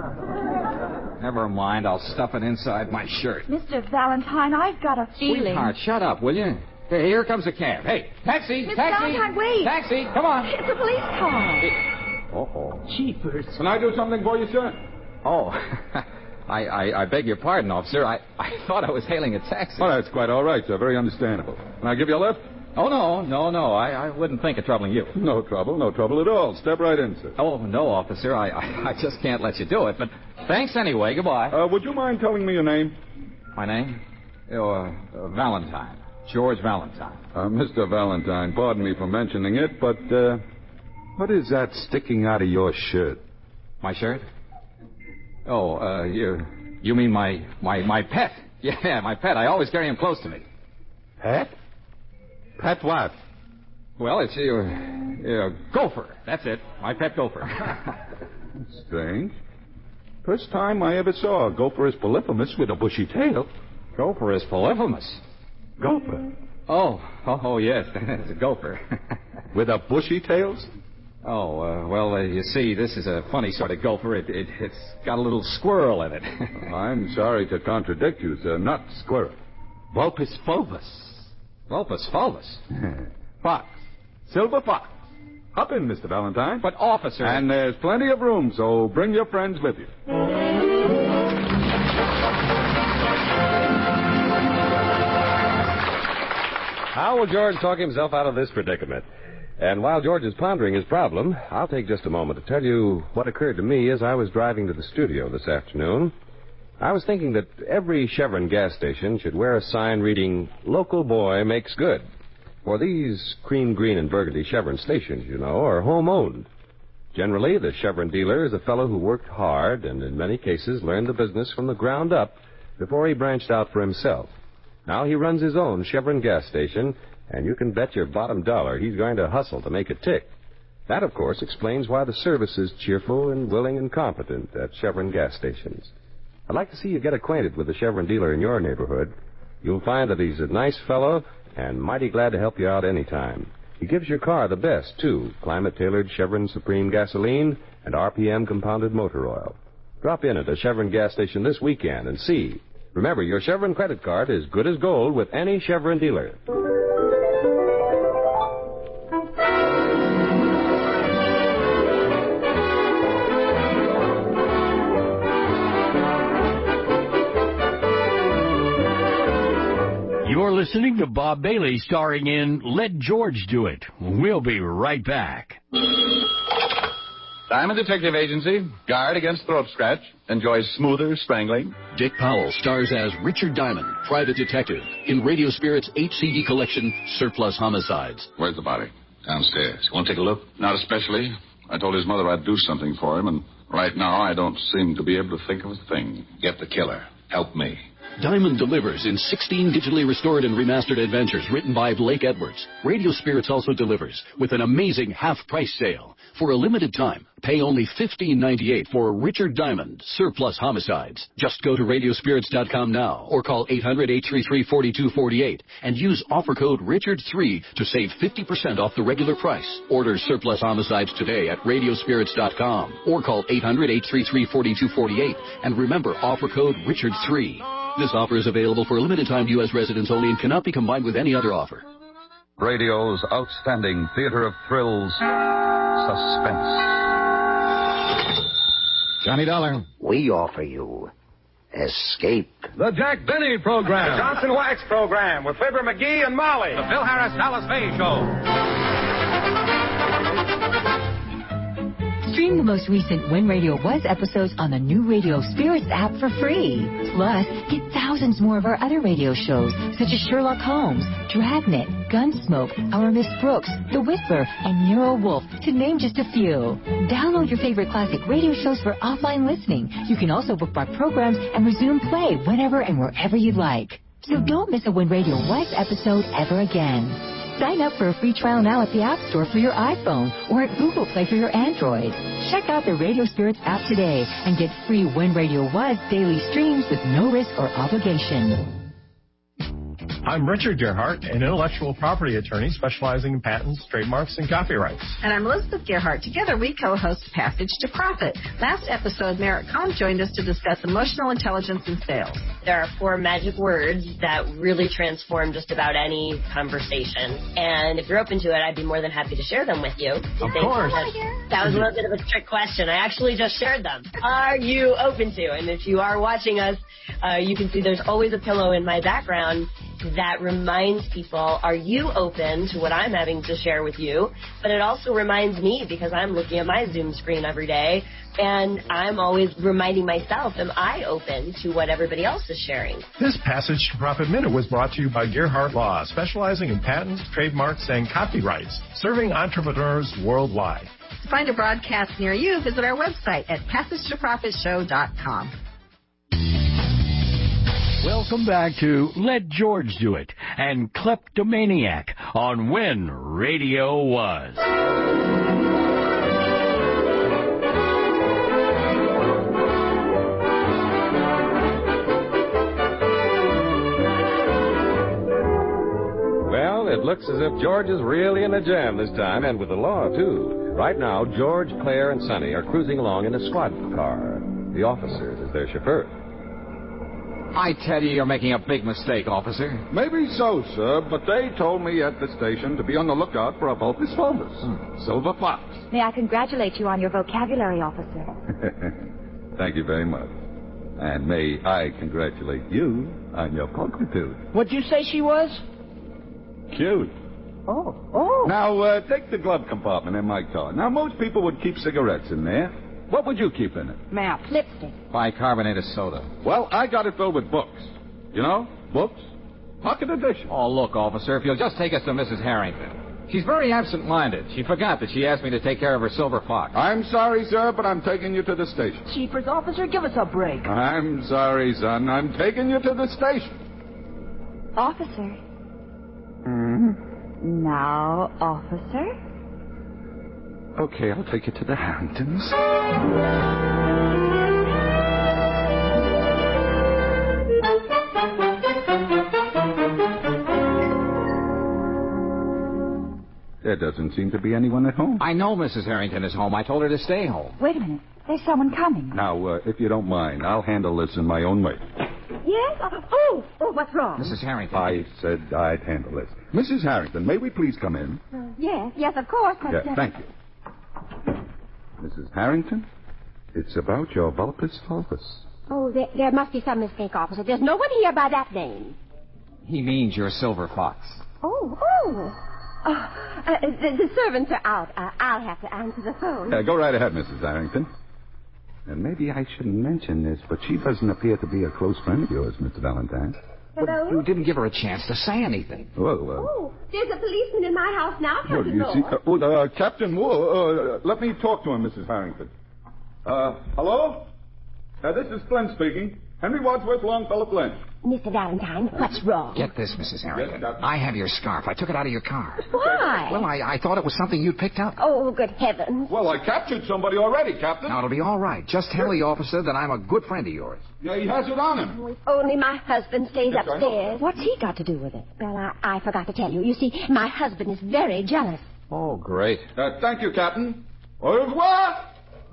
Speaker 20: Never mind. I'll stuff it inside my shirt.
Speaker 31: Mister Valentine, I've got a feeling.
Speaker 20: Sweetheart, shut up, will you? Hey, here comes a cab. Hey, taxi,
Speaker 31: Mister
Speaker 20: taxi.
Speaker 31: Valentine, wait.
Speaker 20: Taxi, come on.
Speaker 31: It's a police car.
Speaker 20: Uh-oh.
Speaker 7: Jeepers.
Speaker 8: Can I do something for you, sir?
Speaker 20: Oh, I, I, I beg your pardon, officer. I, I thought I was hailing a taxi.
Speaker 8: Well, that's quite all right, sir. Very understandable. Can I give you a lift?
Speaker 20: Oh, no, no, no. I, I wouldn't think of troubling you.
Speaker 8: No trouble, no trouble at all. Step right in, sir.
Speaker 20: Oh, no, officer. I, I, I just can't let you do it. But thanks anyway. Goodbye.
Speaker 8: Uh, would you mind telling me your name?
Speaker 20: My name? Oh, uh, uh, Valentine. George Valentine.
Speaker 8: Uh, Mister Valentine, pardon me for mentioning it, but, uh, what is that sticking out of your shirt?
Speaker 20: My shirt? Oh, uh, you, you mean my, my, my pet? Yeah, my pet. I always carry him close to me.
Speaker 8: Pet? Pet what?
Speaker 20: Well, it's your, your gopher. That's it. My pet gopher.
Speaker 8: Strange. First time I ever saw a Gopherus polyphemus with a bushy tail.
Speaker 20: Gopherus polyphemus?
Speaker 8: Gopher.
Speaker 20: Oh, oh, oh yes, it's a gopher.
Speaker 8: With a bushy tails?
Speaker 20: Oh, uh, well, uh, you see, this is a funny sort of gopher. It, it, it's got a little squirrel in it.
Speaker 8: I'm sorry to contradict you, sir. Not squirrel. Vulpus fulvus.
Speaker 20: Vulpus fulvus?
Speaker 8: Fox. Silver fox. Hop in, Mister Valentine.
Speaker 20: But, officer...
Speaker 8: And there's plenty of room, so bring your friends with you.
Speaker 16: How will George talk himself out of this predicament? And while George is pondering his problem, I'll take just a moment to tell you what occurred to me as I was driving to the studio this afternoon. I was thinking that every Chevron gas station should wear a sign reading, "Local boy makes good." For these cream, green, and burgundy Chevron stations, you know, are home-owned. Generally, the Chevron dealer is a fellow who worked hard and in many cases learned the business from the ground up before he branched out for himself. Now he runs his own Chevron gas station, and you can bet your bottom dollar he's going to hustle to make it tick. That, of course, explains why the service is cheerful and willing and competent at Chevron gas stations. I'd like to see you get acquainted with the Chevron dealer in your neighborhood. You'll find that he's a nice fellow and mighty glad to help you out any time. He gives your car the best, too, climate-tailored Chevron Supreme gasoline and R P M compounded motor oil. Drop in at a Chevron gas station this weekend and see. Remember, your Chevron credit card is good as gold with any Chevron dealer.
Speaker 13: You're listening to Bob Bailey starring in Let George Do It. We'll be right back.
Speaker 21: Diamond Detective Agency, guard against throat scratch, enjoys smoother strangling.
Speaker 22: Dick Powell stars as Richard Diamond, private detective, in Radio Spirit's eight C D collection, Surplus Homicides.
Speaker 21: Where's the body? Downstairs.
Speaker 2: Want to take a look?
Speaker 21: Not especially. I told his mother I'd do something for him, and right now I don't seem to be able to think of a thing.
Speaker 2: Get the killer. Help me.
Speaker 22: Diamond delivers in sixteen digitally restored and remastered adventures written by Blake Edwards. Radio Spirits also delivers with an amazing half-price sale. For a limited time, pay only fifteen ninety-eight for Richard Diamond, Surplus Homicides. Just go to radio spirits dot com now or call eight hundred, eight three three, four two four eight and use offer code Richard three to save fifty percent off the regular price. Order Surplus Homicides today at radio spirits dot com or call eight hundred, eight three three, four two four eight and remember offer code Richard three. This offer is available for a limited time to U S residents only and cannot be combined with any other offer.
Speaker 21: Radio's outstanding theater of thrills, Suspense.
Speaker 6: Johnny Dollar.
Speaker 9: We offer you Escape.
Speaker 6: The Jack Benny Program.
Speaker 10: The Johnson Wax Program with Fibber McGee and Molly.
Speaker 6: The Phil Harris Dallas Bay Show.
Speaker 24: Stream the most recent When Radio Was episodes on the new Radio Spirits app for free. Plus, get thousands more of our other radio shows, such as Sherlock Holmes, Dragnet, Gunsmoke, Our Miss Brooks, The Whisper, and Nero Wolf, to name just a few. Download your favorite classic radio shows for offline listening. You can also bookmark programs and resume play whenever and wherever you'd like. So don't miss a When Radio Was episode ever again. Sign up for a free trial now at the App Store for your iPhone or at Google Play for your Android. Check out the Radio Spirits app today and get free When Radio Was daily streams with no risk or obligation.
Speaker 25: I'm Richard Gerhardt, an intellectual property attorney specializing in patents, trademarks, and copyrights.
Speaker 26: And I'm Elizabeth Gerhardt. Together we co-host Passage to Profit. Last episode, Merritt Kahn joined us to discuss emotional intelligence in sales.
Speaker 27: There are four magic words that really transform just about any conversation. And if you're open to it, I'd be more than happy to share them with you.
Speaker 25: Of course.
Speaker 27: That, that was a little bit of a trick question. I actually just shared them. Are you open to? And if you are watching us, uh, you can see there's always a pillow in my background that reminds people, are you open to what I'm having to share with you? But it also reminds me, because I'm looking at my Zoom screen every day, and I'm always reminding myself, am I open to what everybody else is sharing?
Speaker 25: This Passage to Profit Minute was brought to you by Gerhardt Law, specializing in patents, trademarks, and copyrights, serving entrepreneurs worldwide.
Speaker 26: To find a broadcast near you, visit our website at passage to profit show dot com.
Speaker 13: Welcome back to Let George Do It and Kleptomaniac on When Radio Was.
Speaker 16: Well, it looks as if George is really in a jam this time, and with the law, too. Right now, George, Claire, and Sonny are cruising along in a squad car. The officer is their chauffeur.
Speaker 20: I tell you, you're making a big mistake, officer.
Speaker 8: Maybe so, sir, but they told me at the station to be on the lookout for a Vulpes fulvus, hmm. silver fox.
Speaker 3: May I congratulate you on your vocabulary, officer?
Speaker 8: Thank you very much. And may I congratulate you on your pulchritude.
Speaker 7: What'd you say she was?
Speaker 8: Cute.
Speaker 7: Oh, oh.
Speaker 8: Now, uh, take the glove compartment in my car. Now, most people would keep cigarettes in there. What would you keep in it?
Speaker 3: Maps. Lipstick.
Speaker 20: Bicarbonated soda.
Speaker 8: Well, I got it filled with books. You know, books. Pocket edition.
Speaker 20: Oh, look, officer, if you'll just take us to Missus Harrington. She's very absent-minded. She forgot that she asked me to take care of her silver fox.
Speaker 8: I'm sorry, sir, but I'm taking you to the station.
Speaker 7: Cheapers, officer, give us a break.
Speaker 8: I'm sorry, son. I'm taking you to the station.
Speaker 3: Officer.
Speaker 8: Hmm?
Speaker 3: Now, officer?
Speaker 8: Okay, I'll take you to the Harringtons. There doesn't seem to be anyone at home.
Speaker 20: I know Missus Harrington is home. I told her to stay home.
Speaker 3: Wait a minute. There's someone coming.
Speaker 8: Now, uh, if you don't mind, I'll handle this in my own way.
Speaker 3: Yes? Oh, oh, what's wrong?
Speaker 20: Missus Harrington.
Speaker 8: I said I'd handle this. Missus Harrington, may we please come in?
Speaker 3: Uh, yes, yes, of course. But,
Speaker 8: yeah,
Speaker 3: uh...
Speaker 8: thank you. Missus Harrington, it's about your Vulpes fulvus.
Speaker 3: Oh, there, there must be some mistake, officer. There's no one here by that name.
Speaker 20: He means your silver fox.
Speaker 3: Oh, oh. Oh, uh, the, the servants are out. Uh, I'll have to answer the phone.
Speaker 8: Uh, go right ahead, Missus Harrington. And maybe I shouldn't mention this, but she doesn't appear to be a close friend of yours, Mister Valentine.
Speaker 3: Hello?
Speaker 20: You didn't give her a chance to say anything.
Speaker 8: Well, uh,
Speaker 3: Oh, there's a policeman in my house now,
Speaker 8: well,
Speaker 3: Captain
Speaker 8: you see,
Speaker 3: Moore.
Speaker 8: uh, well, uh, Captain Moore, uh, let me talk to him, Missus Harrington. Uh, hello? Uh, this is Flynn speaking. Henry Wadsworth Longfellow Flynn.
Speaker 3: Mister Valentine, what's wrong?
Speaker 20: Get this, Missus Harrington.
Speaker 8: Yes, Captain.
Speaker 20: I have your scarf. I took it out of your car.
Speaker 3: Why?
Speaker 20: Well, I, I thought it was something you'd picked up.
Speaker 3: Oh, good heavens.
Speaker 8: Well, I captured somebody already, Captain.
Speaker 20: Now, it'll be all right. Just tell the officer that I'm a good friend of yours.
Speaker 8: Yeah, he has it on him.
Speaker 3: If only my husband stays
Speaker 8: Yes, I know.
Speaker 3: upstairs. What's he got to do with it? Well, I, I forgot to tell you. You see, my husband is very jealous.
Speaker 16: Oh, great.
Speaker 8: Uh, thank you, Captain. Au revoir.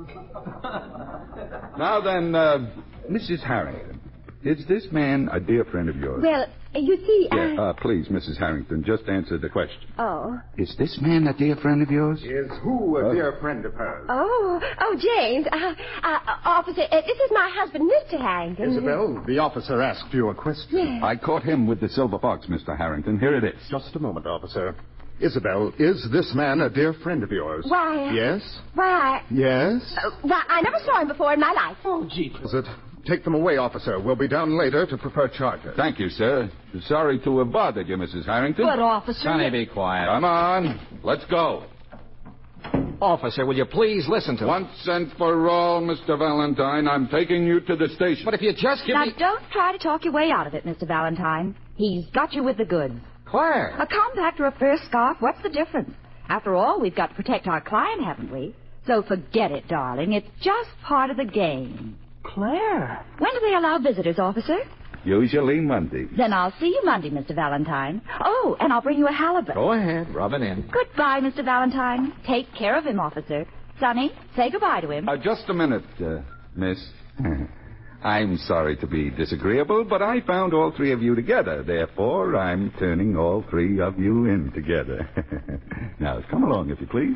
Speaker 8: Now then, uh, Missus Harrington, is this man a dear friend of yours?
Speaker 3: Well, you see,
Speaker 8: Yeah,
Speaker 3: I...
Speaker 8: uh, please, Missus Harrington, just answer the question.
Speaker 3: Oh.
Speaker 8: Is this man a dear friend of yours?
Speaker 1: Is who a dear friend of hers?
Speaker 3: Oh, oh, James. Uh, uh, officer, uh, this is my husband, Mister Harrington.
Speaker 1: Isabel, the officer asked you a question.
Speaker 3: Yes.
Speaker 8: I caught him with the silver fox, Mister Harrington. Here it is.
Speaker 1: Just a moment, officer. Isabel, is this man a dear friend of yours?
Speaker 3: Why?
Speaker 1: Yes?
Speaker 3: Why,
Speaker 1: Yes?
Speaker 3: uh, why, I never saw him before in my life.
Speaker 1: Oh, gee. Is it? Take them away, officer. We'll be down later to prefer charges.
Speaker 8: Thank you, sir. Sorry to have bothered you, Missus Harrington.
Speaker 7: But, officer...
Speaker 16: Sonny, be quiet.
Speaker 8: Come on. Let's go.
Speaker 20: Officer, will you please listen to me?
Speaker 8: Once and for all, Mister Valentine, I'm taking you to the station.
Speaker 20: But if you just give
Speaker 24: Now,
Speaker 20: me...
Speaker 24: don't try to talk your way out of it, Mister Valentine. He's got you with the goods.
Speaker 20: Claire.
Speaker 24: A compact or a fur scarf, what's the difference? After all, we've got to protect our client, haven't we? So forget it, darling. It's just part of the game.
Speaker 7: Claire.
Speaker 24: When do they allow visitors, officer?
Speaker 8: Usually Monday.
Speaker 24: Then I'll see you Monday, Mister Valentine. Oh, and I'll bring you a halibut.
Speaker 16: Go ahead, rub it in.
Speaker 24: Goodbye, Mister Valentine. Take care of him, officer. Sonny, say goodbye to him.
Speaker 8: Uh, just a minute, uh, miss. I'm sorry to be disagreeable, but I found all three of you together. Therefore, I'm turning all three of you in together. Now, come along, if you please.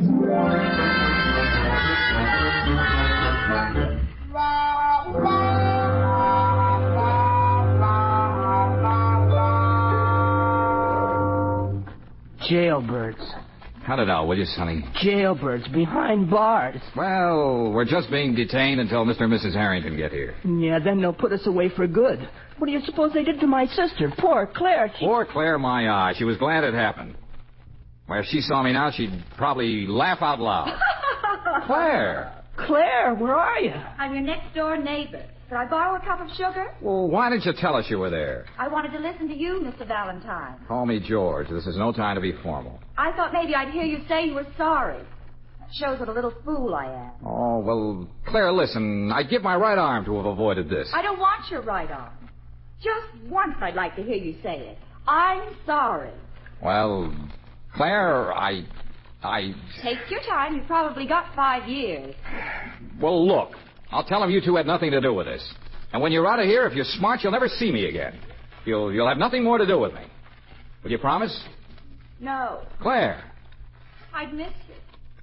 Speaker 7: Jailbirds.
Speaker 20: Cut it out, will you, Sonny?
Speaker 7: Jailbirds behind bars.
Speaker 20: Well, we're just being detained until Mister and Missus Harrington get here.
Speaker 7: Yeah, then they'll put us away for good. What do you suppose they did to my sister? Poor Claire. She...
Speaker 20: Poor Claire, my eye. She was glad it happened. Well, if she saw me now, she'd probably laugh out loud. Claire!
Speaker 7: Claire, where are you?
Speaker 24: I'm your next door neighbor. Could I borrow a cup of sugar?
Speaker 20: Well, why didn't you tell us you were there?
Speaker 24: I wanted to listen to you, Mister Valentine.
Speaker 20: Call me George. This is no time to be formal.
Speaker 24: I thought maybe I'd hear you say you were sorry. That shows what a little fool I am.
Speaker 20: Oh, well, Claire, listen. I'd give my right arm to have avoided this.
Speaker 24: I don't want your right arm. Just once I'd like to hear you say it. I'm sorry.
Speaker 20: Well, Claire, I... I...
Speaker 24: Take your time. You've probably got five years.
Speaker 20: Well, look. I'll tell him you two had nothing to do with this. And when you're out of here, if you're smart, you'll never see me again. You'll, you'll have nothing more to do with me. Will you promise?
Speaker 24: No.
Speaker 20: Claire.
Speaker 24: I'd miss you.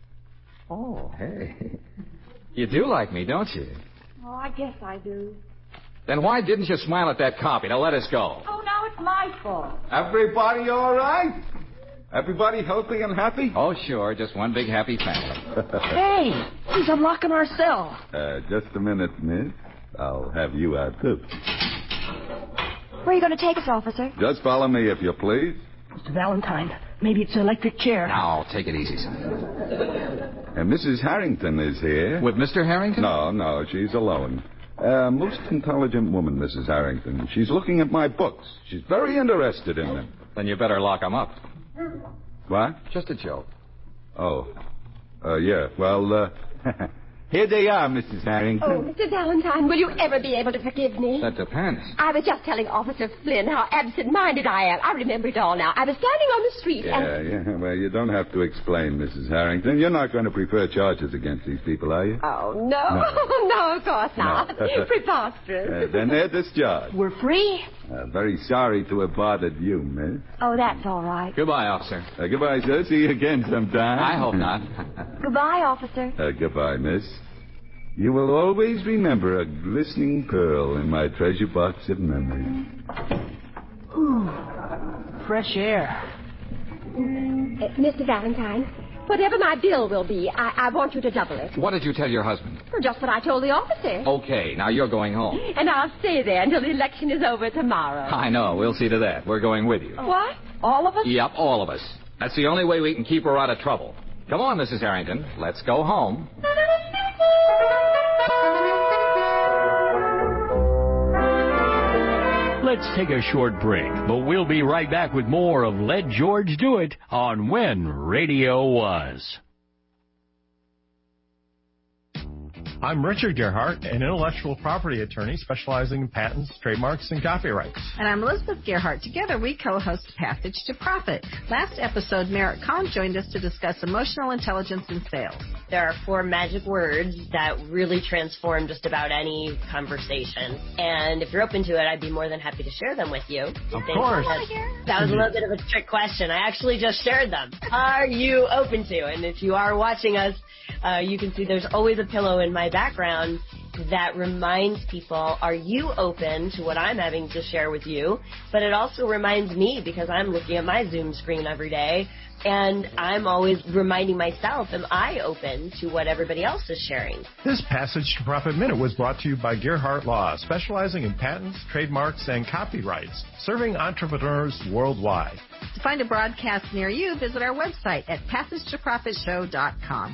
Speaker 20: Oh, hey. You do like me, don't you?
Speaker 24: Oh, I guess I do.
Speaker 20: Then why didn't you smile at that copy to let us go?
Speaker 24: Oh, now it's my fault.
Speaker 8: Everybody all right? Everybody healthy and happy?
Speaker 20: Oh, sure. Just one big happy family.
Speaker 7: Hey, he's unlocking our cell.
Speaker 8: Uh, just a minute, miss. I'll have you out, too.
Speaker 24: Where are you going to take us, officer?
Speaker 8: Just follow me, if you please.
Speaker 7: Mister Valentine, maybe it's an electric chair.
Speaker 20: Now, take it easy, son.
Speaker 8: And Missus Harrington is here.
Speaker 20: With Mister Harrington?
Speaker 8: No, no, she's alone. Uh, most intelligent woman, Missus Harrington. She's looking at my books. She's very interested in them.
Speaker 20: Then you better lock them up.
Speaker 8: What?
Speaker 20: Just a joke.
Speaker 8: Oh. Uh, yeah, well, uh... here they are, Missus Harrington.
Speaker 3: Oh, Mister Valentine, will you ever be able to forgive me?
Speaker 20: That depends.
Speaker 3: I was just telling Officer Flynn how absent-minded I am. I remember it all now. I was standing on the street
Speaker 8: Yeah,
Speaker 3: and...
Speaker 8: yeah. Well, you don't have to explain, Missus Harrington. You're not going to prefer charges against these people, are you?
Speaker 3: Oh, no. No, no of course not.
Speaker 8: No.
Speaker 3: Preposterous.
Speaker 8: Uh, then they're discharged.
Speaker 7: We're free?
Speaker 8: Uh, very sorry to have bothered you, miss.
Speaker 24: Oh, that's all right.
Speaker 20: Goodbye, officer.
Speaker 8: Uh, goodbye, sir. See you again sometime.
Speaker 20: I hope not.
Speaker 24: Goodbye, officer.
Speaker 8: Uh, goodbye, miss. You will always remember a glistening pearl in my treasure box of memories.
Speaker 7: Ooh, fresh air.
Speaker 3: Uh, Mister Valentine, whatever my bill will be, I, I want you to double it.
Speaker 20: What did you tell your husband?
Speaker 3: Well, just what I told the officer.
Speaker 20: Okay, now you're going home.
Speaker 3: And I'll stay there until the election is over tomorrow.
Speaker 20: I know. We'll see to that. We're going with you.
Speaker 3: What? All of us?
Speaker 20: Yep, all of us. That's the only way we can keep her out of trouble. Come on, Missus Harrington. Let's go home.
Speaker 13: Let's take a short break, but we'll be right back with more of Let George Do It on When Radio Was.
Speaker 25: I'm Richard Gerhardt, an intellectual property attorney specializing in patents, trademarks, and copyrights.
Speaker 26: And I'm Elizabeth Gerhardt. Together, we co-host Passage to Profit. Last episode, Merritt Cohn joined us to discuss emotional intelligence in sales.
Speaker 27: There are four magic words that really transform just about any conversation. And if you're open to it, I'd be more than happy to share them with you.
Speaker 25: Of course.
Speaker 27: That, that was a little bit of a trick question. I actually just shared them. Are you open to? And if you are watching us, uh, you can see there's always a pillow in my background that reminds people, are you open to what I'm having to share with you? But it also reminds me, because I'm looking at my Zoom screen every day, and I'm always reminding myself, am I open to what everybody else is sharing?
Speaker 25: This Passage to Profit Minute was brought to you by Gerhardt Law, specializing in patents, trademarks, and copyrights, serving entrepreneurs worldwide.
Speaker 26: To find a broadcast near you, visit our website at passage to profit show dot com.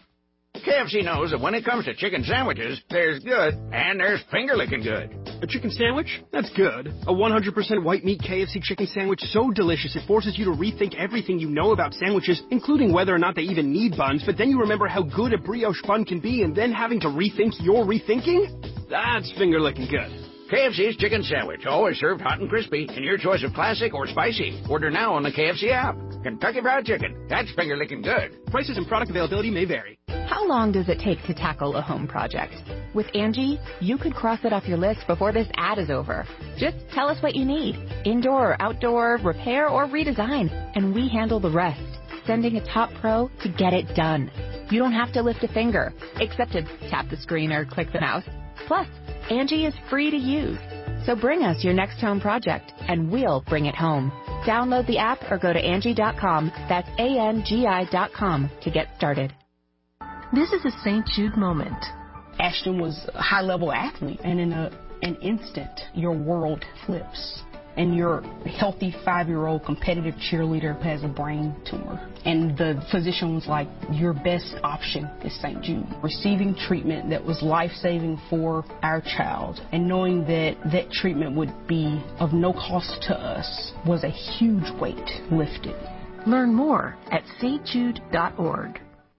Speaker 4: K F C knows that when it comes to chicken sandwiches, there's good and there's finger-licking good.
Speaker 11: A chicken sandwich? That's good. A one hundred percent white meat K F C chicken sandwich so delicious it forces you to rethink everything you know about sandwiches, including whether or not they even need buns, but then you remember how good a brioche bun can be and then having to rethink your rethinking? That's finger-licking good.
Speaker 4: K F C's chicken sandwich, always served hot and crispy, in your choice of classic or spicy. Order now on the K F C app. Kentucky Fried Chicken, that's finger-licking good.
Speaker 11: Prices and product availability may vary.
Speaker 12: How long does it take to tackle a home project? With Angie, you could cross it off your list before this ad is over. Just tell us what you need. Indoor or outdoor, repair or redesign, and we handle the rest. Sending a top pro to get it done. You don't have to lift a finger, except to tap the screen or click the mouse. Plus, Angie is free to use. So bring us your next home project, and we'll bring it home. Download the app or go to Angie dot com. That's A N G I dot com to get started.
Speaker 31: This is a Saint Jude moment. Ashton was a high-level athlete, and in a, an instant, your world flips. And your healthy five-year-old competitive cheerleader has a brain tumor. And the physician was like, your best option is Saint Jude. Receiving treatment that was life-saving for our child and knowing that that treatment would be of no cost to us was a huge weight lifted. Learn more at st jude dot org.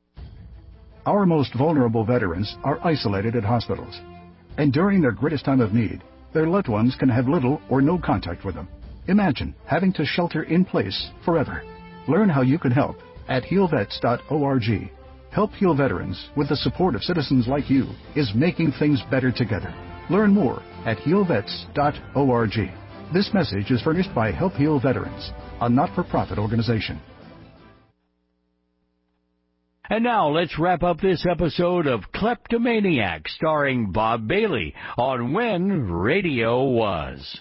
Speaker 14: Our most vulnerable veterans are isolated at hospitals. And during their greatest time of need, their loved ones can have little or no contact with them. Imagine having to shelter in place forever. Learn how you can help at heal vets dot org. Help Heal Veterans, with the support of citizens like you, is making things better together. Learn more at heal vets dot org. This message is furnished by Help Heal Veterans, a not-for-profit organization.
Speaker 13: And now let's wrap up this episode of Kleptomaniac, starring Bob Bailey on When Radio Was.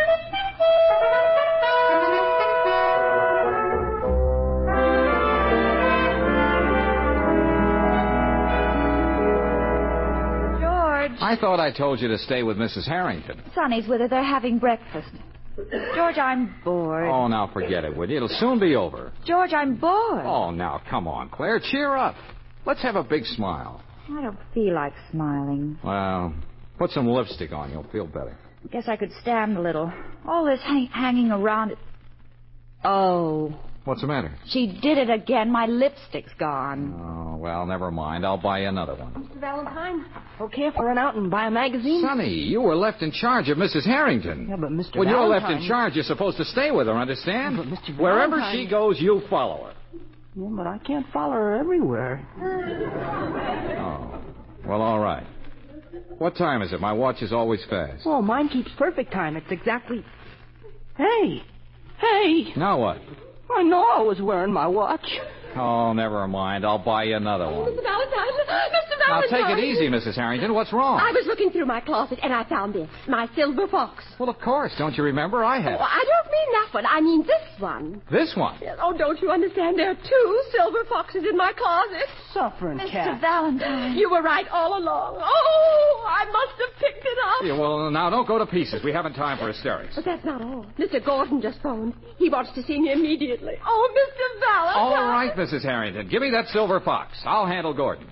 Speaker 3: George.
Speaker 20: I thought I told you to stay with Missus Harrington.
Speaker 31: Sonny's with her. They're having breakfast. George, I'm bored.
Speaker 20: Oh, now forget it, will you? It'll soon be over.
Speaker 31: George, I'm bored.
Speaker 20: Oh, now, come on, Claire. Cheer up. Let's have a big smile.
Speaker 31: I don't feel like smiling.
Speaker 20: Well, put some lipstick on. You'll feel better.
Speaker 31: Guess I could stand a little. All this hang- hanging around. It... Oh.
Speaker 20: What's the matter?
Speaker 31: She did it again. My lipstick's gone.
Speaker 20: Oh, well, never mind. I'll buy you another one.
Speaker 31: Mister Valentine, okay if I run out and buy a magazine?
Speaker 20: Sonny, you were left in charge of Missus Harrington.
Speaker 31: Yeah, but Mister
Speaker 20: When
Speaker 31: Valentine...
Speaker 20: you're left in charge, you're supposed to stay with her, understand?
Speaker 31: Yeah, but Mister
Speaker 20: Wherever
Speaker 31: Valentine...
Speaker 20: she goes, you follow her.
Speaker 31: Yeah, but I can't follow her everywhere.
Speaker 20: Oh, well, all right. What time is it? My watch is always fast.
Speaker 31: Oh, mine keeps perfect time. It's exactly... Hey! Hey!
Speaker 20: Now what?
Speaker 31: I know I was wearing my watch.
Speaker 20: Oh, never mind. I'll buy you another one.
Speaker 31: Mister Valentine! Mister
Speaker 3: Valentine.
Speaker 20: Now, take it easy, Missus Harrington. What's wrong?
Speaker 3: I was looking through my closet, and I found this, my silver fox.
Speaker 20: Well, of course. Don't you remember? I have.
Speaker 3: Oh, I don't mean that one. I mean this one.
Speaker 20: This one?
Speaker 3: Oh, don't you understand? There are two silver foxes in my closet.
Speaker 7: Suffering
Speaker 3: Mister
Speaker 7: cat.
Speaker 3: Valentine. You were right all along. Oh, I must have picked it up.
Speaker 20: Yeah, well, now, don't go to pieces. We haven't time for hysterics.
Speaker 3: But that's not all. Mister Gordon just phoned. He wants to see me immediately. Oh, Mister Valentine.
Speaker 20: All right, Missus Harrington. Give me that silver fox. I'll handle Gordon.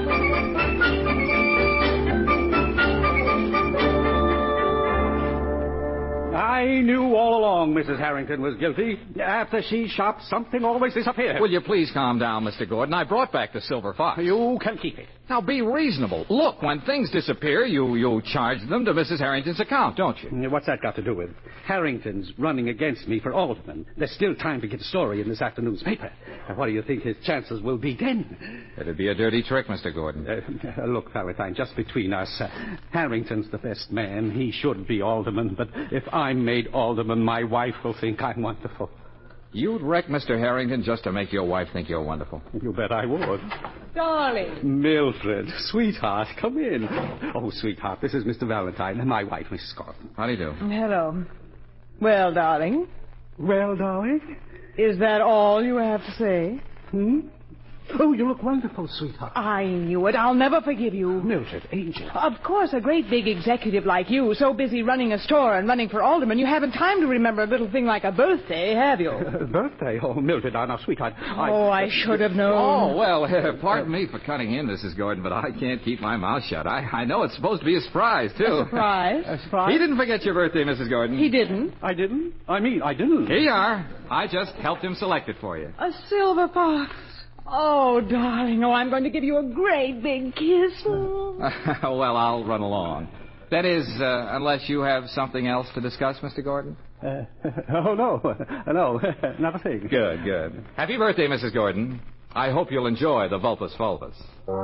Speaker 2: I knew all along Missus Harrington was guilty. After she shopped, something always disappeared.
Speaker 20: Will you please calm down, Mister Gordon? I brought back the silver fox.
Speaker 2: You can keep it.
Speaker 20: Now, be reasonable. Look, when things disappear, you, you charge them to Missus Harrington's account, don't you?
Speaker 2: What's that got to do with Harrington's running against me for alderman? There's still time to get a story in this afternoon's paper. Now, what do you think his chances will be then?
Speaker 20: It'd be a dirty trick, Mister Gordon.
Speaker 2: Uh, look, Valentine, just between us, uh, Harrington's the best man. He should be alderman, but if I'm made alderman, my wife will think I'm wonderful.
Speaker 20: You'd wreck Mister Harrington just to make your wife think you're wonderful.
Speaker 2: You bet I would.
Speaker 31: Darling.
Speaker 2: Mildred, sweetheart, come in. Oh, sweetheart, this is Mister Valentine and my wife, Missus Gordon.
Speaker 20: How do you do?
Speaker 31: Hello. Well, darling.
Speaker 2: Well, darling?
Speaker 31: Is that all you have to say?
Speaker 2: Hmm? Oh, you look wonderful, sweetheart.
Speaker 31: I knew it. I'll never forgive you.
Speaker 2: Mildred, angel.
Speaker 31: Of course, a great big executive like you, so busy running a store and running for alderman, you haven't time to remember a little thing like a birthday, have you?
Speaker 2: Uh, birthday? Oh, Mildred, now, now sweetheart. I...
Speaker 31: Oh, I should have known.
Speaker 20: Oh, well, uh, pardon me for cutting in, Missus Gordon, but I can't keep my mouth shut. I, I know it's supposed to be a surprise, too.
Speaker 31: A surprise?
Speaker 2: A surprise?
Speaker 20: He didn't forget your birthday, Missus Gordon.
Speaker 31: He didn't?
Speaker 2: I didn't? I mean, I didn't.
Speaker 20: Here you are. I just helped him select it for you.
Speaker 31: A silver fox. Oh, darling, oh, I'm going to give you a great big kiss.
Speaker 20: Well, I'll run along. That is, uh, unless you have something else to discuss, Mister Gordon?
Speaker 2: Uh, oh, no. No, not a thing.
Speaker 20: Good, good. Happy birthday, Missus Gordon. I hope you'll enjoy the Vulpus Fulvus.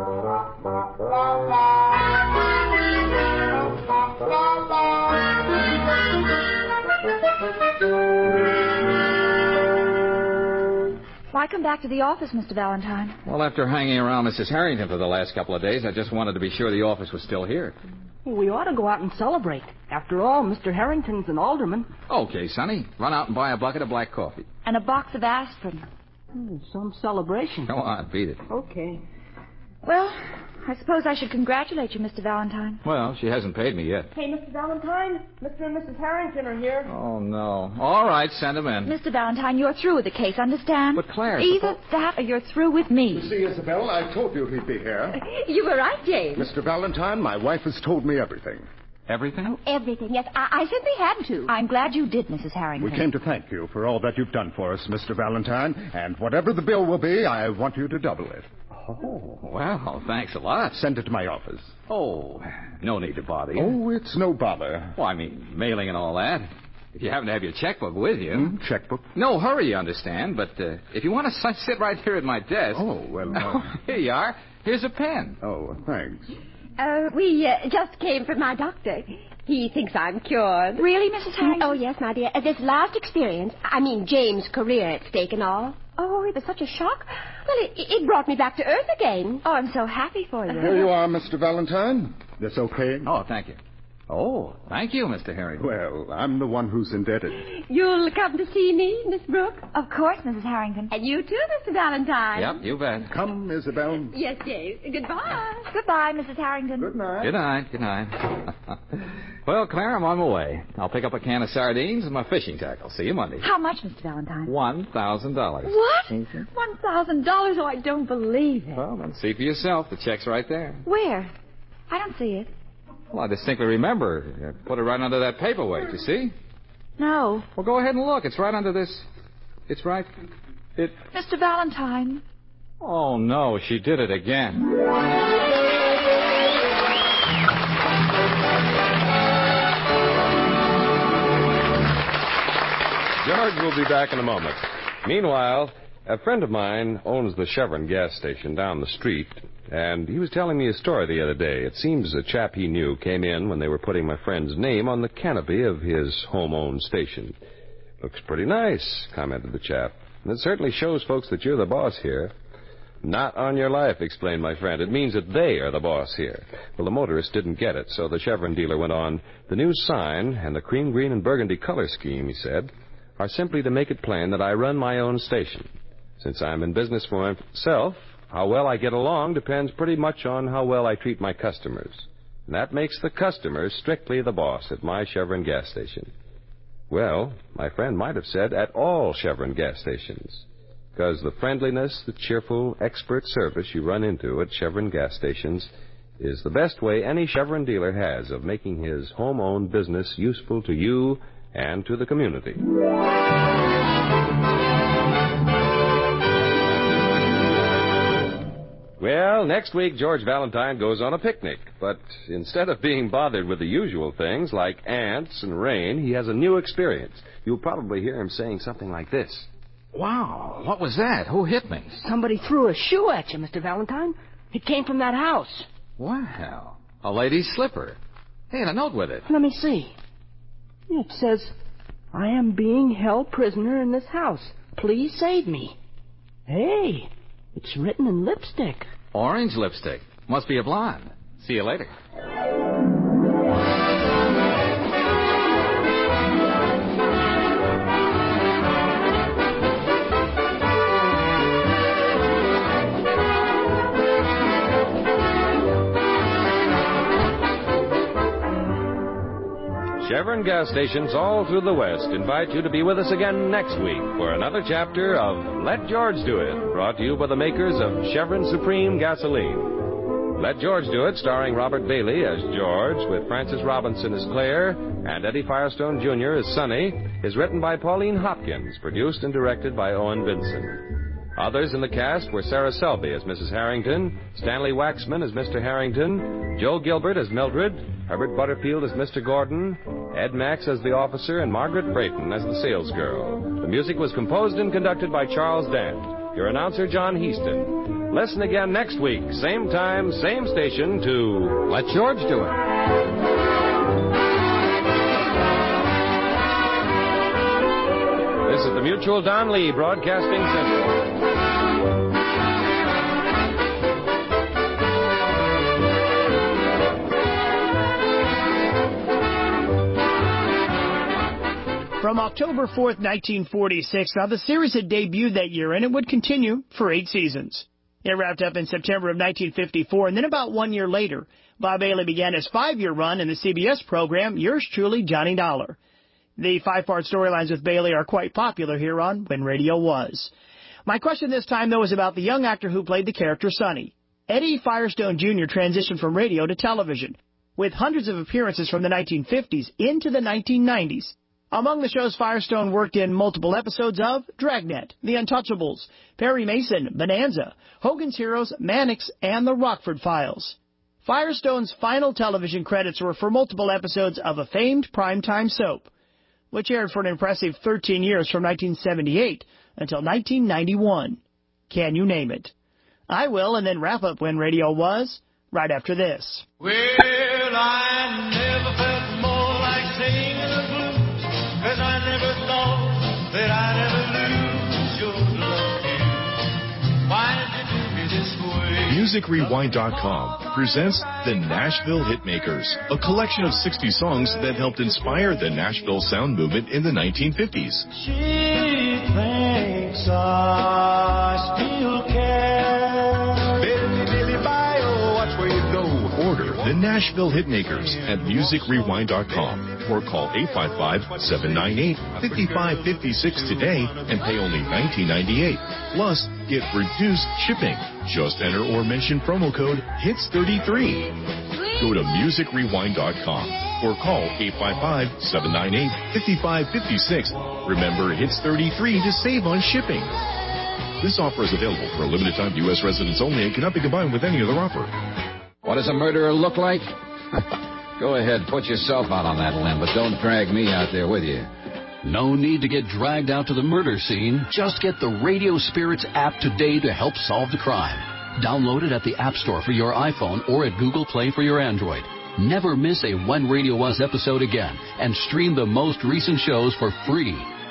Speaker 5: Why come back to the office, Mister Valentine?
Speaker 20: Well, after hanging around Missus Harrington for the last couple of days, I just wanted to be sure the office was still here.
Speaker 7: We ought to go out and celebrate. After all, Mister Harrington's an alderman.
Speaker 20: Okay, Sonny. Run out and buy a bucket of black coffee.
Speaker 5: And a box of aspirin.
Speaker 7: Hmm, some celebration.
Speaker 20: Go on, beat it.
Speaker 7: Okay.
Speaker 5: Well, I suppose I should congratulate you, Mister Valentine.
Speaker 20: Well, she hasn't paid me yet.
Speaker 7: Hey, Mister Valentine, Mister and Missus Harrington are here.
Speaker 20: Oh, no. All right, send them in.
Speaker 5: Mister Valentine, you're through with the case, understand?
Speaker 20: But, Claire...
Speaker 5: Either
Speaker 20: suppo-
Speaker 5: that or you're through with me.
Speaker 1: You see, Isabel, I told you he'd be here.
Speaker 3: You were right, James.
Speaker 1: Mister Valentine, my wife has told me everything.
Speaker 20: Everything?
Speaker 3: Everything, yes. I, I simply had to.
Speaker 5: I'm glad you did, Missus Harrington.
Speaker 1: We came to thank you for all that you've done for us, Mister Valentine. And whatever the bill will be, I want you to double it.
Speaker 20: Oh, well, thanks a lot.
Speaker 1: Send it to my office.
Speaker 20: Oh, no need to bother you.
Speaker 1: Oh, it's no bother.
Speaker 20: Well, I mean, mailing and all that. If you happen to have your checkbook with you.
Speaker 1: Hmm? Checkbook?
Speaker 20: No hurry, you understand. But uh, if you want to sit right here at my desk.
Speaker 1: Oh, well. Uh...
Speaker 20: Here you are. Here's a pen.
Speaker 1: Oh, thanks.
Speaker 3: Uh, we uh, just came from my doctor. He thinks I'm cured.
Speaker 5: Really, Missus Harrington?
Speaker 3: Oh, yes, my dear. Uh, this last experience, I mean, James' career at stake and all.
Speaker 5: Oh, it was such a shock.
Speaker 3: Well, it, it brought me back to earth again.
Speaker 5: Oh, I'm so happy for you.
Speaker 1: Here you are, Mister Valentine. This okay?
Speaker 20: Oh, thank you. Oh, thank you, Mister Harrington.
Speaker 1: Well, I'm the one who's indebted.
Speaker 3: You'll come to see me, Miss Brooke?
Speaker 5: Of course, Missus Harrington.
Speaker 3: And you too, Mister Valentine.
Speaker 20: Yep, you bet.
Speaker 1: Come, Isabel.
Speaker 3: Yes, James. Goodbye.
Speaker 5: Goodbye, Missus Harrington.
Speaker 1: Good night.
Speaker 20: Good night, good night. Well, Claire, I'm on my way. I'll pick up a can of sardines and my fishing tackle. See you Monday.
Speaker 5: How much, Mister Valentine?
Speaker 20: One thousand dollars.
Speaker 5: What? Mm-hmm. One thousand dollars? Oh, I don't believe it.
Speaker 20: Well, then see for yourself. The check's right there.
Speaker 5: Where? I don't see it.
Speaker 20: Well, I distinctly remember. I put it right under that paperweight, you see?
Speaker 5: No.
Speaker 20: Well, go ahead and look. It's right under this. It's right. It.
Speaker 5: Mister Valentine.
Speaker 20: Oh, no. She did it again.
Speaker 16: George will be back in a moment. Meanwhile, a friend of mine owns the Chevron gas station down the street, and he was telling me a story the other day. It seems a chap he knew came in when they were putting my friend's name on the canopy of his home-owned station. Looks pretty nice, commented the chap. And it certainly shows folks that you're the boss here. Not on your life, explained my friend. It means that they are the boss here. Well, the motorist didn't get it, so the Chevron dealer went on. The new sign and the cream, green, and burgundy color scheme, he said, are simply to make it plain that I run my own station. Since I'm in business for myself, how well I get along depends pretty much on how well I treat my customers. And that makes the customers strictly the boss at my Chevron gas station. Well, my friend might have said at all Chevron gas stations. Because the friendliness, the cheerful, expert service you run into at Chevron gas stations is the best way any Chevron dealer has of making his home-owned business useful to you and to the community. Well, next week, George Valentine goes on a picnic. But instead of being bothered with the usual things like ants and rain, he has a new experience. You'll probably hear him saying something like this.
Speaker 20: Wow, what was that? Who hit me?
Speaker 7: Somebody threw a shoe at you, Mister Valentine. It came from that house.
Speaker 20: Wow, a lady's slipper. Hey, and a note with it.
Speaker 7: Let me see. It says, I am being held prisoner in this house. Please save me. Hey, it's written in lipstick.
Speaker 20: Orange lipstick. Must be a blonde. See you later.
Speaker 16: Chevron gas stations all through the West invite you to be with us again next week for another chapter of Let George Do It, brought to you by the makers of Chevron Supreme Gasoline. Let George Do It, starring Robert Bailey as George, with Frances Robinson as Claire, and Eddie Firestone Junior as Sonny, is written by Pauline Hopkins, produced and directed by Owen Benson. Others in the cast were Sarah Selby as Missus Harrington, Stanley Waxman as Mister Harrington, Joe Gilbert as Mildred, Herbert Butterfield as Mister Gordon, Ed Max as the officer, and Margaret Brayton as the salesgirl. The music was composed and conducted by Charles Dant. Your announcer, John Heaston. Listen again next week, same time, same station, to Let George Do It. This is the Mutual Don Lee Broadcasting Center.
Speaker 11: From October fourth, nineteen forty-six, now the series had debuted that year, and it would continue for eight seasons. It wrapped up in September of nineteen fifty-four, and then about one year later, Bob Bailey began his five-year run in the C B S program, Yours Truly, Johnny Dollar. The five-part storylines with Bailey are quite popular here on When Radio Was. My question this time, though, is about the young actor who played the character Sonny. Eddie Firestone Junior transitioned from radio to television, with hundreds of appearances from the nineteen fifties into the nineteen nineties. Among the shows, Firestone worked in multiple episodes of Dragnet, The Untouchables, Perry Mason, Bonanza, Hogan's Heroes, Mannix, and The Rockford Files. Firestone's final television credits were for multiple episodes of a famed primetime soap, which aired for an impressive thirteen years from nineteen seventy-eight until nineteen ninety-one. Can you name it? I will, and then wrap up When Radio Was right after this.
Speaker 9: Well, I never felt more like singing the blues, 'cause I never thought that I'd ever lose your love to you. Why did you do me this way?
Speaker 15: Music Rewind dot com presents the Nashville Hitmakers, a collection of sixty songs that helped inspire the Nashville sound movement in the nineteen fifties.
Speaker 9: She thinks I still care. Billy, Billy, bio, watch where you go.
Speaker 15: Order the Nashville Hitmakers at Music Rewind dot com or call eight five five, seven nine eight, five five five six today and pay only nineteen ninety-eight. Plus, get reduced shipping. Just enter or mention promo code hits thirty-three. Go to Music Rewind dot com or call eight five five, seven nine eight, five five five six. Remember, hits thirty-three to save on shipping. This offer is available for a limited time to U S residents only and cannot be combined with any other offer.
Speaker 20: What does a murderer look like? Go ahead, put yourself out on that limb, but don't drag me out there with you.
Speaker 17: No need to get dragged out to the murder scene. Just get the Radio Spirits app today to help solve the crime. Download it at the App Store for your iPhone or at Google Play for your Android. Never miss a When Radio Was episode again and stream the most recent shows for free.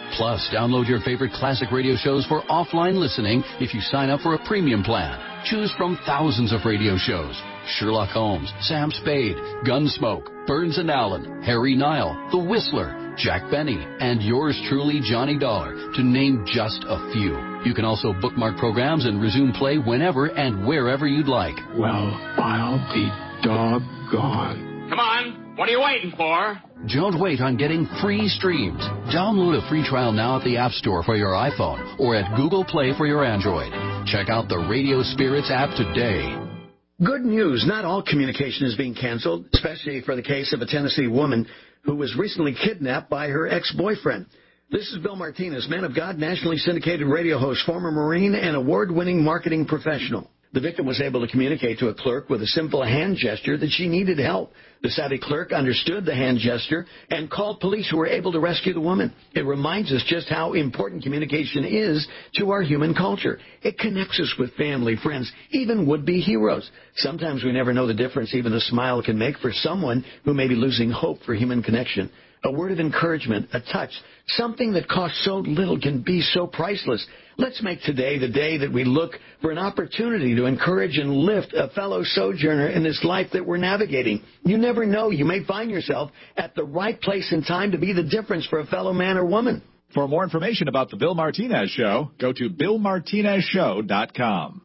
Speaker 17: Plus, download your favorite classic radio shows for offline listening if you sign up for a premium plan. Choose from thousands of radio shows. Sherlock Holmes, Sam Spade, Gunsmoke, Burns and Allen, Harry Nile, The Whistler, Jack Benny, and yours truly, Johnny Dollar, to name just a few. You can also bookmark programs and resume play whenever and wherever you'd like.
Speaker 6: Well, I'll be doggone.
Speaker 4: Come on, what are you waiting for?
Speaker 17: Don't wait on getting free streams. Download a free trial now at the App Store for your iPhone or at Google Play for your Android. Check out the Radio Spirits app today.
Speaker 10: Good news. Not all communication is being canceled, especially for the case of a Tennessee woman who was recently kidnapped by her ex-boyfriend. This is Bill Martinez, man of God, nationally syndicated radio host, former Marine, and award-winning marketing professional. The victim was able to communicate to a clerk with a simple hand gesture that she needed help. The savvy clerk understood the hand gesture and called police, who were able to rescue the woman. It reminds us just how important communication is to our human culture. It connects us with family, friends, even would-be heroes. Sometimes we never know the difference even a smile can make for someone who may be losing hope for human connection. A word of encouragement, a touch, something that costs so little can be so priceless. Let's make today the day that we look for an opportunity to encourage and lift a fellow sojourner in this life that we're navigating. You never know. You may find yourself at the right place and time to be the difference for a fellow man or woman.
Speaker 18: For more information about The Bill Martinez Show, go to bill martinez show dot com.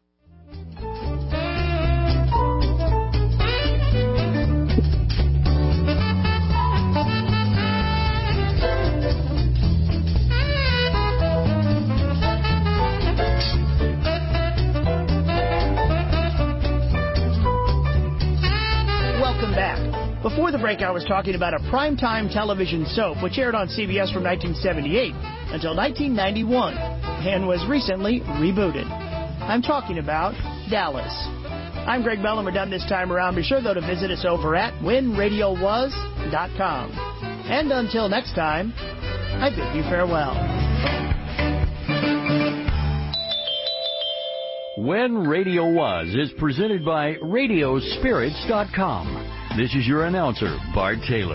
Speaker 7: Before the break, I was talking about a primetime television soap which aired on C B S from nineteen seventy-eight until nineteen ninety-one and was recently rebooted. I'm talking about Dallas. I'm Greg Bellum. We're done this time around. Be sure, though, to visit us over at when radio was dot com. And until next time, I bid you farewell.
Speaker 19: When Radio Was is presented by radio spirits dot com. This is your announcer, Bart Taylor.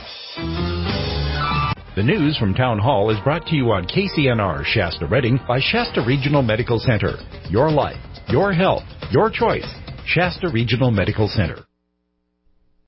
Speaker 13: The news from Town Hall is brought to you on K C N R Shasta Redding by Shasta Regional Medical Center. Your life, your health, your choice. Shasta Regional Medical Center.